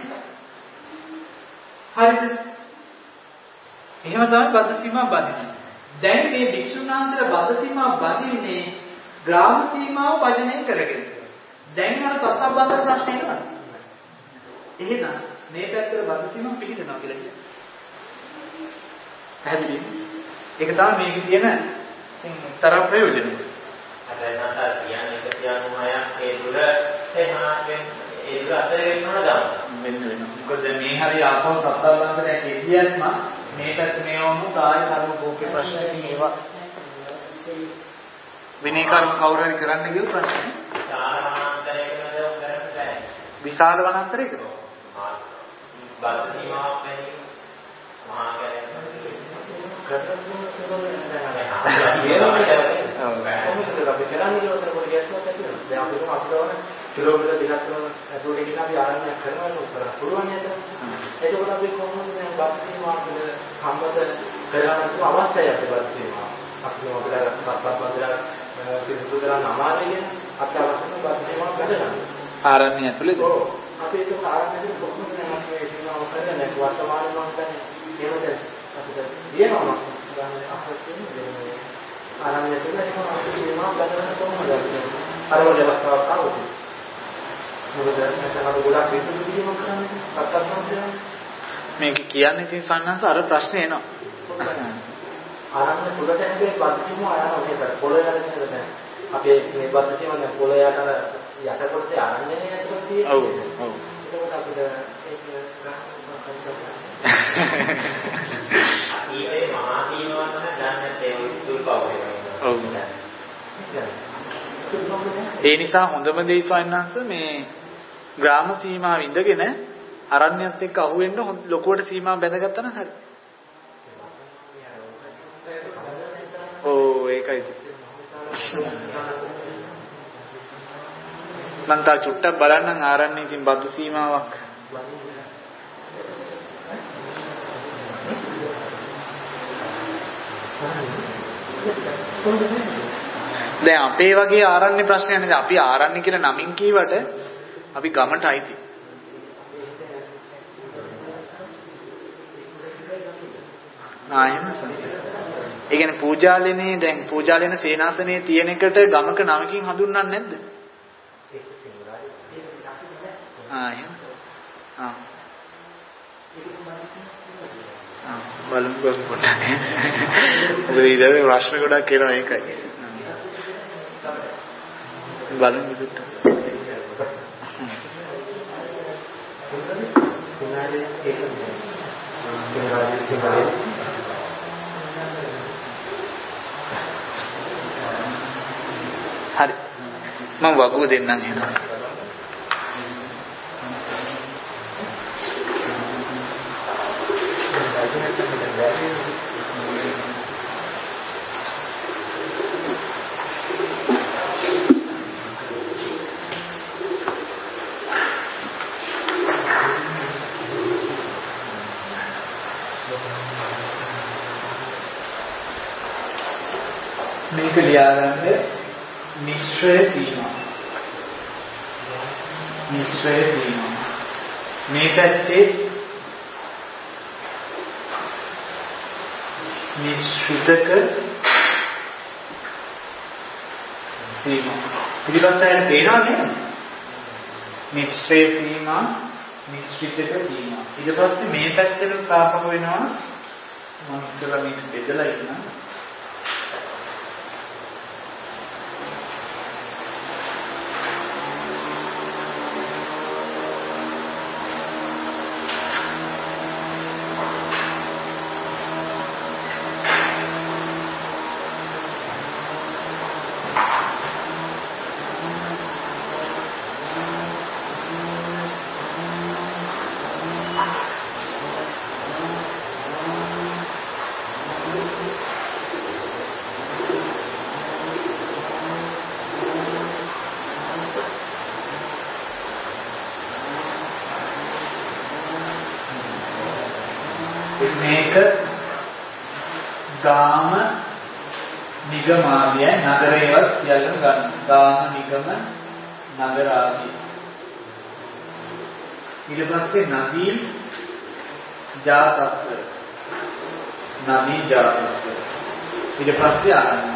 Speaker 5: හරිද? එහෙම තමයි බද්ධ සීමාව බඳින්නේ. දැන් මේ භික්ෂුණාන්තර බද්ධ සීමාව බඳින්නේ ග්‍රාම සීමාව වජනය කරගෙන. දැන් අර සත්බන්ධ ප්‍රශ්නේ නේද? එහෙනම් මේ පැත්තට බද්ධ සීමාව පිළිදෙනවා කියලා කියන්නේ. පැහැදිලිද? ඒක තමයි මේකේ තියෙන තරම් ප්‍රයෝජනය.
Speaker 4: අර නතර කියන්නේ එකසියනවයක් ඒ දුර තේමාවෙන් ඒ දුර අතර වෙනවද ගන්න.
Speaker 5: මෙන්න වෙනවා. මොකද මේ හරිය ආපහු සත්බන්ධයක් කියද්දිම මේ පැත්ත මේ වුණු කාය කර්ම කෝපේ ප්‍රශ්නකින් ඒවා විනය කර්ම කවුරු හරි කරන්න ගිය ප්‍රශ්නේ. විශාල වනාන්තරයකද?
Speaker 4: බද්ධ සීමාවක් නැහැ. මහා කැලේ. අපි කරන්නේ උතර පොඩි ගැස්මක් ඇති වෙනවා. දැන් අපි කොහොමද අපිට කිලෝමීටර දෙකක් තුනක් ඇතුළේ ගිහින් අපි ආරම්භයක් කරනවා උතර පුළුවන් නේද? එතකොට අපි කොහොමද මේ බද්ධ සීමාවක සම්මත කරගන්න අවශ්‍යයි අපේ බද්ධ සීමාව. අපි මොකද සත්පත් බඳලා පිළිතුරු කරන අමාරුයි අත්‍යවශ්‍යම බද්ධ සීමාව ගන්න.
Speaker 5: ආරණ්‍ය ඇතුළේද? ඔව්.
Speaker 4: අපි ඒක ආරණ්‍යයෙන් කොහොමද මේ සීමාව කරන්නේ? වර්තමානයේ මම කියන්නේ එහෙමද? අපිට දිනනවා. ගන්න අපිට දෙන්නේ. ආරණ්‍ය ඇතුළේ ඒක අපි සීමාව ගන්න කොහොමද? අර වගේ අවස්ථාවක් ආවොත්. මොකද නැත්නම් අපි ගොඩක් පිළිතුරු දීම කරන්නේ සත්පත්
Speaker 5: මේක කියන්නේ ඉතින් සන්නංශ අර ප්‍රශ්නේ එනවා.
Speaker 2: ආරම්භ තුලට හැබැයි බද්ධිම ආරම්භ නේද? පොළොය යන්නේ නැහැ. අපේ මේ බද්ධිම නේ පොළොය යන යටකොටේ ආරම්භනේ ඇතුළත තියෙන්නේ.
Speaker 5: ඔව් ඔව්.
Speaker 2: ඒක අපිට ඒක
Speaker 4: ඊයේ මහා සීමාව තමයි දැනන්නේ ඒ දුල්පව වෙනවා.
Speaker 5: ඔව්. ඒ නිසා හොඳම දේ සන්නංශ මේ ග්‍රාම සීමාව ඉඳගෙන අරණ්‍යත් එක්ක අහුවෙන්න ලොකුවට සීමාව බැඳගත්තා නම් හරි. ඕ ඒකයි. මං තා චුට්ටක් බලන්නම් ආරණ්‍යයේ ඉතින් බද්ධ සීමාවක්. දැන් අපේ වගේ ආරණ්‍ය ප්‍රශ්නයක් නේද? අපි ආරණ්‍ය කියලා නමින් කීවට අපි ගමට අයිති. ආයෙමස. ඒ කියන්නේ පූජාලනේ දැන් පූජාලන සේනාසනේ තියෙන එකට ගමක නමකින් හඳුන්වන්නේ නැද්ද? ආ එහෙම. ආ. ආ බලමු බලමු පොඩ්ඩක්. මොකද ඊළඟ ප්‍රශ්න ගොඩක් එනවා ඒකයි. බලමු දුට. හරි මම වගුව දෙන්නම් එහෙනම්. මේක ලියාගන්න නිශ්චය සීමා. නිශ්චය සීමා. මේ පැත්තේ නිශ්චිතක සීමා. පිළිබඳව පේනවා නේද? නිශ්චය සීමා, නිශ්චිතක සීමා. ඊට පස්සේ මේ පැත්තට සාපක වෙනවා මම ඉස්සරහ මේක බෙදලා ඉන්නම්. මේක ගාම නිගමාදිය නගරේවත් සියල්ලම ගන්න. ගාම නිගම නගර ආදී. ඊට පස්සේ නදී ජාතස්ස. නදී ජාතස්ස. ඊට පස්සේ ආරණ්‍ය.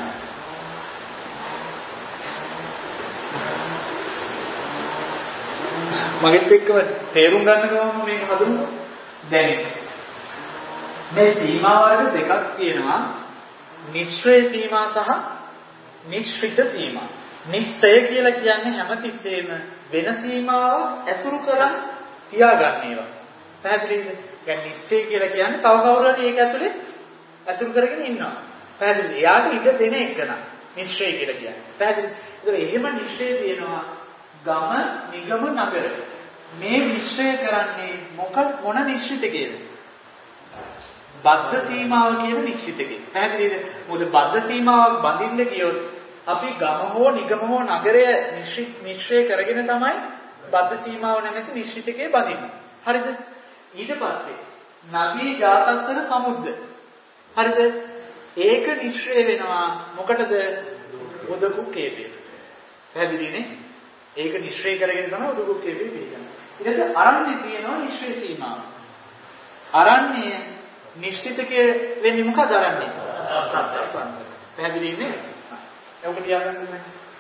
Speaker 5: මගෙත් එක්කම තේරුම් ගන්න ගමන් මේක හඳුනමු. දැන් මේ සීමා වර්ග දෙකක් තියෙනවා. නිශ්චය සීමා සහ නිශ්චිත සීමා. නිශ්චය කියලා කියන්නේ හැමතිස්සෙම වෙන සීමාව ඇසුරු කරන් තියාගන්න ඒවා. පැහැදිලිද? يعني නිශ්චය කියලා කියන්නේ තව කවුරු හරි ඒක ඇතුලේ ඇසුරු කරගෙන ඉන්නවා. පැහැදිලිද? එයාට ඉඩ දෙන එක නා නිශ්චය කියලා කියන්නේ. පැහැදිලිද? ඒතර එහෙම නිශ්චය තියෙනවා ගම නිගම නගර. මේ නිශ්චය කරන්නේ මොක මොන නිශ්චිතකේද? බද්ධ සීමාව කියන නිශ්චිතකේ. පැහැදිලිද? මොකද බද්ධ සීමාවක් බඳින්න ගියොත් අපි ගම හෝ නිගම හෝ නගරය නිශ්චය කරගෙන තමයි බද්ධ සීමාව නැමැති නිශ්චිතකේ බඳින්නේ. හරිද? ඊට පස්සේ නදී ජාතස්සන සමුද්ද. හරිද? ඒක නිශ්චය වෙනවා මොකටද? උදකු කේපේ. පැහැදිලිනේ? ඒක නිශ්චය කරගෙන තමයි උදකු කේපේ පිළිගන්නේ. ඊට පස්සේ අරණ්‍ය තියෙනවා නිශ්චය සීමාව. අරණ්‍ය නිශ්චිතකයේ වෙන්නේ මොකද අරන්නේ? පැහැදිලි නේ? ඒක තියාගන්න ඕනේ.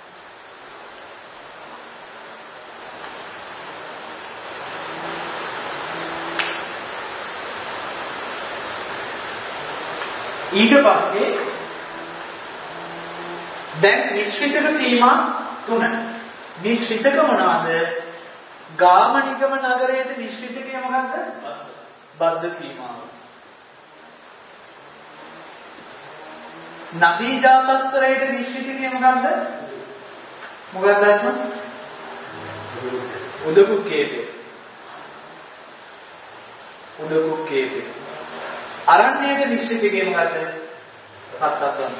Speaker 5: ඊට පස්සේ දැන් නිශ්චිතක සීමා තුන. නිශ්චිතක මොනවද? ගාම නිගම නගරයේ නිශ්චිතකය මොකක්ද? බද්ධ සීමාව. නදී ජාතස්තරයේ නිශ්චිතකය මොකක්ද? මොකක්ද අස්ම? උදකු කේතේ. උදකු කේතේ. අරණ්‍යයේ නිශ්චිතකය මොකක්ද? සත්තප්පන්ත.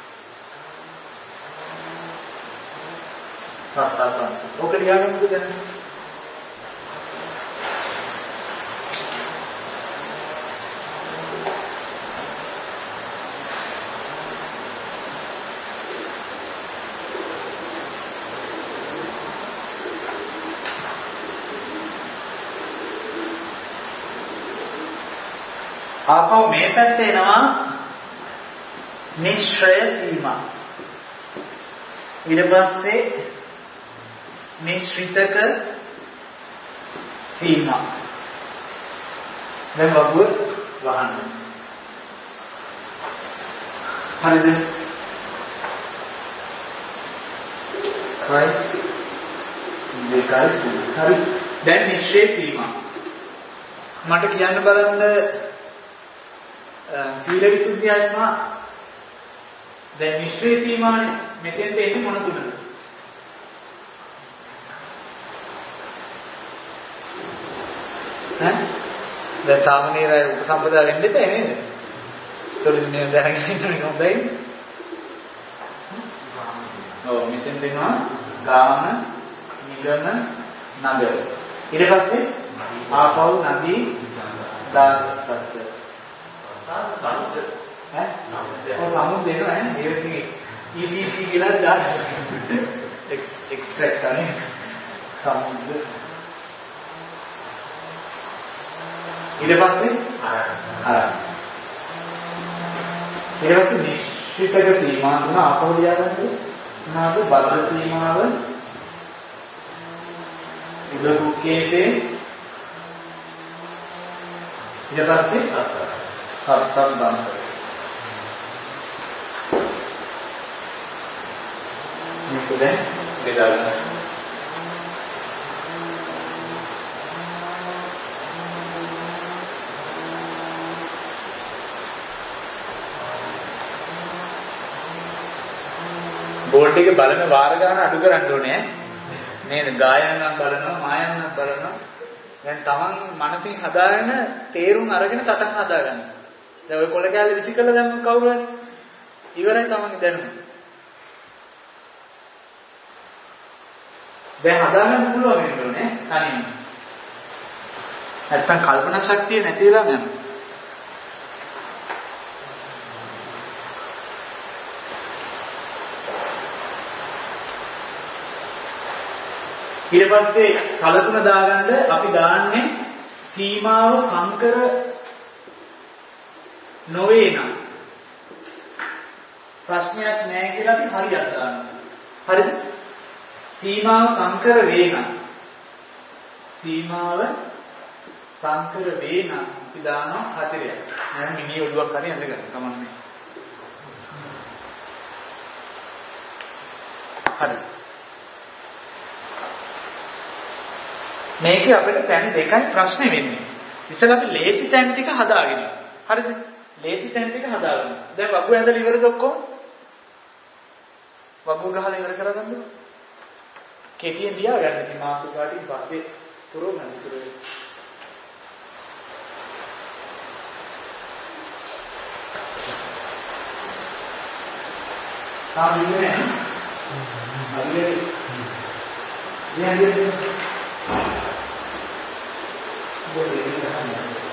Speaker 5: සත්තප්පන්ත. ඔක ලියන්න මොකද දැන්? ආපහු මේ පැත්තේ එනවා නිශ්චය සීමා. ඊට පස්සේ නිශ්චිතක සීමා. දැන් බබුව වහන්න. හරිද? right දෙකයි හරි. දැන් නිශ්චය සීමා. මට කියන්න බලන්න සීල විසුද්ධිය ආත්මා දැන් නිශ්චය සීමානේ මෙතෙන්ට එන්නේ මොන තුනද? ඈ දැන් සාමාන්‍යයෙන් උපසම්පදා වෙන්න දෙපේ නේද? ඒතකොට මේ දැනගෙන ඉන්න හොඳයි. ඔව් මෙතෙන් දෙනවා ගාම නිගම නගර. ඊට පස්සේ ආපහු නදී දාසත් සමුද්ද ඈ ඔය සමුද්ද දෙනවා ඈ ඒකේ E T C කියලා දාන්න එක්ස්ට්‍රැක්ට් කරන්නේ සමුද්ද ඊට පස්සේ අර ඊට පස්සේ නිශ්චිතක සීමා තුන ආපහු ලියාගන්න මොනවාද බද්ධ සීමාව උදකුක්කේතේ ඊට පස්සේ සත්තම් බන්තර. මේක දැන් බෙදා ගන්න. බෝල්ට් එකේ බලන වාර ගන්න අඩු කරන්න ඕනේ නේද? ගායනනම් බලනවා, මායනනම් බලනවා. දැන් තමන් මනසින් හදාගෙන තේරුම් අරගෙන සටහන් හදාගන්න. දැන් ඔය කොළ කැලේ විසි කළා දැම්ම කවුරු හරි ඉවරයි තමන්ගේ දැනුම. දැන් හදාගන්න පුළුවන් වෙන්නේ තනියම. නැත්නම් කල්පනා ශක්තිය නැති වෙලා යනවා. ඊට පස්සේ කලතුන දාගන්න අපි දාන්නේ සීමාව සංකර නොවේ නම් ප්‍රශ්නයක් නැහැ කියලා අපි හරියට දානවා. හරිද? සීමාව සංකර වේ නම් සීමාව සංකර වේ නම් අපි දානවා හතරක්. දැන් මිනිහ ඔළුවක් හරි ඇඳගන්න කමන්නේ. හරි. මේකේ අපිට තැන් දෙකයි ප්‍රශ්නේ වෙන්නේ. ඉතින් අපි ලේසි තැන් ටික හදාගෙන. හරිද? ලේසි තැන් ටික හදාගන්න. දැන් වගු ඇඳලා ඉවරද ඔක්කොම? වගු ගහලා ඉවර කරගන්නද? කෙටියෙන් ලියාගන්න. ඉතින් මාසුකාටින් පස්සේ පුරවන්න ඉතුරු. සාමිනේ. අන්නේ. යන්නේ. boleh ditahan.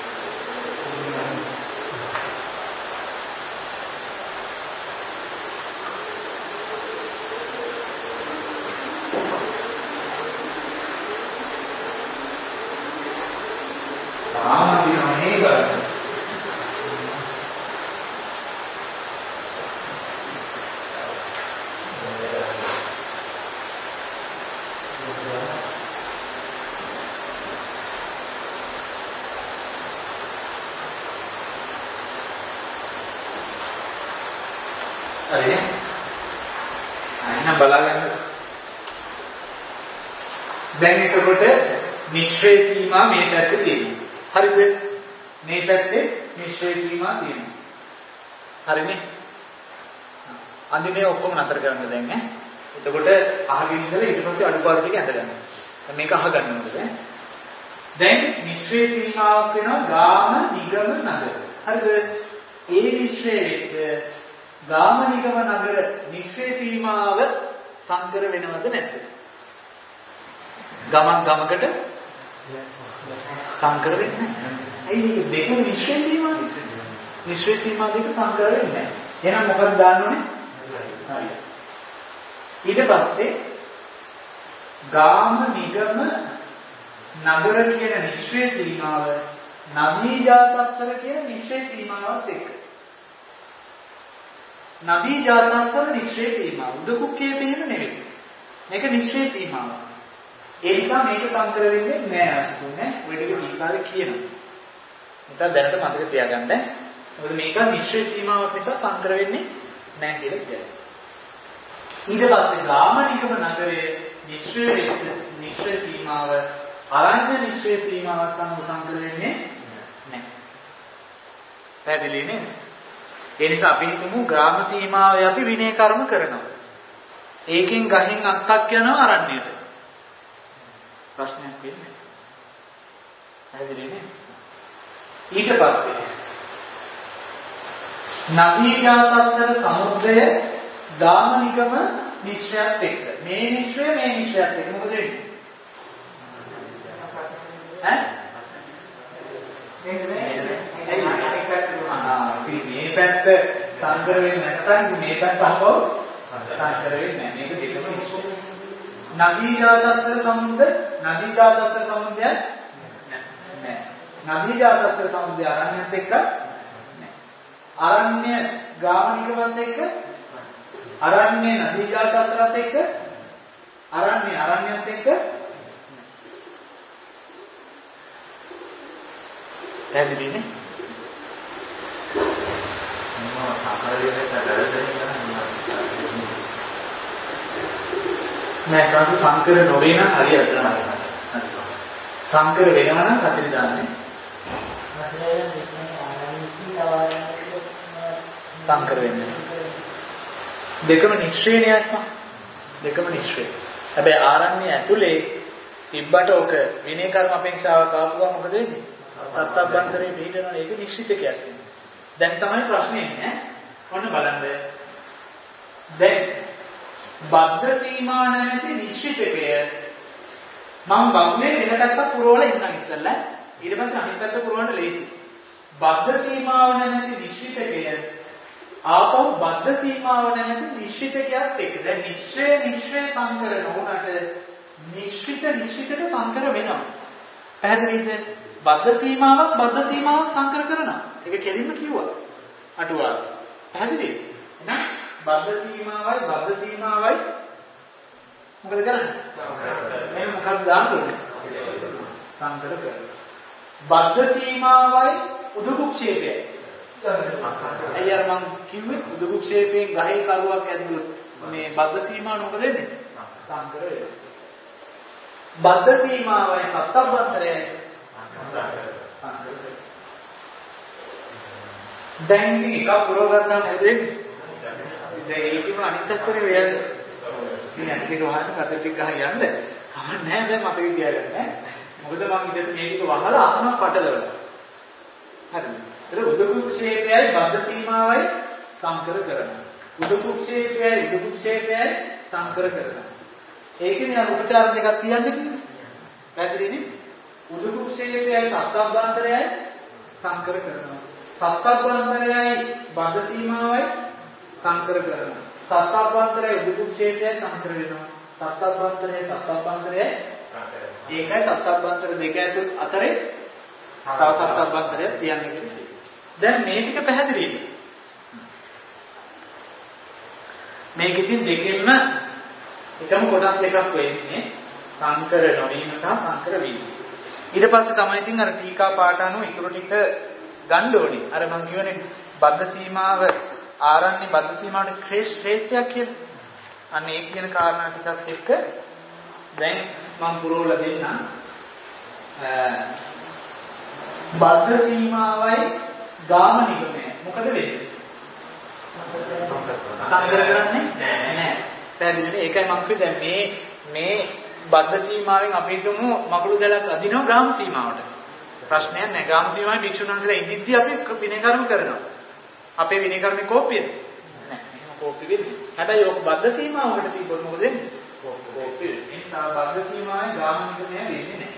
Speaker 5: Sama di mana? බලාගන්න. දැන් එතකොට මිශ්‍රේ සීමා මේ පැත්තේ තියෙනවා. හරිද? මේ පැත්තේ මිශ්‍රේ සීමා තියෙනවා. හරිනේ? අන්තිමේ ඔක්කොම නතර කරන්න දැන් ඈ. එතකොට අහගෙන ඉඳලා ඊට පස්සේ අඩුපාඩු ටික ඇඳගන්න. දැන් මේක අහගන්න ඕනද? දැන් මිශ්‍රේ සීමාවක් වෙනවා ගාම නිගම නගර. හරිද? ඒ මිශ්‍රේ වෙච්ච ගාම නිගම නගර මිශ්‍රේ සීමාව සංකර වෙනවද නැද්ද? ගමක් ගමකට සංකර වෙන්නේ නැහැ. ඇයි මේ දෙක මිශ්‍රේ සීමාව? මිශ්‍රේ සීමා දෙක සංකර වෙන්නේ නැහැ. එහෙනම් මොකක්ද දාන්න ඕනේ? හරි. ඊට පස්සේ ගාම නිගම නගර කියන මිශ්‍රේ සීමාව නදී ජාතස්තර කියන මිශ්‍රේ සීමාවත් එක්ක. නදී ජාතස්තර මිශ්‍රේ සීමාව උදකුක්කේ තේම නෙවෙයි. මේක මිශ්‍රේ සීමාව. ඒ නිසා මේක සංකර වෙන්නේ නෑ අසුනේ. ඔය ටික දීකාරේ කියනවා. නිසා දැනට මතක තියාගන්න. මොකද මේක මිශ්‍රේ සීමාවක් නිසා සංකර වෙන්නේ නෑ කියලා කියනවා. ඊට පස්සේ ගාමනිකම නගරයේ මිශ්‍රේ මිශ්‍රේ සීමාව අරඤ්‍ය මිශ්‍රේ සීමාවක් සමග සංකර වෙන්නේ නෑ. පැහැදිලි නේද? ඒ නිසා අපි හිතමු ග්‍රාම සීමාවේ අපි විනය කර්ම කරනවා. ඒකෙන් ගහෙන් අත්තක් යනවා අරණ්‍යයට. ප්‍රශ්නයක් වෙන්නේ නැහැ. පැහැදිලි නේද? ඊට පස්සේ නදී ජාතස්තර සමුද්‍රය ගාම නිගම මිශ්‍රයත් එක්ක. මේ මිශ්‍රය මේ මිශ්‍රයත් එක්ක මොකද වෙන්නේ? ඈ? මේ පැත්ත සංකර වෙන්නේ නැත්නම් මේ පැත්ත අහපව සංකර වෙන්නේ නැහැ. මේක දෙකම මිශ්‍ර. නදී ජාතස්තර සමුද්‍ර නදී ජාතස්තර සමුද්‍රය නැහැ. නදී ජාතස්තර සමුද්‍රය අරණ්‍යත් එක්ක නැහැ. අරණ්‍ය ගාමනිකවත් එක්ක අරණ්‍ය නදී ජාතස්තරත් එක්ක අරණ්‍ය අරණ්‍යත් එක්ක පැහැදිලිනේ? නෑ කාට සංකර නොවේ නම් හරියට නෑ. සංකර වෙනවා නම් කතරි දාන්නේ. සංකර වෙන්නේ. දෙකම නිශ්චේණය ආස්ම. දෙකම නිශ්චේ. හැබැයි ආරණ්‍ය ඇතුලේ තිබ්බට ඔක විනය කර්ම අපේක්ෂාවක් ආපුවා මොකද වෙන්නේ? සත්‍යබ්බන්තරේ පිළිදෙනවා ඒක නිශ්චිත කියන්නේ. දැන් තමයි ප්‍රශ්නේ ඈ. ඔන්න බලන්න. දැන් බද්ධ සීමා නැති නිශ්චිතකය මම බග්නේ වෙනකටත් පුරවලා ඉන්නම් ඉස්සෙල්ලා. ඊට පස්සේ අනිත් පැත්ත පුරවන්න ලේසි. බද්ධ සීමාව නැති නිශ්චිතකය ආපහු බද්ධ සීමාව නැති නිශ්චිතකයක් එක්ක. දැන් නිශ්චය නිශ්චය සංකර නොවුනට නිශ්චිත නිශ්චිතට සංකර වෙනවා. පැහැදිලිද? බද්ධ සීමාවක් බද්ධ සීමාවක් සංකර කරනවා. ඒක කෙලින්ම කිව්වා. අටුවා. පැහැදිලිද? එහෙනම් බද්ධ සීමාවයි බද්ධ සීමාවයි මොකද කරන්නේ? මේ මොකක්ද දාන්නේ? සංකර කරනවා. බද්ධ සීමාවයි උදුකුක්ෂේපයයි. අයියර මම කිව්වේ උදුකුක්ෂේපයෙන් ගහේ කරුවක් ඇද්දුවොත් මේ බද්ධ සීමාව මොකද වෙන්නේ? සංකර වෙනවා. බද්ධ සීමාවයි සත්‍යබ්බන්තරයයි දැන් මේක පුරව ගන්නවා නේද? දැන් ඒකම අනිත් අත්තරේ වෙන්නේ. මේ අනිත් වහන්න කතර ටික ගහ යන්න. කමක් නැහැ දැන් මතක තියාගන්න ඈ. මොකද මම ඉතින් මේක වහලා අහන පටලවලා. හරිද? ඒක උදුකුක්ෂේපයයි බද්ධ සීමාවයි සංකර කරනවා. උදුකුක්ෂේපයයි උදුකුක්ෂේපයයි සංකර කරනවා. ඒකනේ අර උපචාර දෙකක් තියන්නේ කිව්වේ. පැහැදිලිනේ? උදුකුක්ෂේපයයි සත්‍යබ්බන්තරයයි සංකර කරනවා. සත්‍යබ්බන්තරයයි බද්ධ සීමාවයි සංකර කරනවා. සත්‍යබ්බන්තරයයි උදුකුක්ෂේපයයි සංකර වෙනවා. සත්‍යබ්බන්තරයයි සත්‍යබ්බන්තරයයි ඒකයි සත්‍යබ්බන්තර දෙක ඇතුළත අතරේ තව සත්‍යබ්බන්තරයක් තියන්නේ කියන්නේ. දැන් මේ ටික පැහැදිලිද? මේක ඉතින් දෙකෙන්ම එකම කොටස් දෙකක් වෙන්නේ සංකර නොවීම සහ සංකර වීම. ඊට පස්සේ තමයි ඉතින් අර ටීකා පාඨ අනුව ඊටු ටික ගන්න ඕනේ. අර මම කියවනේ බද්ධ සීමාව ආරණ්‍ය බද්ධ සීමාවට ශ්‍රේෂ්ඨයක් කියලා. අන්න ඒක කියන කාරණා ටිකත් එක්ක දැන් මම පුරවලා දෙන්නම්. බද්ධ සීමාවයි ගාම නිගමනය මොකද වෙන්නේ? සංකර කරන්නේ නැහැ. පැහැදිලිද? ඒකයි මම කිව්වේ දැන් මේ මේ බද්ධ සීමාවෙන් අපි හිතමු මකුළු දැලක් අදිනවා ග්‍රාම සීමාවට. ප්‍රශ්නයක් නැහැ. ග්‍රාම සීමාවේ භික්ෂුන් වහන්සේලා ඉදිද්දී අපි විනය කර්ම කරනවා. අපේ විනය කර්මේ කෝප්පියද? නැහැ. එහෙම කෝප්පි වෙන්නේ. හැබැයි ඔක බද්ධ සීමාවකට තිබ්බොත් මොකද වෙන්නේ? කෝප්පි. ඒ නිසා බද්ධ සීමාවේ ග්‍රාම නිගමනය වෙන්නේ නැහැ.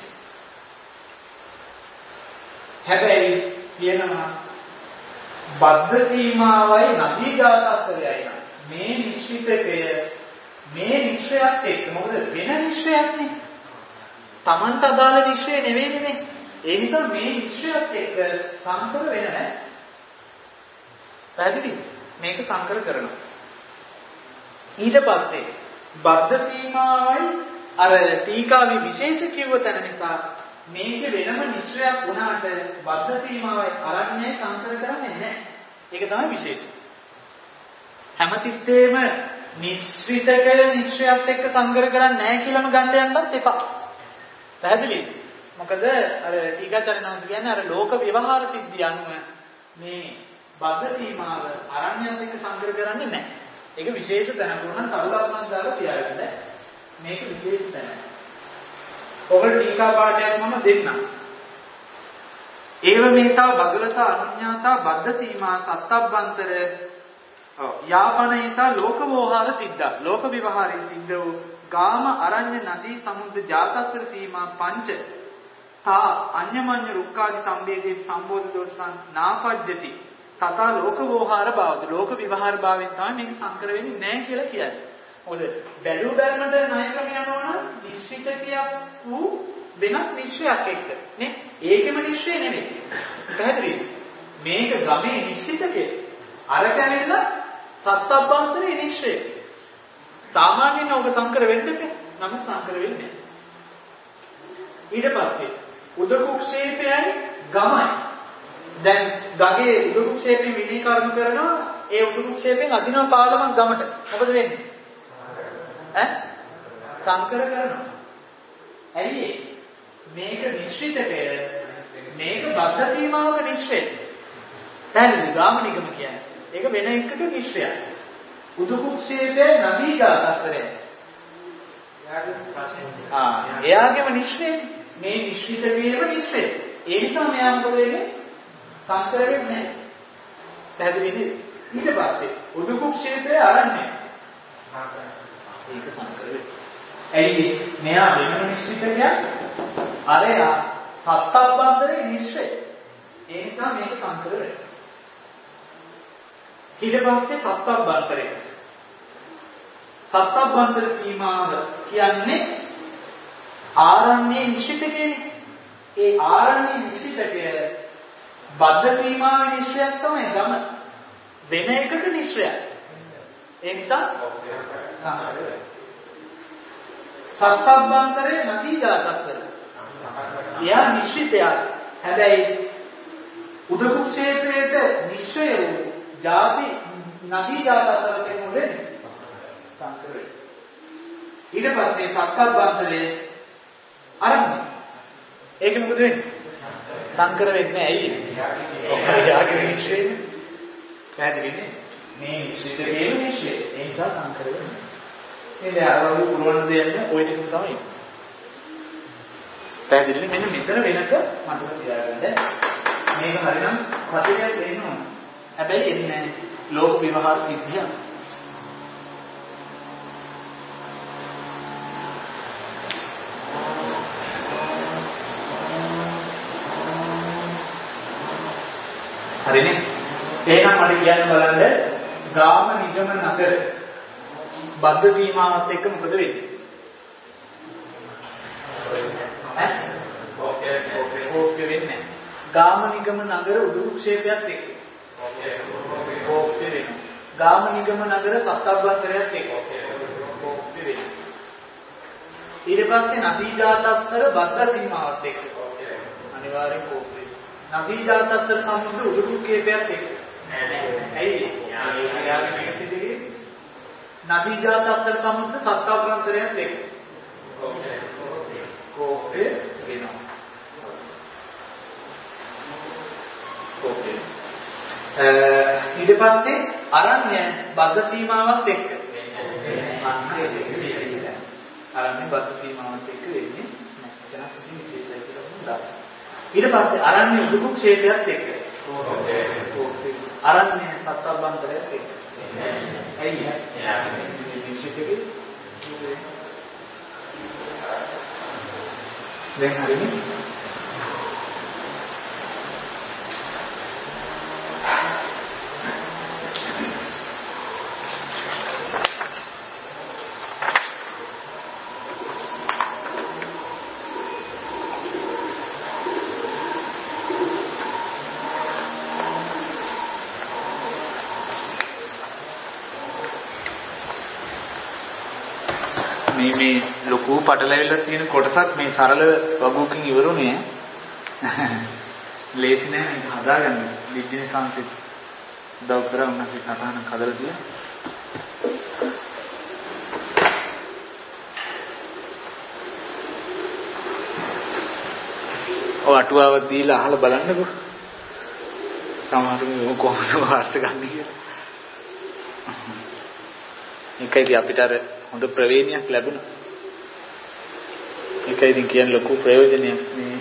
Speaker 5: හැබැයි කියනවා බද්ධ සීමාවයි නදී ජාතස්තරයයි නම් මේ නිශ්චිතකය මේ නිශ්චයත් එක්ක මොකද වෙන නිශ්චයක් නේ. Tamanට අදාළ නිශ්චය නෙවෙයි නේ. ඒ නිසා මේ නිශ්චයත් එක්ක සංකර වෙන නැහැ. පැහැදිලිද? මේක සංකර කරනවා. ඊට පස්සේ බද්ධ සීමාවයි අර ටීකාවේ විශේෂ කිව්ව තැන නිසා මේක වෙනම නිශ්චයක් වුණාට බද්ධ සීමාවයි අරණ්‍යයි සංකර කරන්නේ නැහැ. ඒක තමයි විශේෂය. හැමතිස්සෙම නිශ්චිතකය නිශ්චයත් එක්ක සංකර කරන්නේ නැහැ කියලාම ගන්න යන්නත් එපා. පැහැදිලිද? මොකද අර ටීකාචාර්යනන්ස කියන්නේ අර ලෝක ව්‍යවහාර සිද්ධිය අනුව මේ බද්ධ සීමාව අරණ්‍යත් එක්ක සංකර කරන්නේ නැහැ. ඒක විශේෂ තැනක් වුණා කවදාවත් දාලා තියාගන්න. මේක විශේෂ තැනක්. ඔබට ටීකා පාඩයක් මම දෙන්නම්. ඒව මේතා භගවතා අනුඤ්ඤාතා බද්ධ සීමා සත්තබ්බන්තර යාපනේතා ලෝකවෝහාර සිද්ධා ලෝක විවහාරයෙන් සිද්ධ වූ ගාම අරඤ්‍ය නදී සමුද්‍ර ජාතස්තර සීමා පංච තා අඤ්ඤමඤ්ඤ රුක්කාදි සම්බේධේ සම්බෝධ දෝෂයන් නාපජ්ජති තථා ලෝකවෝහාර භාවත ලෝක විවහාර භාවයෙන් තමයි මේක සංකර වෙන්නේ නැහැ කියලා කියන්නේ. මොකද බැලු බැලමට ණය ක්‍රම යනවනම් නිශ්චිතකයක් වූ වෙනත් නිශ්චයක් එක්ක නේ ඒකෙම නිශ්චය නෙමෙයි. පැහැදිලිද? මේක ගමේ නිශ්චිතකය. අර කැලෙන්න සත්‍යබ්බන්තරේ නිශ්චය. සාමාන්‍යයෙන් ඔබ සංකර වෙන්න බෑ. නම් සංකර වෙන්නේ නැහැ. ඊට පස්සේ උදකුක්ෂේපයයි ගමයි දැන් ගගේ උඩුකුක්ෂේපයෙන් විනී කර්ම කරනවා ඒ උඩුකුක්ෂේපයෙන් අදිනවා පාලමක් ගමට. මොකද වෙන්නේ? ඈ? සංකර කරනවා. ඇයි මේක නිශ්චිතකය මේක බද්ධ සීමාවක නිශ්චිතයි. දැන් ගාමනිකම කියන්නේ ඒක වෙන එකකට නිශ්චයයි. උඩුකුක්ෂේපයේ නදීජාතස්තරය. ආ එයාගේම නිශ්චයයි. මේ නිශ්චිත වීම නිශ්චයයි. ඒ නිසා මෙයා මොකද වෙන්නේ? සංකර වෙන්නේ නැහැ. පැහැදිලිද? ඊට පස්සේ උඩුකුක්ෂේපයේ ආරන්නේ. ඒක සංකර වෙන්නේ. ඇයි මෙයා වෙනම නිශ්චිතකයක් අරයා සත්ත්වබ්බන්තරේ නිශ්චය. ඒ නිසා මේක සංකර වෙනවා. ඊට පස්සේ සත්ත්වබ්බන්තරය. සත්ත්වබ්බන්තර සීමාව කියන්නේ ආරණ්‍ය නිශ්චිතකයනේ. ඒ ආරණ්‍ය නිශ්චිතකය බද්ධ සීමාවේ නිශ්චයක් තමයි ගම. වෙන එකක නිශ්චයක්. ඒ නිසා සංකර වෙනවා. සත්ත්වබ්බන්තරේ නදී ජාතස්තර. එයා නිශ්චිතයක්. හැබැයි උදකුක්ෂේත්‍රයේට නිශ්චය වූ ಜಾති නදී ජාතස්තරයෙන් උදෙන්නේ සංකර වෙයි. ඊට පස්සේ සත්ත්වබ්බන්තරේ ආරම්භ. ඒක මොකද වෙන්නේ? සංකර වෙන්නේ ඇයි? ඔක්කොගේ නිශ්චයනේ. පැහැදිලිනේ? මේ නිශ්චිතයේ නිශ්චය. ඒ නිසා සංකර වෙන්නේ. ඉතින් අරවලු පුරවන දෙයක් ඔය ටික තමයි. පැහැදිලිනේ මෙන්න මෙතන වෙනස මතක තියාගන්න. මේක හරිනම් කතියක් වෙන්න ඕන. හැබැයි එන්නේ ලෝක විවහාර සිද්ධිය. හරිනේ? එහෙනම් මට කියන්න බලන්න ගාම නිගම නගර බද්ධ සීමාවත් එක්ක මොකද වෙන්නේ? ඈ? ඕකේ ඕකේ ඕකේ වෙන්නේ. ගාම නිගම නගර උඩුක්ෂේපයත් එක්ක. ඕකේ ඕකේ වෙනවා. ගාම නිගම නගර සත්ත්වබ්බන්තරයත් එක්ක. ඕකේ ඕකේ වෙනවා. ඊට පස්සේ නදී ජාතස්තර බද්ධ සීමාවත් එක්ක. ඕකේ අනිවාර්යෙන් ඕකේ. නදී ජාතස්තර සම්බන්ධ උඩුක්ෂේපයත් එක්ක. නෑ නෑ. ඇයි? යාගේ මේක සිදුවේ. නදී ජාතස්තර සම්බන්ධ සත්ත්වබ්බන්තරයත් එක්ක. ඕකේ ඕකේ වෙනවා. ඕකේ. ඊට පස්සේ අරණ්‍ය බද්ධ සීමාවත් එක්ක. අරණ්‍ය බද්ධ සීමාවත් එක්ක වෙන්නේ නැහැ. එතන විශේෂයි කියලා හොඳා. ඊට පස්සේ අරණ්‍ය උදුකුක්ෂේපයත් එක්ක. ඕකේ. ඕකේ. අරණ්‍ය සත්ත්වබ්බන්තරයත් එක්ක. ඇයි? එයාගේ නිශ්චිතකේ දැන් හරිනේ. මේ මේ ලොකු පටලැවිල්ලක් තියෙන කොටසක් මේ සරල වගුවකින් ඉවරුනේ. ලේසි නෑ මේක හදාගන්න. ලිජ්ජිනි සංසිත් උදව් කරා උන්වහන්සේ සටහනක් හදලා තියෙනවා. ඔය අටුවාවක් දීලා අහලා බලන්නකෝ. සමහරුන් කොහොමද වාර්ත ගන්න කියලා. ඒකයි අපිට අර හොඳ ප්‍රවේණියක් ලැබුණා. ඒකයි ඉතින් කියන්නේ ලොකු ප්‍රයෝජනයක් මේ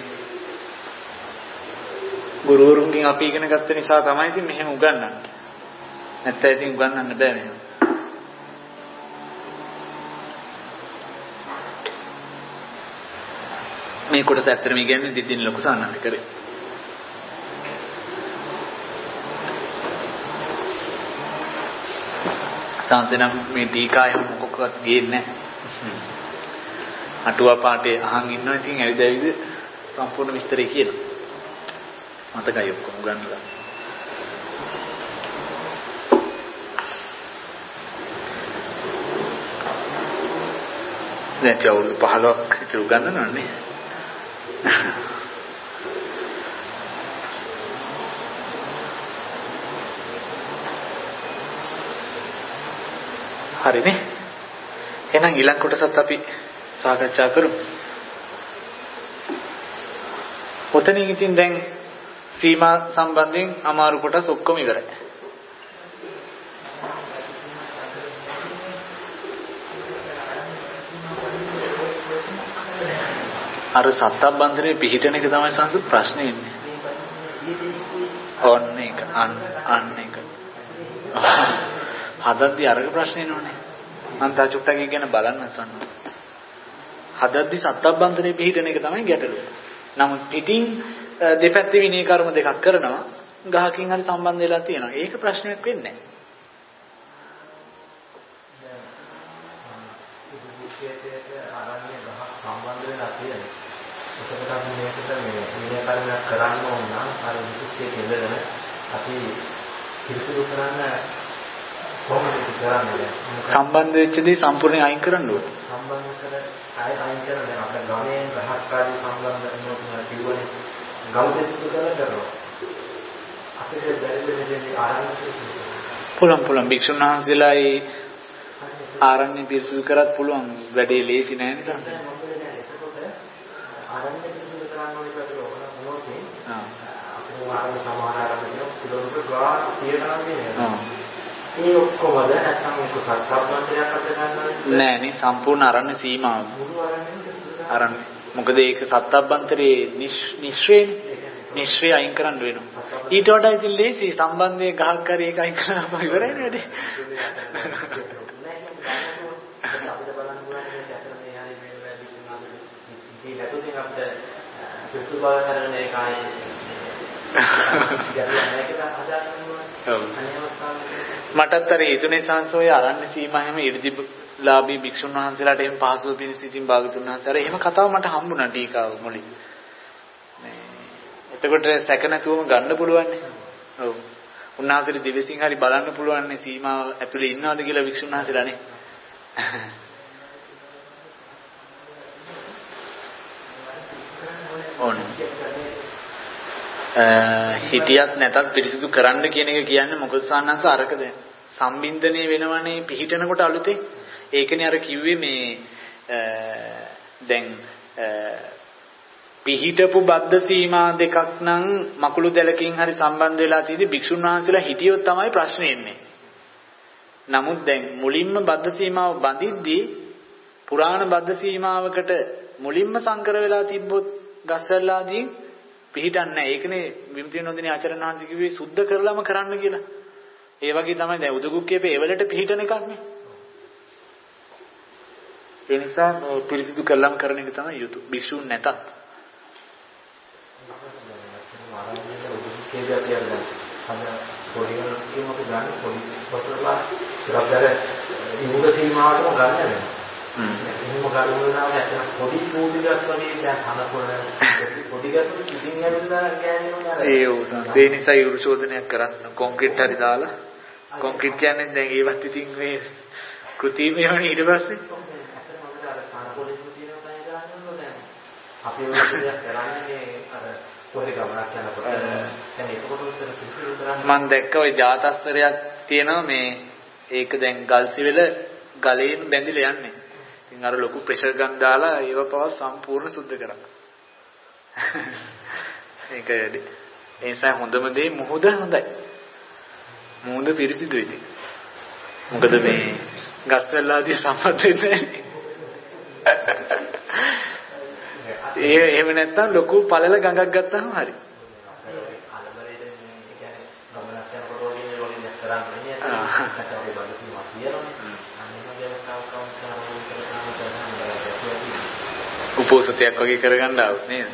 Speaker 5: ගුරුවරුන්ගෙන් අපි ඉගෙන ගත්ත නිසා තමයි ඉතින් මෙහෙම උගන්වන්නේ. නැත්නම් ඉතින් උගන්වන්න බෑ මෙහෙම. මේ කොටස ඇත්තටම කියන්නේ දිදින් ලොකු සාන්නත් කරේ. සංසනම් මේ ටීකාය මොකක්වත් ගේන්නේ නැහැ. අටුවා පාඩේ අහන් ඉන්නවා ඉතින් ඇවිද ඇවිද සම්පූර්ණ විස්තරය කියනවා. මතකයි ඔක්කොම ගන්නලා. දැන් චවුරු පහලක් විතර ගන්නවනේ. හරිනේ. එහෙනම් ඊළඟ කොටසත් අපි සාකච්ඡා කරමු. ඔතනින් ඉතින් දැන් සීමා සම්බන්ධයෙන් අමාරු කොටස් ඔක්කොම ඉවරයි. අර සත්තබ්බන්තරේ පිහිටන එක තමයි සංසු ප්‍රශ්නේ ඉන්නේ. ඔන්න ඒක අන්න අන්න ඒක. හදද්දි අරක ප්‍රශ්නේ නෝනේ. මං තා චුට්ටක් ගැන බලන්න සන්න. හදද්දි සත්තබ්බන්තරේ පිහිටන එක තමයි ගැටලුව. නමුත් පිටින් දෙපැත්තේ විනය කර්ම දෙකක් කරනවා. ගහකින් හරි සම්බන්ධ වෙලා තියෙනවා. ඒක ප්‍රශ්නයක් වෙන්නේ නැහැ.
Speaker 2: ඒකට අපි මේකට මේ විනය කර්මයක් කරන්න ඕන නම් අර විශේෂයේ ඉඳගෙන අපි පිළිතුරු කරන්න කොහොමද කරන්නේ?
Speaker 5: සම්බන්ධ වෙච්ච දේ සම්පූර්ණයෙන් අයින් කරන්න ඕනේ.
Speaker 2: සම්බන්ධ කර ආය අයින් කරන්නේ අපේ ගමේ ගහක්කාරී සම්බන්ධ වෙනවා කියවනේ ගෞරවසිත කරනවා. අපිට බැරිද මේ ආරම්භය?
Speaker 5: පුළුවන් පුළුවන් භික්ෂුන් වහන්සේලායි ආරණ්‍ය පිරිසිදු කරත් පුළුවන් වැඩේ ලේසි නෑ නේද?
Speaker 2: ආරම්භය පිළිබඳව කරන්න ඕනේ කියලා ඕන මොනවද? ආ. අපේ ආරම්භ සමාන ආරම්භ කියන කිලෝමීටර් ගාන තියනවා කියන්නේ. ඒ ඔක්කොමද නැත්නම් ඒක සත්‍යබ්බන්තරයක් අපිට ගන්නවද?
Speaker 5: නෑ නේ සම්පූර්ණ ආරණ්‍ය සීමාව. ආරණ්‍ය. මොකද ඒක සත්‍යබ්බන්තරේ නිශ්චයනේ. නිශ්චය අයින් කරන්න වෙනවා. ඊට වඩා ඉතින් ලේසි සම්බන්ධයේ ගහක් හරි ඒක අයින් කරලා ඉවරයි නේද? මටත් අර ඊතුනේ සංසෝය ආරණ්‍ය සීමා හැම ඉර්ධිලාභී භික්ෂුන් වහන්සේලාට එහෙම පහසුව පිණිස ඉතින් භාගතුන් වහන්සේ අර එහෙම කතාව මට හම්බුණා ටීකාව මුලින්. එතකොට සැක නැතුවම ගන්න පුළුවන් නේ. ඔව්. උන්වහන්සේට දිවසින් හරි බලන්න පුළුවන් නේ සීමාව ඇතුලේ ඉන්නවද කියලා භික්ෂුන් වහන්සේලා නේ. ඕන. හිටියත් නැතත් පිරිසිදු කරන්න කියන එක කියන්නේ මොකද සාන්නංශ අරකද සම්බින්දණය වෙනවනේ පිහිටනකොට අලුතේ. ඒකනේ අර කිව්වේ මේ දැන් පිහිටපු බද්ධ සීමා දෙකක් නම් මකුළු දැලකින් හරි සම්බන්ධ වෙලා තියෙදි භික්ෂුන් වහන්සේලා හිටියොත් තමයි ප්‍රශ්නේ එන්නේ. නමුත් දැන් මුලින්ම බද්ධ සීමාව බඳිද්දී පුරාණ බද්ධ සීමාවකට මුලින්ම සංකර වෙලා තිබ්බොත් ගස්සල්ලාදී පිහිටන්නේ නැහැ. ඒකනේ විමුක්තිය නොදිනේ ආචාර්ය වහන්සේ කිව්වේ සුද්ධ කරලම කරන්න කියලා. ඒ වගේ තමයි දැන් උදුකුක්කේපේ එවලට පිහිටන එකක් නේ. ඒ නිසා පිරිසිදු කරලම කරන එක තමයි යුතු. භික්ෂුන් නැතත්
Speaker 2: කියලා කියන්නේ අද පොඩි කෙනෙකුට ගන්න පොඩි පොතලා ඉරබ්දර ඉමුද සීමාවටම ගන්න නැහැ. හ්ම්. එහෙම ගන්නවා නැත්නම් පොඩි පොඩි ගස් වගේ දැන් හනකොළ පොඩි ගස් කිසිම හැදෙලා ගෑනිනවා නේද?
Speaker 5: ඒ උසන් ඒ නිසා ඉරු ශෝධනයක් කරන්න කොන්ක්‍රීට් හරි දාලා කොන්ක්‍රීට් කියන්නේ දැන් ඒවත් ඉතින් මේ කෘතිමය වෙන ඊට පස්සේ
Speaker 2: අපි ඔය දෙයක් කරන්නේ අර කොහෙද ගමනක් යනකොට දැන් ඒකකොට උත්තර කිසිදු කරන්නේ
Speaker 5: මම දැක්ක ওই ජාතස්තරයක් තියෙනවා මේ ඒක දැන් ගල්සිවෙල ගලෙන් බැඳිලා යන්නේ. ඉතින් අර ලොකු ප්‍රෙෂර් ගන් දාලා ඒව පව සම්පූර්ණ සුද්ධ කරා. ඒක ඒ නිසා හොඳම දේ මුහුද හොඳයි. මුහුද පිරිසිදුයි ඉතින්. මොකද මේ ගස්වැල්ලාදී සම්පත් වෙන්නේ ඒ එහෙම නැත්නම් ලොකු පළල ගඟක් ගත්තාම හරි. උපෝසතයක් වගේ කරගන්න ආවොත් නේද?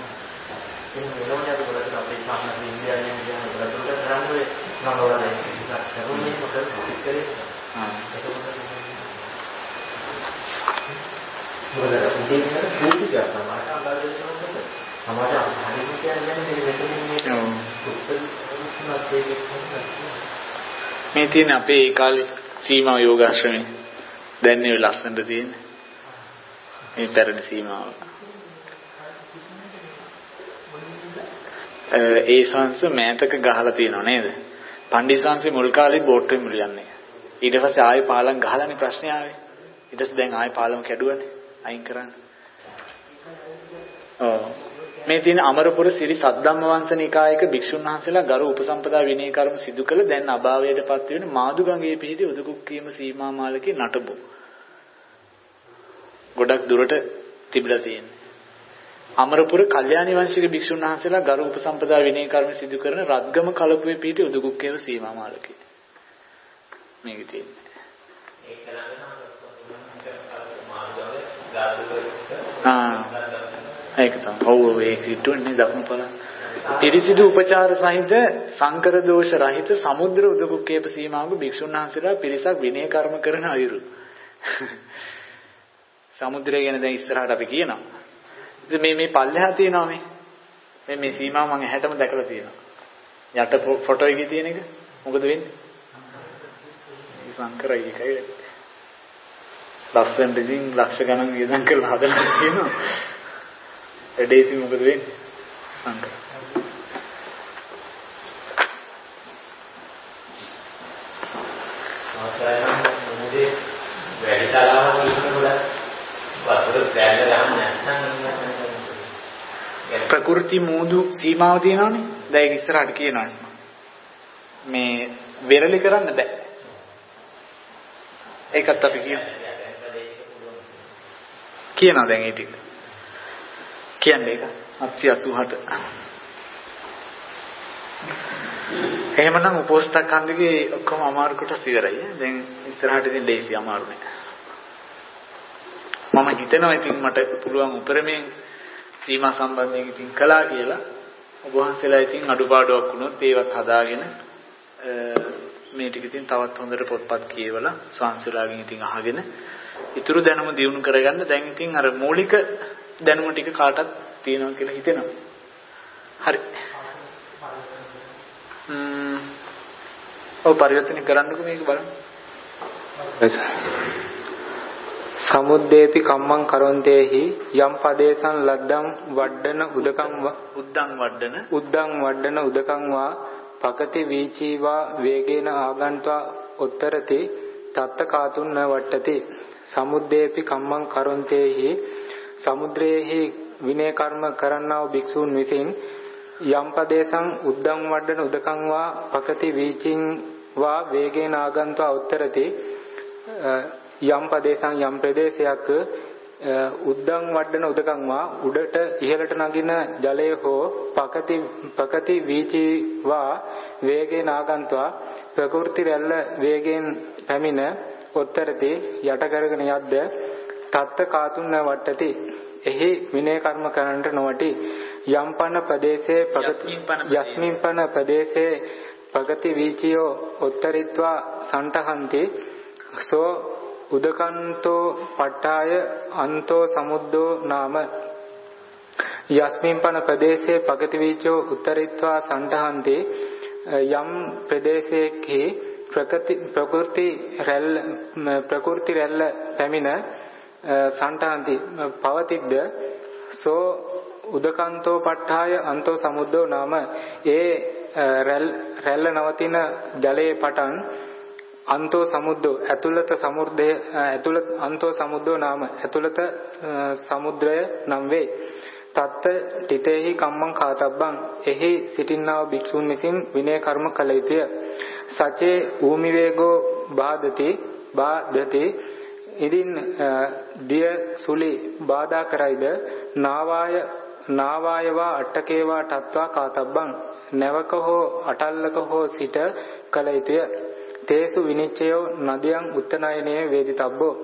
Speaker 5: මේ තියෙන අපේ ඒ කාලේ සීමා යෝගාශ්‍රමේ දැන් නේ ලස්සනට තියෙන්නේ. මේ පැරණි සීමාව. ඒ සංස මෑතක ගහලා තියෙනව නේද? පණ්ඩිත සංසේ මුල් කාලේ බෝට්ටුවෙන් මුලියන්නේ.
Speaker 1: ඊට පස්සේ ආයෙ පාලම් ගහලානේ ප්‍රශ්නේ ආවේ. ඊට පස්සේ දැන් ආයෙ පාලම කැඩුවනේ. අයින් කරන්න. ඔව්. මේ තියෙන අමරපුර සිරි සද්ධම්ම වංශ නිකායක භික්ෂුන් වහන්සේලා ගරු උපසම්පදා විනය කර්ම සිදු කළ දැන් අභාවයටපත් වෙන මාදුගංගේ පිහිටි උදුකුක්කීම සීමා මාලකේ නටබු. ගොඩක් දුරට තිබිලා තියෙනවා. අමරපුර කල්යාණි වංශික භික්ෂුන් වහන්සේලා ගරු උපසම්පදා විනය කර්ම සිදු කරන රත්ගම කලපුවේ පිහිටි උදුකුක්කේව සීමා මාලකේ. මේක තියෙන්නේ. ඒක ඒක තමයි. ඔව් ඔව් ඒක හිතුවන්නේ දකුණුපල. පිරිසිදු උපචාර සහිත සංකර දෝෂ රහිත සමුද්‍ර උදකුක්කේප සීමාවක භික්ෂුන් වහන්සේලා පිරිසක් විනය කර්ම කරන අයුරු. සමුද්‍රය ගැන දැන් ඉස්සරහට අපි කියනවා. ඉතින් මේ මේ පල්ලෙහා තියෙනවා මේ. මේ මේ සීමාව මම ඇහැටම දැකලා තියෙනවා. යට ෆොටෝ එකේ තියෙන එක මොකද වෙන්නේ? සංකරයි එකයි. ලස්සන දෙකින් ලක්ෂ ගණන් වියදම් කරලා හදලා තියෙනවා. එඩේසි මොකද වෙන්නේ? සංකර.
Speaker 4: ආසයන් වැඩි තරමක් ඉන්නකොට වතුර බැලලා නැත්නම්
Speaker 1: ප්‍රകൃති මූදු සීමාව තියෙනවනේ. දැන් ඒක ඉස්සරහට කියනවා. මේ වෙරළි කරන්න බෑ. ඒකත් අපි කියමු. කියනවා දැන් ඒ ටික. කියන්නේ ඒක අටසිය අසූහට. එහෙමනම් උපෝස්තක හන්දිගේ ඔක්කොම අමාරු කොටස් ඉවරයි. දැන් ඉස්සරහට ඉතින් ලේසි අමාරු නෑ. මම හිතනවා ඉතින් මට පුළුවන් උපරමයෙන් සීමා සම්බන්ධයෙන් ඉතින් කළා කියලා. ඔබ වහන්සේලා ඉතින් අඩුපාඩුවක් වුණොත් ඒවත් හදාගෙන මේ ටික ඉතින් තවත් හොඳට පොත්පත් කියවලා ස්වාංශලාගෙන් ඉතින් අහගෙන ඊටු දැනුම දියුණු කරගන්න දැන් ඉතින් අර මූලික දැනුම ටික කාටත් තියෙනවා කියලා හිතෙනවා. හරි. ම්ම් ඔව් පරිවර්තන කරන්නකෝ මේක බලන්න.
Speaker 6: සමුද්දේපි කම්මං කරොන්තේහි යම් පදේසං ලද්දං වඩන උදකං
Speaker 1: උද්දං වඩන
Speaker 6: උද්දං වඩන උදකං වා පකති වීචීවා වේගේන ආගන්්වා උත්තරති තත්ත කාතුන් න වට්ටති. සමුද්දේපි කම්මං කරොන්තේහි සමුද්‍රයේහි විනය කර්ම කරන්නා වූ භික්ෂූන් විසින් යම් පදේසං උද්දං වඩන උදකං වා පකති වීචින් වා වේගේන ආගන්්වා උත්තරති. යම් පදේසං යම් ප්‍රදේශයක් උද්දං වඩන උදකං වා උඩට ඉහළට නගින ජලය හෝ පකති පකති වීචි වා වේගේන ආගන්්වා ප්‍රකෘති රැල්ල වේගයෙන් පැමිණ උත්තරති යට කරගෙන යද්ද තත්ත කාතුන්න වට්ටති. එහි විනය කර්ම කරන්නට නොවටි. යම් පන ප්‍රදේශේ යස්මින් පන ප්‍රදේශේ පගති වීචියෝ උත්තරිත්වා සන්තහන්ති සෝ උදකන්තෝ පට්ඨාය අන්තෝ සමුද්දෝ නාම. යස්මින් පන ප්‍රදේශේ පගති වීචෝ උත්තරිත්වා සන්තහන්ති යම් ප්‍රදේශයේහි ප්‍රකෘති ප්‍රකෘති රැල්ල ප්‍රකෘති රැල්ල පැමිණ සන්තහන්ති පවතිද්ද සෝ උදකන්තෝ පට්ඨාය අන්තෝ සමුද්දෝ නාම. ඒ රැල්ල නවතින ජලයේ පටන් අන්තෝ සමුද්දෝ ඇතුළත සමුද්‍රය ඇතුළත අන්තෝ සමුද්දෝ නාම ඇතුළත සමුද්‍රය නම් වේ. තත්ත තිතේහි කම්මං කාතබ්බං. එහි සිටින්නා භික්ෂුන් විසින් විනය කර්ම කළ යුතුය. සචේ ඌමි වේගෝ බාධති බාධති. ඉදින් දිය සුලි බාධා කරයිද නාවාය නාවායවා අට්ටකේවා තත්වා කාතබ්බං. නැවක හෝ අටල්ලක හෝ සිට කළ යුතුය. තේසු විනිශ්චයෝ නදියං උත්තනයනේ වේදිතබ්බෝ.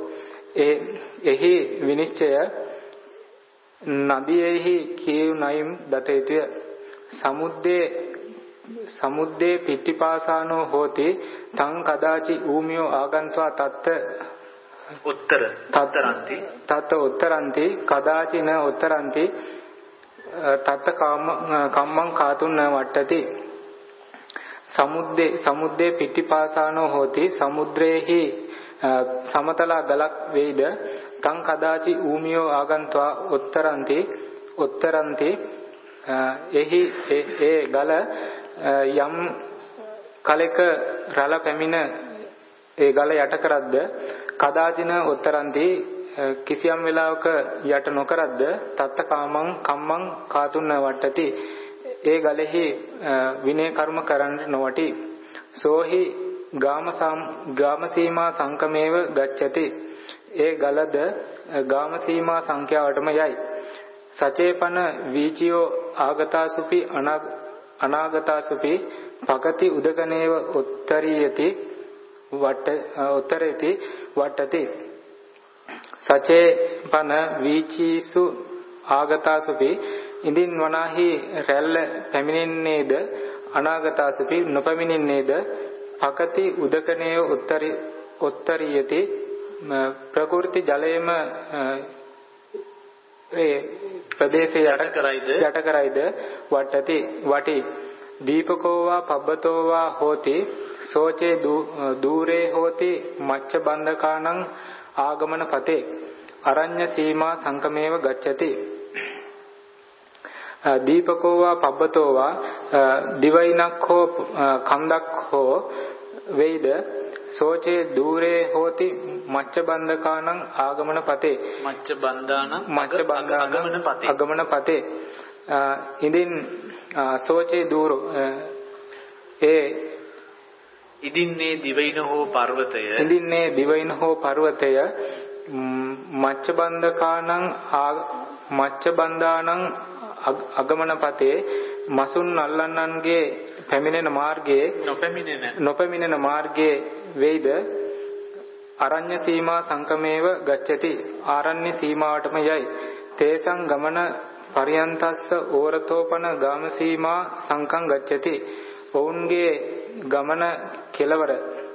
Speaker 6: එහි විනිශ්චය නදියෙහි කියු නයිම් දත යුතුය. සමුද්දේ සමුද්දේ පිට්ටිපාසානෝ හෝති තං කදාචි ඌමියෝ ආගන්්වා තත්ත
Speaker 1: උත්තර තත්තරන්ති
Speaker 6: තත්ත උත්තරන්ති කදාචි න උත්තරන්ති තත්ත කම්මං කාතුන් වට්ටති. සමුද්දේ සමුද්දේ පිට්ටිපාසානෝ හෝති සමුද්‍රයේහි සමතලා ගලක් වේද තං කදාචි ඌමියෝ ආගන්්වා උත්තරන්ති උත්තරන්ති. එහි ඒ ගල යම් කලක රළ පැමිණ ඒ ගල යට කරද්ද කදාචින උත්තරන්ති කිසියම් වෙලාවක යට නොකරද්ද තත්ත කාමං කම්මං කාතුන්න වට්ටති ඒ ගලෙහි විනය කර්ම කරන්න නොවටි සෝහි ගාම ගාම සීමා සංකමේව ගච්ඡති ඒ ගලද ගාම සීමා සංඛ්‍යාවටම යයි සචේපන වීචියෝ ආගතාසුපි අනාගතාසුපි පකති උදකනේව උත්තරීයති වට උත්තරේති වට්ටති සචේපන වීචීසු ආගතාසුපි ඉදින් වනාහි රැල්ල පැමිණෙන්නේද අනාගතාසුපි නොපැමිණෙන්නේද පකති උදකනේව උත්තරී උත්තරීයති ප්‍රකෘති ජලයේම ඒ ප්‍රදේශය යට කරයිද යට කරයිද වට්ටති වටි දීපකෝවා පබ්බතෝවා හෝති සෝචේ දූරේ හෝති මච්ච බන්ධකානං ආගමන පතේ අරඤ්‍ය සීමා සංකමේව ගච්ඡති දීපකෝවා පබ්බතෝවා දිවයිනක් හෝ කන්දක් හෝ වෙයිද සෝචේ දූරේ හෝති මච්ච බන්ධකානං ආගමන පතේ
Speaker 5: මච්ච බන්ධානං
Speaker 6: මච්ච බන්ධානං
Speaker 5: ආගමන පතේ
Speaker 6: ආගමන පතේ ඉදින් සෝචේ දූර ඒ
Speaker 5: ඉදින්නේ දිවයින හෝ පර්වතය
Speaker 6: ඉදින්නේ දිවයින හෝ පර්වතය මච්ච බන්ධකානං මච්ච බන්ධානං අගමන පතේ මසුන් අල්ලන්නන්ගේ පැමිණෙන මාර්ගයේ
Speaker 5: නොපැමිණෙන
Speaker 6: නොපැමිණෙන මාර්ගයේ වේද අරඤ්‍ය සීමා සංකමේව ගච්ඡති ආරණ්‍ය සීමාවටම යයි තේසං ගමන පරියන්තස්ස ඕරතෝපන ගාම සීමා සංකං ගච්ඡති ඔවුන්ගේ ගමන කෙලවර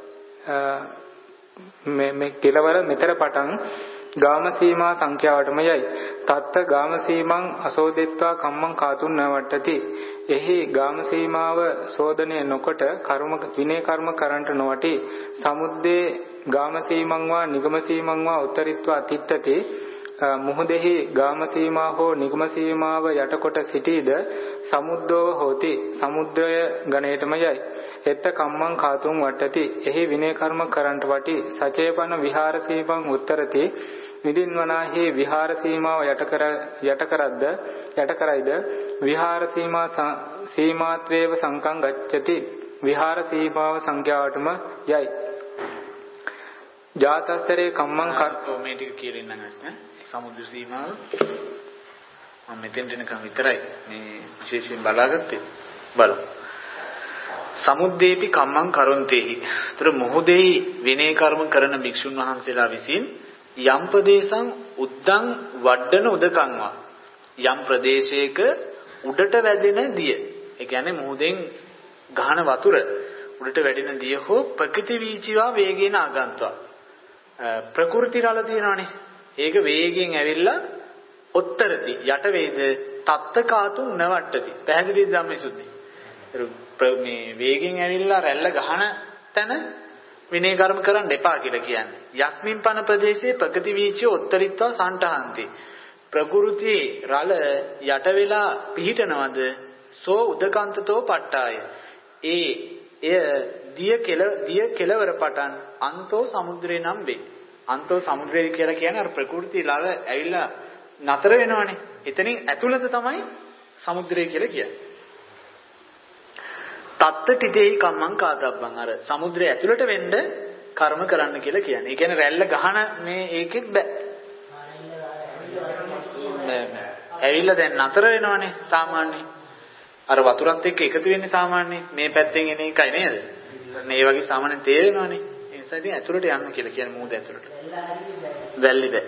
Speaker 6: මේ කෙලවර මෙතර පටන් ගාම සීමා සංඛ්‍යාවටම යයි තත්ත ගාම සීමං අසෝදෙත්වා කම්මං කාතුන් නවට්ටති එහි ගාම සීමාව සෝදනය නොකොට කර්ම විනය කර්ම කරන්ට නොවටි සමුද්දේ ගාම සීමං වා නිගම සීමං වා උත්තරිත්වා තිත්තති මුහුදෙහි ගාම සීමා හෝ නිගම සීමාව යටකොට සිටීද සමුද්දෝව හෝති සමුද්‍රය ගණයටම යයි එත්ත කම්මං කාතුන් වට්ටති එහි විනය කර්ම කරන්ට වටි සචේපන විහාර සීමං උත්තරති විදින් වනාහි විහාර සීමාව යට කර යට කරද්ද යට කරයිද විහාර සීමා සීමාත්වේව සංකං ගච්ඡති විහාර සීමාව සංඛ්‍යාවටම යයි ජාතස්සරේ කම්මං
Speaker 5: කර්තෝ මේ ටික කියලා ඉන්නම් ඈ සමුද්‍ර සීමාව මම මෙතෙන් දෙනකම් විතරයි මේ විශේෂයෙන් බලාගත්තේ බලමු සමුද්දේපි කම්මං කරොන්තේහි. ඒතර මොහොතේ විනය කර්ම කරන භික්ෂුන් වහන්සේලා විසින් යම් ප්‍රදේශං උද්දං වඩන උදකංවා යම් ප්‍රදේශයක උඩට වැදෙන දිය. ඒ කියන්නේ මොහොතෙන් ගහන වතුර උඩට වැදෙන දිය හෝ ප්‍රකෘති වීචිවා වේගේන ආගන්තුවා. ප්‍රකෘති රළ තියෙනවානේ. ඒක වේගයෙන් ඇවිල්ලා උත්තරති යට වේද තත්ත කාතුන් නවට්ටති. පැහැදිලිද ධම්මවිසුද්ධි? මේ වේගෙන් ඇවිල්ලා රැල්ල ගහන තැන විනය කර්ම කරන්න එපා කියලා කියන්නේ. යස්මින් පන ප්‍රදේශයේ ප්‍රගති වීචිය උත්තරිත්වා සන්ටහන්ති. ප්‍රകൃති රළ යට වෙලා පිහිටනවද සෝ උදකන්තතෝ පට්ටාය. ඒ එය දිය කෙල දිය කෙලවර පටන් අන්තෝ සමුද්‍රේ නම් වේ. අන්තෝ සමුද්‍රේ කියලා කියන්නේ අර ප්‍රകൃති රළ ඇවිල්ලා නතර වෙනවනේ. එතනින් ඇතුළත තමයි සමුද්‍රය කියලා කියන්නේ. තත්ත තිතේහි කම්මං කාතබ්බං අර සමුද්‍රය ඇතුළට වෙන්න කර්ම කරන්න කියලා කියන්නේ. ඒ කියන්නේ රැල්ල ගහන මේ ඒකෙත් බෑ. ඇවිල්ලා දැන් නතර වෙනවනේ සාමාන්‍යයෙන්. අර වතුරත් එක්ක එකතු වෙන්නේ සාමාන්‍යයෙන්. මේ පැත්තෙන් එන එකයි නේද? මේ වගේ සාමාන්‍යයෙන් තේරෙනවනේ. ඒ නිසා ඉතින් ඇතුළට යන්න කියලා කියන්නේ මූද ඇතුළට. වැල්ලි බෑ.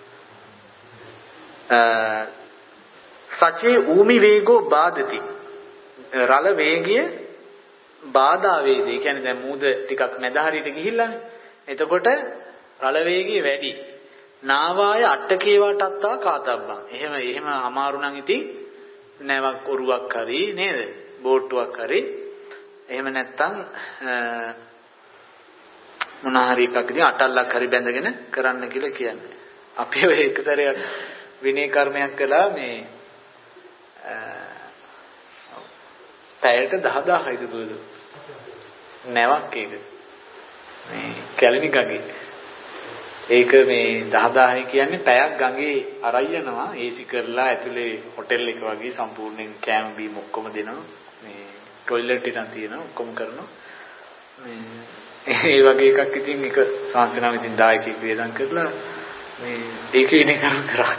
Speaker 5: සචේ ඌමි වේගෝ බාධති. රළ වේගය බාධා වේදී. කියන්නේ දැන් මූද ටිකක් මැද හරියට ගිහිල්ලානේ. එතකොට රළ වේගය වැඩි. නාවාය අට්ටකේවටත්තා කාතබ්බං. එහෙම එහෙම අමාරු නම් ඉතින් නැවක් ඔරුවක් හරි නේද? බෝට්ටුවක් හරි. එහෙම නැත්තම් මොන හරි එකක් ඉතින් අටල්ලක් හරි බැඳගෙන කරන්න කියලා කියන්නේ. අපි ඔය එක සැරයක් විනය කර්මයක් කළා මේ පැයට දහදාහයිද බුදු නැවක් ඒක
Speaker 1: මේ කැලණි ගඟේ. ඒක මේ දහදාහයි කියන්නේ පැයක් ගඟේ අරයනවා ඒසි කරලා ඇතුලේ හොටෙල් එක වගේ සම්පූර්ණයෙන් කෑම බීම ඔක්කොම දෙනවා. මේ টয়ලට් එකක් තියෙනවා ඔක්කොම කරනවා. මේ ඒ වගේ එකක් ඉතින් එක සංස්කෘතියම ඉතින් දායකයෙක් වේදන් කරලා මේ ඒක ඉන්නේ කරන් කරා.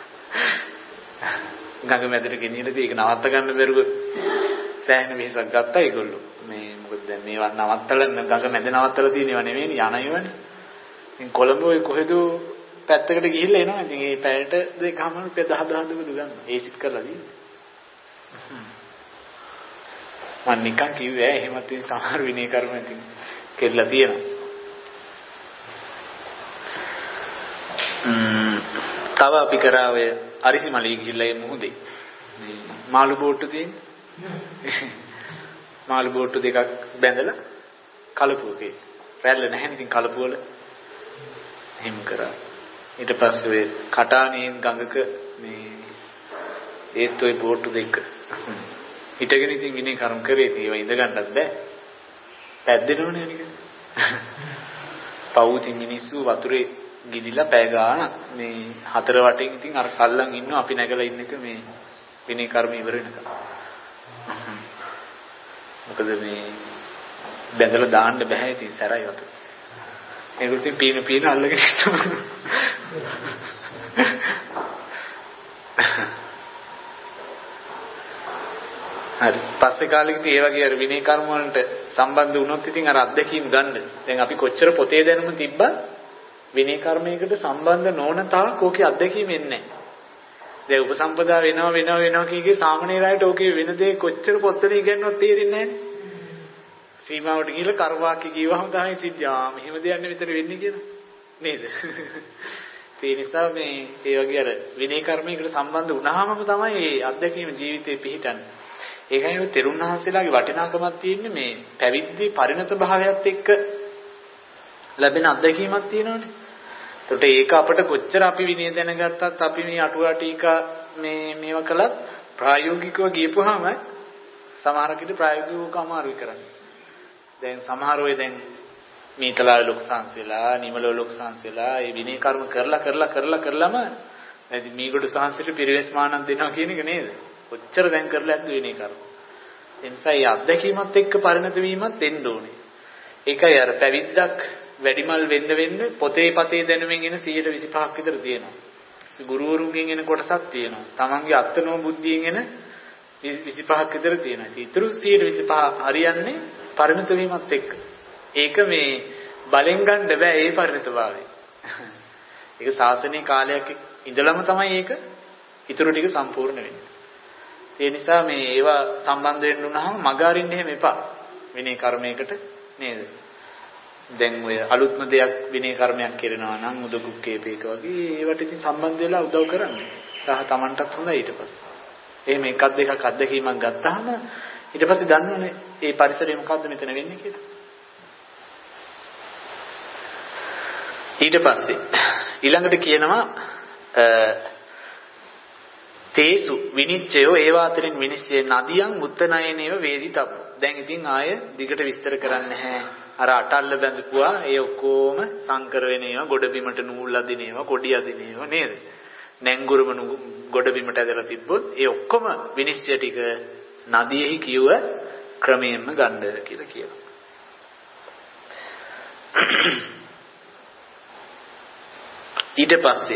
Speaker 1: ගඟ මැදට ගෙනියලා ඒක නවත්ත ගන්න බැරුව සෑහෙන වෙහසක් ගත්තා ඒගොල්ලෝ. මේ මොකද දැන් මේවා නවත්තලා ගඟ මැද නවත්තලා තියෙනව නෙවෙයි යනයවනේ. ඉතින් කොළඹ ඔය කොහෙද පැත්තකට ගිහිල්ලා එනවා. ඉතින් ඒ පැයට දෙකම රුපියල් දහ දහ දුක ගන්න. ඒසිත් කරලා දීලා. මම නිකන් කිව්වේ එහෙමත් ඉතින් සමහර විනය කර්ම ඉතින් කෙරලා තියෙනවා. ම්ම් තව අපි කරා ඔය අරිසිමලී ගිහිල්ලා ඒ මොහොතේ මේ මාළු බෝට්ටු තියෙන්නේ. මාළු බෝට්ටු දෙකක් බැඳලා කලපුවකේ. රැල්ල නැහැ ඉතින් කලපුවල එහෙම කරා. ඊට පස්සේ ඔය කටානේ ගඟක මේ ඒත් ඔය බෝට්ටු දෙක හිටගෙන ඉතින් විනය කර්ම කරේ ඉතින් ඒවා ඉඳ ගන්නත් බෑ. පැද්දෙනවනේ නිකන්. පවුති මිනිස්සු වතුරේ ගිලිලා පය ගානක් මේ හතර වටෙන් ඉතින් අර කල්ලන් ඉන්නවා අපි නැගලා ඉන්න එක මේ විනය කර්ම ඉවර වෙනකම්. මොකද මේ බැඳලා දාන්න බෑ ඉතින් සැරයි වතුර. ඒගොල්ලෝ ඉතින් පීන පීන අල්ලගෙන ඉන්නවා. හරි. පස්සේ කාලෙකදී ඒ වගේ අර විනය කර්ම වලට සම්බන්ධ වුණොත් ඉතින් අර අත්දැකීම් ගන්න. දැන් අපි කොච්චර පොතේ දැනුම තිබ්බත් විනය කර්මයකට සම්බන්ධ නොවන තාක් ඕකේ අත්දැකීම් එන්නේ නැහැ. දැන් උපසම්පදා වෙනවා වෙනවා වෙනවා කීකේ සාමණේරයන්ට ඕකේ වෙන දේ කොච්චර පොතේ ඉගෙනුවත් තේරෙන්නේ නැහැ. සීමාවට ගිහිල්ලා කරවාකි කියවහම තමයි සිද්ධ. ආ මෙහෙම දෙයක් නෙවෙයි මෙතන වෙන්නේ කියලා. නේද? ඒ නිසා මේ ඒ වගේ අර විනය කර්මයකට සම්බන්ධ වුණාම තමයි මේ අත්දැකීම ජීවිතේ පිහිටන්නේ. ඒකයි ඔය තෙරුණහන්සේලාගේ වටිනාකමක් තියෙන්නේ මේ පැවිද්දේ පරිණත භාවයත් එක්ක ලැබෙන අත්දැකීමක් තියෙනවනේ. ඒකට ඒක අපිට කොච්චර අපි විනය දැනගත්තත් අපි මේ අටුවා ටීකා මේ මේවා කළත් ප්‍රායෝගිකව ගියපුවාම සමහරකට ප්‍රායෝගිකව අමාරුයි කරන්නේ. දැන් සමහර ඔය දැන් මීතලා ලොකු සංසෙලා නිමල ලොකු සංසෙලා ඒ විනය කර්ම කරලා කරලා කරලා කරලම නැති මීගොඩ සංසෙට පිරිවෙස් මානක් දෙනවා කියන එක නේද? කොච්චර දැන් කරලා ඇද්ද වෙන්නේ කර. ඒ නිසා මේ අත්දැකීමත් එක්ක පරිණත වීමත් එන්න ඕනේ. ඒකයි අර පැවිද්දක් වැඩිමල් වෙන්න වෙන්න පොතේ පතේ දැනුමින් එන සියයට විසිපහක් විතර තියෙනවා. ගුරුවරුන්ගෙන් එන කොටසක් තියෙනවා. තමන්ගේ අත්නෝ බුද්ධියෙන් එන විසිපහක් විතර තියෙනවා. ඊටු සියයට විසිපහ හරියන්නේ පරිණත වීමත් එක්ක. ඒක මේ බලෙන් ගන්න බෑ ඒ පරිණතභාවය. ඒක ශාසනීය කාලයක් ඉඳලම තමයි ඒක ඊටු ටික සම්පූර්ණ වෙන්නේ. ඒ නිසා මේ ඒවා සම්බන්ධ වෙන්න උනහම මග අරින්න එහෙම එපා. විනය කර්මයකට නේද? දැන් ඔය අලුත්ම දෙයක් විනය කර්මයක් කරනවා නම් උදකුක්කේපේක වගේ ඒවට ඉතින් සම්බන්ධ වෙලා උදව් කරන්න. සහ Tamanටත් හොඳයි ඊට පස්සේ. එහෙම එකක් දෙකක් අත්දැකීමක් ගත්තාම ඊට පස්සේ දන්නවනේ මේ පරිසරය මොකද්ද මෙතන වෙන්නේ කියලා. ඊට පස්සේ ඊළඟට කියනවා තේසු විනිච්ඡයෝ ඒවා අතරින් විනිශ්චය නදියන් මුත්තනයනේව වේදිතබ්බ. දැන් ඉතින් ආය දිගට විස්තර කරන්නේ නැහැ. අර අටල්ල බැඳපුවා ඒ ඔක්කොම සංකර වෙන ඒවා ගොඩ බිමට නූල් අදින ඒවා කොඩි අදින ඒවා නේද? නැංගුරම ගොඩ බිමට ඇදලා තිබ්බොත් ඒ ඔක්කොම විනිශ්චය ටික නදියෙහි කියව ක්‍රමයෙන්ම ගන්න කියලා කියනවා. ඊට පස්සේ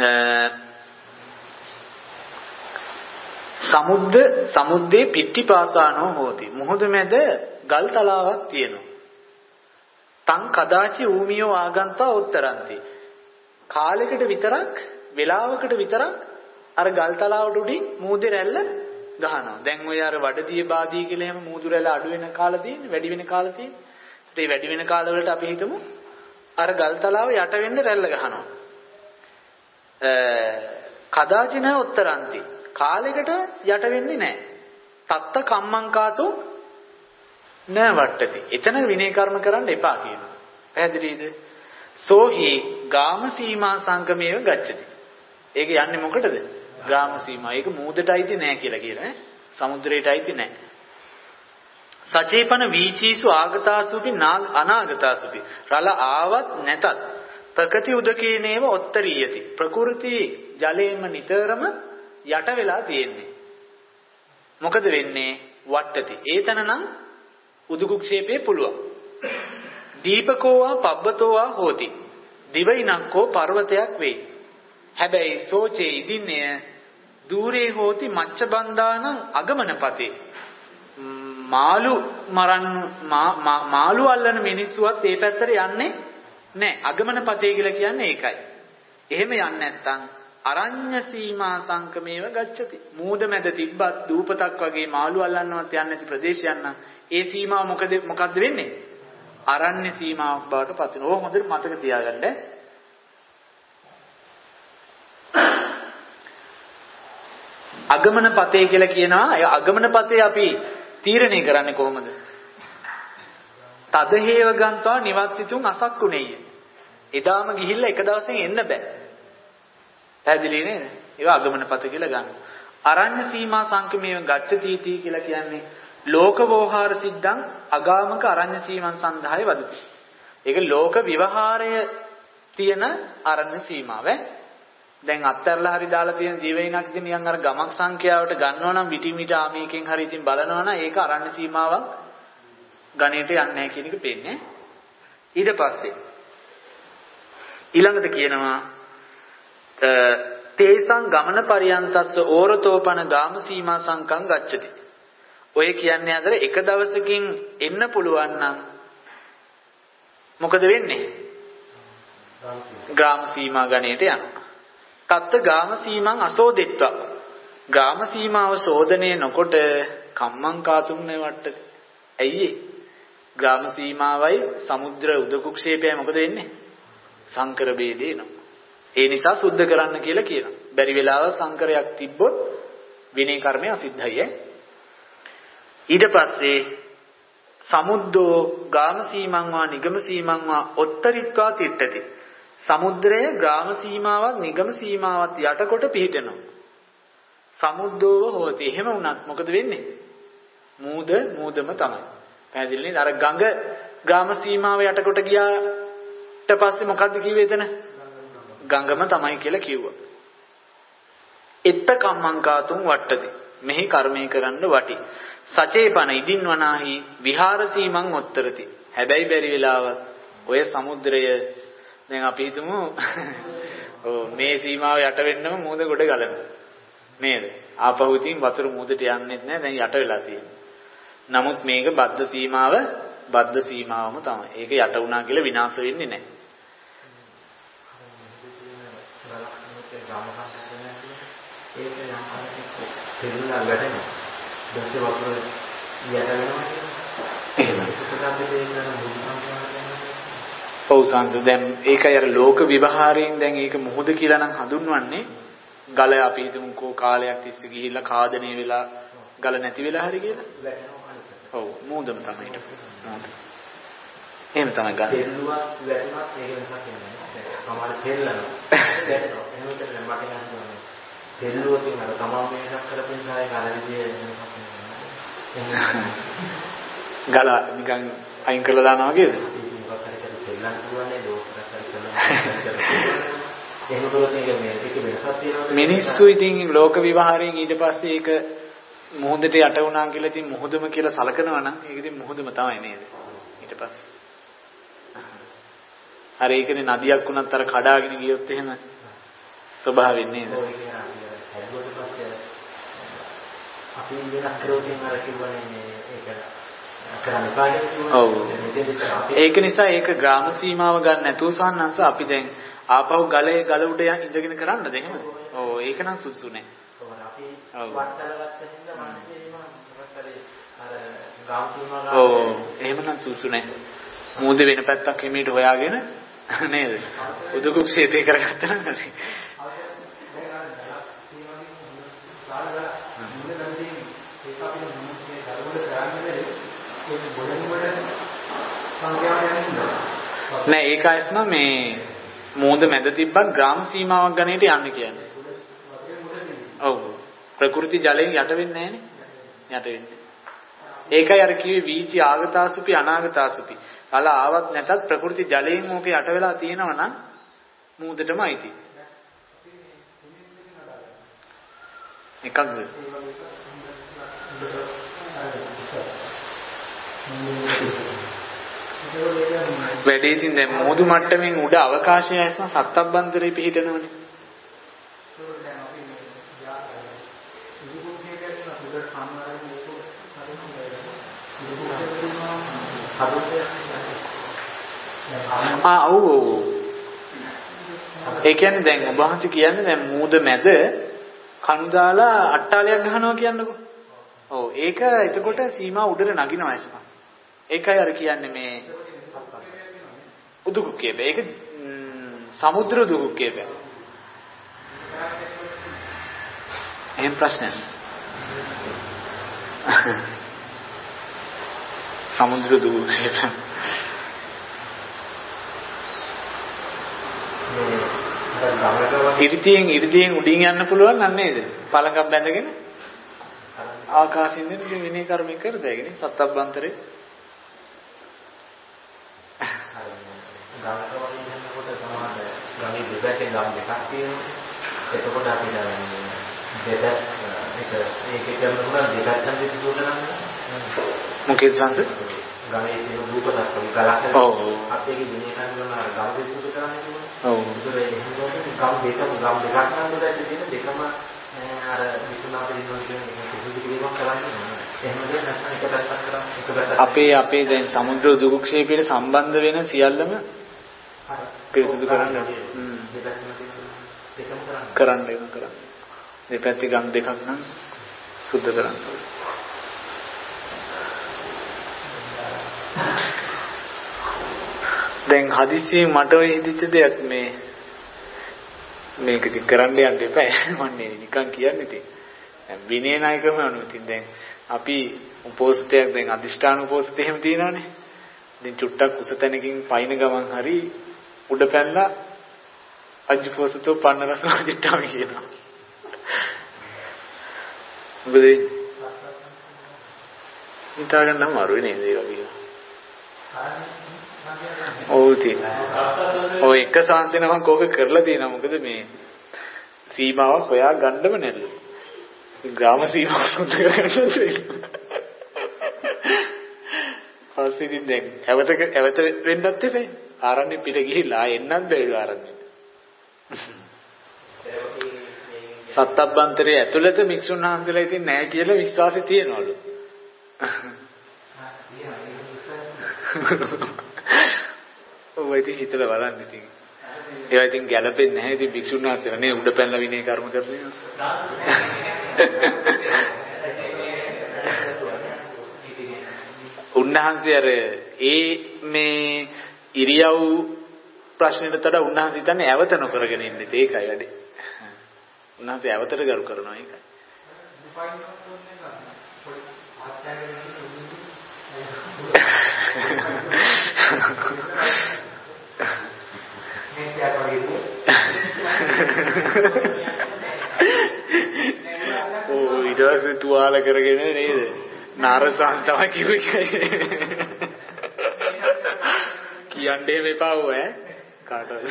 Speaker 1: සමුද්ද සමුද්දේ පිට්ටිපාසානෝ හෝති. මුහුද මැද ගල් තලාවක් තියෙනවා. තං කදාචි ඌමියෝ ආගන්තා උත්තරන්ති. කාලයකට විතරක් වෙලාවකට විතරක් අර ගල් තලාවට උඩින් මූදේ රැල්ල ගහනවා. දැන් ඔය අර වඩදිය බාදී කියලා එහෙම මූදු රැල්ල අඩු වෙන කාල තියෙන්නේ වැඩි වෙන කාල තියෙන්නේ. ඒ වැඩි වෙන කාලවලට අපි හිතමු අර ගල් තලාව යට වෙන්න රැල්ල ගහනවා. කදාචි නැ උත්තරන්ති. කාලයකට යට වෙන්නේ නැහැ. තත්ත කම්මං කාතු නෑ වට්ටති. එතන විනය කර්ම කරන්න එපා කියනවා. පැහැදිලිද? සෝහි ගාම සීමා සංගමේව ගච්ඡති. ඒක යන්නේ මොකටද? ගාම සීමා. ඒක මූදට අයිති නෑ කියලා කියන ඈ. සමුද්‍රයට අයිති නෑ.
Speaker 5: සචේපන වීචීසු ආගතාසුපි නාග අනාගතාසුපි රළ ආවත් නැතත් ප්‍රකති උදකේනේව ඔත්තරීයති ප්‍රකෘති ජලයෙන්ම නිතරම යට වෙලා තියෙන්නේ. මොකද වෙන්නේ? වට්ටති. ඒතනනම් උදුකුක්ෂේපේ පුළුවන්. දීපකෝවා පබ්බතෝවා හෝති. දිවයිනක්කෝ පර්වතයක් වෙයි. හැබැයි සෝචේ ඉදින්නේ দূරේ හෝති මච්චබන්දානං අගමනපතේ. මාළු මරන්න මාළු අල්ලන මිනිස්සුවත් ඒ පැත්තට යන්නේ නැහැ. අගමනපතේ කියලා කියන්නේ ඒකයි. එහෙම යන්නේ නැත්නම් අරඤ්‍ය සීමා සංකමේව ගච්ඡති. මූද මැද තිබ්බත් දූපතක් වගේ මාළු අල්ලන්නවත් යන්නේ නැති ප්‍රදේශයක් නම් ඒ සීමාව මොකද මොකද්ද වෙන්නේ? අරඤ්‍ය සීමාවක් බවට පත් වෙනවා. ඕක හොඳට මතක තියාගන්න. අගමන පතේ කියලා කියනවා. ඒ අගමන පතේ අපි තීරණය කරන්නේ කොහොමද? තද හේව ගන්නවා නිවත්තිතුන් අසක්කුණෙය. එදාම ගිහිල්ලා එක දවසෙන් එන්න බෑ. පැහැදිලි නේද? ඒවා අගමන පත කියලා ගන්න. අරඤ්‍ය සීමා සංකමේව ගච්ඡති කියලා කියන්නේ ලෝකවෝහාර සිද්ධං අගාමක අරඤ්‍ය සීමන් සන්දාය වදති. ඒක ලෝක විවහාරය තියෙන අරඤ්‍ය සීමාව. දැන් අත්තරලා හරි දාලා තියෙන ජීවයිනක් ඉතින් නිකන් අර ගමක් සංඛ්‍යාවට ගන්නවා නම් විටි මිට ආමේකෙන් හරි ඉතින් බලනවා නම් ඒක අරඤ්‍ය සීමාවක් ගණේට යන්නේ නැහැ කියන එක පේන්නේ. ඊට පස්සේ ඊළඟට කියනවා තේසං ගමන පරියන්තස්ස ඕරතෝපන ගාම සීමා සංකං ගච්ඡති. ඔය කියන්නේ අතර එක දවසකින් එන්න පුළුවන් නම් මොකද වෙන්නේ? ග්‍රාම සීමා ගණයට යනවා. තත්ත ගාම සීමං අසෝදෙත්වා. ග්‍රාම සීමාව සෝදනය නොකොට කම්මං කාතුම්නේ වට්ටති. ඇයි ඒ? ග්‍රාම සීමාවයි සමුද්‍ර උදකුක්ෂේපයයි මොකද වෙන්නේ? සංකර ભેදේ නෝ. ඒ නිසා සුද්ධ කරන්න කියලා කියනවා. බැරි වෙලාව සංකරයක් තිබ්බොත් විනය කර්මය අසිද්ධයි. ඊට පස්සේ සමුද්දෝ ගාම සීමං වා නිගම සීමං වා ඔත්තරිත්වා තිට්ඨති. සමුද්‍රයේ ග්‍රාම සීමාවත් නිගම සීමාවත් යටකොට පිහිටනවා. සමුද්දෝව හොති. එහෙම වුණත් මොකද වෙන්නේ? මූද මූදම තමයි. පැහැදිලි නේද? අර ගඟ ග්‍රාම සීමාව යටකොට ගියාට පස්සේ මොකද්ද කිව්වේ එතන? ගංගම තමයි කියලා කිව්වා. එත්ත කම්මං කාතුම් වට්ටති. මෙහි කර්මය කරන්න වටි. සචේපන ඉදින් වනාහි විහාර සීමං ඔත්තරති. හැබැයි බැරි වෙලාවත් ඔය සමුද්‍රය දැන් අපි හිතමු ඔව් මේ සීමාව යට වෙන්නම මූද ගොඩ ගලන නේද? ආපහු ඉතින් වතුර මූදට යන්නේත් නැහැ. දැන් යට වෙලා තියෙනවා. නමුත් මේක බද්ධ සීමාව බද්ධ සීමාවම තමයි. ඒක යට වුණා කියලා විනාශ වෙන්නේ නැහැ.
Speaker 2: ඒක නම් පෙරලා වැඩෙනවා. දැන් වතුර යට වෙනවා කියන්නේ.
Speaker 5: ඔව් සාන්ත දැන් ඒකයි අර ලෝක විවහාරයෙන් දැන් ඒක මොහොත කියලා නම් හඳුන්වන්නේ. ගල අපි හිතමුකෝ කාලයක් තිස්සේ ගිහිල්ලා කාදනය වෙලා ගල නැති වෙලා හරි කියලා. ඔව් මූදම තමයි ඊට. එහෙම තමයි ගන්න.
Speaker 2: තෙල්ලුවා වැටුණත් ඒක වෙනසක් නෑ. සමහර තෙල්ලනවා. වැටෙනවා. එහෙම කියලා මට ගන්නවා. තෙල්ලුවා කියන අර තමා මේකක් කරපු නිසා ඒක අර විදිහේ වෙනසක් නෑ.
Speaker 5: ගල නිකන් අයින් කරලා දානවා වගේද?
Speaker 2: තෙල්ලන් කියන්නේ දෝෂයක් කරලා එහෙම කරොත් ඒක මේ ඒක වෙනසක් තියෙනවා.
Speaker 5: මිනිස්සු ඉතින් ලෝක විවහාරයෙන් ඊට පස්සේ ඒක මොහොතට යට වුණා කියලා ඉතින් මොහොතම කියලා සලකනවා නම් ඒක ඉතින් මොහොතම තමයි නේද? ඊට පස්සේ හරි ඒකනේ නදියක් වුණත් අර කඩාගෙන ගියොත් එහෙම ස්වභාවයෙන් නේද?
Speaker 2: අපි වෙනස් කරෝතින් අර කිව්වනේ ඒක කරන්න බෑ.
Speaker 5: ඔව්. ඒක නිසා ඒක ග්‍රාම සීමාව ගන්න නැතුව සාන්නංශ අපි දැන් ආපහු ගලේ ගල උඩ ඉඳගෙන කරන්නද එහෙම? ඔව් ඒක නම් සුසු නෑ.
Speaker 2: අපි වට්ටලගත්ත හින්දා මන්නේ අර ගාම් සීමාව
Speaker 5: ඔව් එහෙමනම් සුසු නෑ. මූද වෙන පැත්තක් හිමීට හොයාගෙන නේද? උදුකුක්ෂේපේ කරගත්තා නම් හරි. නෑ ඒක ඇස්ම මේ මූද මැද තිබ්බත් ග්‍රාම සීමාවක් ගණේට යන්න කියන්නේ. ඔව්. ප්‍රകൃති ජලයෙන් යට වෙන්නේ නැහනේ. යට වෙන්නේ.
Speaker 1: ඒකයි අර කිව්වේ වීචි ආගතාසුපි අනාගතාසුපි. අල ආවත් නැතත් ප්‍රകൃති ජලයෙන් ඕක යට වෙලා තියෙනවා නම් මූදටම අයිති. එකක්ද? වැඩේ ඉතින් දැන් මෝදු මට්ටමින් උඩ අවකාශය ඇස්න සත්තබ්බන්තරේ පිහිටනවනේ. ආ ඔව් ඔව්. ඒ කියන්නේ දැන් ඔබ වහන්සේ කියන්නේ දැන් මූද මැද කණු දාලා අට්ටාලයක් ගහනවා කියන්නකෝ. ඔව් ඒක එතකොට සීමා උඩට නගිනවා එස්ම. ඒකයි අර කියන්නේ මේ උදුකුක්කේ බෑ. ඒක සමුද්‍ර උදුකුක්කේ බෑ. එහෙම ප්‍රශ්නයක්. සමුද්‍ර උදුකුක්කේ බෑ. ඉරිතියෙන් ඉරිතියෙන් උඩින් යන්න පුළුවන් නම් නේද? පළඟක් බැඳගෙන ආකාශයෙන් දෙන විනය කර්මයක් කරදැගෙන සත්තබ්බන්තරේ
Speaker 2: ගාමක වලින් යනකොට තමයි ගමේ දෙපැත්තේ ගම් දෙකක් තියෙනවා. එතකොට අපි දැන් දෙපැත්ත එක ඒකේ කරනවා දෙපැත්තෙන් දුර කරනවා.
Speaker 1: මොකේද සංස?
Speaker 2: ගමේ තියෙන රූපයක් ගලක්
Speaker 1: ඔව්
Speaker 2: අපේ විනය කරනවා ගම දෙක දුර කරන්නේ.
Speaker 1: ඔව්
Speaker 2: ඒකේ එහෙමකොට ගම් දෙකම ගම් දෙකක් නම් දෙපැත්තේ තියෙන දෙකම අර විසුණා පිළිනොන කියන කිසිදු කිරීමක් කරන්නේ.
Speaker 1: අපේ අපේ දැන් සමුද්‍ර උදුකුක්ෂේපයට සම්බන්ධ වෙන සියල්ලම පිරිසිදු කරන්න කරන්න ඒක කරන්න. දෙපැත්තේ ගම් දෙකක් නම් සුද්ධ කරන්න. දැන් හදිස්සියෙන් මට ඔය හිතෙච්ච දෙයක් මේ මේක ඉතින් කරන්න යන්න එපා. මම නිකන් කියන්නේ ඉතින්. විනය නායකම අනුතින් දැන් අපි උපෝසතයක් දැන් අදිෂ්ඨාන උපෝසත එහෙම තියෙනවානේ. ඉතින් චුට්ටක් උස තැනකින් පයින් ගමන් හරි උඩ පැනලා අජ්ජපෝසතෝ පන්න රස අදිට්ඨාම කියනවා. මොකද හිතා ගන්න අමාරුයි නේද ඒ වගේ. ඔව් ඉතින් ඔය එක සංසිනමක් ඕක කරලා තියෙනවා. මොකද මේ සීමාව හොයා ගන්නම නැල්ලු. ග්‍රාම සීමාව සුද්ධ කරගන්න තියෙනවා. පස්සේ දැන් ඇවතක ඇවත වෙන්නත් එපේ. ආරණ්‍ය පිට ගිහිලා එන්නත් බැරිව ආරණ්‍ය. සත්තබ්බන්තරයේ ඇතුළත මික්ෂුන් වහන්සේලා ඉතින් නැහැ කියලා විශ්වාසය තියනවලු. ඔය ඉතින් හිතලා බලන්න ඉතින්. ඒවා ඉතින් ගැළපෙන්නේ නැහැ. ඉතින් භික්ෂුන් වහන්සේලා නේ උඩ පැනලා විනය කර්ම කරන්නේ. උන්වහන්සේ අර ඒ මේ ඉරියව් ප්‍රශ්නෙට වඩා උන්වහන්සේ හිතන්නේ ඇවත නොකරගෙන ඉන්නේ. ඒකයි වැඩි. උන්වහන්සේ ඇවතට ගරු කරනවා ඒකයි. ඕ ඊට පස්සේ තුවාල කරගෙන නේද? නාරසාන් තමයි කිව්වේ. කියන්නේ මේපා ඔය ඈ කාටද?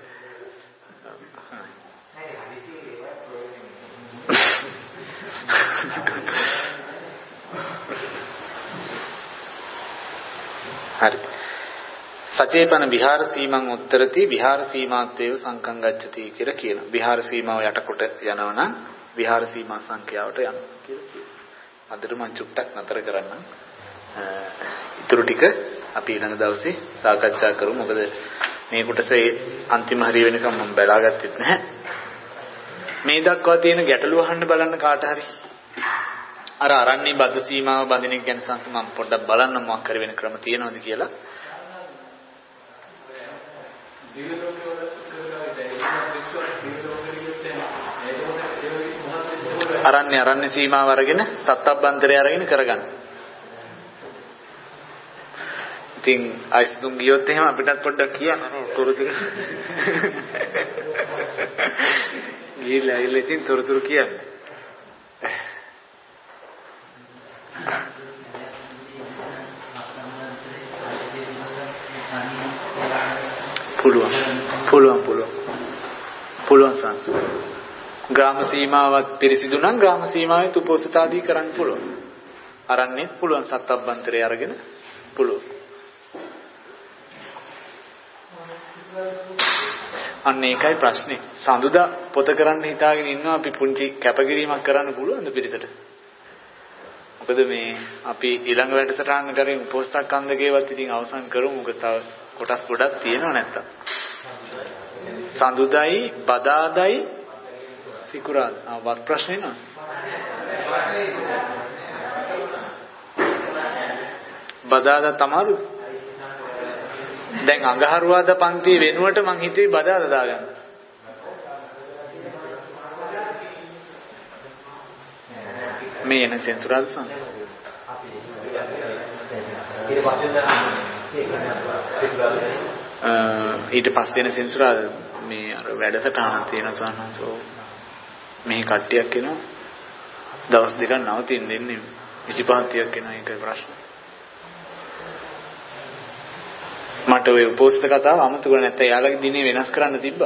Speaker 1: හරි. සචේපන විහාර සීමං උත්තරති විහාර සීමාත්වේව සංකං ගච්ඡති කියලා කියනවා. විහාර සීමාව යටකොට යනවනම් විහාර සීමා සංඛ්‍යාවට යනවා කියලා කියනවා. අදට මම චුට්ටක් නතර කරන්නම්. ඊටු ටික අපි ඊළඟ දවසේ සාකච්ඡා කරමු. මොකද මේ කොටසේ අන්තිම හරිය වෙනකම් මම බලාගත්තෙත් නැහැ. මේ දක්වා තියෙන ගැටලුව අහන්න බලන්න කාට හරි. අර අරන්නේ බද්ද සීමාව බඳින එක ගැන සංස මම පොඩ්ඩක් බලන්න මොකක් හරි වෙන ක්‍රම තියෙනවද කියලා. අරන්නේ අරන්නේ සීමාව අරගෙන සත්තබ්බන්තරය අරගෙන කරගන්න. ඉතින් අයිස්තුන් ගියොත් එහෙම අපිටත් පොඩ්ඩක් කියන්න නේ තොරතුරු. ගිහලා ඉල්ල ඉතින් තොරතුරු කියන්න. පුළුවන් පුළුවන් පුළුවන් පුළුවන් සංස ග්‍රාම සීමාවත් පිරිසිදු නම් ග්‍රාම සීමාවේ උපෝසත ආදී කරන්න පුළුවන්. අරන්නේ පුළුවන් සත්අබ්බන්තරය අරගෙන පුළුවන්. අන්න ඒකයි ප්‍රශ්නේ. සඳුදා පොත කරන්න හිතාගෙන ඉන්නවා අපි පුංචි කැපකිරීමක් කරන්න පුළුවන්ද පිරිසට? මොකද මේ අපි ඊළඟ වැඩසටහන කරේ උපෝසත කන්දකේවත් ඉතින් අවසන් කරමු. මොකද තව කොටස් ගොඩක් තියෙනවා නැත්තම්. සඳුදායි බදාදායි සිකුරාද ආ වත් ප්‍රශ්නේ නෝ බදාදා තමාරු දැන් අඟහරුවාදා පන්ති වෙනුවට මං හිතුවේ බදාදා දාගන්න. මේ එන සෙන්සුරාද සම් ඊට පස්සේ එන සෙන්සුරාද මේ අර වැඩසටහන තියෙන සානසෝ මේ කට්ටියක් එනවා දවස් දෙකක් නවතින්න දෙන්නේ විසිපහක් තියක් එනවා ඒකයි ප්‍රශ්නේ. මට ඔය උපෝසත කතාව අමතක කරලා නැත්නම් යාළුවගේ දිනේ වෙනස් කරන්න තිබ්බා.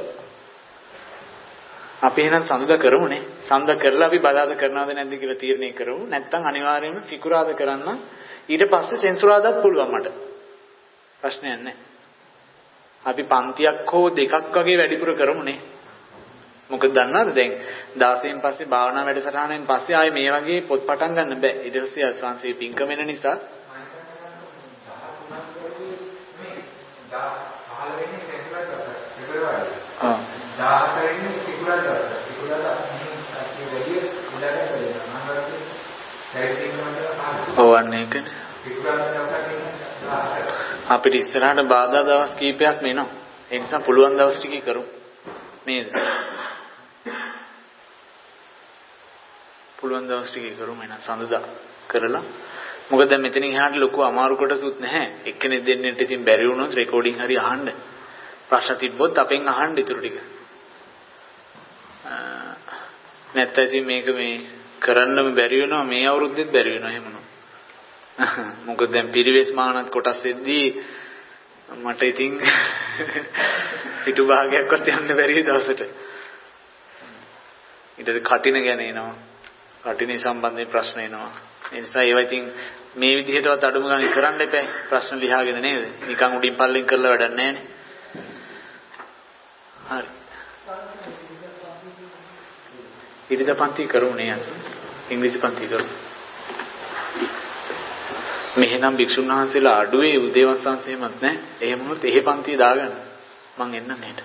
Speaker 1: අපි එහෙනම් සඳුදා කරමුනේ. සඳුදා කරලා අපි බදාද කරනවද නැද්ද කියලා තීරණය කරමු. නැත්නම් අනිවාර්යයෙන්ම සිකුරාද කරන්න ඊට පස්සේ සෙන්සුරාදාත් පුළුවන් මට. ප්‍රශ්නයක් නැහැ. අපි පන්තියක් හෝ දෙකක් වගේ වැඩිපුර කරමුනේ. මොකද දන්නවද දැන් දවසෙන් පස්සේ භාවනා වැඩසටහනෙන් පස්සේ ආයේ මේ වගේ පොත් පටන් ගන්න බෑ. ඊට පස්සේ අසංශේ පින්කම වෙන නිසා
Speaker 6: පහළ වෙන්නේ සෙන්සුරාදා පෙබරවාරි. ආ. දහහතර වෙන්නේ සිකුරාදා. සිකුරාදා මේ වැඩි උඩට වෙනවා. අනවරදී සැරිතින් වලට
Speaker 1: ඕවන්නේ ඒකනේ.
Speaker 6: සිකුරාදා දවසට
Speaker 1: අපිට ඉස්සරහට බාධා දවස් කීපයක් එනවා. ඒ නිසා පුළුවන් දවස් ටිකේ කරමු. නේද? පුළුවන් දවස් ටිකේ කරමු එන සඳුදා කරලා. මොකද දැන් මෙතනින් එහාට ලොකු අමාරු කොටසුත් නැහැ. එක්කෙනෙක් දෙන්නෙට ඉතින් බැරි වුණොත් රෙකෝඩින් හරි අහන්න. ප්‍රශ්න තිබ්බොත් අපෙන් අහන්න ඊටු ටික. නැත්නම් ඉතින් මේක මේ කරන්නම බැරි වෙනවා මේ අවුරුද්දෙත් බැරි වෙනවා එහෙම නෝ. මොකද දැන් පිරිවෙස් මානත් කොටස් එද්දී මට ඉතින් ඊටු භාගයක්වත් යන්න බැරි දවසට. ඊට කටින ගැන එනවා. කටිනේ සම්බන්ධයෙන් ප්‍රශ්න එනවා. ඒ නිසා ඒවා ඉතින් මේ විදිහටවත් අඩුම ගානේ කරන්න එපා. ප්‍රශ්න ලියාගෙන නේද? නිකන් උඩින් පල්ලෙන් කරලා වැඩක් නැහැ නේ. හරි. ඉරිදා පන්ති කරමු නේ අද. ඉංග්‍රීසි පන්ති කරමු. මෙහෙනම් භික්ෂුන් වහන්සේලා අඩුවේ උදේවස්සන්සෙමත් නැහැ. එහෙම වුණොත් එහෙ පන්තිය දාගන්න. මං එන්නම් නේද?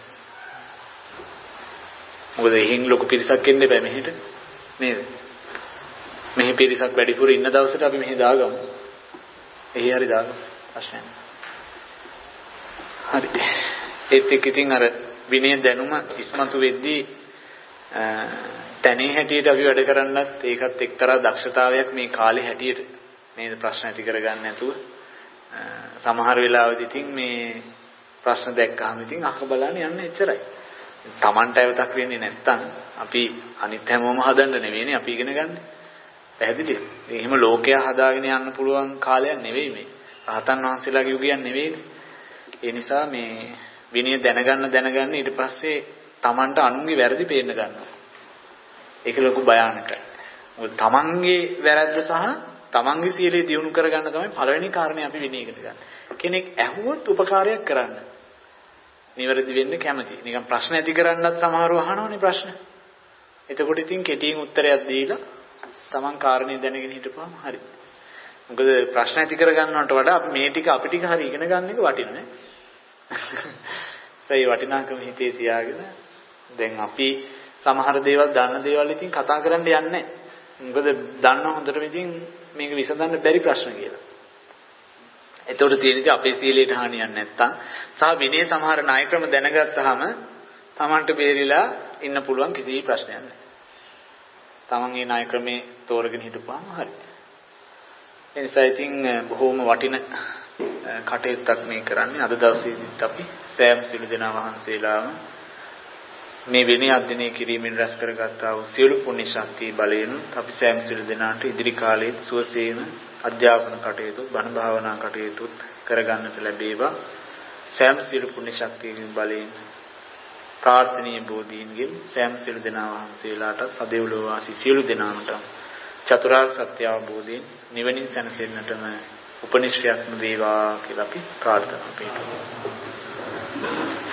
Speaker 1: මොකද එහෙන් ලොකු පිරිසක් එන්න බෑ මෙහෙට. නේද? මෙහි පිරිසක් වැඩිපුර ඉන්න දවසට අපි මෙහි දාගමු. එහි හරි දාගමු. ප්‍රශ්නයක් නෑ. හරි. ඒත් එක්ක ඉතින් අර විනය දැනුම ඉස්මතු වෙද්දී තැනේ හැටියට අපි වැඩ කරන්නත් ඒකත් එක්තරා දක්ෂතාවයක් මේ කාලේ හැටියට නේද ප්‍රශ්න ඇති කරගන්න නැතුව සමහර වෙලාවෙදි ඉතින් මේ ප්‍රශ්න දැක්කහම ඉතින් අහ බලන්න යන්න එච්චරයි. Tamanට අවතක් වෙන්නේ නැත්තම් අපි අනිත් හැමෝම හදන්න නෙවෙයිනේ අපි ඉගෙන ගන්න. පැහැදිලිද? එහෙම ලෝකයා හදාගෙන යන්න පුළුවන් කාලයක් නෙවෙයි මේ. රහතන් වහන්සේලාගේ යුගයක් නෙවෙයිනේ. ඒ නිසා මේ විනය දැනගන්න දැනගන්න ඊට පස්සේ Tamanට අනුන්ගේ වැරදි පේන්න ගන්නවා. ඒක ලොකු භයානකයි. මොකද Tamanගේ වැරද්ද සහ Tamanගේ සීලය දියුණු කරගන්න තමයි පළවෙනි කාරණේ අපි විනය ඉගෙන ගන්න. කෙනෙක් ඇහුවොත් උපකාරයක් කරන්න. නිවැරදි වෙන්න කැමති. නිකන් ප්‍රශ්න ඇති කරන්නත් සමහරව අහනවනේ ප්‍රශ්න. එතකොට ඉතින් කෙටියෙන් උත්තරයක් දීලා Taman කාරණේ දැනගෙන හිටපුවාම හරි. මොකද ප්‍රශ්න ඇති කරගන්නවට වඩා අපි මේ ටික අපි ටික හරි ඉගෙන ගන්න එක වටිනවා නේ. ඒ වටිනාකම හිතේ තියාගෙන දැන් අපි සමහර දේවල් දන්න දේවල් ඉතින් කතා කරන්න යන්නේ නැහැ. මොකද දන්න හොඳටම ඉතින් මේක විසඳන්න බැරි ප්‍රශ්න කියලා. එතකොට තියෙන්නේ අපේ සීලයට හානියක් නැත්තම් සහ විනය සමහර ණය ක්‍රම දැනගත්තාම Tamanට බේරිලා ඉන්න පුළුවන් කිසි ප්‍රශ්නයක් නැහැ. Taman මේ ණය ක්‍රමේ තෝරගෙන හිටපුවාම හරි. ඒ නිසා ඉතින් බොහොම වටින කටයුත්තක් මේ කරන්නේ අද දවසේදීත් අපි සෑම සිළු දෙනා වහන්සේලාම මේ විනය අධ්‍යයනය කිරීමෙන් රැස් කරගත්තා වූ සියලු පුණ්‍ය ශක්තිය බලයෙන් අපි සෑම සිළු දෙනාට ඉදිරි කාලයේ සුවසේන අධ්‍යාපන කටයුතු බණ භාවනා කටයුතු කරගන්නට ලැබේවා සෑම සියලු පුණ්‍ය ශක්තියකින් බලයෙන් ප්‍රාර්ථනීය බෝධීන්ගෙන් සෑම සියලු දෙනා වහන්සේලාට සදෙව්ලෝ වාසී සියලු දෙනාට චතුරාර්ය සත්‍ය අවබෝධයෙන් නිවනින් සැනසෙන්නටම උපනිශ්‍රයක්ම වේවා කියලා අපි ප්‍රාර්ථනා කරනවා.